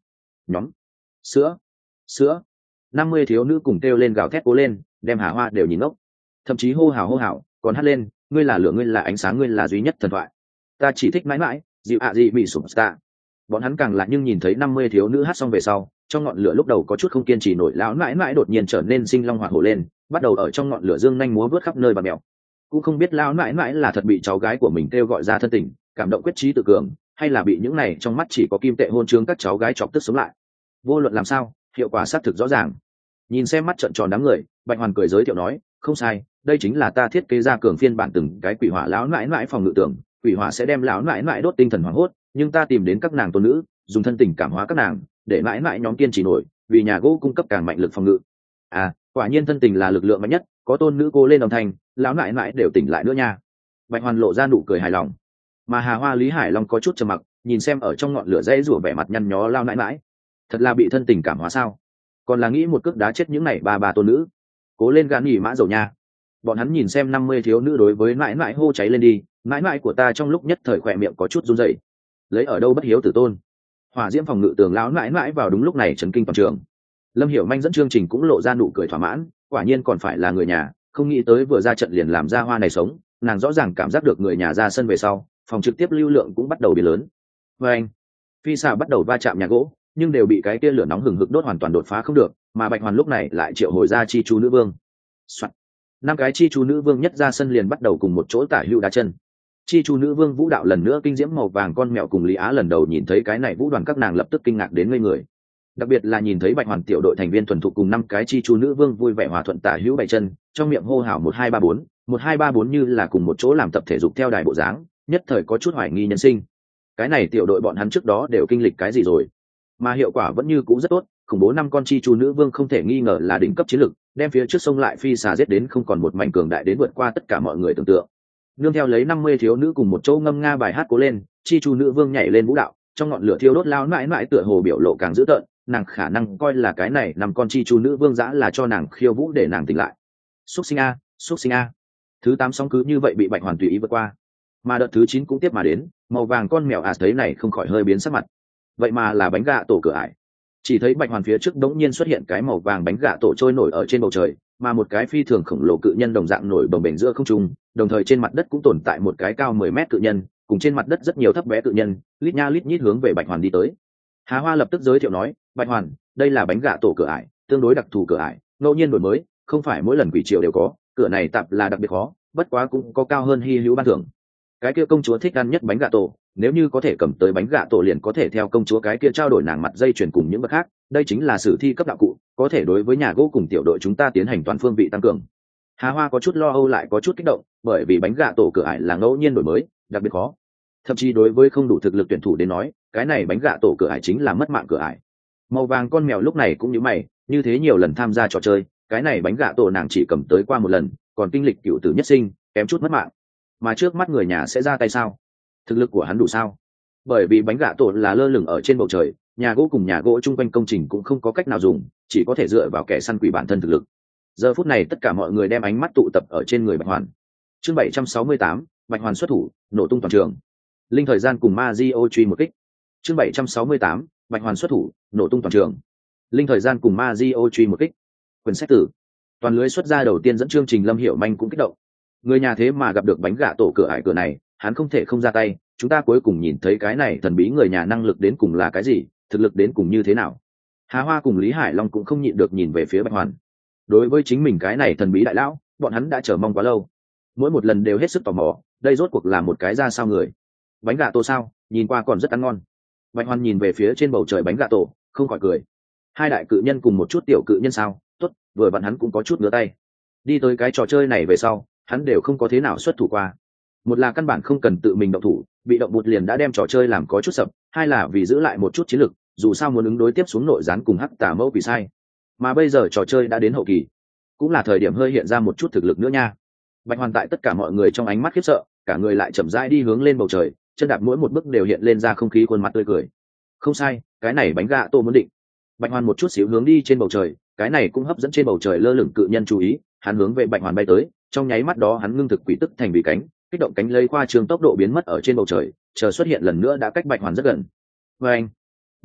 nhóm sữa sữa 50 thiếu nữ cùng kêu lên gào thét cố lên, đem Hà Hoa đều nhìn ngốc, thậm chí hô hào còn hát lên, ngươi là lửa, ngươi là ánh sáng, ngươi là duy nhất thần thoại, ta chỉ thích mãi mãi dịu ạ dị bị sụp ta. Bọn hắn càng là nhưng nhìn thấy 50 thiếu nữ hát xong về sau, trong ngọn lửa lúc đầu có chút không kiên trì nổi, lão mãi mãi đột nhiên trở nên sinh long hoạt hổ lên, bắt đầu ở trong ngọn lửa dương nhanh múa vớt khắp nơi và mèo. Cũng không biết lão mãi mãi là thật bị cháu gái của mình kêu gọi ra thân tình, cảm động quyết chí tự cường, hay là bị những này trong mắt chỉ có kim tệ hôn trương các cháu gái chọc tức sống lại. Vô luận làm sao, hiệu quả xác thực rõ ràng. Nhìn xem mắt trợn tròn đám người, Bạch Hoàn cười giới thiệu nói, không sai, đây chính là ta thiết kế ra cường phiên bản từng cái quỷ hỏa lão mãi mãi phòng ngự tưởng, quỷ hỏa sẽ đem lão mãi mãi đốt tinh thần hoảng hốt, nhưng ta tìm đến các nàng tôn nữ, dùng thân tình cảm hóa các nàng, để mãi mãi nhóm kiên trì nổi, vì nhà gỗ cung cấp càng mạnh lực phòng ngự. À, quả nhiên thân tình là lực lượng mạnh nhất, có tôn nữ cô lên đồng thành, lão mãi mãi đều tỉnh lại nữa nha. Bạch Hoàn lộ ra nụ cười hài lòng, mà Hà Hoa Lý Hải Long có chút trầm mặc, nhìn xem ở trong ngọn lửa dãy rủa vẻ mặt nhăn nhó lao mãi mãi, thật là bị thân tình cảm hóa sao? Còn là nghĩ một cước đá chết những này bà tôn nữ. Cố lên gan nghỉ mã dầu nha. Bọn hắn nhìn xem 50 thiếu nữ đối với mãi mãi hô cháy lên đi, mãi mãi của ta trong lúc nhất thời khỏe miệng có chút run rẩy. Lấy ở đâu bất hiếu tử tôn. Hỏa diễm phòng ngự tường lão mãi mãi vào đúng lúc này chấn kinh toàn trường. Lâm Hiểu Manh dẫn chương trình cũng lộ ra nụ cười thỏa mãn, quả nhiên còn phải là người nhà, không nghĩ tới vừa ra trận liền làm ra hoa này sống, nàng rõ ràng cảm giác được người nhà ra sân về sau, phòng trực tiếp lưu lượng cũng bắt đầu biến lớn. Và anh, phi xà bắt đầu va chạm nhà gỗ, nhưng đều bị cái kia lửa nóng hừng hực đốt hoàn toàn đột phá không được, mà Bạch Hoàn lúc này lại triệu hồi ra chi chu nữ vương. Soạn. 5 cái chi chu nữ vương nhất ra sân liền bắt đầu cùng một chỗ tả hữu đá chân. Chi chu nữ vương vũ đạo lần nữa kinh diễm màu vàng, con mèo cùng Lý Á lần đầu nhìn thấy cái này vũ đoàn các nàng lập tức kinh ngạc đến ngây người. Đặc biệt là nhìn thấy Bạch Hoàn tiểu đội thành viên thuần thục cùng 5 cái chi chu nữ vương vui vẻ hòa thuận tả hữu bảy chân, trong miệng hô hào 1234, 1234 như là cùng một chỗ làm tập thể dục theo đài bộ dáng, nhất thời có chút hoài nghi nhân sinh. Cái này tiểu đội bọn hắn trước đó đều kinh lịch cái gì rồi? Mà hiệu quả vẫn như cũ rất tốt, khủng bố 5 con chi chu nữ vương không thể nghi ngờ là đỉnh cấp chiến lực, đem phía trước sông lại phi xà giết đến không còn một mảnh cường đại đến vượt qua tất cả mọi người tưởng tượng. Nương theo lấy 50 thiếu nữ cùng một chỗ ngâm nga bài hát cố lên, chi chu nữ vương nhảy lên vũ đạo, trong ngọn lửa thiêu đốt lao mãi mãi tựa hồ biểu lộ càng dữ tợn, nàng khả năng coi là cái này 5 con chi chu nữ vương dã là cho nàng khiêu vũ để nàng tỉnh lại. Súc sinh a, súc sinh a. Thứ 8 sóng cứ như vậy bị Bạch Hoàn tùy ý vượt qua. Mà đợt thứ 9 cũng tiếp mà đến, màu vàng con mèo thấy này không khỏi hơi biến sắc mặt. Vậy mà là bánh gạ tổ cửa ải. Chỉ thấy Bạch Hoàn phía trước đống nhiên xuất hiện cái màu vàng bánh gạ tổ trôi nổi ở trên bầu trời, mà một cái phi thường khổng lồ cự nhân đồng dạng nổi bồng bềnh giữa không trung, đồng thời trên mặt đất cũng tồn tại một cái cao 10 mét cự nhân, cùng trên mặt đất rất nhiều thấp bé cự nhân, lít nha lít nhít hướng về Bạch Hoàn đi tới. Hà Hoa lập tức giới thiệu nói, Bạch Hoàn, đây là bánh gạ tổ cửa ải, tương đối đặc thù cửa ải, ngẫu nhiên đổi mới, không phải mỗi lần quỷ triều đều có, cửa này tạp là đặc biệt khó, bất quá cũng có cao hơn hy hữu ban thưởng. Cái kia công chúa thích ăn nhất bánh gạ tổ, nếu như có thể cầm tới bánh gạ tổ liền có thể theo công chúa cái kia trao đổi nàng mặt dây chuyền cùng những vật khác, đây chính là sử thi cấp đạo cụ, có thể đối với nhà gỗ cùng tiểu đội chúng ta tiến hành toàn phương vị tăng cường. Hà Hoa có chút lo âu lại có chút kích động, bởi vì bánh gạ tổ cửa ải là ngẫu nhiên đổi mới, đặc biệt khó. Thậm chí đối với không đủ thực lực tuyển thủ đến nói, cái này bánh gạ tổ cửa ải chính là mất mạng cửa ải. Màu vàng con mèo lúc này cũng như mày, như thế nhiều lần tham gia trò chơi, cái này bánh gạ tổ nàng chỉ cầm tới qua một lần, còn kinh lịch cựu tử nhất sinh, kém chút mất mạng. Mà trước mắt người nhà sẽ ra tay sao? Thực lực của hắn đủ sao? Bởi vì bánh gạ tổ là lơ lửng ở trên bầu trời, nhà gỗ cùng nhà gỗ chung quanh công trình cũng không có cách nào dùng, chỉ có thể dựa vào kẻ săn quỷ bản thân thực lực. Giờ phút này tất cả mọi người đem ánh mắt tụ tập ở trên người Bạch Hoàn. Chương 768, Bạch Hoàn xuất thủ, nổ tung toàn trường. Linh thời gian cùng Mazio truy một kích. Chương 768, Bạch Hoàn xuất thủ, nổ tung toàn trường. Linh thời gian cùng Mazio truy một kích. Quyền xét tử. Toàn lưới xuất ra đầu tiên dẫn chương trình Lâm Hiểu Manh cũng kích động. Người nhà thế mà gặp được bánh gạ tổ cửa ải cửa này, hắn không thể không ra tay, chúng ta cuối cùng nhìn thấy cái này thần bí người nhà năng lực đến cùng là cái gì, thực lực đến cùng như thế nào. Hà Hoa cùng Lý Hải Long cũng không nhịn được nhìn về phía Bạch Hoàn. Đối với chính mình cái này thần bí đại lão, bọn hắn đã chờ mong quá lâu, mỗi một lần đều hết sức tò mò, đây rốt cuộc là một cái ra sao người. Bánh gạ tổ sao, nhìn qua còn rất ăn ngon. Bạch Hoàn nhìn về phía trên bầu trời bánh gạ tổ, không khỏi cười. Hai đại cự nhân cùng một chút tiểu cự nhân sao, tốt, vừa vặn hắn cũng có chút ngứa tay. Đi tới cái trò chơi này về sau, hắn đều không có thế nào xuất thủ qua. Một là căn bản không cần tự mình động thủ, bị động bụt liền đã đem trò chơi làm có chút sập, hai là vì giữ lại một chút chiến lực, dù sao muốn ứng đối tiếp xuống nội gián cùng hắc tà mẫu quỷ sai. Mà bây giờ trò chơi đã đến hậu kỳ, cũng là thời điểm hơi hiện ra một chút thực lực nữa nha. Bạch Hoàn tại tất cả mọi người trong ánh mắt khiếp sợ, cả người lại chậm rãi đi hướng lên bầu trời, chân đạp mỗi một bước đều hiện lên ra không khí, khuôn mặt tươi cười. Không sai, cái này bánh gạ tô muốn định. Bạch Hoàn một chút xíu hướng đi trên bầu trời, cái này cũng hấp dẫn trên bầu trời lơ lửng cự nhân chú ý, hắn hướng về Bạch Hoàn bay tới, trong nháy mắt đó hắn ngưng thực quỷ tức thành vì cánh, kích động cánh lấy khoa trương tốc độ biến mất ở trên bầu trời, chờ xuất hiện lần nữa đã cách Bạch Hoàn rất gần. Và anh,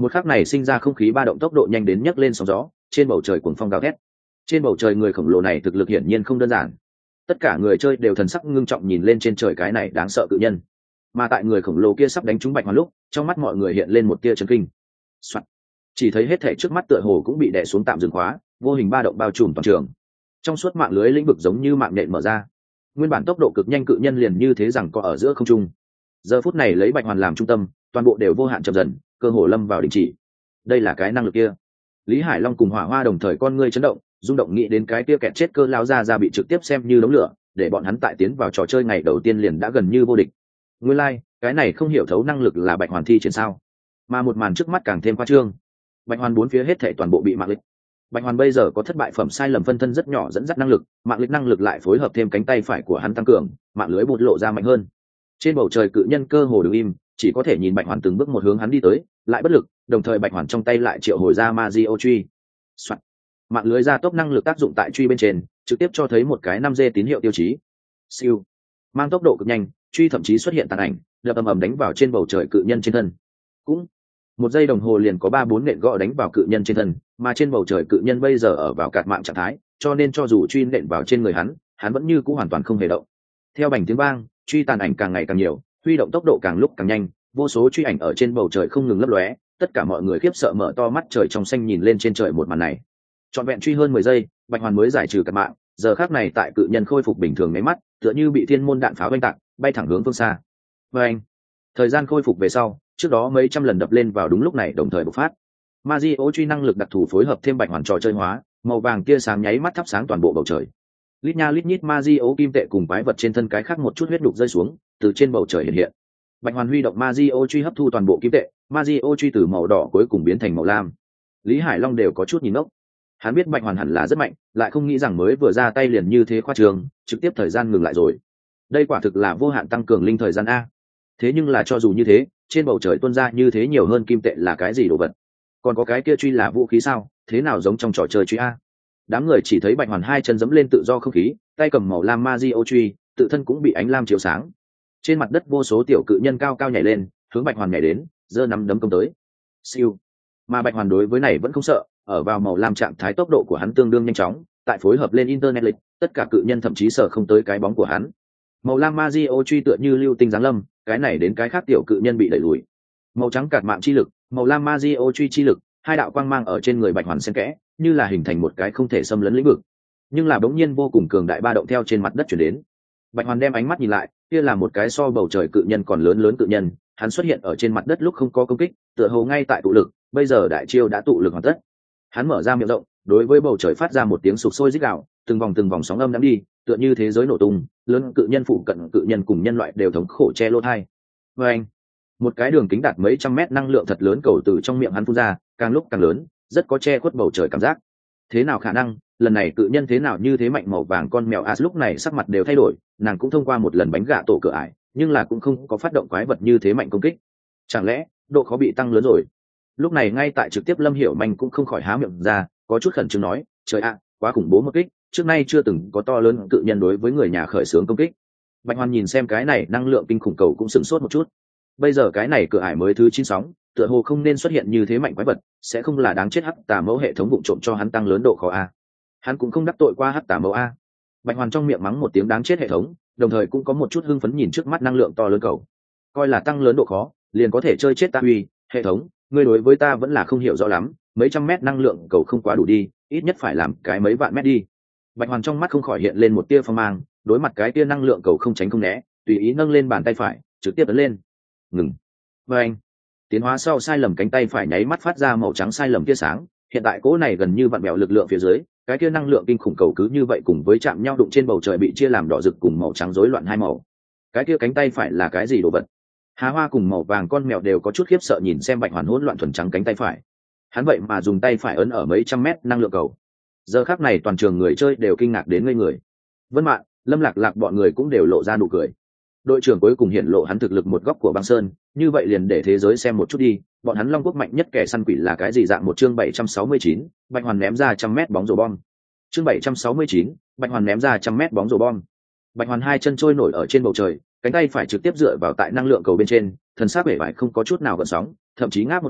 Một khắc này sinh ra không khí ba động tốc độ nhanh đến nhấc lên sóng gió, trên bầu trời cuồng phong gào thét. Trên bầu trời người khổng lồ này thực lực hiển nhiên không đơn giản. Tất cả người chơi đều thần sắc ngưng trọng nhìn lên trên trời cái này đáng sợ cự nhân. Mà tại người khổng lồ kia sắp đánh trúng Bạch Hoàn lúc, trong mắt mọi người hiện lên một tia chấn kinh. Soạn. Chỉ thấy hết thảy trước mắt tựa hồ cũng bị đè xuống tạm dừng khóa, vô hình ba động bao trùm toàn trường. Trong suốt mạng lưới lĩnh vực giống như mạng nhện mở ra. Nguyên bản tốc độ cực nhanh cự nhân liền như thế rằng có ở giữa không trung. Giờ phút này lấy Bạch Hoàn làm trung tâm, toàn bộ đều vô hạn chậm dần, cơ hồ lâm vào đình chỉ. Đây là cái năng lực kia. Lý Hải Long cùng Hỏa Hoa đồng thời con ngươi chấn động, rung động nghĩ đến cái kia kẹt chết cơ lao ra bị trực tiếp xem như đống lửa, để bọn hắn tại tiến vào trò chơi ngày đầu tiên liền đã gần như vô địch. Nguyên lai, cái này không hiểu thấu năng lực là Bạch Hoàn thi triển sao? Mà một màn trước mắt càng thêm khoa trương. Bạch Hoàn bốn phía hết thảy toàn bộ bị mạng lịch. Bạch Hoàn bây giờ có thất bại phẩm sai lầm phân thân rất nhỏ dẫn dắt năng lực, mạng lịch năng lực lại phối hợp thêm cánh tay phải của hắn tăng cường, mạng lưới bột lộ ra mạnh hơn. Trên bầu trời cự nhân cơ hồ đứng im, chỉ có thể nhìn Bạch Hoàn từng bước một hướng hắn đi tới, lại bất lực, đồng thời Bạch Hoàn trong tay lại triệu hồi ra Magio truy. Soạn. Mạng lưới gia tốc năng lực tác dụng tại truy bên trên, trực tiếp cho thấy một cái 5G tín hiệu tiêu chí. Siêu. Mang tốc độ cực nhanh, truy thậm chí xuất hiện tàn ảnh, đập ầm ầm đánh vào trên bầu trời cự nhân trên thân. Cũng một giây đồng hồ liền có 3-4 nện gõ đánh vào cự nhân trên thân, mà trên bầu trời cự nhân bây giờ ở vào cạt mạng trạng thái, cho nên cho dù truy nện vào trên người hắn vẫn như cũ hoàn toàn không hề động. Theo bành tiếng vang, truy tàn ảnh càng ngày càng nhiều, huy động tốc độ càng lúc càng nhanh, vô số truy ảnh ở trên bầu trời không ngừng lấp lóe, tất cả mọi người khiếp sợ mở to mắt trời trong xanh nhìn lên trên trời một màn này. Trọn vẹn truy hơn 10 giây, Bạch Hoàn mới giải trừ cạt mạng, giờ khắc này tại cự nhân khôi phục bình thường mấy mắt, tựa như bị thiên môn đạn pháo oanh tạc, bay thẳng hướng phương xa. Và thời gian khôi phục về sau, trước đó mấy trăm lần đập lên vào đúng lúc này đồng thời bộc phát. Magio truy năng lực đặc thù phối hợp thêm Bạch Hoàn trò chơi hóa, màu vàng tia sáng nháy mắt thắp sáng toàn bộ bầu trời. Lít nha lít nhít Magio kim tệ cùng quái vật trên thân cái khác một chút huyết đục rơi xuống, từ trên bầu trời hiện hiện. Bạch Hoàn huy động Magio truy hấp thu toàn bộ kim tệ, Magio truy từ màu đỏ cuối cùng biến thành màu lam. Lý Hải Long đều có chút nhìn ngốc. Hắn biết Bạch Hoàn hẳn là rất mạnh, lại không nghĩ rằng mới vừa ra tay liền như thế khoa trương, trực tiếp thời gian ngừng lại rồi. Đây quả thực là vô hạn tăng cường linh thời gian a. Thế nhưng là cho dù như thế, trên bầu trời tuôn ra như thế nhiều hơn kim tệ là cái gì đồ vật? Còn có cái kia truy là vũ khí sao? Thế nào giống trong trò chơi truy a? Đám người chỉ thấy Bạch Hoàn hai chân giẫm lên tự do không khí, tay cầm màu lam Magio truy, tự thân cũng bị ánh lam chiếu sáng. Trên mặt đất vô số tiểu cự nhân cao cao nhảy lên, hướng Bạch Hoàn nhảy đến, giơ nắm đấm công tới. Siêu. Mà Bạch Hoàn đối với này vẫn không sợ, ở vào màu lam trạng thái tốc độ của hắn tương đương nhanh chóng, tại phối hợp lên internet lịch, tất cả cự nhân thậm chí sợ không tới cái bóng của hắn. Màu lam Magio truy tựa như lưu tinh giáng lâm, cái này đến cái khác tiểu cự nhân bị đẩy lùi. Màu trắng cạt mạng chi lực, màu lam Magio truy chi lực, hai đạo quang mang ở trên người Bạch Hoàn xen kẽ, như là hình thành một cái không thể xâm lấn lĩnh vực. Nhưng là bỗng nhiên vô cùng cường đại ba động theo trên mặt đất chuyển đến. Bạch Hoàn đem ánh mắt nhìn lại, kia là một cái so bầu trời cự nhân còn lớn lớn cự nhân, hắn xuất hiện ở trên mặt đất lúc không có công kích, tựa hồ ngay tại tụ lực, bây giờ đại chiêu đã tụ lực hoàn tất. Hắn mở ra miệng rộng, đối với bầu trời phát ra một tiếng sục sôi rít gào, từng vòng sóng âm đang đi, tựa như thế giới nổ tung, lớn cự nhân phụ cận cự nhân cùng nhân loại đều thống khổ che lỗ tai. Và anh, một cái đường kính đạt mấy trăm mét năng lượng thật lớn cầu từ trong miệng hắn phun ra, càng lúc càng lớn, rất có che khuất bầu trời cảm giác. Thế nào khả năng, lần này cự nhân thế nào như thế mạnh? Màu vàng con mèo As lúc này sắc mặt đều thay đổi, nàng cũng thông qua một lần bánh gạ tổ cửa ải, nhưng là cũng không có phát động quái vật như thế mạnh công kích. Chẳng lẽ độ khó bị tăng lớn rồi? Lúc này ngay tại trực tiếp Lâm Hiểu Manh cũng không khỏi há miệng ra, có chút khẩn trương nói, trời ạ, quá khủng bố một kích, trước nay chưa từng có to lớn cự nhân đối với người nhà khởi xướng công kích. Bạch Hoàn nhìn xem cái này năng lượng kinh khủng cầu cũng sửng sốt một chút. Bây giờ cái này cửa ải mới thứ 9 sóng, tựa hồ không nên xuất hiện như thế mạnh quái vật, sẽ không là đáng chết hắc tà mẫu hệ thống vụng trộm cho hắn tăng lớn độ khó a. Hắn cũng không đắc tội qua hắc tà mẫu a. Bạch Hoàn trong miệng mắng một tiếng đáng chết hệ thống, đồng thời cũng có một chút hưng phấn nhìn trước mắt năng lượng to lớn cầu. Coi là tăng lớn độ khó, liền có thể chơi chết ta uy, hệ thống, ngươi đối với ta vẫn là không hiểu rõ lắm, mấy trăm mét năng lượng cầu không quá đủ đi, ít nhất phải làm cái mấy vạn mét đi. Bạch Hoàn trong mắt không khỏi hiện lên một tia phong mang, đối mặt cái tia năng lượng cầu không tránh không né, tùy ý nâng lên bàn tay phải, trực tiếp ấn lên. Ngừng. Và anh, tiến hóa sau sai lầm cánh tay phải nháy mắt phát ra màu trắng sai lầm tia sáng, hiện tại cỗ này gần như vặn bẹo lực lượng phía dưới, cái tia năng lượng kinh khủng cầu cứ như vậy cùng với chạm nhau đụng trên bầu trời bị chia làm đỏ rực cùng màu trắng rối loạn hai màu. Cái tia cánh tay phải là cái gì đồ vật? Hà Hoa cùng màu vàng con mèo đều có chút khiếp sợ nhìn xem Bạch Hoàn hỗn loạn thuần trắng cánh tay phải. Hắn vậy mà dùng tay phải ấn ở mấy trăm mét năng lượng cầu. Giờ khắc này toàn trường người chơi đều kinh ngạc đến ngây người. Vân Mạn, Lâm Lạc Lạc bọn người cũng đều lộ ra nụ cười. Đội trưởng cuối cùng hiện lộ hắn thực lực một góc của băng sơn, như vậy liền để thế giới xem một chút đi, bọn hắn Long Quốc mạnh nhất kẻ săn quỷ là cái gì dạng. Một chương 769, Bạch Hoàn ném ra 100 mét bóng rổ bom. Chương 769, Bạch Hoàn ném ra 100 mét bóng rổ bom. Bạch Hoàn hai chân trôi nổi ở trên bầu trời, cánh tay phải trực tiếp dựa vào tại năng lượng cầu bên trên, thần sắc vẻ vải không có chút nào gợn sóng, thậm chí ngáp một cái,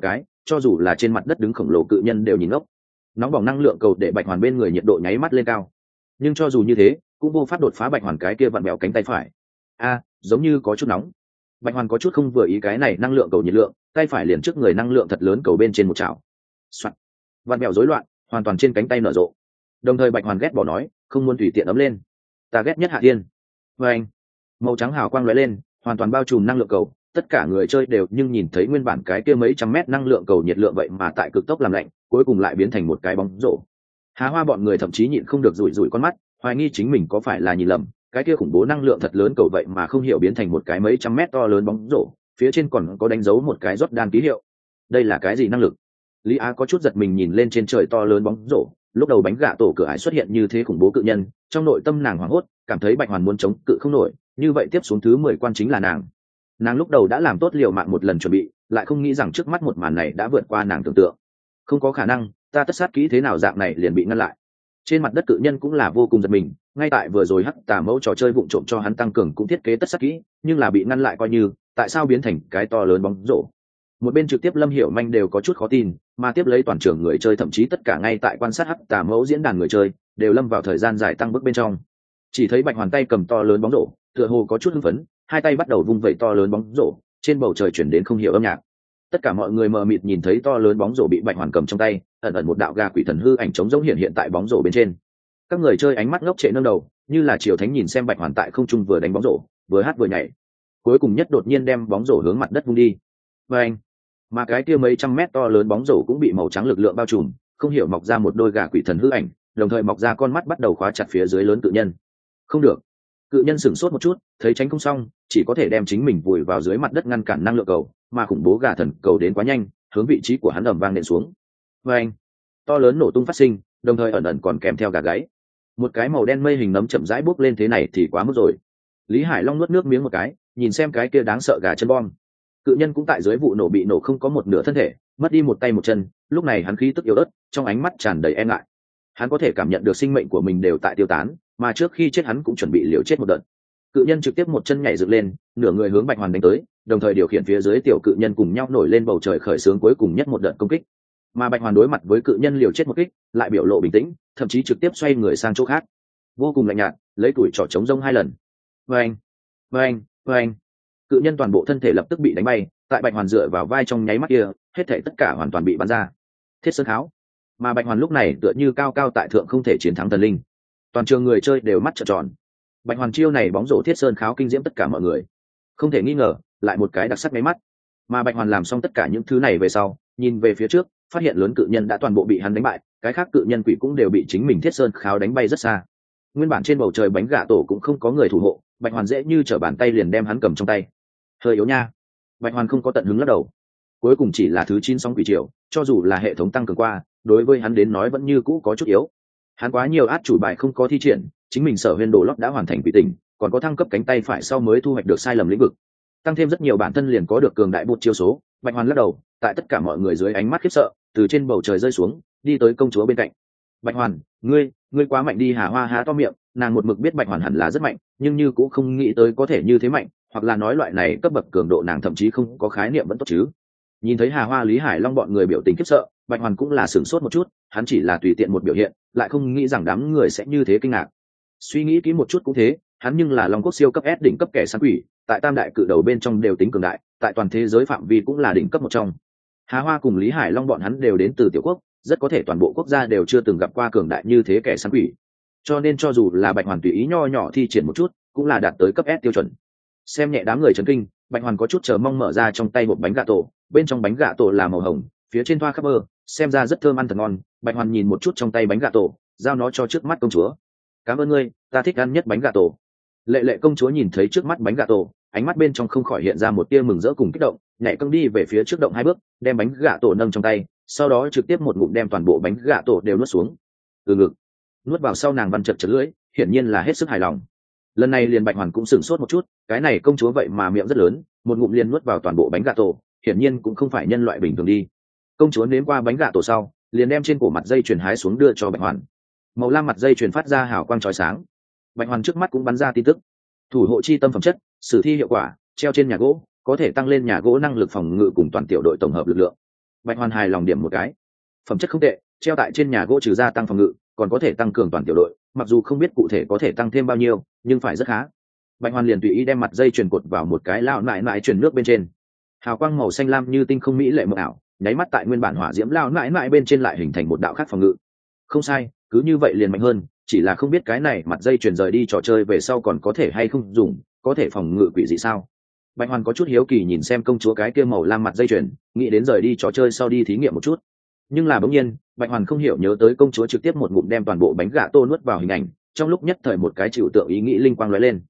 cho dù là trên mặt đất đứng khổng lồ cự nhân đều nhìn ngốc. Nóng bỏng năng lượng cầu để Bạch Hoàn bên người nhiệt độ nháy mắt lên cao, nhưng cho dù như thế cũng vô pháp đột phá Bạch Hoàn cái kia vặn bẹo cánh tay phải. Giống như có chút nóng. Bạch Hoàn có chút không vừa ý cái này năng lượng cầu nhiệt lượng, tay phải liền trước người năng lượng thật lớn cầu bên trên một chảo. Soạt. Vặn bẹo rối loạn, hoàn toàn trên cánh tay nở rộ. Đồng thời Bạch Hoàn ghét bỏ nói, không muốn tùy tiện ấm lên. Ta ghét nhất hạ thiên. Và anh, màu trắng hào quang lóe lên, hoàn toàn bao trùm năng lượng cầu. Tất cả người chơi đều nhưng nhìn thấy nguyên bản cái kia mấy trăm mét năng lượng cầu nhiệt lượng vậy mà tại cực tốc làm lạnh, cuối cùng lại biến thành một cái bóng rổ. Há Hoa bọn người thậm chí nhịn không được rủi rủi con mắt, hoài nghi chính mình có phải là nhìn lầm, cái kia khủng bố năng lượng thật lớn cầu vậy mà không hiểu biến thành một cái mấy trăm mét to lớn bóng rổ, phía trên còn có đánh dấu một cái rót đan ký hiệu. Đây là cái gì năng lực? Lý Á có chút giật mình nhìn lên trên trời to lớn bóng rổ, lúc đầu bánh gạ tổ cửa ải xuất hiện như thế khủng bố cự nhân, trong nội tâm nàng hoảng hốt, cảm thấy Bạch Hoàn muốn chống cự không nổi, như vậy tiếp xuống thứ 10 quan chính là nàng. Nàng lúc đầu đã làm tốt liều mạng một lần chuẩn bị, lại không nghĩ rằng trước mắt một màn này đã vượt qua nàng tưởng tượng. Không có khả năng, ta tất sát kỹ thế nào dạng này liền bị ngăn lại. Trên mặt đất cự nhân cũng là vô cùng giật mình, ngay tại vừa rồi hắc tà mẫu trò chơi vụng trộm cho hắn tăng cường cũng thiết kế tất sát kỹ, nhưng là bị ngăn lại coi như, tại sao biến thành cái to lớn bóng rổ. Một bên trực tiếp Lâm Hiểu Manh đều có chút khó tin, mà tiếp lấy toàn trường người chơi thậm chí tất cả ngay tại quan sát hắc tà mẫu diễn đàn người chơi đều lâm vào thời gian dài tăng bước bên trong. Chỉ thấy Bạch Hoàn tay cầm to lớn bóng rổ, tựa hồ có chút hưng phấn, hai tay bắt đầu vung vẩy to lớn bóng rổ, trên bầu trời chuyển đến không hiểu âm nhạc. Tất cả mọi người mờ mịt nhìn thấy to lớn bóng rổ bị Bạch Hoàn cầm trong tay, ẩn ẩn một đạo gà quỷ thần hư ảnh trống rỗng hiện tại bóng rổ bên trên. Các người chơi ánh mắt ngốc trệ nâng đầu, như là triều thánh nhìn xem Bạch Hoàn tại không trung vừa đánh bóng rổ, vừa hát vừa nhảy. Cuối cùng nhất đột nhiên đem bóng rổ hướng mặt đất vung đi. Và anh, mà cái kia mấy trăm mét to lớn bóng rổ cũng bị màu trắng lực lượng bao trùm, không hiểu mọc ra một đôi gà quỷ thần hư ảnh, đồng thời mọc ra con mắt bắt đầu khóa chặt phía dưới lớn cự nhân. Không được. Cự nhân sửng sốt một chút, thấy tránh không xong, chỉ có thể đem chính mình vùi vào dưới mặt đất ngăn cản năng lượng cầu, mà khủng bố gà thần cầu đến quá nhanh, hướng vị trí của hắn ầm vang nện xuống. Và anh, to lớn nổ tung phát sinh, đồng thời ẩn ẩn còn kèm theo gà gáy. Một cái màu đen mây hình nấm chậm rãi bốc lên, thế này thì quá mức rồi. Lý Hải Long nuốt nước miếng một cái, nhìn xem cái kia đáng sợ gà chân bom. Cự nhân cũng tại dưới vụ nổ bị nổ không có một nửa thân thể, mất đi một tay một chân, lúc này hắn khí tức yếu ớt, trong ánh mắt tràn đầy e ngại. Hắn có thể cảm nhận được sinh mệnh của mình đều tại tiêu tán, mà trước khi chết hắn cũng chuẩn bị liều chết một đợt. Cự nhân trực tiếp một chân nhảy dựng lên, nửa người hướng Bạch Hoàn đánh tới, đồng thời điều khiển phía dưới tiểu cự nhân cùng nhau nổi lên bầu trời khởi xướng cuối cùng nhất một đợt công kích. Mà Bạch Hoàn đối mặt với cự nhân liều chết một kích, lại biểu lộ bình tĩnh, thậm chí trực tiếp xoay người sang chỗ khác, vô cùng lạnh nhạt, lấy tuổi trỏ chống rông 2 lần. Vâng, vâng, vâng. Cự nhân toàn bộ thân thể lập tức bị đánh bay, tại Bạch Hoàn dựa vào vai trong nháy mắt kia, hết thảy tất cả hoàn toàn bị bắn ra. Thiết sơn kháo. Mà Bạch Hoàn lúc này tựa như cao cao tại thượng không thể chiến thắng thần linh. Toàn trường người chơi đều mắt trợn tròn. Bạch Hoàn chiêu này bóng rổ thiết sơn kháo kinh diễm tất cả mọi người. Không thể nghi ngờ, lại một cái đặc sắc mấy mắt. Mà Bạch Hoàn làm xong tất cả những thứ này về sau, nhìn về phía trước, phát hiện lớn cự nhân đã toàn bộ bị hắn đánh bại, cái khác cự nhân quỷ cũng đều bị chính mình thiết sơn kháo đánh bay rất xa. Nguyên bản trên bầu trời bánh gà tổ cũng không có người thủ hộ, Bạch Hoàn dễ như trở bàn tay liền đem hắn cầm trong tay. Hơi yếu nha. Bạch Hoàn không có tận hứng lắc đầu. Cuối cùng chỉ là thứ 9 sóng quỷ triều, cho dù là hệ thống tăng cường qua, đối với hắn đến nói vẫn như cũ có chút yếu. Hắn quá nhiều át chủ bài không có thi triển, chính mình sở huyền đồ lót đã hoàn thành quỷ tình, còn có thăng cấp cánh tay phải sau mới thu hoạch được sai lầm lĩnh vực, tăng thêm rất nhiều bản thân liền có được cường đại bột chiêu số. Bạch Hoàn lắc đầu, tại tất cả mọi người dưới ánh mắt khiếp sợ, từ trên bầu trời rơi xuống, đi tới công chúa bên cạnh. Bạch Hoàn, ngươi quá mạnh đi. Hà Hoa há to miệng, nàng một mực biết Bạch Hoàn hẳn là rất mạnh, nhưng như cũng không nghĩ tới có thể như thế mạnh, hoặc là nói loại này cấp bậc cường độ nàng thậm chí không có khái niệm vẫn tốt chứ. Nhìn thấy Hà Hoa, Lý Hải Long bọn người biểu tình khiếp sợ, Bạch Hoàn cũng là sửng sốt một chút, hắn chỉ là tùy tiện một biểu hiện, lại không nghĩ rằng đám người sẽ như thế kinh ngạc. Suy nghĩ kỹ một chút cũng thế, hắn nhưng là Long Quốc siêu cấp S đỉnh cấp kẻ săn quỷ, tại tam đại cự đầu bên trong đều tính cường đại, tại toàn thế giới phạm vi cũng là đỉnh cấp một trong. Hà Hoa cùng Lý Hải Long bọn hắn đều đến từ tiểu quốc, rất có thể toàn bộ quốc gia đều chưa từng gặp qua cường đại như thế kẻ săn quỷ. Cho nên cho dù là Bạch Hoàn tùy ý nho nhỏ thi triển một chút, cũng là đạt tới cấp S tiêu chuẩn. Xem nhẹ đám người chấn kinh, Bạch Hoàn có chút chờ mong mở ra trong tay hộp bánh gà tổ, bên trong bánh gà tổ là màu hồng, phía trên thoa khắp bơ, xem ra rất thơm ăn thật ngon. Bạch Hoàn nhìn một chút trong tay bánh gà tổ, giao nó cho trước mắt công chúa. Cảm ơn ngươi, ta thích ăn nhất bánh gà tổ. Lệ Lệ công chúa nhìn thấy trước mắt bánh gà tổ, ánh mắt bên trong không khỏi hiện ra một tia mừng rỡ cùng kích động, nhảy căng đi về phía trước động 2 bước, đem bánh gà tổ nâng trong tay, sau đó trực tiếp một ngụm đem toàn bộ bánh gà tổ đều nuốt xuống. Từ ngực nuốt vào sau, nàng văn chật chật lưỡi, hiển nhiên là hết sức hài lòng. Lần này liền Bạch Hoàn cũng sửng sốt một chút, cái này công chúa vậy mà miệng rất lớn, một ngụm liền nuốt vào toàn bộ bánh gà tổ, hiển nhiên cũng không phải nhân loại bình thường đi. Công chúa nếm qua bánh gà tổ sau, liền đem trên cổ mặt dây chuyền hái xuống đưa cho Bạch Hoàn. Màu lam mặt dây chuyền phát ra hào quang chói sáng. Bạch Hoàn trước mắt cũng bắn ra tin tức: thủ hộ chi tâm phẩm chất, sử thi hiệu quả, treo trên nhà gỗ, có thể tăng lên nhà gỗ năng lực phòng ngự cùng toàn tiểu đội tổng hợp lực lượng. Bạch Hoàn hài lòng điểm một cái, phẩm chất không tệ, treo tại trên nhà gỗ trừ ra tăng phòng ngự còn có thể tăng cường toàn tiểu đội, mặc dù không biết cụ thể có thể tăng thêm bao nhiêu nhưng phải rất khá. Bạch Hoàn liền tùy ý đem mặt dây chuyền cột vào một cái lao nại nại chuyển nước bên trên, hào quang màu xanh lam như tinh không mỹ lệ mờ ảo nháy mắt tại nguyên bản hỏa diễm lao nại nại bên trên lại hình thành một đạo khác phòng ngự. Không sai, cứ như vậy liền mạnh hơn, chỉ là không biết cái này mặt dây chuyền rời đi trò chơi về sau còn có thể hay không dùng, có thể phòng ngự quỷ dị sao. Bạch Hoàn có chút hiếu kỳ nhìn xem công chúa cái kia màu lam mặt dây chuyền, nghĩ đến rời đi trò chơi sau đi thí nghiệm một chút. Nhưng là bỗng nhiên Bạch Hoàn không hiểu nhớ tới công chúa trực tiếp một ngụm đem toàn bộ bánh gà tô nuốt vào hình ảnh, trong lúc nhất thời một cái chịu tượng ý nghĩ linh quang lóe lên.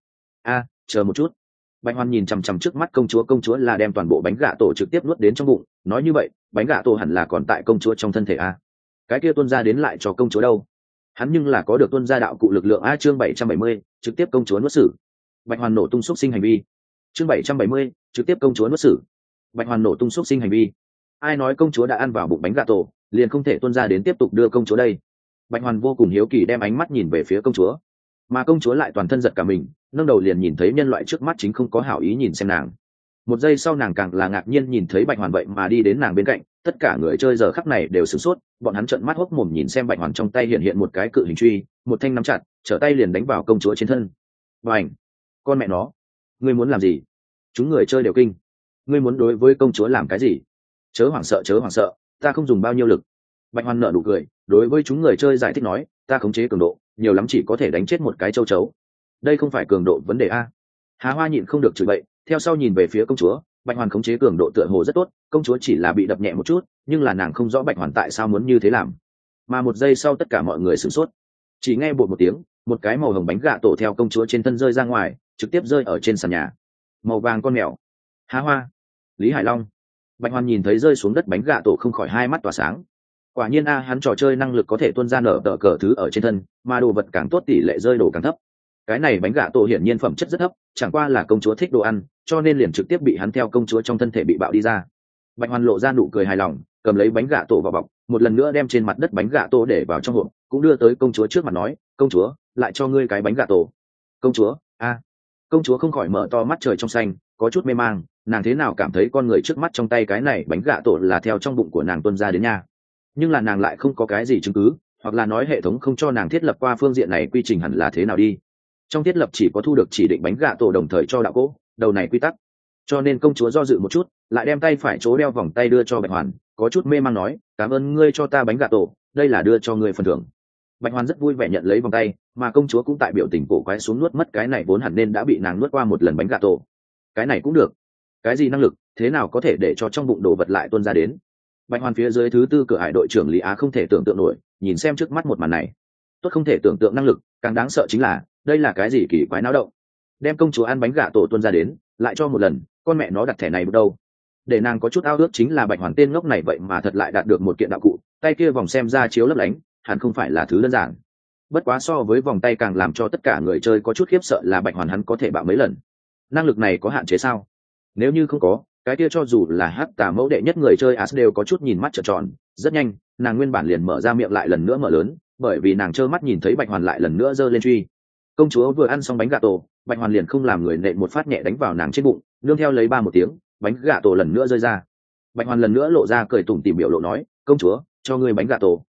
Chờ một chút. Bạch Hoàn nhìn chằm chằm trước mắt công chúa là đem toàn bộ bánh gà tổ trực tiếp nuốt đến trong bụng, nói như vậy bánh gà tổ hẳn là còn tại công chúa trong thân thể cái kia tuôn ra đến lại cho công chúa đâu? Hắn nhưng là có được tuôn ra đạo cụ lực lượng chương 770, trực tiếp công chúa nuốt xử. Bạch Hoàn nổ tung xúc sinh hành vi. Chương 770, trực tiếp công chúa nuốt xử. Bạch Hoàn nổ tung xúc sinh hành vi. Ai nói công chúa đã ăn vào bụng bánh gà tổ liền không thể tuôn ra đến tiếp tục đưa công chúa đây? Bạch Hoàn vô cùng hiếu kỳ đem ánh mắt nhìn về phía công chúa, mà công chúa lại toàn thân giật cả mình, nâng đầu liền nhìn thấy nhân loại trước mắt chính không có hảo ý nhìn xem nàng. Một giây sau nàng càng là ngạc nhiên nhìn thấy Bạch Hoàn vậy mà đi đến nàng bên cạnh, tất cả người chơi giờ khắc này đều sửng sốt, bọn hắn trợn mắt hốc mồm nhìn xem Bạch Hoàn trong tay hiện một cái cự hình truy, một thanh nắm chặt, trở tay liền đánh vào công chúa trên thân. Bành! Con mẹ nó, ngươi muốn làm gì? Chúng người chơi đều kinh. Ngươi muốn đối với công chúa làm cái gì? Chớ hoảng sợ, ta không dùng bao nhiêu lực. Bạch Hoàn nở nụ cười, đối với chúng người chơi giải thích nói, ta khống chế cường độ, nhiều lắm chỉ có thể đánh chết một cái châu chấu. Đây không phải cường độ vấn đề Hà Hoa nhịn không được chửi bậy, theo sau nhìn về phía công chúa. Bạch Hoàn khống chế cường độ tựa hồ rất tốt, công chúa chỉ là bị đập nhẹ một chút, nhưng là nàng không rõ Bạch Hoàn tại sao muốn như thế làm. Mà một giây sau tất cả mọi người sửng sốt, chỉ nghe bột một tiếng, một cái màu hồng bánh gà tổ theo công chúa trên thân rơi ra ngoài, trực tiếp rơi ở trên sàn nhà. Màu vàng con mèo. Hà Hoa, Lý Hải Long. Bạch Hoàn nhìn thấy rơi xuống đất bánh gà tổ không khỏi hai mắt tỏa sáng. Quả nhiên hắn trò chơi năng lực có thể tuôn ra nở tờ cờ thứ ở trên thân, mà đồ vật càng tốt tỷ lệ rơi đồ càng thấp. Cái này bánh gà tổ hiển nhiên phẩm chất rất thấp, chẳng qua là công chúa thích đồ ăn, cho nên liền trực tiếp bị hắn theo công chúa trong thân thể bị bạo đi ra. Bạch Hoàn lộ ra nụ cười hài lòng, cầm lấy bánh gà tổ vào bọc, một lần nữa đem trên mặt đất bánh gà tổ để vào trong hộp, cũng đưa tới công chúa trước mặt nói, công chúa, lại cho ngươi cái bánh gà tổ. Công chúa, công chúa không khỏi mở to mắt trời trong xanh, có chút mê mang, nàng thế nào cảm thấy con người trước mắt trong tay cái này bánh gà tổ là theo trong bụng của nàng tuôn ra đến nha. Nhưng là nàng lại không có cái gì chứng cứ, hoặc là nói hệ thống không cho nàng thiết lập qua phương diện này quy trình hẳn là thế nào đi. Trong thiết lập chỉ có thu được chỉ định bánh gà tổ đồng thời cho đạo cỗ đầu này quy tắc, cho nên công chúa do dự một chút, lại đem tay phải chỗ đeo vòng tay đưa cho Bạch Hoàn, có chút mê mang nói, cảm ơn ngươi cho ta bánh gà tổ, đây là đưa cho ngươi phần thưởng. Bạch Hoàn rất vui vẻ nhận lấy vòng tay, mà công chúa cũng tại biểu tình cổ quái xuống nuốt mất cái này vốn hẳn nên đã bị nàng nuốt qua một lần bánh gà tổ. Cái này cũng được, cái gì năng lực, thế nào có thể để cho trong bụng đồ vật lại tuôn ra đến? Bạch Hoàn phía dưới thứ tư cửa hải đội trưởng Lý Á không thể tưởng tượng nổi, nhìn xem trước mắt một màn này, tốt không thể tưởng tượng năng lực, càng đáng sợ chính là đây là cái gì kỳ quái náo động, đem công chúa ăn bánh gà tổ tuôn ra đến, lại cho một lần, con mẹ nó đặt thẻ này đâu? Để nàng có chút ao ước chính là Bạch Hoàn tên ngốc này vậy mà thật lại đạt được một kiện đạo cụ, tay kia vòng xem ra chiếu lấp lánh, hẳn không phải là thứ đơn giản. Bất quá so với vòng tay càng làm cho tất cả người chơi có chút khiếp sợ là Bạch Hoàn hắn có thể bạo mấy lần. Năng lực này có hạn chế sao? Nếu như không có, cái kia cho dù là hắc tà mẫu đệ nhất người chơi As đều có chút nhìn mắt trợn tròn. Rất nhanh, nàng nguyên bản liền mở ra miệng lại lần nữa mở lớn, bởi vì nàng trơ mắt nhìn thấy Bạch Hoàn lại lần nữa giơ lên truy. Công chúa vừa ăn xong bánh gà tổ, Bạch Hoàn liền không làm người nện một phát nhẹ đánh vào nàng trên bụng, nương theo lấy ba một tiếng, bánh gà tổ lần nữa rơi ra. Bạch Hoàn lần nữa lộ ra cười tủm tỉm biểu lộ nói, công chúa, cho ngươi bánh gà tổ.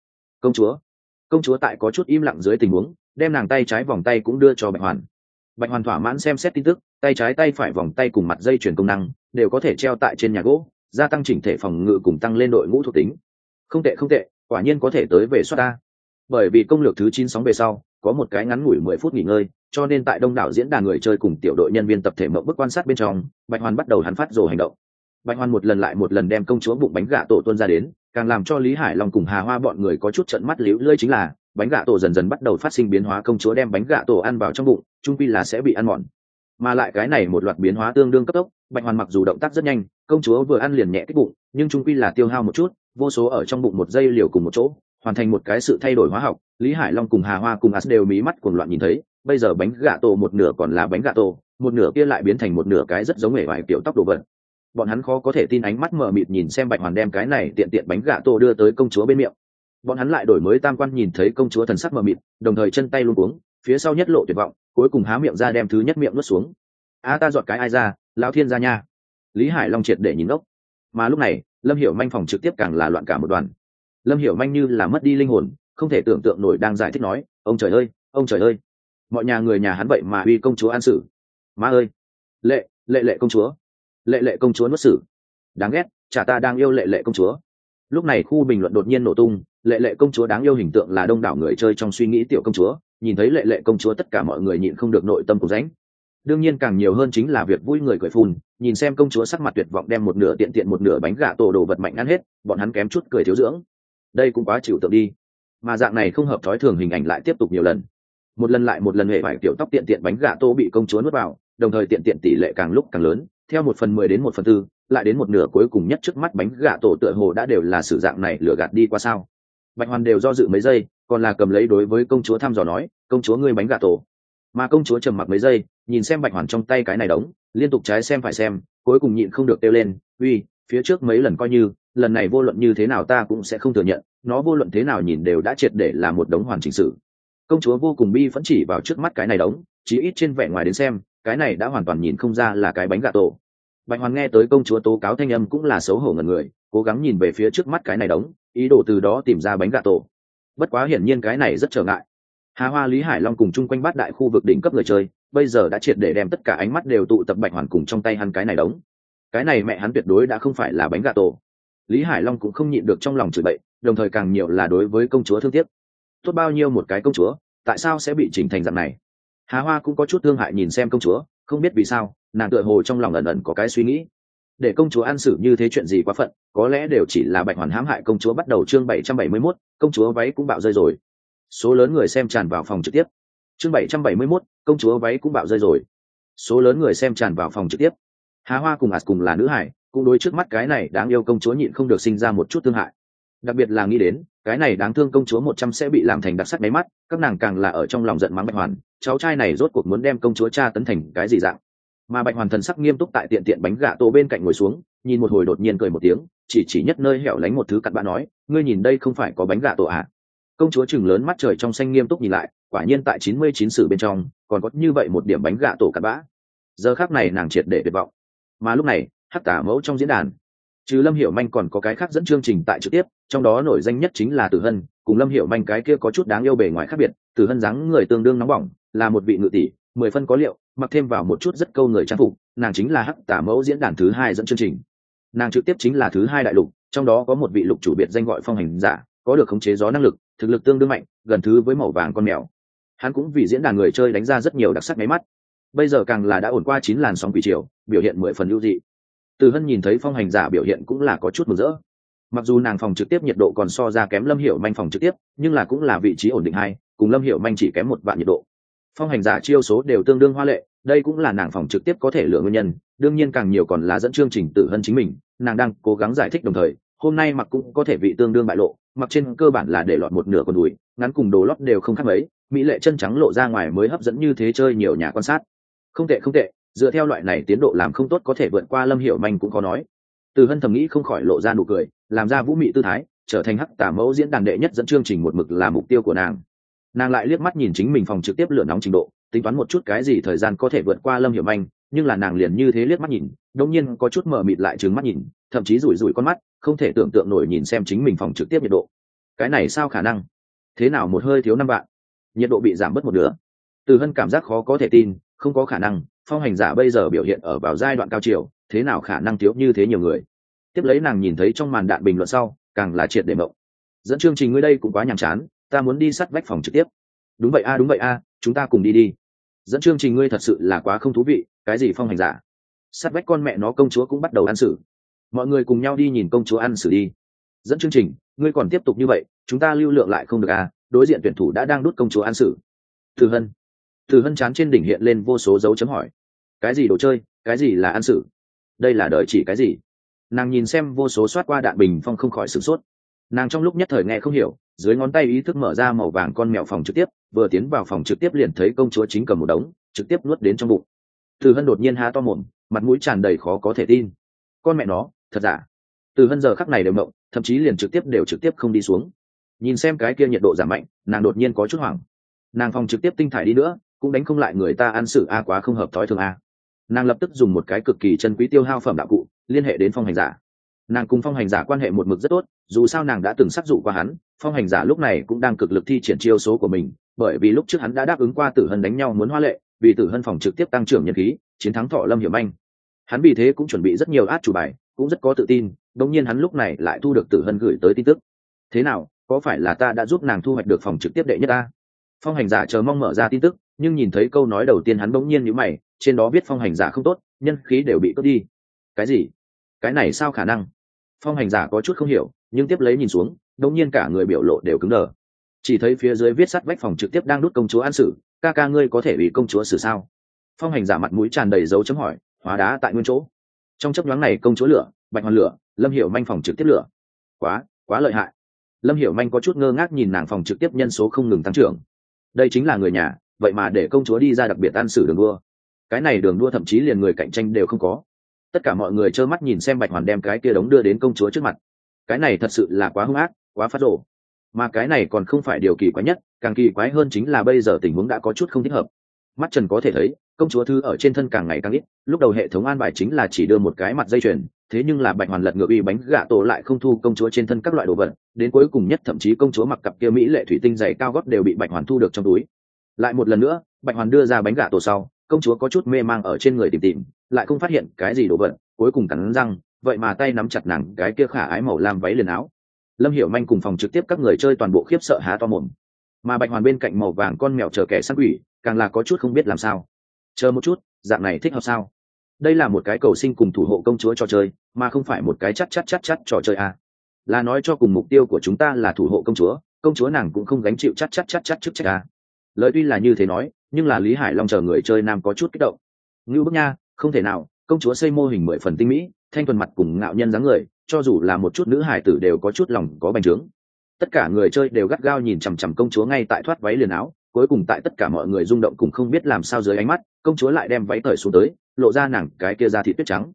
Công chúa tại có chút im lặng dưới tình huống, đem nàng tay trái vòng tay cũng đưa cho Bạch Hoàn. Bạch Hoàn thỏa mãn xem xét tin tức, tay trái tay phải vòng tay cùng mặt dây chuyền công năng đều có thể treo tại trên nhà gỗ, gia tăng chỉnh thể phòng ngự cùng tăng lên đội ngũ thuộc tính. Không tệ, quả nhiên có thể tới về soát ta. Bởi vì công lược thứ 9 sóng về sau, có một cái ngắn ngủi 10 phút nghỉ ngơi, cho nên tại đông đảo diễn đàn người chơi cùng tiểu đội nhân viên tập thể mộng bức quan sát bên trong, Bạch Hoàn bắt đầu hắn phát rồ hành động. Bạch Hoàn một lần lại một lần đem công chúa bụng bánh gà tổ tuôn ra đến, càng làm cho Lý Hải Long cùng Hà Hoa bọn người có chút trợn mắt liễu lơi chính là, bánh gà tổ dần dần bắt đầu phát sinh biến hóa, công chúa đem bánh gà tổ ăn vào trong bụng, chung quy là sẽ bị ăn mòn. Mà lại cái này một loạt biến hóa tương đương cấp tốc, Bạch Hoàn mặc dù động tác rất nhanh, công chúa vừa ăn liền nhẹ kích bụng, nhưng chung quy là tiêu hao một chút, vô số ở trong bụng một giây liều cùng một chỗ, hoàn thành một cái sự thay đổi hóa học. Lý Hải Long cùng Hà Hoa cùng As đều mí mắt cuồng loạn nhìn thấy, bây giờ bánh gà tổ một nửa còn là bánh gà tổ, một nửa kia lại biến thành một nửa cái rất giống hề vải kiểu tóc đồ vật. Bọn hắn khó có thể tin ánh mắt mờ mịt nhìn xem Bạch Hoàn đem cái này tiện tiện bánh gà tổ đưa tới công chúa bên miệng. Bọn hắn lại đổi mới tam quan nhìn thấy công chúa thần sắc mờ mịt, đồng thời chân tay luống cuống, phía sau nhất lộ tuyệt vọng, cuối cùng há miệng ra đem thứ nhất miệng nuốt xuống. Ta giọt cái ai ra, lão thiên gia nha. Lý Hải Long triệt để nhìn ngốc. Mà lúc này, Lâm Hiểu Manh phòng trực tiếp càng là loạn cả một đoàn. Lâm Hiểu Manh như là mất đi linh hồn, không thể tưởng tượng nổi đang giải thích nói, ông trời ơi, ông trời ơi, mọi người nhà hắn vậy mà uy công chúa an xử. Má ơi, lệ lệ lệ công chúa, lệ lệ công chúa nuốt xử, đáng ghét, chả ta đang yêu lệ lệ công chúa. Lúc này khu bình luận đột nhiên nổ tung, lệ lệ công chúa đáng yêu hình tượng là đông đảo người chơi trong suy nghĩ tiểu công chúa, nhìn thấy lệ lệ công chúa tất cả mọi người nhịn không được nội tâm của rãnh. Đương nhiên càng nhiều hơn chính là việc vui người cười phun, nhìn xem công chúa sắc mặt tuyệt vọng đem một nửa tiện tiện một nửa bánh gà tổ đồ vật mạnh ăn hết, bọn hắn kém chút cười thiếu dưỡng. Đây cũng quá chịu tượng đi. Mà dạng này không hợp thói thường hình ảnh lại tiếp tục nhiều lần. Một lần lại một lần hệ vải tiểu tóc tiện tiện bánh gà tô bị công chúa nuốt vào, đồng thời tiện tiện tỷ lệ càng lúc càng lớn, theo 1/10 đến 1/4, lại đến một nửa cuối cùng nhất trước mắt bánh gà tổ tựa hồ đã đều là sự dạng này lừa gạt đi qua sao. Bạch Hoàn đều do dự mấy giây, còn là cầm lấy đối với công chúa thăm dò nói, công chúa ngươi bánh gà tổ. Mà công chúa trầm mặc mấy giây, nhìn xem Bạch Hoàn trong tay cái này đống, liên tục trái xem phải xem, cuối cùng nhịn không được kêu lên, uy, phía trước mấy lần coi như, lần này vô luận như thế nào ta cũng sẽ không thừa nhận, nó vô luận thế nào nhìn đều đã triệt để là một đống hoàn chỉnh sự. Công chúa vô cùng bi phẫn chỉ vào trước mắt cái này đống, chí ít trên vẻ ngoài đến xem, cái này đã hoàn toàn nhìn không ra là cái bánh gà tổ. Bạch Hoàn nghe tới công chúa tố cáo thanh âm cũng là xấu hổ ngẩn người, cố gắng nhìn về phía trước mắt cái này đống, ý đồ từ đó tìm ra bánh gà tổ. Bất quá hiển nhiên cái này rất trở ngại. Hà Hoa, Lý Hải Long cùng chung quanh bát đại khu vực đỉnh cấp người chơi, bây giờ đã triệt để đem tất cả ánh mắt đều tụ tập Bạch Hoàn cùng trong tay hắn cái này đống. Cái này mẹ hắn tuyệt đối đã không phải là bánh gà tổ. Lý Hải Long cũng không nhịn được trong lòng chửi bậy, đồng thời càng nhiều là đối với công chúa thương tiếc. Tốt bao nhiêu một cái công chúa, tại sao sẽ bị chỉnh thành dạng này? Hà Hoa cũng có chút thương hại nhìn xem công chúa, không biết vì sao, nàng tựa hồ trong lòng ẩn ẩn có cái suy nghĩ. Để công chúa ăn xử như thế chuyện gì quá phận, có lẽ đều chỉ là Bạch Hoàn hãm hại công chúa. Bắt đầu chương 771, công chúa váy cũng bạo rơi rồi. Số lớn người xem tràn vào phòng trực tiếp. Chương 771, công chúa váy cũng bạo rơi rồi. Số lớn người xem tràn vào phòng trực tiếp. Hà Hoa cùng cùng là nữ hải, cũng đối trước mắt cái này đáng yêu công chúa nhịn không được sinh ra một chút thương hại. Đặc biệt là nghĩ đến cái này đáng thương công chúa 100 sẽ bị làm thành đặc sắc đáy mắt, các nàng càng là ở trong lòng giận mắng Bạch Hoàn, cháu trai này rốt cuộc muốn đem công chúa tra tấn thành cái gì dạng. Mà Bạch Hoàn thần sắc nghiêm túc tại tiện tiện bánh gà tổ bên cạnh ngồi xuống, nhìn một hồi đột nhiên cười một tiếng, chỉ nhất nơi hẻo lánh một thứ cặn bã nói, ngươi nhìn đây không phải có bánh gà tổ à? Công chúa chừng lớn mắt trời trong xanh nghiêm túc nhìn lại, quả nhiên tại 99 sử bên trong còn có như vậy một điểm bánh gà tổ cặn bã. Giờ khắc này nàng triệt để tuyệt vọng. Mà lúc này Hắc Tả Mẫu trong diễn đàn, trừ Lâm Hiểu Manh còn có cái khác dẫn chương trình tại trực tiếp, trong đó nổi danh nhất chính là Tử Hân, cùng Lâm Hiểu Manh cái kia có chút đáng yêu bề ngoài khác biệt. Tử Hân dáng người tương đương nóng bỏng, là một vị ngự tỷ, 10 phân có liệu, mặc thêm vào một chút rất câu người trang phục, nàng chính là Hắc Tả Mẫu diễn đàn thứ 2 dẫn chương trình. Nàng trực tiếp chính là thứ 2 đại lục, trong đó có một vị lục chủ biệt danh gọi Phong Hành Giả, có được khống chế gió năng lực, thực lực tương đương mạnh, gần thứ với màu vàng con mèo. Hắn cũng vì diễn đàn người chơi đánh ra rất nhiều đặc sắc nháy mắt. Bây giờ càng là đã ổn qua 9 làn sóng quỷ triều, biểu hiện 10 phần ưu dị. Từ Hân nhìn thấy Phong Hành Giả biểu hiện cũng là có chút mừng rỡ. Mặc dù nàng phòng trực tiếp nhiệt độ còn so ra kém Lâm Hiểu Manh phòng trực tiếp, nhưng là cũng là vị trí ổn định hai, cùng Lâm Hiểu Manh chỉ kém 1 vạn nhiệt độ. Phong Hành Giả chiêu số đều tương đương hoa lệ, đây cũng là nàng phòng trực tiếp có thể lựa nguyên nhân, đương nhiên càng nhiều còn là dẫn chương trình Tử Hân chính mình, nàng đang cố gắng giải thích đồng thời, hôm nay mặc cũng có thể vị tương đương bại lộ, mặc trên cơ bản là để lọt một nửa con đùi, ngắn cùng đồ lót đều không khác mấy, mỹ lệ chân trắng lộ ra ngoài mới hấp dẫn như thế chơi nhiều nhà quan sát. Không tệ không tệ, dựa theo loại này tiến độ làm không tốt có thể vượt qua Lâm Hiểu Manh cũng khó nói. Từ Hân thầm nghĩ không khỏi lộ ra nụ cười, làm ra vũ mị tư thái, trở thành Hắc Tả Mẫu diễn đàn đệ nhất dẫn chương trình một mực là mục tiêu của nàng. Nàng lại liếc mắt nhìn chính mình phòng trực tiếp lửa nóng trình độ, tính toán một chút cái gì thời gian có thể vượt qua Lâm Hiểu Manh, nhưng là nàng liền như thế liếc mắt nhìn, đột nhiên có chút mờ mịt lại trừng mắt nhìn, thậm chí rủi rủi con mắt, không thể tưởng tượng nổi nhìn xem chính mình phòng trực tiếp nhiệt độ. Cái này sao khả năng? Thế nào một hơi thiếu 5 vạn, nhiệt độ bị giảm bớt một nửa. Từ Hân cảm giác khó có thể tin, không có khả năng, Phong Hành Giả bây giờ biểu hiện ở vào giai đoạn cao chiều, thế nào khả năng thiếu như thế nhiều người. Tiếp lấy nàng nhìn thấy trong màn đạn bình luận sau, càng là triệt để mộng. Dẫn chương trình ngươi đây cũng quá nhàm chán, ta muốn đi sát vách phòng trực tiếp. Đúng vậy a, chúng ta cùng đi đi. Dẫn chương trình ngươi thật sự là quá không thú vị, cái gì Phong Hành Giả? Sát vách con mẹ nó công chúa cũng bắt đầu ăn xử. Mọi người cùng nhau đi nhìn công chúa ăn xử đi. Dẫn chương trình, ngươi còn tiếp tục như vậy, chúng ta lưu lượng lại không được à, đối diện tuyển thủ đã đang đút công chúa ăn xử. Từ Hân chán trên đỉnh hiện lên vô số dấu chấm hỏi. Cái gì đồ chơi, cái gì là ăn xử? Đây là đợi chỉ cái gì? Nàng nhìn xem vô số soát qua đạn bình phong không khỏi sửng sốt. Nàng trong lúc nhất thời nghe không hiểu, dưới ngón tay ý thức mở ra màu vàng con mèo phòng trực tiếp, vừa tiến vào phòng trực tiếp liền thấy công chúa chính cầm một đống, trực tiếp nuốt đến trong bụng. Từ Hân đột nhiên há to mồm, mặt mũi tràn đầy khó có thể tin. Con mẹ nó, thật giả? Từ Hân giờ khắc này đều mộng, thậm chí liền trực tiếp không đi xuống. Nhìn xem cái kia nhiệt độ giảm mạnh, nàng đột nhiên có chút hoảng. Nàng phòng trực tiếp tinh thải đi nữa, cũng đánh không lại người ta ăn xử a, quá không hợp thói thường a. Nàng lập tức dùng một cái cực kỳ chân quý tiêu hao phẩm đạo cụ liên hệ đến Phong Hành Giả. Nàng cùng phong hành giả quan hệ một mực rất tốt, dù sao nàng đã từng sắc dụ qua hắn. Phong hành giả lúc này cũng đang cực lực thi triển chiêu số của mình, bởi vì lúc trước hắn đã đáp ứng qua Tử Hân đánh nhau muốn hoa lệ, vì Tử Hân phòng trực tiếp tăng trưởng nhân khí, chiến thắng Thọ Lâm Hiểu Manh. Hắn vì thế cũng chuẩn bị rất nhiều át chủ bài, cũng rất có tự tin. Đống nhiên hắn lúc này lại thu được Tử Hân gửi tới tin tức. Thế nào, có phải là ta đã giúp nàng thu hoạch được phòng trực tiếp đệ nhất ta? Phong hành giả chờ mong mở ra tin tức, nhưng nhìn thấy câu nói đầu tiên hắn bỗng nhiên nhíu mày, trên đó viết phong hành giả không tốt, nhân khí đều bị cướp đi. Cái gì? Cái này sao khả năng? Phong hành giả có chút không hiểu, nhưng tiếp lấy nhìn xuống, đột nhiên cả người biểu lộ đều cứng đờ. Chỉ thấy phía dưới viết sát vách phòng trực tiếp đang đút công chúa an xử, ca ca ngươi có thể bị công chúa xử sao? Phong hành giả mặt mũi tràn đầy dấu chấm hỏi, hóa đá tại nguyên chỗ. Trong chốc nhoáng này công chúa lửa, Bạch Hoàn lửa, Lâm Hiểu Manh phòng trực tiếp lửa. Quá lợi hại. Lâm Hiểu Manh có chút ngơ ngác nhìn nàng phòng trực tiếp nhân số không ngừng tăng trưởng. Đây chính là người nhà, vậy mà để công chúa đi ra đặc biệt an xử đường đua. Cái này đường đua thậm chí liền người cạnh tranh đều không có. Tất cả mọi người trơ mắt nhìn xem Bạch Hoàn đem cái kia đống đưa đến công chúa trước mặt. Cái này thật sự là quá hung ác, quá phát rồ. Mà cái này còn không phải điều kỳ quái nhất, càng kỳ quái hơn chính là bây giờ tình huống đã có chút không thích hợp. Mắt Trần có thể thấy, công chúa thư ở trên thân càng ngày càng ít. Lúc đầu hệ thống an bài chính là chỉ đưa một cái mặt dây chuyền, thế nhưng là Bạch Hoàn lật ngược uy bánh gạ tổ lại không thu công chúa trên thân các loại đồ vật, đến cuối cùng nhất thậm chí công chúa mặc cặp kia mỹ lệ thủy tinh dày cao gót đều bị Bạch Hoàn thu được trong túi. Lại một lần nữa, Bạch Hoàn đưa ra bánh gạ tổ sau, công chúa có chút mê mang ở trên người tìm, lại không phát hiện cái gì đồ vật, cuối cùng cắn răng, vậy mà tay nắm chặt nàng cái kia khả ái màu lam váy liền áo. Lâm Hiểu Manh cùng phòng trực tiếp các người chơi toàn bộ khiếp sợ há to mồm, mà Bạch Hoàn bên cạnh màu vàng con mèo chờ kẻ săn quỷ, càng là có chút không biết làm sao. Chờ một chút, dạng này thích hợp sao? Đây là một cái cầu sinh cùng thủ hộ công chúa trò chơi, mà không phải một cái chắt trò chơi à? Là nói cho cùng mục tiêu của chúng ta là thủ hộ công chúa nàng cũng không gánh chịu chắt chức trách à? Lời tuy là như thế nói, nhưng là Lý Hải Long chờ người chơi nam có chút kích động. Ngưu bức nha, không thể nào, công chúa xây mô hình 10 phần tinh mỹ, thanh thuần mặt cùng ngạo nhân dáng người, cho dù là một chút nữ hải tử đều có chút lòng có bành trướng. Tất cả người chơi đều gắt gao nhìn chằm chằm công chúa ngay tại thoát váy liền áo, cuối cùng tại tất cả mọi người rung động cùng không biết làm sao dưới ánh mắt, công chúa lại đem váy cởi xuống tới, lộ ra nàng cái kia da thịt tuyết trắng.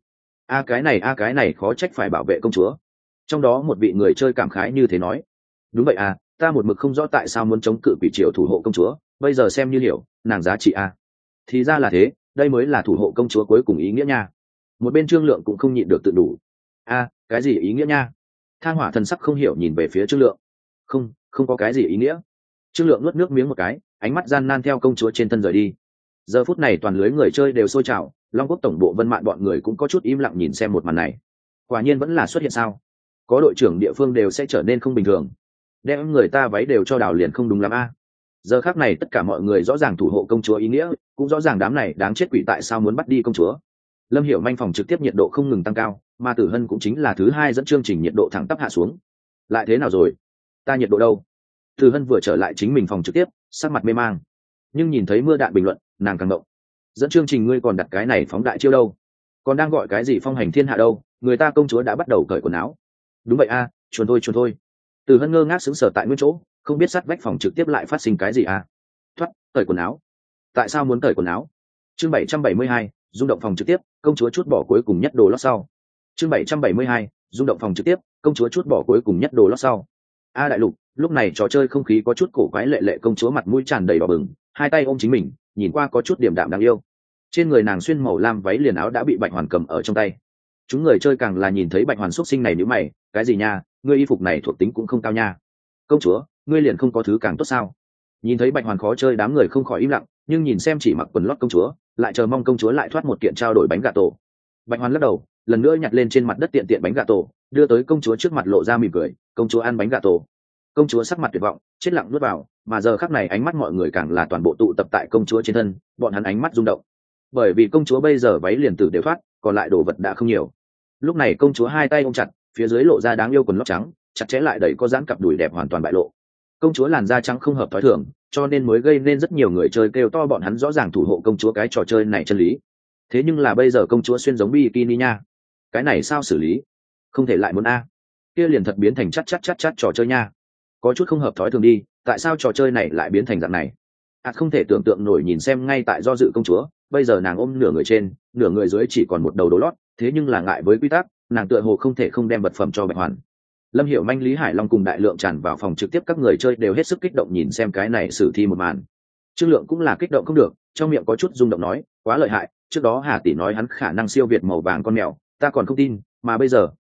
Cái này khó trách phải bảo vệ công chúa. Trong đó một vị người chơi cảm khái như thế nói, đúng vậy à, ta một mực không rõ tại sao muốn chống cự quỷ triều thủ hộ công chúa, bây giờ xem như hiểu, nàng giá trị à. Thì ra là thế, đây mới là thủ hộ công chúa cuối cùng ý nghĩa nha. Một bên Trương Lượng cũng không nhịn được tự đủ. Cái gì ý nghĩa nha? Thang Hỏa thần sắc không hiểu nhìn về phía Trương Lượng. Không có cái gì ý nghĩa. Trương Lượng nuốt nước miếng một cái, ánh mắt gian nan theo công chúa trên thân rời đi. Giờ phút này toàn lưới người chơi đều sôi trào, Long Quốc tổng bộ Vân Mạn bọn người cũng có chút im lặng nhìn xem một màn này. Quả nhiên vẫn là xuất hiện sao? Có đội trưởng địa phương đều sẽ trở nên không bình thường. Đem người ta váy đều cho đào liền không đúng lắm a. Giờ khắc này tất cả mọi người rõ ràng thủ hộ công chúa ý nghĩa, cũng rõ ràng đám này đáng chết quỷ tại sao muốn bắt đi công chúa. Lâm Hiểu Manh phòng trực tiếp nhiệt độ không ngừng tăng cao, mà Tử Hân cũng chính là thứ hai dẫn chương trình nhiệt độ thẳng tắp hạ xuống. Lại thế nào rồi? Ta nhiệt độ đâu? Tử Hân vừa trở lại chính mình phòng trực tiếp, sắc mặt mê mang, nhưng nhìn thấy mưa đạn bình luận, nàng càng động. Dẫn chương trình ngươi còn đặt cái này phóng đại chiêu đâu? Còn đang gọi cái gì phong hành thiên hạ đâu? Người ta công chúa đã bắt đầu cởi quần áo. Đúng vậy a, chuồn thôi. Tử Hân ngơ ngác sững sờ tại nguyên chỗ, không biết sát vách phòng trực tiếp lại phát sinh cái gì a? Thoát, cởi quần áo. Tại sao muốn cởi quần áo? Chương 772, rung động phòng trực tiếp, công chúa chút bỏ cuối cùng nhất đồ lót sau. Chương 772, rung động phòng trực tiếp, công chúa chút bỏ cuối cùng nhất đồ lót sau. Đại lục, lúc này trò chơi không khí có chút cổ quái, lệ công chúa mặt mũi tràn đầy đỏ bừng, hai tay ôm chính mình, nhìn qua có chút điềm đạm đáng yêu. Trên người nàng xuyên màu lam váy liền áo đã bị Bạch Hoàn cầm ở trong tay. Chúng người chơi càng là nhìn thấy Bạch Hoàn xuất sinh này nhíu mày, cái gì nha, ngươi y phục này thuộc tính cũng không cao nha. Công chúa, ngươi liền không có thứ càng tốt sao? Nhìn thấy Bạch Hoàn khó chơi, đám người không khỏi im lặng, nhưng nhìn xem chỉ mặc quần lót công chúa, lại chờ mong công chúa lại thoát một kiện trao đổi bánh gà tổ. Bạch Hoàn lắc đầu, lần nữa nhặt lên trên mặt đất tiện bánh gà tổ, đưa tới công chúa trước mặt, lộ ra mỉm cười, công chúa ăn bánh gà tổ. Công chúa sắc mặt tuyệt vọng, chết lặng nuốt vào, mà giờ khắc này ánh mắt mọi người càng là toàn bộ tụ tập tại công chúa trên thân, bọn hắn ánh mắt rung động. Bởi vì công chúa bây giờ váy liền tử đều thoát, còn lại đồ vật đã không nhiều. Lúc này công chúa hai tay ôm chặt, phía dưới lộ ra đáng yêu quần lót trắng, chặt chẽ lại đẩy có dáng cặp đùi đẹp hoàn toàn bại lộ. Công chúa làn da trắng không hợp thói thường, cho nên mới gây nên rất nhiều người chơi kêu to, bọn hắn rõ ràng thủ hộ công chúa cái trò chơi này chân lý. Thế nhưng là bây giờ công chúa xuyên giống bikini nha, cái này sao xử lý? Không thể lại muốn a, kia liền thật biến thành chắt trò chơi nha. Có chút không hợp thói thường đi, tại sao trò chơi này lại biến thành dạng này? Không thể tưởng tượng nổi nhìn xem ngay tại do dự công chúa, bây giờ nàng ôm nửa người trên, nửa người dưới chỉ còn một đầu đồ lót, thế nhưng là ngại với quy tắc, nàng tựa hồ không thể không đem vật phẩm cho Bạch Hoàn. Lâm Hiểu Manh, Lý Hải Long cùng đại lượng tràn vào phòng trực tiếp, các người chơi đều hết sức kích động nhìn xem cái này xử thi một màn. Trương Lượng cũng là kích động không được, trong miệng có chút rung động nói, quá lợi hại, trước đó Hà tỷ nói hắn khả năng siêu việt màu vàng con mèo, ta còn không tin, mà bây giờ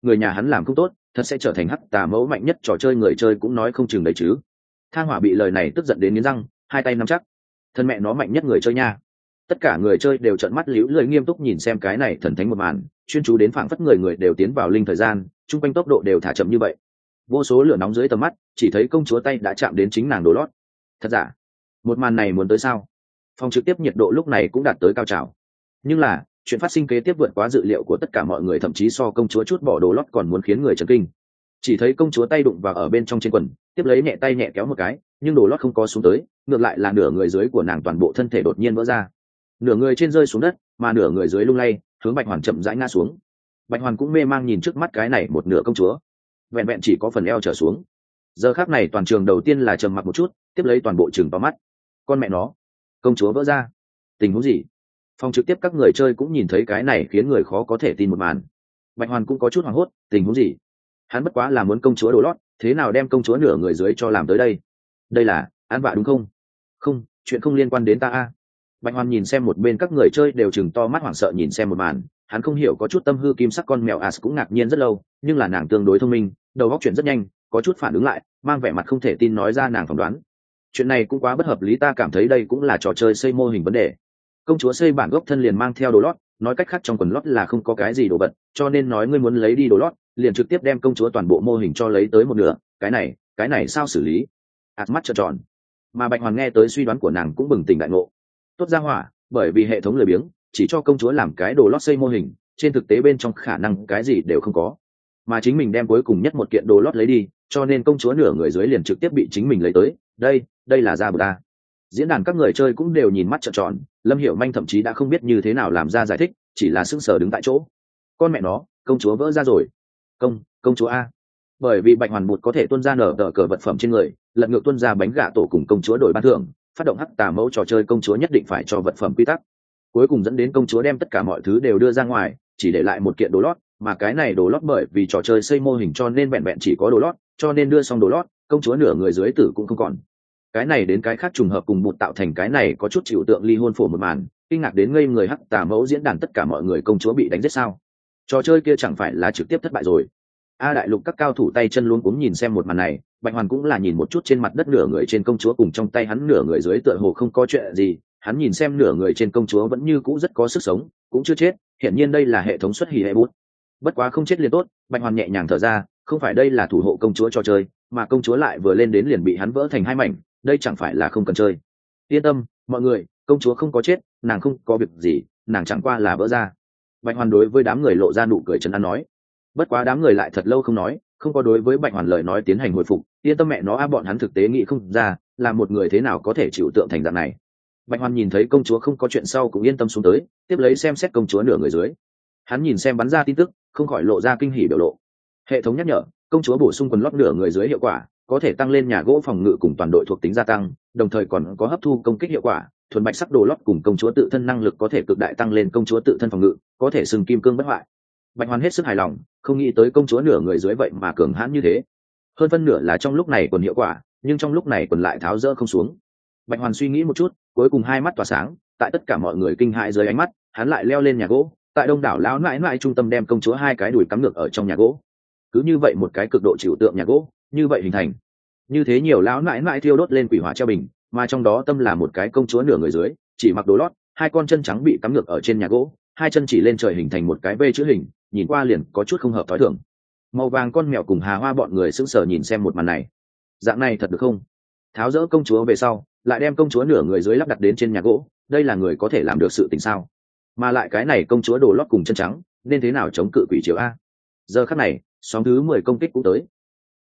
người nhà hắn làm không tốt thật sẽ trở thành hắc tà mẫu mạnh nhất trò chơi người chơi cũng nói không chừng đấy chứ. Thang hỏa bị lời này tức giận đến nghiến răng, hai tay nắm chắc. Thân mẹ nó mạnh nhất người chơi nha. Tất cả người chơi đều trợn mắt liễu lười nghiêm túc nhìn xem cái này thần thánh một màn, chuyên chú đến phảng phất người người đều tiến vào linh thời gian, chung quanh tốc độ đều thả chậm như vậy. Vô số lửa nóng dưới tầm mắt, chỉ thấy công chúa tay đã chạm đến chính nàng đồ lót. Thật giả? Một màn này muốn tới sao? Phòng trực tiếp nhiệt độ lúc này cũng đạt tới cao trào. Nhưng là, chuyện phát sinh kế tiếp vượt quá dự liệu của tất cả mọi người, thậm chí so công chúa chút bỏ đồ lót còn muốn khiến người chấn kinh. Chỉ thấy công chúa tay đụng vào ở bên trong trên quần, tiếp lấy nhẹ tay nhẹ kéo một cái, nhưng đồ lót không có xuống tới, ngược lại là nửa người dưới của nàng toàn bộ thân thể đột nhiên vỡ ra. Nửa người trên rơi xuống đất, mà nửa người dưới lung lay, hướng Bạch Hoàn chậm rãi ngã xuống. Bạch Hoàn cũng mê mang nhìn trước mắt cái này một nửa công chúa, vẹn vẹn chỉ có phần eo trở xuống. Giờ khắc này toàn trường đầu tiên là trầm mặc một chút, tiếp lấy toàn bộ chừng to mắt. Con mẹ nó, công chúa vỡ ra, tình huống gì? Phòng trực tiếp các người chơi cũng nhìn thấy cái này khiến người khó có thể tin một màn. Bạch Hoàn cũng có chút hoảng hốt, tình huống gì? Hắn bất quá là muốn công chúa đồ lót, thế nào đem công chúa nửa người dưới cho làm tới đây? Đây là án vạ đúng không? Không, chuyện không liên quan đến ta a. Bạch Hoàn nhìn xem một bên các người chơi đều chừng to mắt hoảng sợ nhìn xem một màn, hắn không hiểu có chút tâm hư kim sắc con mèo As cũng ngạc nhiên rất lâu, nhưng là nàng tương đối thông minh, đầu óc chuyển rất nhanh, có chút phản ứng lại, mang vẻ mặt không thể tin nói ra nàng phỏng đoán. Chuyện này cũng quá bất hợp lý, ta cảm thấy đây cũng là trò chơi xây mô hình vấn đề. Công chúa xây bản gốc thân liền mang theo đồ lót, nói cách khác trong quần lót là không có cái gì đồ vật, cho nên nói ngươi muốn lấy đi đồ lót, liền trực tiếp đem công chúa toàn bộ mô hình cho lấy tới một nửa, cái này sao xử lý? As mắt trợn tròn. Mà Bạch Hoàn nghe tới suy đoán của nàng cũng bừng tỉnh đại ngộ. Tốt ra hỏa, bởi vì hệ thống lười biếng, chỉ cho công chúa làm cái đồ lót xây mô hình, trên thực tế bên trong khả năng cái gì đều không có, mà chính mình đem cuối cùng nhất một kiện đồ lót lấy đi, cho nên công chúa nửa người dưới liền trực tiếp bị chính mình lấy tới. Đây là ra bờ ta. Diễn đàn các người chơi cũng đều nhìn mắt trợn tròn, Lâm Hiểu Manh thậm chí đã không biết như thế nào làm ra giải thích, chỉ là sững sờ đứng tại chỗ. Con mẹ nó, công chúa vỡ ra rồi. Công chúa a. Bởi vì Bạch Hoàn bụt có thể tuôn ra nở tờ cờ vật phẩm trên người, lật ngược tuôn ra bánh gạ tổ cùng công chúa đổi ban thưởng, phát động hắc tà mẫu trò chơi công chúa nhất định phải cho vật phẩm quy tắc, cuối cùng dẫn đến công chúa đem tất cả mọi thứ đều đưa ra ngoài, chỉ để lại một kiện đồ lót, mà cái này đồ lót bởi vì trò chơi xây mô hình cho nên vẹn vẹn chỉ có đồ lót, cho nên đưa xong đồ lót, công chúa nửa người dưới tử cũng không còn. Cái này đến cái khác trùng hợp cùng bụt tạo thành cái này có chút chịu tượng ly hôn phổ một màn, kinh ngạc đến ngây người hắc tà mẫu diễn đàn tất cả mọi người, công chúa bị đánh giết sao? Trò chơi kia chẳng phải là trực tiếp thất bại rồi? Đại lục các cao thủ tay chân luống cuống nhìn xem một màn này, Bạch Hoàn cũng là nhìn một chút trên mặt đất nửa người trên công chúa cùng trong tay hắn nửa người dưới tựa hồ không có chuyện gì, hắn nhìn xem nửa người trên công chúa vẫn như cũ rất có sức sống, cũng chưa chết, hiển nhiên đây là hệ thống xuất hỉ hệ bút. Bất quá không chết liền tốt, Bạch Hoàn nhẹ nhàng thở ra, không phải đây là thủ hộ công chúa trò chơi, mà công chúa lại vừa lên đến liền bị hắn vỡ thành hai mảnh, đây chẳng phải là không cần chơi. Yên tâm, mọi người, công chúa không có chết, nàng không có việc gì, nàng chẳng qua là vỡ ra. Bạch Hoàn đối với đám người lộ ra nụ cười trấn an nói. Bất quá đám người lại thật lâu không nói, không có đối với Bạch Hoàn lời nói tiến hành hồi phục, yên tâm mẹ nó bọn hắn thực tế nghĩ không ra, là một người thế nào có thể chịu tượng thành dạng này. Bạch Hoàn nhìn thấy công chúa không có chuyện sau cũng yên tâm xuống tới, tiếp lấy xem xét công chúa nửa người dưới. Hắn nhìn xem bắn ra tin tức, không khỏi lộ ra kinh hỉ biểu lộ. Hệ thống nhắc nhở, công chúa bổ sung quần lót nửa người dưới hiệu quả, có thể tăng lên nhà gỗ phòng ngự cùng toàn đội thuộc tính gia tăng, đồng thời còn có hấp thu công kích hiệu quả, thuần bạch sắc đồ lót cùng công chúa tự thân năng lực có thể cực đại tăng lên công chúa tự thân phòng ngự, có thể xưng kim cương bất hoại. Bạch Hoàn hết sức hài lòng, không nghĩ tới công chúa nửa người dưới vậy mà cường hãn như thế. Hơn phân nửa là trong lúc này còn hiệu quả, nhưng trong lúc này còn lại tháo dỡ không xuống. Bạch Hoàn suy nghĩ một chút, cuối cùng hai mắt tỏa sáng, tại tất cả mọi người kinh hãi dưới ánh mắt, hắn lại leo lên nhà gỗ, tại đông đảo lão nãi nãi trung tâm đem công chúa hai cái đùi cắm ngược ở trong nhà gỗ. Cứ như vậy một cái cực độ chịu tượng nhà gỗ, như vậy hình thành. Như thế nhiều lão nãi nãi thiêu đốt lên quỷ hỏa treo bình, mà trong đó tâm là một cái công chúa nửa người dưới, chỉ mặc đồ lót, hai con chân trắng bị cắm ngược ở trên nhà gỗ, hai chân chỉ lên trời hình thành một cái V chữ hình, nhìn qua liền có chút không hợp thói thường. Màu vàng con mèo cùng Hà Hoa bọn người sững sờ nhìn xem một màn này. Dạng này thật được không? Tháo dỡ công chúa về sau, lại đem công chúa nửa người dưới lắp đặt đến trên nhà gỗ, đây là người có thể làm được sự tình sao? Mà lại cái này công chúa đồ lót cùng chân trắng, nên thế nào chống cự quỷ triều a? Giờ khắc này, sóng thứ 10 công kích cũng tới.